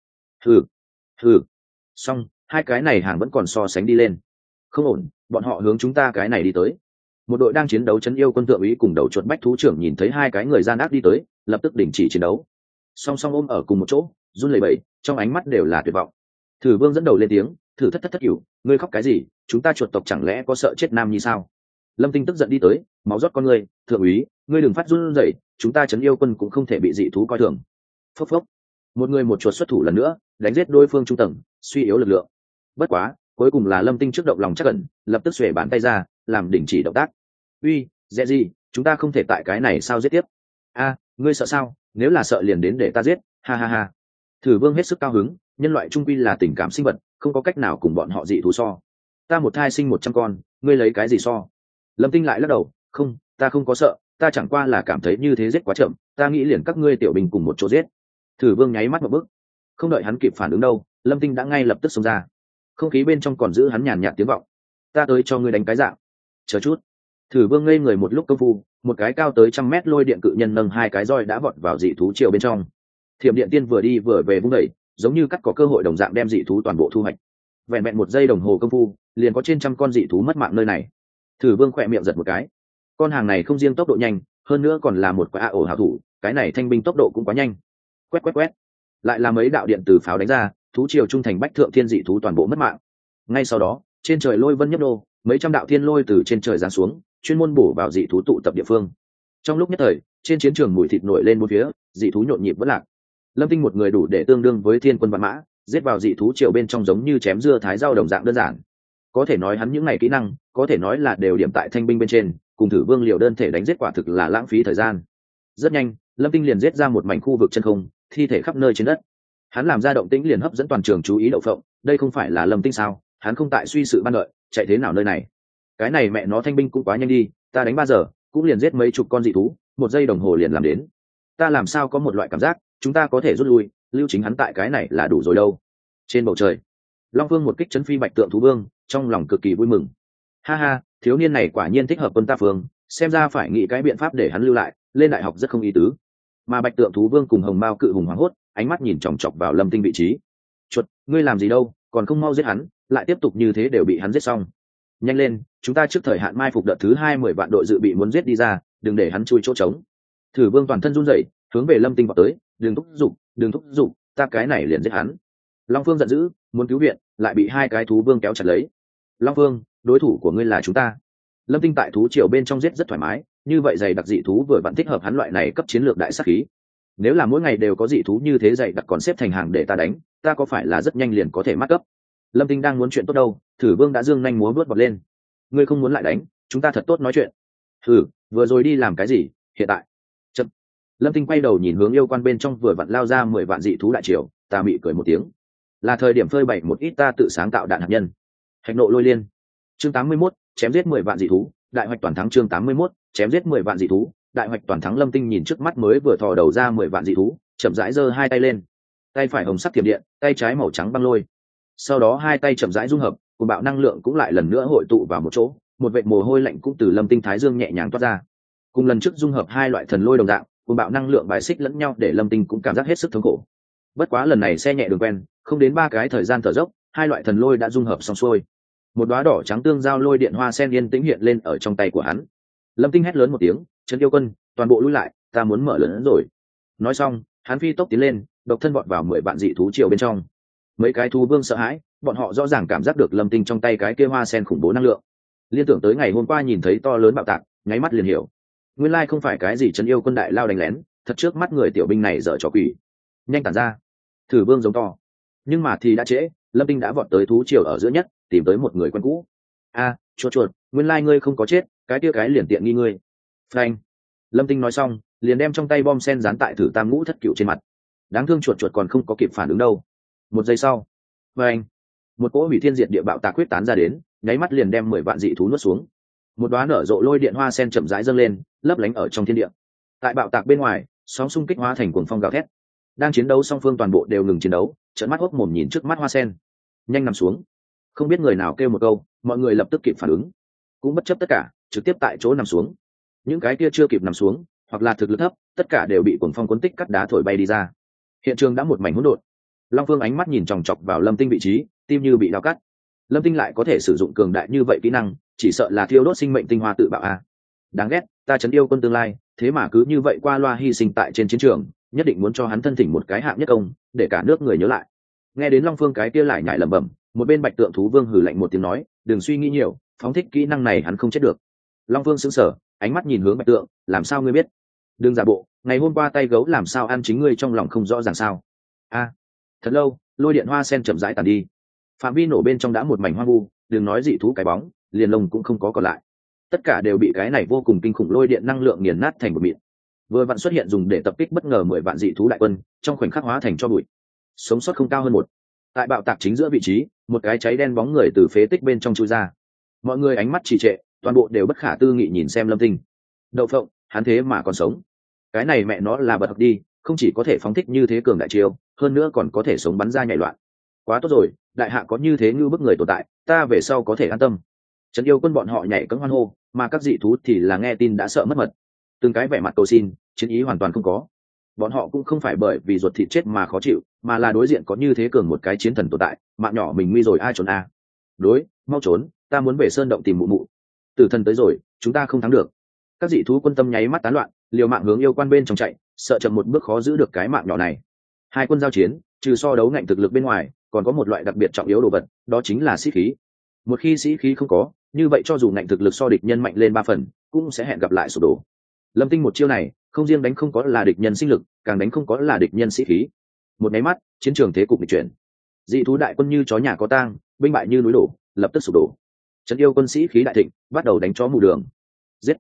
Hừ, xong, hai cái này hàng vẫn còn so sánh đi lên. Không ổn, bọn họ hướng chúng ta cái này đi tới. Một đội đang chiến đấu trấn yêu quân thượng úy cùng đầu chuột bách thú trưởng nhìn thấy hai cái người gian ác đi tới, lập tức đình chỉ chiến đấu. Song song ôm ở cùng một chỗ, run lẩy bẩy, trong ánh mắt đều là tuyệt vọng. Thử Vương dẫn đầu lên tiếng, thử thất cửu, ngươi khóc cái gì, chúng ta chuột tộc chẳng lẽ có sợ chết nam như sao? Lâm Tinh tức giận đi tới, máu rót con ngươi, thượng úy, ngươi đừng phát run rẩy, chúng ta trấn yêu quân cũng không thể bị dị thú coi thường. Phốc phốc, một người một chuột xuất thủ lần nữa, đánh giết đối phương trung tầng, suy yếu lực lượng. Bất quá, cuối cùng là Lâm Tinh trước động lòng chắc ẩn, lập tức xuề bàn tay ra, làm đình chỉ động tác. Uy, dễ gì, chúng ta không thể tại cái này sao giết tiếp? A, ngươi sợ sao? Nếu là sợ liền đến để ta giết, ha ha ha. Thử Vương hết sức cao hứng, nhân loại trung quy là tình cảm sinh vật, không có cách nào cùng bọn họ dị thú so. Ta một thai sinh 100 con, ngươi lấy cái gì so? Lâm Tinh lại lắc đầu, không, ta không có sợ, ta chẳng qua là cảm thấy như thế giết quá chậm, ta nghĩ liền các ngươi tiểu bình cùng một chỗ giết. Thử Vương nháy mắt một bước, không đợi hắn kịp phản ứng đâu, Lâm Tinh đã ngay lập tức xông ra. Không khí bên trong còn giữ hắn nhàn nhạt tiếng vọng, ta tới cho ngươi đánh cái dạng. Chờ chút. Thử Vương ngây người một lúc công phu, một cái cao tới 100 mét lôi điện cự nhân nâng hai cái roi đã vọt vào dị thú triều bên trong. Thiểm điện tiên vừa đi vừa về vung đẩy, giống như cắt có cơ hội đồng dạng đem dị thú toàn bộ thu hoạch. Vẹn vẹn 1 giây đồng hồ công phu, liền có trên 100 con dị thú mất mạng nơi này. Thử Vương khỏe miệng giật một cái. Con hàng này không riêng tốc độ nhanh, hơn nữa còn là một quả ổ hảo thủ, cái này thanh binh tốc độ cũng quá nhanh. Quét quét quét, lại là mấy đạo điện từ pháo đánh ra, thú triều trung thành bách thượng thiên dị thú toàn bộ mất mạng. Ngay sau đó, trên trời lôi vân nhấp đô, mấy trăm đạo thiên lôi từ trên trời giáng xuống, chuyên môn bổ vào dị thú tụ tập địa phương. Trong lúc nhất thời, trên chiến trường mùi thịt nổi lên bốn phía, dị thú nhộn nhịp vẫn lạc. Lâm Tinh một người đủ để tương đương với thiên quân vạn mã, giết vào dị thú triều bên trong giống như chém dưa thái rau đồng dạng đơn giản. Có thể nói hắn những ngày kỹ năng, có thể nói là đều điểm tại thanh binh bên trên, cùng thử vương liều đơn thể đánh giết quả thực là lãng phí thời gian. Rất nhanh lâm tinh liền giết ra một mảnh khu vực chân không, thi thể khắp nơi trên đất. Hắn làm ra động tĩnh liền hấp dẫn toàn trường chú ý. Đậu phộng, đây không phải là lâm tinh sao? Hắn không tại suy sự ban đợi, chạy thế nào nơi này? Cái này mẹ nó thanh binh cũng quá nhanh đi, ta đánh 3 giờ cũng liền giết mấy chục con dị thú, 1 giây đồng hồ liền làm đến. Ta làm sao có một loại cảm giác chúng ta có thể rút lui, lưu chính hắn tại cái này là đủ rồi đâu. Trên bầu trời long vương một kích chấn phi bạch tượng thú vương, trong lòng cực kỳ vui mừng. Ha ha, thiếu niên này quả nhiên thích hợp quân ta phương, xem ra phải nghĩ cái biện pháp để hắn lưu lại, lên đại học rất không ý tứ. Mà bạch tượng thú vương cùng hồng mao cự hùng hoảng hốt, ánh mắt nhìn chòng chọc vào lâm tinh vị trí. Chuột, ngươi làm gì đâu, còn không mau giết hắn, lại tiếp tục như thế đều bị hắn giết xong. Nhanh lên, chúng ta trước thời hạn mai phục đợt thứ 2 10 vạn đội dự bị muốn giết đi ra, đừng để hắn chui chỗ trống. Thử vương toàn thân run rẩy, hướng về lâm tinh vào tới. Đừng thúc giục, ta cái này liền giết hắn. Long Phương giận dữ, muốn cứu viện, lại bị 2 cái thú vương kéo chặt lấy. Long Phương, đối thủ của ngươi là chúng ta. Lâm tinh tại thú triều bên trong giết rất thoải mái, như vậy dày đặc dị thú vừa vặn thích hợp hắn loại này cấp chiến lược đại sát khí. Nếu là mỗi ngày đều có dị thú như thế dày đặc còn xếp thành hàng để ta đánh, ta có phải là rất nhanh liền có thể mắc cấp? Lâm tinh đang muốn chuyện tốt đâu, thử vương đã dương nhanh múa vớt bật lên. Ngươi không muốn lại đánh, chúng ta thật tốt nói chuyện. Vừa rồi đi làm cái gì, hiện tại chậm. Lâm tinh quay đầu nhìn hướng yêu quan bên trong vừa vặn lao ra 10 vạn dị thú đại triều, ta mị cười một tiếng. Là thời điểm phơi bày một ít ta tự sáng tạo đạn hạt nhân. Hạch nộ lôi liên. Chương 81, chém giết 10 vạn dị thú, đại hoạch toàn thắng. Chương 81, chém giết 10 vạn dị thú, đại hoạch toàn thắng. Lâm tinh nhìn trước mắt mới vừa thò đầu ra 10 vạn dị thú, chậm rãi giơ 2 tay lên. Tay phải hồng sắc thiểm điện, tay trái màu trắng băng lôi. Sau đó 2 tay chậm rãi dung hợp, cùng bạo năng lượng cũng lại lần nữa hội tụ vào một chỗ, một vệt mồ hôi lạnh cũng từ lâm tinh thái dương nhẹ nhàng toát ra. Cùng lần trước dung hợp 2 loại thần lôi đồng dạng, cùng bạo năng lượng bài xích lẫn nhau để lâm tinh cũng cảm giác hết sức thống khổ. Bất quá lần này xe nhẹ đường quen, không đến 3 cái thời gian thở dốc, 2 loại thần lôi đã dung hợp xong xuôi. Một đóa đỏ trắng tương giao lôi điện hoa sen yên tĩnh hiện lên ở trong tay của hắn. Lâm tinh hét lớn một tiếng, trấn yêu quân, toàn bộ lui lại, ta muốn mở lớn rồi. Nói xong, hắn phi tốc tiến lên, độc thân vọt vào 10 vạn dị thú triều bên trong. Mấy cái thú vương sợ hãi, bọn họ rõ ràng cảm giác được lâm tinh trong tay cái kia hoa sen khủng bố năng lượng. Liên tưởng tới ngày hôm qua nhìn thấy to lớn bạo tạc, nháy mắt liền hiểu, nguyên lai không phải cái gì trấn yêu quân đại lao đánh lén, thật trước mắt người tiểu binh này dở trò quỷ. Nhanh tản ra. Thử vương giống to, nhưng mà thì đã trễ, lâm tinh đã vọt tới thú triều ở giữa nhất, tìm tới một người quen cũ. Chuột, nguyên lai ngươi không có chết, cái kia cái liền tiện nghi ngươi. Phanh. Lâm tinh nói xong, liền đem trong tay bom sen dán tại thử tam ngũ thất cựu trên mặt. Đáng thương chuột còn không có kịp phản ứng đâu. 1 giây sau, phanh, một cỗ hủy thiên diệt địa bạo tạc quyết tán ra đến, nháy mắt liền đem 10 vạn dị thú nuốt xuống. Một đóa nở rộ lôi điện hoa sen chậm rãi dâng lên, lấp lánh ở trong thiên địa. Tại bạo tạc bên ngoài, sóng xung kích hóa thành cuồng phong gào thét. Đang chiến đấu song phương toàn bộ đều ngừng chiến đấu, trợn mắt hốc mồm nhìn trước mắt hoa sen. Nhanh nằm xuống. Không biết người nào kêu một câu, mọi người lập tức kịp phản ứng, cũng bất chấp tất cả, trực tiếp tại chỗ nằm xuống. Những cái kia chưa kịp nằm xuống, hoặc là thực lực thấp, tất cả đều bị cuồng phong cuốn tích cắt đá thổi bay đi ra. Hiện trường đã một mảnh hỗn độn. Long Phương ánh mắt nhìn chòng chọc vào Lâm Tinh vị trí, tim như bị đau cắt. Lâm Tinh lại có thể sử dụng cường đại như vậy kỹ năng, chỉ sợ là thiêu đốt sinh mệnh tinh hoa tự bạo a. Đáng ghét, ta trấn yêu quân tương lai, thế mà cứ như vậy qua loa hy sinh tại trên chiến trường, nhất định muốn cho hắn thân thỉnh một cái hạng nhất công, để cả nước người nhớ lại. Nghe đến Long Phương cái kia lại nhại lẩm bẩm, một bên bạch tượng thú vương hừ lạnh một tiếng nói, đừng suy nghĩ nhiều, phóng thích kỹ năng này hắn không chết được. Long Phương sững sờ, ánh mắt nhìn hướng bạch tượng, làm sao ngươi biết? Đừng giả bộ, ngày hôm qua tay gấu làm sao ăn chính ngươi trong lòng không rõ ràng sao? Thật lâu, lôi điện hoa sen chậm rãi tàn đi, phạm vi nổ bên trong đã một mảnh hoang vu, đừng nói dị thú cái bóng, liền lông cũng không có còn lại, tất cả đều bị cái này vô cùng kinh khủng lôi điện năng lượng nghiền nát thành một mịn. Vừa vặn xuất hiện dùng để tập kích bất ngờ 10 vạn dị thú đại quân, trong khoảnh khắc hóa thành cho bụi, sống sót không cao hơn một. Tại bạo tạc chính giữa vị trí, một cái cháy đen bóng người từ phế tích bên trong chui ra. Mọi người ánh mắt trì trệ, toàn bộ đều bất khả tư nghị nhìn xem Lâm Tinh. Đậu phộng, hắn thế mà còn sống, cái này mẹ nó là bật học đi, không chỉ có thể phóng thích như thế cường đại chiêu, hơn nữa còn có thể sống bắn ra nhảy loạn. Quá tốt rồi, đại hạ có như thế như bức người tồn tại, ta về sau có thể an tâm. Trấn yêu quân bọn họ nhảy cẫng hoan hô, mà các dị thú thì là nghe tin đã sợ mất mật, từng cái vẻ mặt cầu xin, chiến ý hoàn toàn không có. Bọn họ cũng không phải bởi vì ruột thịt chết mà khó chịu, mà là đối diện có như thế cường một cái chiến thần tồn tại, mạng nhỏ mình nguy rồi ai trốn a. Mau trốn, ta muốn về sơn động tìm mụ mụ. Tử thần tới rồi, chúng ta không thắng được. Các dị thú quân tâm nháy mắt tán loạn, liều mạng hướng yêu quan bên trong chạy, sợ chậm một bước khó giữ được cái mạng nhỏ này. Hai quân giao chiến, trừ so đấu ngạnh thực lực bên ngoài, còn có một loại đặc biệt trọng yếu đồ vật, đó chính là sĩ khí. Một khi sĩ khí không có, như vậy cho dù ngạnh thực lực so địch nhân mạnh lên 3 phần, cũng sẽ hẹn gặp lại sụp đổ. Lâm Tinh một chiêu này, không riêng đánh không có là địch nhân sinh lực, càng đánh không có là địch nhân sĩ khí. Một cái mắt, chiến trường thế cục nghịch chuyển. Dị thú đại quân như chó nhà có tang, binh bại như núi đổ, lập tức sụp đổ. Trấn yêu quân sĩ khí đại thịnh, bắt đầu đánh chó mù đường. Giết,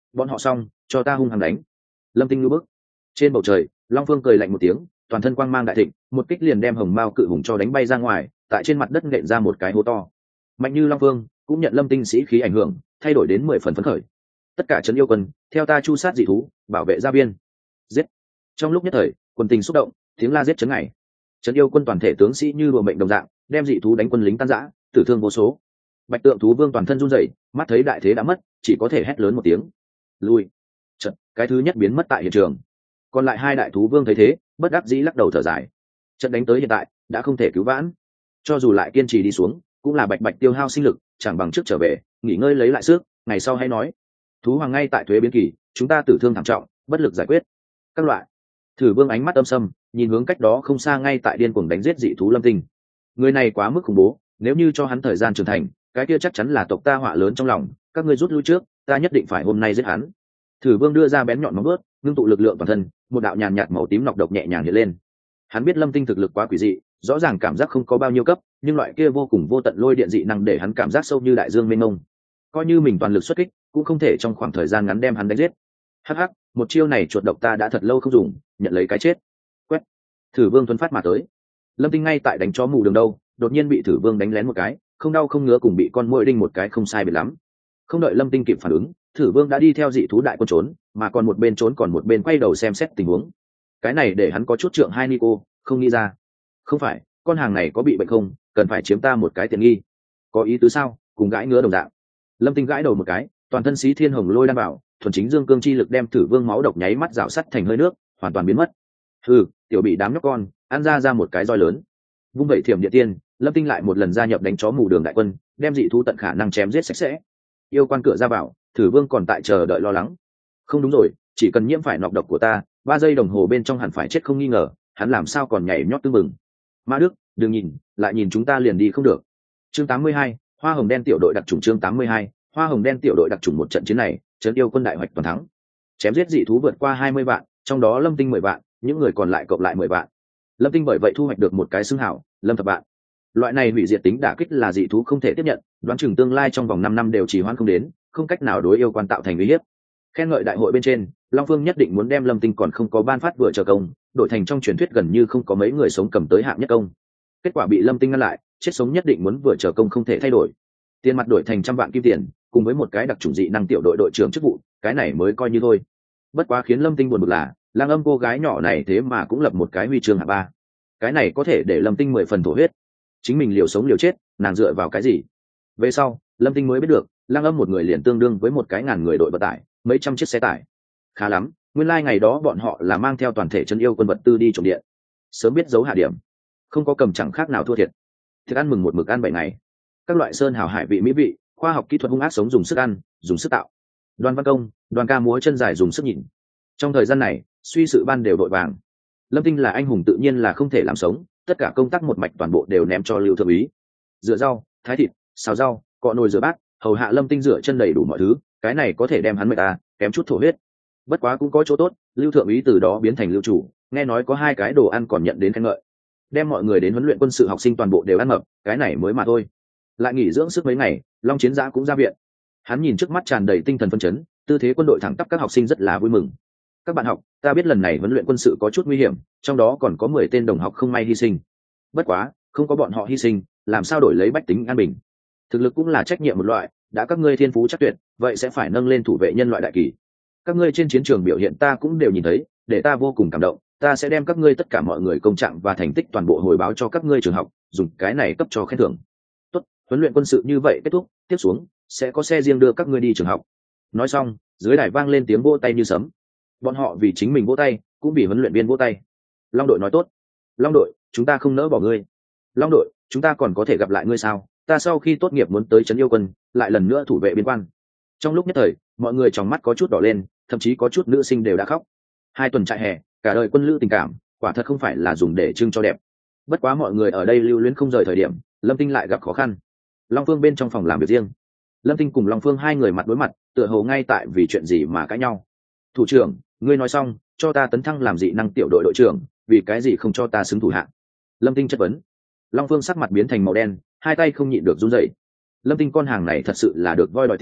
bọn họ xong cho ta hung hăng đánh. Lâm Tinh ngư bức. Trên bầu trời Long Phương cười lạnh một tiếng, toàn thân quang mang đại thịnh, một kích liền đem hồng mao cự hùng cho đánh bay ra ngoài, tại trên mặt đất nện ra một cái hố to. Mạnh như Long Phương cũng nhận Lâm Tinh sĩ khí ảnh hưởng, thay đổi đến 10 phần phấn khởi. Tất cả trấn yêu quân theo ta chu sát dị thú, bảo vệ gia viên. Giết. Trong lúc nhất thời quân tình xúc động, tiếng la giết chấn ngày. Trấn yêu quân toàn thể tướng sĩ như đùa mệnh đồng dạng, đem dị thú đánh quân lính tan rã, tử thương vô số. Bạch Tượng thú vương toàn thân run rẩy, mắt thấy đại thế đã mất, chỉ có thể hét lớn một tiếng lui. Chợt cái thứ nhất biến mất tại hiện trường, còn lại hai đại thú vương thấy thế bất đắc dĩ lắc đầu thở dài. Trận đánh tới hiện tại đã không thể cứu vãn, cho dù lại kiên trì đi xuống cũng là bạch bạch tiêu hao sinh lực, chẳng bằng trước trở về nghỉ ngơi lấy lại sức, ngày sau hay nói. Thú hoàng ngay tại thuế biến kỳ, chúng ta tử thương thảm trọng, bất lực giải quyết. Các loại. Thử vương ánh mắt âm sâm nhìn hướng cách đó không xa ngay tại điên cuồng đánh giết dị thú Lâm Tinh. Người này quá mức khủng bố, nếu như cho hắn thời gian trưởng thành, cái kia chắc chắn là tộc ta họa lớn trong lòng. Các ngươi rút lui trước, ta nhất định phải hôm nay giết hắn. Thử vương đưa ra bén nhọn móng vuốt, ngưng tụ lực lượng toàn thân, một đạo nhàn nhạt màu tím nọc độc nhẹ nhàng hiện lên. Hắn biết Lâm Tinh thực lực quá quỷ dị, rõ ràng cảm giác không có bao nhiêu cấp, nhưng loại kia vô cùng vô tận lôi điện dị năng để hắn cảm giác sâu như đại dương mênh mông. Coi như mình toàn lực xuất kích, cũng không thể trong khoảng thời gian ngắn đem hắn đánh giết. Hắc hắc, một chiêu này chuột độc ta đã thật lâu không dùng, nhận lấy cái chết. Quét. Thử vương tuấn phát mà tới. Lâm Tinh ngay tại đánh chó mù đường đâu, đột nhiên bị Thử vương đánh lén một cái, không đau không ngứa, cùng bị con muỗi đinh một cái không sai biệt lắm. Không đợi Lâm Tinh kịp phản ứng, Thử vương đã đi theo dị thú đại quân trốn, mà còn một bên trốn còn một bên quay đầu xem xét tình huống. Cái này để hắn có chút trượng hai Nico, không nghĩ ra. Không phải, con hàng này có bị bệnh không, cần phải chiếm ta một cái tiện nghi. Có ý tứ sao? Cùng gãi ngứa đồng dạng. Lâm Tinh gãi đầu một cái, toàn thân xí thiên hồng lôi đan bảo, thuần chính dương cương chi lực đem Thử vương máu độc nháy mắt rạo sắt thành hơi nước, hoàn toàn biến mất. Tiểu bị đám nhóc con ăn ra một cái roi lớn. Vung vậy thiểm địa tiên, Lâm Tinh lại một lần gia nhập đánh chó mù đường đại quân, đem dị thú tận khả năng chém giết sạch sẽ. Yêu quan cửa ra vào, Thử vương còn tại chờ đợi lo lắng. Không đúng rồi, chỉ cần nhiễm phải nọc độc của ta, 3 giây đồng hồ bên trong hẳn phải chết không nghi ngờ, hắn làm sao còn nhảy nhót tưng bừng. Ma Đức, đừng nhìn, lại nhìn chúng ta liền đi không được. Chương 82, Hoa hồng đen tiểu đội đặc chủng. Chương 82, Hoa hồng đen tiểu đội đặc chủng. Một trận chiến này, trấn yêu quân đại hoạch toàn thắng. Chém giết dị thú vượt qua 20 vạn, trong đó Lâm Tinh 10 vạn, những người còn lại cộng lại 10 vạn. Lâm Tinh bởi vậy thu hoạch được một cái xưng hảo, Lâm thập vạn. Loại này hủy diệt tính đả kích là dị thú không thể tiếp nhận, đoán chừng tương lai trong vòng 5 năm đều trì hoãn không đến, không cách nào đối yêu quan tạo thành uy hiếp. Khen ngợi đại hội bên trên, Long Phương nhất định muốn đem Lâm Tinh còn không có ban phát vừa chờ công, đổi thành trong truyền thuyết gần như không có mấy người sống cầm tới hạng nhất công. Kết quả bị Lâm Tinh ngăn lại, chết sống nhất định muốn vừa chờ công không thể thay đổi. Tiền mặt đổi thành 100 vạn kim tiền, cùng với một cái đặc chủng dị năng tiểu đội đội trưởng chức vụ, cái này mới coi như thôi. Bất quá khiến Lâm Tinh buồn bực là, Lang Âm cô gái nhỏ này thế mà cũng lập một cái huy chương hạng 3. Cái này có thể để Lâm Tinh 10 phần thổ huyết. Chính mình liều sống liều chết, nàng dựa vào cái gì? Về sau, Lâm Tinh mới biết được, Lang Âm một người liền tương đương với một cái ngàn người đội vận tải, mấy trăm chiếc xe tải. Khá lắm, nguyên lai ngày đó bọn họ là mang theo toàn thể trấn yêu quân vật tư đi trộm điện. Sớm biết giấu hạ điểm, không có cầm chẳng khác nào thua thiệt. Thiệt ăn mừng một mực ăn 7 ngày. Các loại sơn hào hải vị mỹ vị, khoa học kỹ thuật hung ác sống dùng sức ăn, dùng sức tạo. Đoàn văn công, đoàn ca múa chân dài dùng sức nhìn. Trong thời gian này, suy sự ban đều đội vàng. Lâm Tinh là anh hùng tự nhiên là không thể làm sống, tất cả công tác một mạch toàn bộ đều ném cho Lưu Thượng úy. Rửa rau, thái thịt, xào rau, cọ nồi rửa bát, hầu hạ Lâm Tinh rửa chân đầy đủ mọi thứ, cái này có thể đem hắn mệt ta, kém chút thổ huyết. Bất quá cũng có chỗ tốt, Lưu Thượng úy từ đó biến thành lưu chủ, nghe nói có 2 cái đồ ăn còn nhận đến khen ngợi. Đem mọi người đến huấn luyện quân sự học sinh toàn bộ đều ăn mập, cái này mới mà thôi. Lại nghỉ dưỡng sức mấy ngày, Long Chiến Giã cũng ra viện. Hắn nhìn trước mắt tràn đầy tinh thần phấn chấn, tư thế quân đội thẳng tắp các học sinh rất là vui mừng. Các bạn học, ta biết lần này huấn luyện quân sự có chút nguy hiểm, trong đó còn có 10 tên đồng học không may hy sinh. Bất quá, không có bọn họ hy sinh, làm sao đổi lấy bách tính an bình? Thực lực cũng là trách nhiệm một loại, đã các ngươi thiên phú chắc tuyệt, vậy sẽ phải nâng lên thủ vệ nhân loại đại kỳ. Các ngươi trên chiến trường biểu hiện ta cũng đều nhìn thấy, để ta vô cùng cảm động, ta sẽ đem các ngươi tất cả mọi người công trạng và thành tích toàn bộ hồi báo cho các ngươi trường học, dùng cái này cấp cho khen thưởng. Tốt, huấn luyện quân sự như vậy kết thúc, tiếp xuống sẽ có xe riêng đưa các ngươi đi trường học. Nói xong, dưới đài vang lên tiếng vỗ tay như sấm. Bọn họ vì chính mình vỗ tay, cũng vì huấn luyện viên vỗ tay. Long đội nói tốt. Long đội, chúng ta không nỡ bỏ ngươi. Long đội, chúng ta còn có thể gặp lại ngươi sao? Ta sau khi tốt nghiệp muốn tới trấn yêu quân, lại lần nữa thủ vệ biên quan. Trong lúc nhất thời, mọi người trong mắt có chút đỏ lên, thậm chí có chút nữ sinh đều đã khóc. 2 tuần trại hè, cả đời quân lữ tình cảm, quả thật không phải là dùng để trưng cho đẹp. Bất quá mọi người ở đây lưu luyến không rời thời điểm, Lâm Tinh lại gặp khó khăn. Long Phương bên trong phòng làm việc riêng, Lâm Tinh cùng Long Phương 2 người mặt đối mặt, tựa hồ ngay tại vì chuyện gì mà cãi nhau. Thủ trưởng, ngươi nói xong, cho ta tấn thăng làm dị năng tiểu đội đội trưởng, vì cái gì không cho ta xứng thủ hạng? Lâm Tinh chất vấn. Long Phương sắc mặt biến thành màu đen, 2 tay không nhịn được run rẩy. Lâm Tinh con hàng này thật sự là được voi đòi tiền,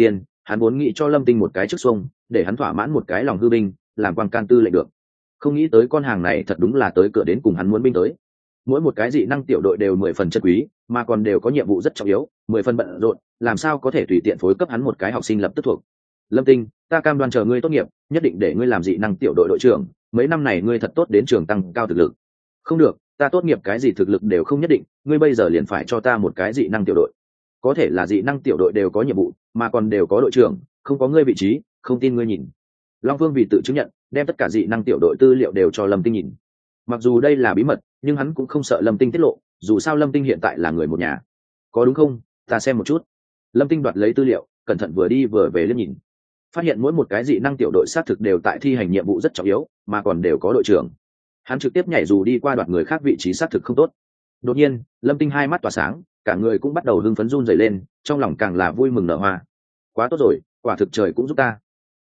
hắn vốn nghĩ cho Lâm Tinh một cái chức xuông, để hắn thỏa mãn một cái lòng hư binh, làm quan can tư lệnh được. Không nghĩ tới con hàng này thật đúng là tới cửa đến cùng hắn muốn binh tới. Mỗi một cái dị năng tiểu đội đều 10 phần chân quý, mà còn đều có nhiệm vụ rất trọng yếu, 10 phần bận rộn, làm sao có thể tùy tiện phối cấp hắn một cái học sinh lập tức thuộc. Lâm Tinh, ta cam đoan chờ ngươi tốt nghiệp, nhất định để ngươi làm dị năng tiểu đội đội trưởng, mấy năm này ngươi thật tốt đến trường tăng cao thực lực. Không được, ta tốt nghiệp cái gì thực lực đều không nhất định, ngươi bây giờ liền phải cho ta một cái dị năng tiểu đội. Có thể là dị năng tiểu đội đều có nhiệm vụ, mà còn đều có đội trưởng, không có ngươi vị trí, không tin ngươi nhìn. Long Vương vì tự chứng nhận, đem tất cả dị năng tiểu đội tư liệu đều cho Lâm Tinh nhìn. Mặc dù đây là bí mật, nhưng hắn cũng không sợ Lâm Tinh tiết lộ, dù sao Lâm Tinh hiện tại là người một nhà. Có đúng không? Ta xem một chút. Lâm Tinh đoạt lấy tư liệu, cẩn thận vừa đi vừa về liếc nhìn, phát hiện mỗi một cái dị năng tiểu đội xác thực đều tại thi hành nhiệm vụ rất trọng yếu, mà còn đều có đội trưởng. Hắn trực tiếp nhảy dù đi qua đoạt người khác vị trí xác thực không tốt. Đột nhiên, Lâm Tinh hai mắt tỏa sáng, cả người cũng bắt đầu hưng phấn run rẩy lên, trong lòng càng là vui mừng nở hoa. Quá tốt rồi, quả thực trời cũng giúp ta.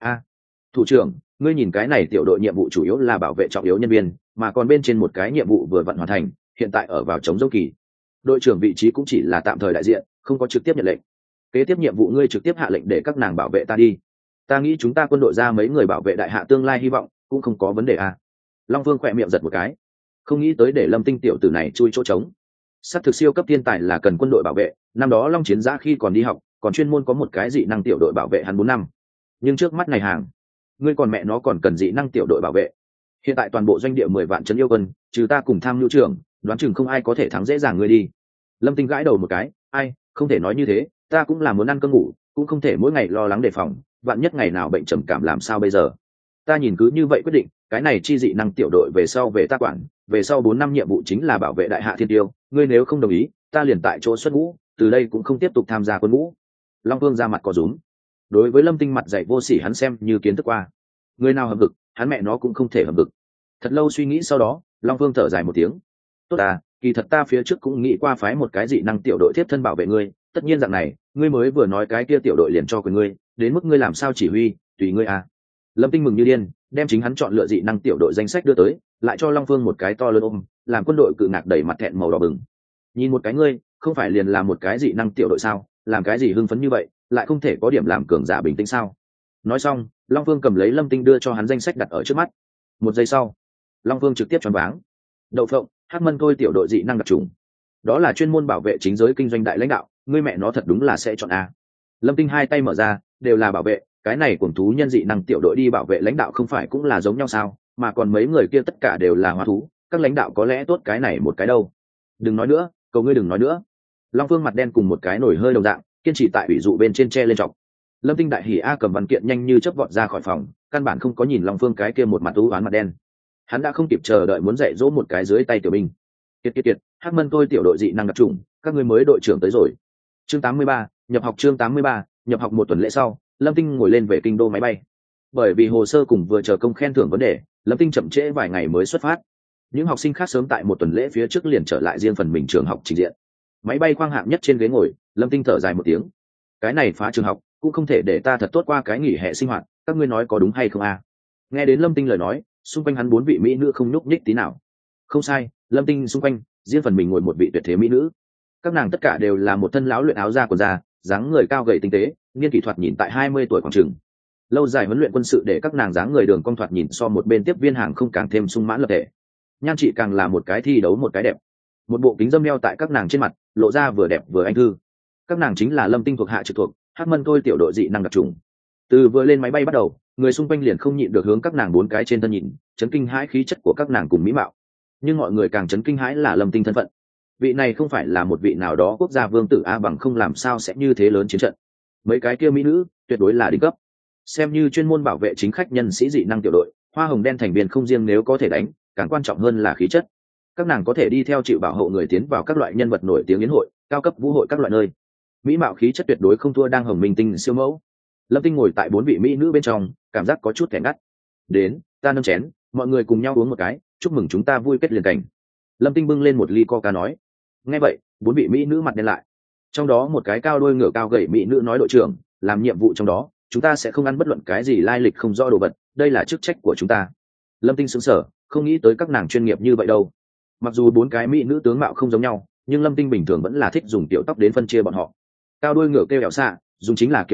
Thủ trưởng, ngươi nhìn cái này tiểu đội nhiệm vụ chủ yếu là bảo vệ trọng yếu nhân viên, mà còn bên trên một cái nhiệm vụ vừa vặn hoàn thành, hiện tại ở vào chống dâu kỳ. Đội trưởng vị trí cũng chỉ là tạm thời đại diện, không có trực tiếp nhận lệnh. Kế tiếp nhiệm vụ ngươi trực tiếp hạ lệnh để các nàng bảo vệ ta đi. Ta nghĩ chúng ta quân đội ra mấy người bảo vệ đại hạ tương lai hy vọng cũng không có vấn đề à. Long Vương khỏe miệng giật một cái, không nghĩ tới để Lâm Tinh tiểu tử này chui chỗ trống. Sắp thực siêu cấp thiên tài là cần quân đội bảo vệ, năm đó Long Chiến Giã khi còn đi học còn chuyên môn có một cái dị năng tiểu đội bảo vệ hắn 4 năm. Nhưng trước mắt này hàng, ngươi còn mẹ nó còn cần dị năng tiểu đội bảo vệ. Hiện tại toàn bộ doanh địa 10 vạn trấn yêu quân, trừ ta cùng tham nhu trưởng, đoán chừng không ai có thể thắng dễ dàng ngươi đi. Lâm Tinh gãi đầu một cái, ai, không thể nói như thế, ta cũng là muốn ăn cơm ngủ, cũng không thể mỗi ngày lo lắng đề phòng, vạn nhất ngày nào bệnh trầm cảm làm sao bây giờ. Ta nhìn cứ như vậy quyết định, cái này chi dị năng tiểu đội về sau về ta quản, về sau 4 năm nhiệm vụ chính là bảo vệ đại hạ thiên tiêu, ngươi nếu không đồng ý, ta liền tại chỗ xuất ngũ, từ đây cũng không tiếp tục tham gia quân ngũ. Long Vương ra mặt có rúm. Đối với Lâm Tinh mặt dạy vô sỉ hắn xem như kiến thức qua, người nào hầm vực, hắn mẹ nó cũng không thể hầm vực. Thật lâu suy nghĩ sau đó, Long Vương thở dài một tiếng. Tốt à, kỳ thật ta phía trước cũng nghĩ qua phái một cái dị năng tiểu đội tiếp thân bảo vệ ngươi, tất nhiên dạng này, ngươi mới vừa nói cái kia tiểu đội liền cho quyền ngươi, đến mức ngươi làm sao chỉ huy, tùy ngươi à. Lâm Tinh mừng như điên, đem chính hắn chọn lựa dị năng tiểu đội danh sách đưa tới, lại cho Long Vương một cái to lớn ôm, làm quân đội cự ngạc đẩy mặt thẹn màu đỏ bừng. Nhìn một cái ngươi, không phải liền là một cái dị năng tiểu đội sao, làm cái gì hưng phấn như vậy, lại không thể có điểm làm cường giả bình tĩnh sao? Nói xong, Long Vương cầm lấy Lâm Tinh đưa cho hắn danh sách đặt ở trước mắt. Một giây sau, Long Vương trực tiếp choáng váng. Đậu phộng, Hắc Mân Thôi tiểu đội dị năng đặc trùng, đó là chuyên môn bảo vệ chính giới kinh doanh đại lãnh đạo, ngươi mẹ nó thật đúng là sẽ chọn a. Lâm Tinh hai tay mở ra, đều là bảo vệ, cái này cuồng thú nhân dị năng tiểu đội đi bảo vệ lãnh đạo không phải cũng là giống nhau sao, mà còn mấy người kia tất cả đều là hóa thú, các lãnh đạo có lẽ tốt cái này một cái đâu. Đừng nói nữa, cầu ngươi đừng nói nữa. Long Vương mặt đen cùng một cái nổi hơi đồng dạng, kiên trì tại ủy dụ bên trên tre lên trọc. Lâm Tinh đại hỉ a cầm văn kiện nhanh như chớp vọt ra khỏi phòng, căn bản không có nhìn Long Vương cái kia một mặt u oán mặt đen. Hắn đã không kịp chờ đợi muốn dạy dỗ một cái dưới tay tiểu binh. Kiệt, Hắc Mân Tôi tiểu đội dị năng đặc trùng, các ngươi mới đội trưởng tới rồi. Chương 83, nhập học chương 83, nhập học một tuần lễ sau, Lâm Tinh ngồi lên về kinh đô máy bay. Bởi vì hồ sơ cùng vừa chờ công khen thưởng vấn đề, Lâm Tinh chậm trễ vài ngày mới xuất phát. Những học sinh khác sớm tại một tuần lễ phía trước liền trở lại riêng phần mình trường học trình diện. Máy bay khoang hạng nhất trên ghế ngồi, Lâm Tinh thở dài một tiếng. Cái này phá trường học, cũng không thể để ta thật tốt qua cái nghỉ hè sinh hoạt, các ngươi nói có đúng hay không a? Nghe đến Lâm Tinh lời nói, xung quanh hắn 4 vị mỹ nữ không nhúc nhích tí nào. Không sai, Lâm Tinh xung quanh, riêng phần mình ngồi một vị tuyệt thế mỹ nữ. Các nàng tất cả đều là một thân lão luyện áo da quần da, dáng người cao gầy tinh tế, niên kỷ thoạt nhìn tại 20 tuổi khoảng chừng. Lâu dài huấn luyện quân sự để các nàng dáng người đường cong thoạt nhìn so một bên tiếp viên hàng không càng thêm sung mãn lập thể. Nhan chị càng là một cái thi đấu một cái đẹp. Một bộ kính dâm đeo tại các nàng trên mặt, lộ ra vừa đẹp vừa anh thư. Các nàng chính là Lâm Tinh thuộc hạ trực thuộc, Hắc Mân Thôi tiểu đội dị năng đặc trùng. Từ vừa lên máy bay bắt đầu, người xung quanh liền không nhịn được hướng các nàng 4 cái trên thân nhìn, chấn kinh hãi khí chất của các nàng cùng mỹ mạo. Nhưng mọi người càng chấn kinh hãi là Lâm Tinh thân phận. Vị này không phải là một vị nào đó quốc gia vương tử a, bằng không làm sao sẽ như thế lớn chiến trận. Mấy cái kia mỹ nữ tuyệt đối là đỉnh cấp, xem như chuyên môn bảo vệ chính khách nhân sĩ dị năng tiểu đội, hoa hồng đen thành viên không riêng nếu có thể đánh, càng quan trọng hơn là khí chất. Các nàng có thể đi theo chịu bảo hộ người tiến vào các loại nhân vật nổi tiếng yến hội, cao cấp vũ hội các loại nơi. Mỹ mạo khí chất tuyệt đối không thua đang hồng minh tinh siêu mẫu. Lâm Tinh ngồi tại 4 vị mỹ nữ bên trong, cảm giác có chút kẻ ngắt. Đến, ta nâng chén, mọi người cùng nhau uống một cái, chúc mừng chúng ta vui kết liền cảnh. Lâm Tinh bưng lên một ly coca nói. Nghe vậy, 4 vị mỹ nữ mặt đen lại. Trong đó một cái cao đôi ngựa cao gầy mỹ nữ nói đội trưởng, làm nhiệm vụ trong đó, chúng ta sẽ không ăn bất luận cái gì lai lịch không rõ đồ vật, đây là chức trách của chúng ta. Lâm Tinh sững sờ, không nghĩ tới các nàng chuyên nghiệp như vậy đâu. Mặc dù 4 cái mỹ nữ tướng mạo không giống nhau, nhưng Lâm Tinh bình thường vẫn là thích dùng tiểu tóc đến phân chia bọn họ. Cao đôi ngựa kêu ẻo xạ, dùng chính là kiếm đạo,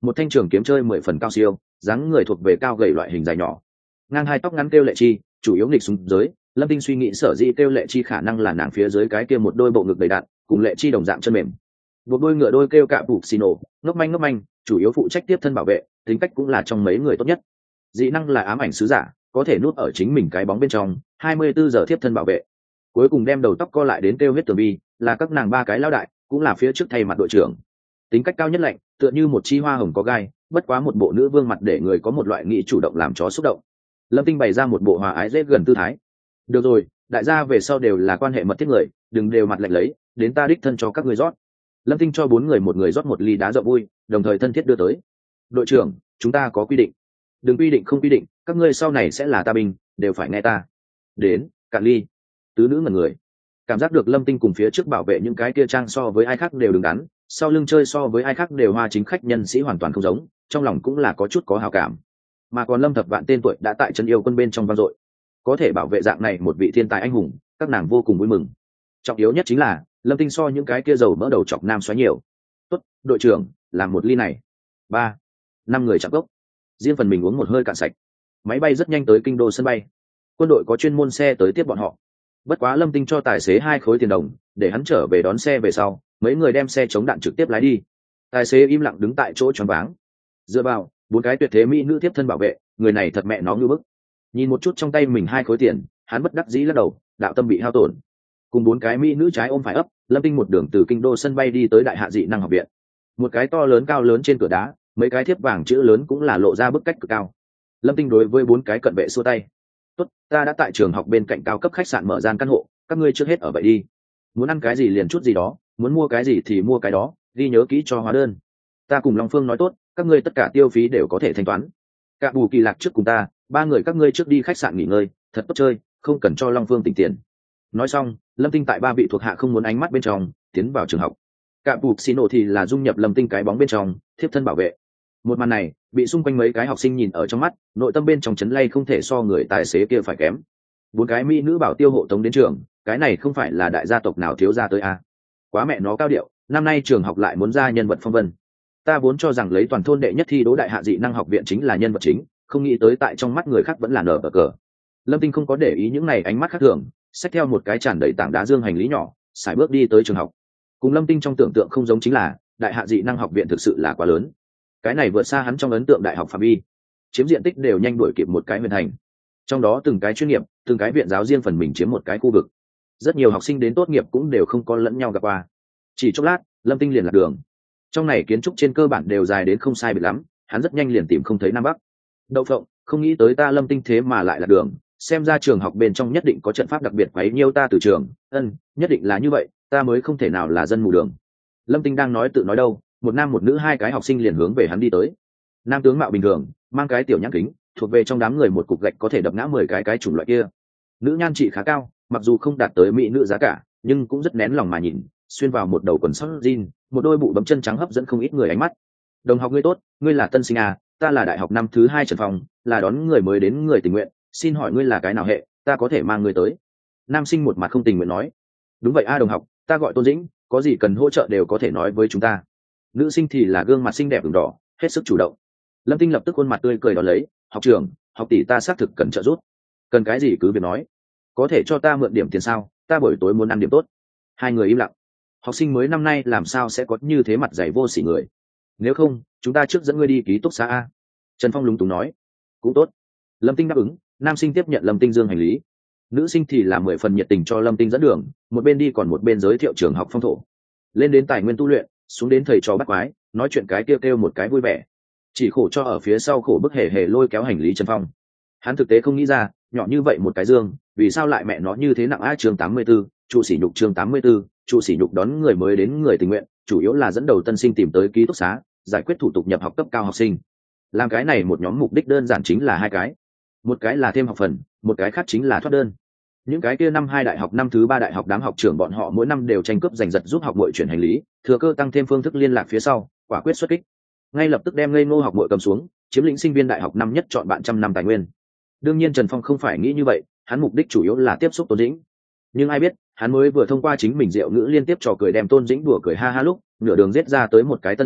một thanh trường kiếm chơi 10 phần cao siêu, dáng người thuộc về cao gầy loại hình dài nhỏ, ngang hai tóc ngắn kêu lệ chi, chủ yếu nghịch súng giới. Lâm Tinh suy nghĩ sở dĩ kêu lệ chi khả năng là nàng phía dưới cái kia một đôi bộ ngực đầy đạn, cùng lệ chi đồng dạng chân mềm. Một đôi ngựa đôi kêu cạ bục xì nổ, ngốc manh, chủ yếu phụ trách tiếp thân bảo vệ, tính cách cũng là trong mấy người tốt nhất. Dị năng là ám ảnh sứ giả, có thể núp ở chính mình cái bóng bên trong, 24 giờ tiếp thân bảo vệ. Cuối cùng đem đầu tóc co lại đến kêu huyết tường vi, là các nàng ba cái lão đại, cũng là phía trước thay mặt đội trưởng. Tính cách cao nhất lạnh, tựa như một chi hoa hồng có gai, bất quá một bộ nữ vương mặt để người có một loại nghĩ chủ động làm chó xúc động. Lâm Tinh bày ra một bộ hòa ái dễ gần tư thái. Được rồi, đại gia về sau đều là quan hệ mật thiết người, đừng đều mặt lạnh lấy, đến ta đích thân cho các ngươi rót. Lâm Tinh cho 4 người một người rót một ly đá rượu vui, đồng thời thân thiết đưa tới. Đội trưởng, chúng ta có quy định. Đừng quy định không quy định, các ngươi sau này sẽ là ta binh, đều phải nghe ta. Đến, cạn ly. Tứ nữ ngẩn người. Cảm giác được Lâm Tinh cùng phía trước bảo vệ những cái kia trang so với ai khác đều đứng đắn, sau lưng chơi so với ai khác đều hoa chính khách nhân sĩ hoàn toàn không giống, trong lòng cũng là có chút có hào cảm. Mà còn Lâm Thập Vạn tên tuổi đã tại chân yêu quân bên trong vang dội, có thể bảo vệ dạng này một vị thiên tài anh hùng, các nàng vô cùng vui mừng. Trọng yếu nhất chính là Lâm Tinh so những cái kia dầu mỡ đầu chọc nam xoáy nhiều. Tốt, đội trưởng, làm một ly này. 3, 5 người chạm cốc, riêng phần mình uống một hơi cạn sạch. Máy bay rất nhanh tới kinh đô sân bay, quân đội có chuyên môn xe tới tiếp bọn họ. Bất quá Lâm Tinh cho tài xế 2 khối tiền đồng để hắn trở về đón xe về sau, mấy người đem xe chống đạn trực tiếp lái đi. Tài xế im lặng đứng tại chỗ choáng váng. Dựa vào 4 cái tuyệt thế mỹ nữ tiếp thân bảo vệ, người này thật mẹ nó ngưu bức. Nhìn một chút trong tay mình 2 khối tiền, hắn bất đắc dĩ lắc đầu, đạo tâm bị hao tổn. Cùng 4 cái mỹ nữ trái ôm phải ấp, Lâm Tinh một đường từ kinh đô sân bay đi tới Đại Hạ Dị năng học viện. Một cái to lớn cao lớn trên cửa đá, mấy cái thiếp vàng chữ lớn cũng là lộ ra bức cách cực cao. Lâm Tinh đối với 4 cái cận vệ xua tay. Tốt, ta đã tại trường học bên cạnh cao cấp khách sạn mở gian căn hộ, các ngươi trước hết ở vậy đi. Muốn ăn cái gì liền chút gì đó, muốn mua cái gì thì mua cái đó, ghi nhớ kỹ cho hóa đơn. Ta cùng Long Phương nói tốt, các ngươi tất cả tiêu phí đều có thể thanh toán. Cả Bù Kỳ Lạc trước cùng ta, 3 người các ngươi trước đi khách sạn nghỉ ngơi, thật tốt chơi, không cần cho Long Phương tỉnh tiền. Nói xong, Lâm Tinh tại 3 vị thuộc hạ không muốn ánh mắt bên trong, tiến vào trường học. Cả Bù Xì Nổ thì là dung nhập Lâm Tinh cái bóng bên trong, thiếp thân bảo vệ. Một màn này bị xung quanh mấy cái học sinh nhìn ở trong mắt, nội tâm bên trong chấn lay không thể so người tài xế kia phải kém. 4 cái mỹ nữ bảo tiêu hộ tống đến trường, cái này không phải là đại gia tộc nào thiếu gia tới à? Quá mẹ nó cao điệu, năm nay trường học lại muốn ra nhân vật phong vân. Ta vốn cho rằng lấy toàn thôn đệ nhất thi đỗ Đại Hạ Dị năng học viện chính là nhân vật chính, không nghĩ tới tại trong mắt người khác vẫn là nở cờ. Lâm Tinh không có để ý những này ánh mắt khác thường, xách theo một cái tràn đầy tảng đá dương hành lý nhỏ, sải bước đi tới trường học. Cùng Lâm Tinh trong tưởng tượng không giống chính là, Đại Hạ Dị năng học viện thực sự là quá lớn. Cái này vượt xa hắn trong ấn tượng đại học phạm vi, chiếm diện tích đều nhanh đuổi kịp một cái huyện thành. Trong đó từng cái chuyên nghiệp, từng cái viện giáo riêng phần mình chiếm một cái khu vực. Rất nhiều học sinh đến tốt nghiệp cũng đều không có lẫn nhau gặp qua. Chỉ chốc lát, Lâm Tinh liền lạc đường. Trong này kiến trúc trên cơ bản đều dài đến không sai biệt lắm, hắn rất nhanh liền tìm không thấy nam bắc. Đậu phộng, không nghĩ tới ta Lâm Tinh thế mà lại lạc đường, xem ra trường học bên trong nhất định có trận pháp đặc biệt quấy nhiêu ta từ trường. Nhất định là như vậy, ta mới không thể nào là dân mù đường. Lâm Tinh đang nói tự nói đâu, một nam một nữ 2 cái học sinh liền hướng về hắn đi tới. Nam tướng mạo bình thường, mang cái tiểu nhãn kính, thuộc về trong đám người một cục gạch có thể đập ngã 10 cái chủng loại kia. Nữ nhan trị khá cao, mặc dù không đạt tới mỹ nữ giá cả, nhưng cũng rất nén lòng mà nhìn, xuyên vào một đầu quần sóc jean, một đôi bụ bấm chân trắng hấp dẫn không ít người ánh mắt. Đồng học ngươi tốt, ngươi là tân sinh à, ta là đại học năm thứ 2 Trần Phong, là đón người mới đến người tình nguyện, xin hỏi ngươi là cái nào hệ, ta có thể mang ngươi tới. Nam sinh một mặt không tình nguyện nói. Đúng vậy a đồng học, ta gọi Tôn Dĩnh, có gì cần hỗ trợ đều có thể nói với chúng ta. Nữ sinh thì là gương mặt xinh đẹp ửng đỏ, hết sức chủ động. Lâm Tinh lập tức khuôn mặt tươi cười đón lấy, học trưởng, học tỷ ta xác thực cần trợ giúp. Cần cái gì cứ việc nói, có thể cho ta mượn điểm tiền sao, ta buổi tối muốn ăn điểm tốt. 2 người im lặng. Học sinh mới năm nay làm sao sẽ có như thế mặt dày vô sỉ người. Nếu không, chúng ta trước dẫn ngươi đi ký túc xá a. Trần Phong lúng túng nói. Cũng tốt. Lâm Tinh đáp ứng, nam sinh tiếp nhận Lâm Tinh dương hành lý. Nữ sinh thì là 10 phần nhiệt tình cho Lâm Tinh dẫn đường, một bên đi còn một bên giới thiệu trường học phong thổ. Lên đến tài nguyên tu luyện, xuống đến thầy trò bắt quái, nói chuyện cái kêu một cái vui vẻ. Chỉ khổ cho ở phía sau khổ bức hề hề lôi kéo hành lý Trần Phong. Hắn thực tế không nghĩ ra, nhỏ như vậy một cái dương, vì sao lại mẹ nó như thế nặng a. Chương 84, trụ sỉ nhục. Chương 84, trụ sỉ nhục đón người mới đến người tình nguyện, chủ yếu là dẫn đầu tân sinh tìm tới ký túc xá, giải quyết thủ tục nhập học cấp cao học sinh. Làm cái này một nhóm mục đích đơn giản chính là 2 cái. Một cái là thêm học phần, một cái khác chính là thoát đơn. Những cái kia năm 2 đại học năm thứ 3 đại học đám học trưởng bọn họ mỗi năm đều tranh cướp giành giật giúp học muội chuyển hành lý, thừa cơ tăng thêm phương thức liên lạc phía sau, quả quyết xuất kích. Ngay lập tức đem ngây ngô học muội cầm xuống, chiếm lĩnh sinh viên đại học năm nhất chọn bạn trăm năm tài nguyên. Đương nhiên Trần Phong không phải nghĩ như vậy, hắn mục đích chủ yếu là tiếp xúc Tôn Dĩnh. Nhưng ai biết, hắn mới vừa thông qua chính mình diệu ngữ liên tiếp trò cười đem Tôn Dĩnh đùa cười ha ha lúc, nửa đường giết ra tới một cái tân sinh,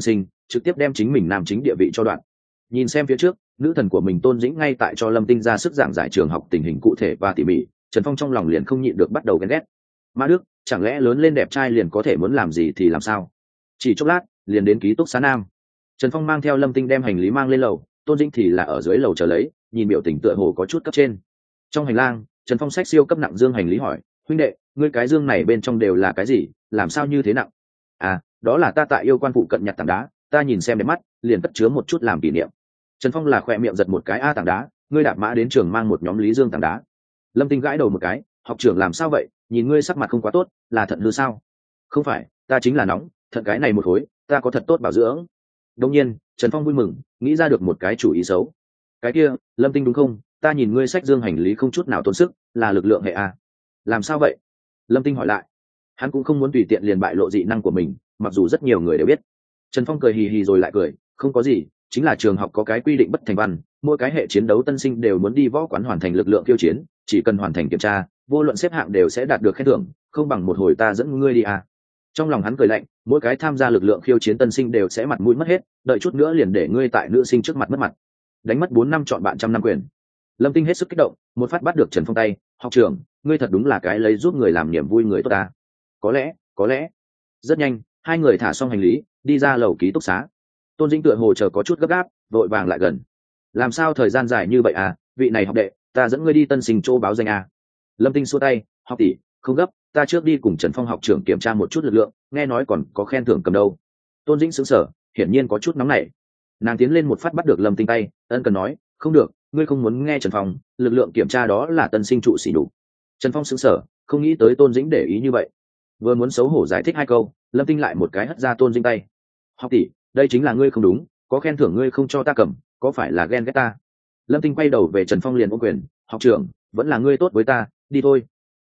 trực tiếp đem chính mình nam chính địa vị cho đoạn. Nhìn xem phía trước, nữ thần của mình Tôn Dĩnh ngay tại cho Lâm Tinh ra sức giảng giải trường học tình hình cụ thể và tỉ mỉ, Trần Phong trong lòng liền không nhịn được bắt đầu ghen ghét. Ma Đức, chẳng lẽ lớn lên đẹp trai liền có thể muốn làm gì thì làm sao? Chỉ chốc lát, liền đến ký túc xá nam. Trần Phong mang theo Lâm Tinh đem hành lý mang lên lầu, Tôn Dĩnh thì là ở dưới lầu chờ lấy, nhìn biểu tình tựa hồ có chút cấp trên. Trong hành lang, Trần Phong xách siêu cấp nặng dương hành lý hỏi, huynh đệ, ngươi cái dương này bên trong đều là cái gì, làm sao như thế nặng? À, đó là ta tại yêu quan phụ cận nhặt tảng đá, ta nhìn xem đẹp mắt, liền cất chứa một chút làm kỷ niệm. Trần Phong là khỏe miệng giật một cái, tảng đá, ngươi đạp mã đến trường mang một nhóm lý dương tảng đá. Lâm Tinh gãi đầu một cái, học trưởng làm sao vậy, nhìn ngươi sắc mặt không quá tốt, là thận hư sao? Không phải, ta chính là nóng, thận cái này một khối, ta có thật tốt bảo dưỡng. Đương nhiên, Trần Phong vui mừng, nghĩ ra được một cái chủ ý xấu. Cái kia, Lâm Tinh đúng không? Ta nhìn ngươi xách dương hành lý không chút nào tốn sức, là lực lượng hệ a. Làm sao vậy? Lâm Tinh hỏi lại. Hắn cũng không muốn tùy tiện liền bại lộ dị năng của mình, mặc dù rất nhiều người đều biết. Trần Phong cười hì hì rồi lại cười, không có gì, chính là trường học có cái quy định bất thành văn, mỗi cái hệ chiến đấu tân sinh đều muốn đi võ quán hoàn thành lực lượng khiêu chiến, chỉ cần hoàn thành kiểm tra, vô luận xếp hạng đều sẽ đạt được khen thưởng, không bằng một hồi ta dẫn ngươi đi à. Trong lòng hắn cười lạnh, mỗi cái tham gia lực lượng khiêu chiến tân sinh đều sẽ mặt mũi mất hết, đợi chút nữa liền để ngươi tại nữ sinh trước mặt mất mặt. Đánh mất 4 năm chọn bạn trăm năm quyền. Lâm Tinh hết sức kích động, một phát bắt được Trần Phong tay, học trưởng, ngươi thật đúng là cái lấy giúp người làm niềm vui người tốt ta. Có lẽ. Rất nhanh, hai người thả xong hành lý, đi ra lầu ký túc xá. Tôn Dĩnh tựa hồ chờ có chút gấp gáp, vội vàng lại gần. Làm sao thời gian dài như vậy à, vị này học đệ, ta dẫn ngươi đi tân sinh chỗ báo danh à. Lâm Tinh xua tay, học tỷ, không gấp, ta trước đi cùng Trần Phong học trưởng kiểm tra một chút lực lượng, nghe nói còn có khen thưởng cầm đâu. Tôn Dĩnh sững sờ, hiển nhiên có chút nóng nảy. Nàng tiến lên một phát bắt được Lâm Tinh tay, ân cần nói, không được, ngươi không muốn nghe Trần Phong, lực lượng kiểm tra đó là tân sinh trụ xỉ đủ. Trần Phong sững sờ, không nghĩ tới Tôn Dĩnh để ý như vậy. Vừa muốn xấu hổ giải thích hai câu, Lâm Tinh lại một cái hất ra Tôn Dĩnh tay. Học tỷ, đây chính là ngươi không đúng, có khen thưởng ngươi không cho ta cầm, có phải là ghen ghét ta? Lâm Tinh quay đầu về Trần Phong liền ôm quyền, học trưởng, vẫn là ngươi tốt với ta, đi thôi.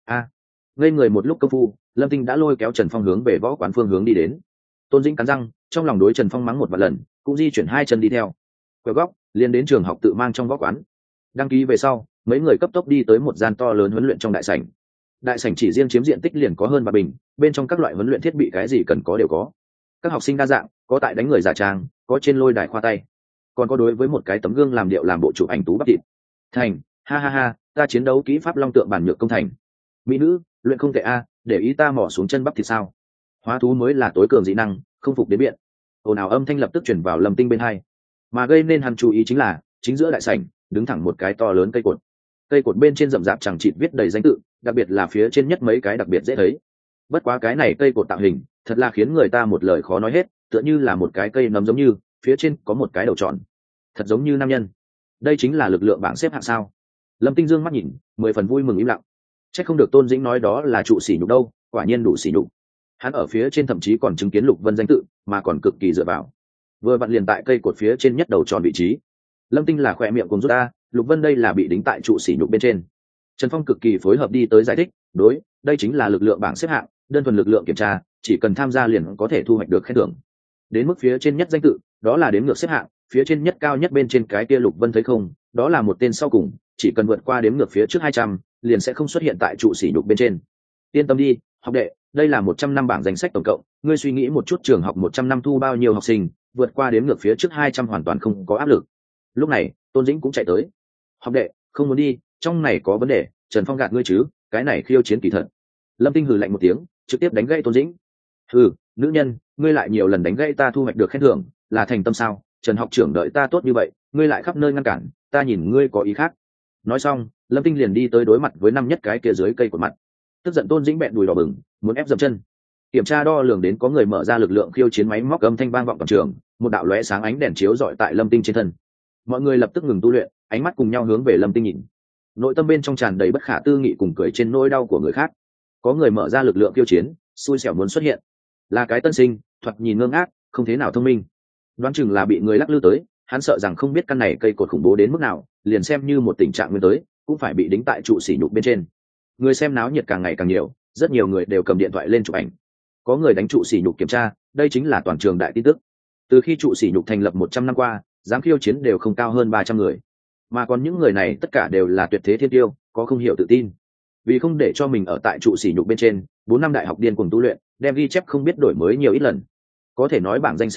Ngây người một lúc công phu, Lâm Tinh đã lôi kéo Trần Phong hướng về võ quán phương hướng đi đến. Tôn Dĩnh cắn răng, trong lòng đối Trần Phong mắng một vài lần, cũng di chuyển hai chân đi theo. Quẹo góc, liền đến trường học tự mang trong võ quán. Đăng ký về sau, mấy người cấp tốc đi tới một gian to lớn huấn luyện trong đại sảnh. Đại sảnh chỉ riêng chiếm diện tích liền có hơn 3 bình, bên trong các loại huấn luyện thiết bị cái gì cần có đều có. Các học sinh đa dạng, có tại đánh người giả trang, có trên lôi đài khoa tay, còn có đối với một cái tấm gương làm điệu làm bộ chụp ảnh tú bắp thịt. Thành, ha ha ha, ta chiến đấu kỹ pháp long tượng bản nhược công thành. Mỹ nữ, luyện không tệ a, để ý ta mỏ xuống chân bắp thịt sao? Hóa thú mới là tối cường dị năng, không phục đến biện. Ồn ào âm thanh lập tức chuyển vào Lâm Tinh bên hai. Mà gây nên hắn chú ý chính là, chính giữa đại sảnh, đứng thẳng một cái to lớn cây cột. Cây cột bên trên rậm rạp chẳng chịt viết đầy danh tự, đặc biệt là phía trên nhất mấy cái đặc biệt dễ thấy. Bất quá cái này cây cột tạo hình, thật là khiến người ta một lời khó nói hết, tựa như là một cái cây nấm giống như, phía trên có một cái đầu tròn, thật giống như nam nhân. Đây chính là lực lượng bảng xếp hạng sao? Lâm Tinh dương mắt nhìn, 10 phần vui mừng im lặng. Chắc không được Tôn Dĩnh nói đó là trụ sỉ nhục đâu, quả nhiên đủ sỉ nhục. Hắn ở phía trên thậm chí còn chứng kiến Lục Vân danh tự, mà còn cực kỳ dựa vào. Vừa vặn liền tại cây cột phía trên nhất đầu tròn vị trí. Lâm Tinh là khỏe miệng cùng rút ra, Lục Vân đây là bị đính tại trụ sỉ nhục bên trên. Trần Phong cực kỳ phối hợp đi tới giải thích, đối, đây chính là lực lượng bảng xếp hạng, đơn thuần lực lượng kiểm tra, chỉ cần tham gia liền có thể thu hoạch được khen thưởng. Đến mức phía trên nhất danh tự, đó là đếm ngược xếp hạng, phía trên nhất cao nhất bên trên cái kia Lục Vân thấy không, đó là một tên sau cùng, chỉ cần vượt qua đếm ngược phía trước 200, liền sẽ không xuất hiện tại trụ sỉ nhục bên trên. Yên tâm đi, học đệ, đây là 100 năm bảng danh sách tổng cộng, ngươi suy nghĩ một chút trường học 100 năm thu bao nhiêu học sinh, vượt qua đếm ngược phía trước 200 hoàn toàn không có áp lực. Lúc này, Tôn Dĩnh cũng chạy tới. Học đệ, không muốn đi, trong này có vấn đề, Trần Phong gạt ngươi chứ, cái này khiêu chiến kỳ thật. Lâm Tinh hừ lạnh một tiếng, trực tiếp đánh gãy Tôn Dĩnh. Hừ, nữ nhân, ngươi lại nhiều lần đánh gãy ta thu hoạch được khen thưởng, là thành tâm sao? Trần học trưởng đợi ta tốt như vậy, ngươi lại khắp nơi ngăn cản, ta nhìn ngươi có ý khác. Nói xong, Lâm Tinh liền đi tới đối mặt với năm nhất cái kia dưới cây của mặt. Tức giận Tôn Dĩnh bẹn đùi đỏ bừng, muốn ép dậm chân. Kiểm tra đo lường đến có người mở ra lực lượng khiêu chiến máy móc âm thanh vang vọng toàn trường, một đạo lóe sáng ánh đèn chiếu rọi tại Lâm Tinh trên thân. Mọi người lập tức ngừng tu luyện, ánh mắt cùng nhau hướng về Lâm Tinh nhìn. Nội tâm bên trong tràn đầy bất khả tư nghị cùng cười trên nỗi đau của người khác. Có người mở ra lực lượng khiêu chiến, xui xẻo muốn xuất hiện. Là cái tân sinh, thoạt nhìn ngơ ngác, không thế nào thông minh. Đoán chừng là bị người lắc lư tới, hắn sợ rằng không biết căn này cây cột khủng bố đến mức nào, liền xem như một tình trạng nguyên tới, cũng phải bị đính tại trụ sỉ nhục bên trên. Người xem náo nhiệt càng ngày càng nhiều, rất nhiều người đều cầm điện thoại lên chụp ảnh. Có người đánh trụ sỉ nhục kiểm tra, đây chính là toàn trường đại tin tức. Từ khi trụ sỉ nhục thành lập 100 năm qua, dám khiêu chiến đều không cao hơn 300 người. Mà còn những người này tất cả đều là tuyệt thế thiên tiêu, có không hiểu tự tin. Vì không để cho mình ở tại trụ sỉ nhục bên trên, 4 năm đại học điên cuồng tu luyện, đem ghi chép không biết đổi mới nhiều ít lần. Có thể nói bảng danh sách này,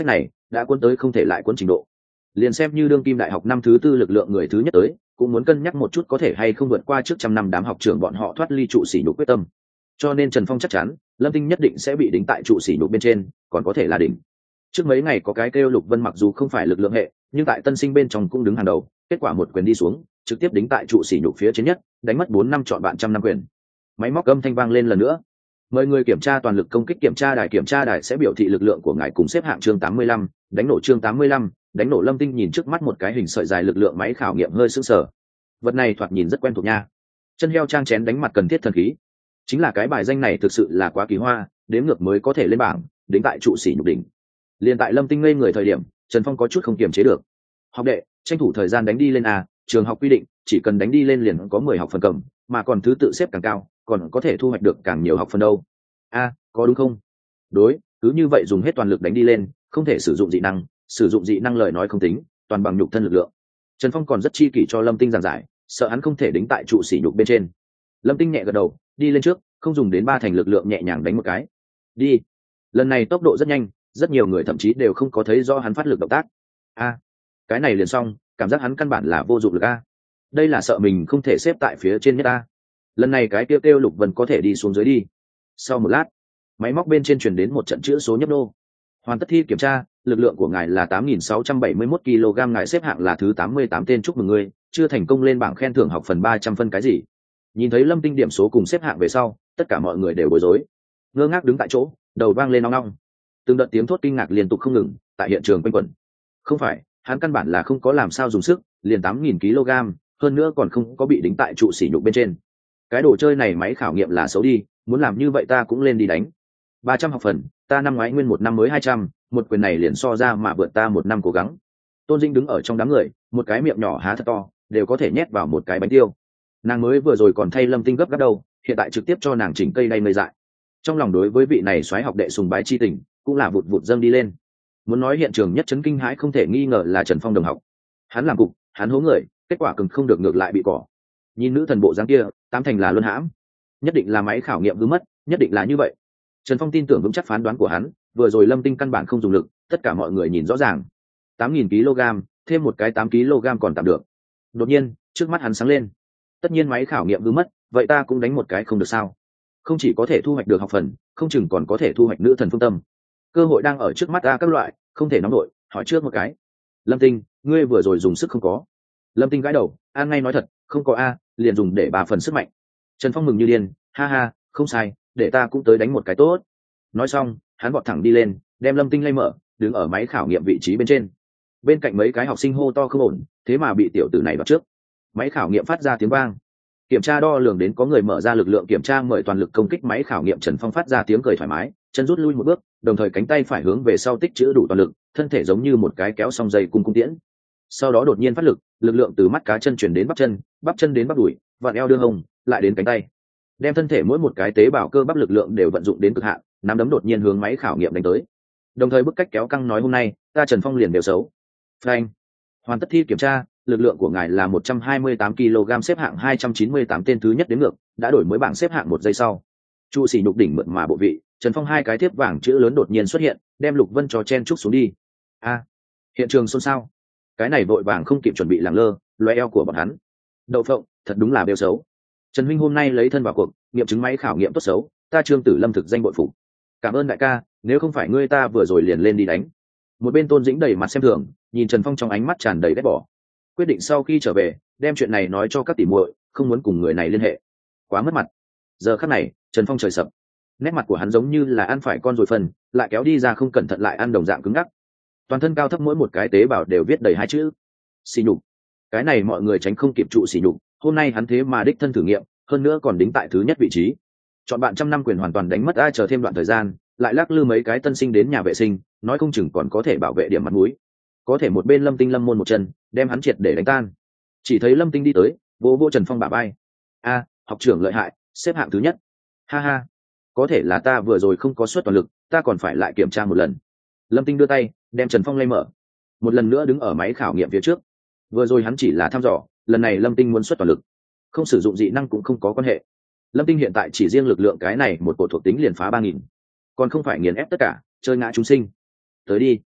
đã cuốn tới không thể lại cuốn trình độ. Liền xem như đương kim đại học năm thứ tư lực lượng người thứ nhất tới, cũng muốn cân nhắc một chút có thể hay không vượt qua trước trăm năm đám học trưởng bọn họ thoát ly trụ sỉ nhục quyết tâm. Cho nên Trần Phong chắc chắn Lâm Tinh nhất định sẽ bị đính tại trụ sỉ nhục bên trên, còn có thể là đỉnh. Trước mấy ngày có cái kêu Lục Vân mặc dù không phải lực lượng hệ, nhưng tại tân sinh bên trong cũng đứng hàng đầu, kết quả một quyền đi xuống, trực tiếp đính tại trụ sỉ nhục phía trên nhất, đánh mất 4 năm chọn bạn trăm năm quyền. Máy móc âm thanh vang lên lần nữa. Mời người kiểm tra toàn lực công kích, kiểm tra đài sẽ biểu thị lực lượng của ngài cùng xếp hạng chương 85, đánh nổ chương 85, đánh nổ. Lâm Tinh nhìn trước mắt một cái hình sợi dài lực lượng máy khảo nghiệm hơi sững sờ. Vật này thoạt nhìn rất quen thuộc nha. Chân heo trang chén đánh mặt cần thiết thần khí. Chính là cái bài danh này thực sự là quá kỳ hoa, đến ngược mới có thể lên bảng, đính tại trụ sỉ nhục đỉnh. Liên tại Lâm Tinh ngây người thời điểm, Trần Phong có chút không kiềm chế được. Học đệ, tranh thủ thời gian đánh đi lên a, trường học quy định, chỉ cần đánh đi lên liền có 10 học phần cầm, mà còn thứ tự xếp càng cao, còn có thể thu hoạch được càng nhiều học phần đâu. A, có đúng không? Đối, cứ như vậy dùng hết toàn lực đánh đi lên, không thể sử dụng dị năng, sử dụng dị năng lời nói không tính, toàn bằng nhục thân lực lượng. Trần Phong còn rất chi kỷ cho Lâm Tinh giảng giải, sợ hắn không thể đính tại trụ sỉ nhục bên trên. Lâm Tinh nhẹ gật đầu, đi lên trước, không dùng đến 3 thành lực lượng nhẹ nhàng đánh một cái. Đi. Lần này tốc độ rất nhanh, rất nhiều người thậm chí đều không có thấy rõ hắn phát lực động tác. A, cái này liền xong, cảm giác hắn căn bản là vô dụng lực a. Đây là sợ mình không thể xếp tại phía trên nhất a. Lần này cái kêu Lục Vân có thể đi xuống dưới đi. Sau một lát, máy móc bên trên truyền đến một trận chữ số nhấp nô. Hoàn tất thi kiểm tra, lực lượng của ngài là 8.671 kg, ngài xếp hạng là thứ 88 tên, chúc mừng ngươi, chưa thành công lên bảng khen thưởng học phần 300 phân cái gì. Nhìn thấy Lâm Tinh điểm số cùng xếp hạng về sau, tất cả mọi người đều bối rối, ngơ ngác đứng tại chỗ, đầu vang lên ong ong. Từng đợt tiếng thốt kinh ngạc liên tục không ngừng tại hiện trường quanh quẩn. Không phải, hắn căn bản là không có làm sao dùng sức, liền 8.000 kg, hơn nữa còn không có bị đính tại trụ sỉ nhục bên trên. Cái đồ chơi này máy khảo nghiệm là xấu đi, muốn làm như vậy ta cũng lên đi đánh. 300 học phần, ta năm ngoái nguyên một năm mới 200, một quyền này liền so ra mà vượt ta một năm cố gắng. Tôn Dĩnh đứng ở trong đám người, một cái miệng nhỏ há thật to, đều có thể nhét vào một cái bánh tiêu. Nàng mới vừa rồi còn thay Lâm Tinh gấp gáp đầu, hiện tại trực tiếp cho nàng chỉnh cây đay ngây dại. Trong lòng đối với vị này soái học đệ sùng bái chi tình, cũng là vụt vụt dâng đi lên. Muốn nói hiện trường nhất chấn kinh hãi không thể nghi ngờ là Trần Phong đồng học. Hắn làm cục, hắn hố người, kết quả cực không được ngược lại bị cỏ. Nhìn nữ thần bộ dáng kia, tám thành là luân hãm, nhất định là máy khảo nghiệm cứ mất, nhất định là như vậy. Trần Phong tin tưởng vững chắc phán đoán của hắn, vừa rồi Lâm Tinh căn bản không dùng lực, tất cả mọi người nhìn rõ ràng. 8.000 kg, thêm một cái 8 kg còn tạm được. Đột nhiên, trước mắt hắn sáng lên. Tất nhiên máy khảo nghiệm cứ mất, vậy ta cũng đánh một cái không được sao? Không chỉ có thể thu hoạch được học phần, không chừng còn có thể thu hoạch nữ thần phương tâm. Cơ hội đang ở trước mắt ta các loại, không thể nóng nổi, hỏi trước một cái. Lâm Tinh, ngươi vừa rồi dùng sức không có? Lâm Tinh gãi đầu, an ngay nói thật, không có a, liền dùng để 3 phần sức mạnh. Trần Phong mừng như điên, ha ha, không sai, để ta cũng tới đánh một cái tốt. Nói xong, hắn vọt thẳng đi lên, đem Lâm Tinh lay mở, đứng ở máy khảo nghiệm vị trí bên trên. Bên cạnh mấy cái học sinh hô to không ổn, thế mà bị tiểu tử này bắt trước. Máy khảo nghiệm phát ra tiếng vang. Kiểm tra đo lường đến có người mở ra lực lượng kiểm tra, mời toàn lực công kích. Máy khảo nghiệm Trần Phong phát ra tiếng cười thoải mái, chân rút lui một bước, đồng thời cánh tay phải hướng về sau tích trữ đủ toàn lực, thân thể giống như một cái kéo song dây cung tiễn. Sau đó đột nhiên phát lực, lực lượng từ mắt cá chân chuyển đến bắp chân đến bắp đùi, vặn eo đưa hông, lại đến cánh tay, đem thân thể mỗi một cái tế bào cơ bắp lực lượng đều vận dụng đến cực hạn, nắm đấm đột nhiên hướng máy khảo nghiệm đánh tới, đồng thời bức cách kéo căng nói hôm nay ta Trần Phong liền đều xấu. Frank, hoàn tất thi kiểm tra, lực lượng của ngài là 128 kg, xếp hạng 298 tên, thứ nhất đến ngược, đã đổi mới bảng xếp hạng một giây sau. Trụ sỉ nhục đỉnh mượn mà bộ vị, Trần Phong hai cái thiếp vàng chữ lớn đột nhiên xuất hiện, đem Lục Vân cho chen trúc xuống đi. A, hiện trường xôn xao. Cái này vội vàng không kịp chuẩn bị làng lơ, loe eo của bọn hắn. Đậu phộng, thật đúng là bêu xấu. Trần huynh hôm nay lấy thân vào cuộc, nghiệm chứng máy khảo nghiệm tốt xấu, ta Trương Tử Lâm thực danh bội phục. Cảm ơn đại ca, nếu không phải ngươi ta vừa rồi liền lên đi đánh. Một bên Tôn Dĩnh đầy mặt xem thường, nhìn Trần Phong trong ánh mắt tràn đầy ghét bỏ. Quyết định sau khi trở về, đem chuyện này nói cho các tỷ muội, không muốn cùng người này liên hệ. Quá mất mặt. Giờ khắc này, Trần Phong trời sập. Nét mặt của hắn giống như là ăn phải con ruồi phần, lại kéo đi ra không cẩn thận lại ăn đồng dạng cứng ngắc. Toàn thân cao thấp mỗi một cái tế bào đều viết đầy hai chữ: sỉ nhục. Cái này mọi người tránh không kịp trụ sỉ nhục, hôm nay hắn thế mà đích thân thử nghiệm, hơn nữa còn đính tại thứ nhất vị trí. Chọn bạn trăm năm quyền hoàn toàn đánh mất, ai chờ thêm đoạn thời gian, lại lắc lư mấy cái tân sinh đến nhà vệ sinh, nói không chừng còn có thể bảo vệ điểm mặt mũi. Có thể một bên Lâm Tinh lâm môn một chân, đem hắn triệt để đánh tan. Chỉ thấy Lâm Tinh đi tới, vỗ vỗ Trần Phong bả vai. A, học trưởng lợi hại, xếp hạng thứ nhất. Ha ha, có thể là ta vừa rồi không có suất toàn lực, ta còn phải lại kiểm tra một lần. Lâm Tinh đưa tay, đem Trần Phong lay mở, một lần nữa đứng ở máy khảo nghiệm phía trước. Vừa rồi hắn chỉ là thăm dò, lần này Lâm Tinh muốn xuất toàn lực, không sử dụng dị năng cũng không có quan hệ. Lâm Tinh hiện tại chỉ riêng lực lượng cái này một bộ thuộc tính liền phá 3.000, còn không phải nghiền ép tất cả, chơi ngã chúng sinh. Tới đi.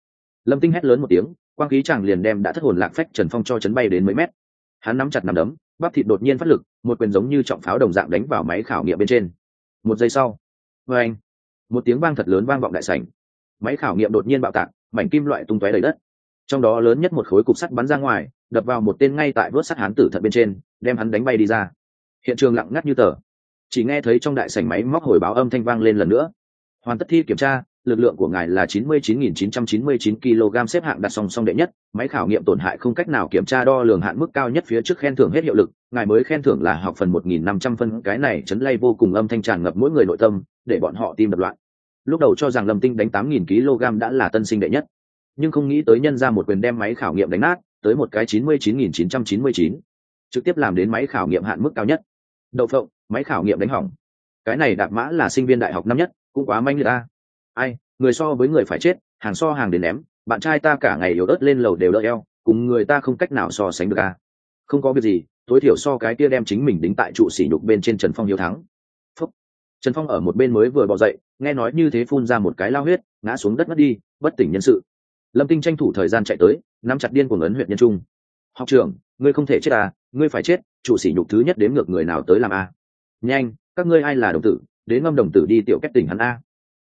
Lâm Tinh hét lớn một tiếng, quang khí chàng liền đem đã thất hồn lạc phách Trần Phong cho chấn bay đến mấy mét. Hắn nắm chặt nắm đấm, bắp thịt đột nhiên phát lực, một quyền giống như trọng pháo đồng dạng đánh vào máy khảo nghiệm bên trên. Một giây sau, vang, một tiếng vang thật lớn vang vọng đại sảnh. Máy khảo nghiệm đột nhiên bạo tạc, mảnh kim loại tung tóe đầy đất. Trong đó lớn nhất một khối cục sắt bắn ra ngoài, đập vào một tên ngay tại vớt sắt hán tử thật bên trên, đem hắn đánh bay đi ra. Hiện trường lặng ngắt như tờ, chỉ nghe thấy trong đại sảnh máy móc hồi báo âm thanh vang lên lần nữa. Hoàn tất thi kiểm tra, lực lượng của ngài là 99.999 kg, xếp hạng đặt song song đệ nhất. Máy khảo nghiệm tổn hại không cách nào kiểm tra đo lường hạn mức cao nhất, phía trước khen thưởng hết hiệu lực, ngài mới khen thưởng là học phần 1.500 phân. Cái này chấn lay vô cùng, âm thanh tràn ngập mỗi người nội tâm, để bọn họ tim đập loạn. Lúc đầu cho rằng Lâm Tinh đánh 8.000 kg đã là tân sinh đệ nhất, nhưng không nghĩ tới nhân ra một quyền đem máy khảo nghiệm đánh nát, tới một cái 99.999, trực tiếp làm đến máy khảo nghiệm hạn mức cao nhất. Đậu phộng, máy khảo nghiệm đánh hỏng. Cái này Đạp Mã là sinh viên đại học năm nhất, cũng quá manh người ta. Ai, người so với người phải chết, hàng so hàng đến ném. Bạn trai ta cả ngày yếu ớt lên lầu đều đỡ eo, cùng người ta không cách nào so sánh được à. Không có việc gì, tối thiểu so cái kia đem chính mình đính tại trụ sỉ nhục bên trên Trần Phong hiếu thắng. Phúc. Trần Phong ở một bên mới vừa bò dậy, nghe nói như thế phun ra một cái lao huyết, ngã xuống đất mất đi, bất tỉnh nhân sự. Lâm Tinh tranh thủ thời gian chạy tới, nắm chặt điên cuồng ấn huyện nhân trung. Học trưởng, ngươi không thể chết à, ngươi phải chết, trụ sỉ nhục thứ nhất đếm ngược người nào tới làm a? Nhanh, các ngươi ai là đồng tử, đến ngâm đồng tử đi tiểu kết tỉnh hắn a.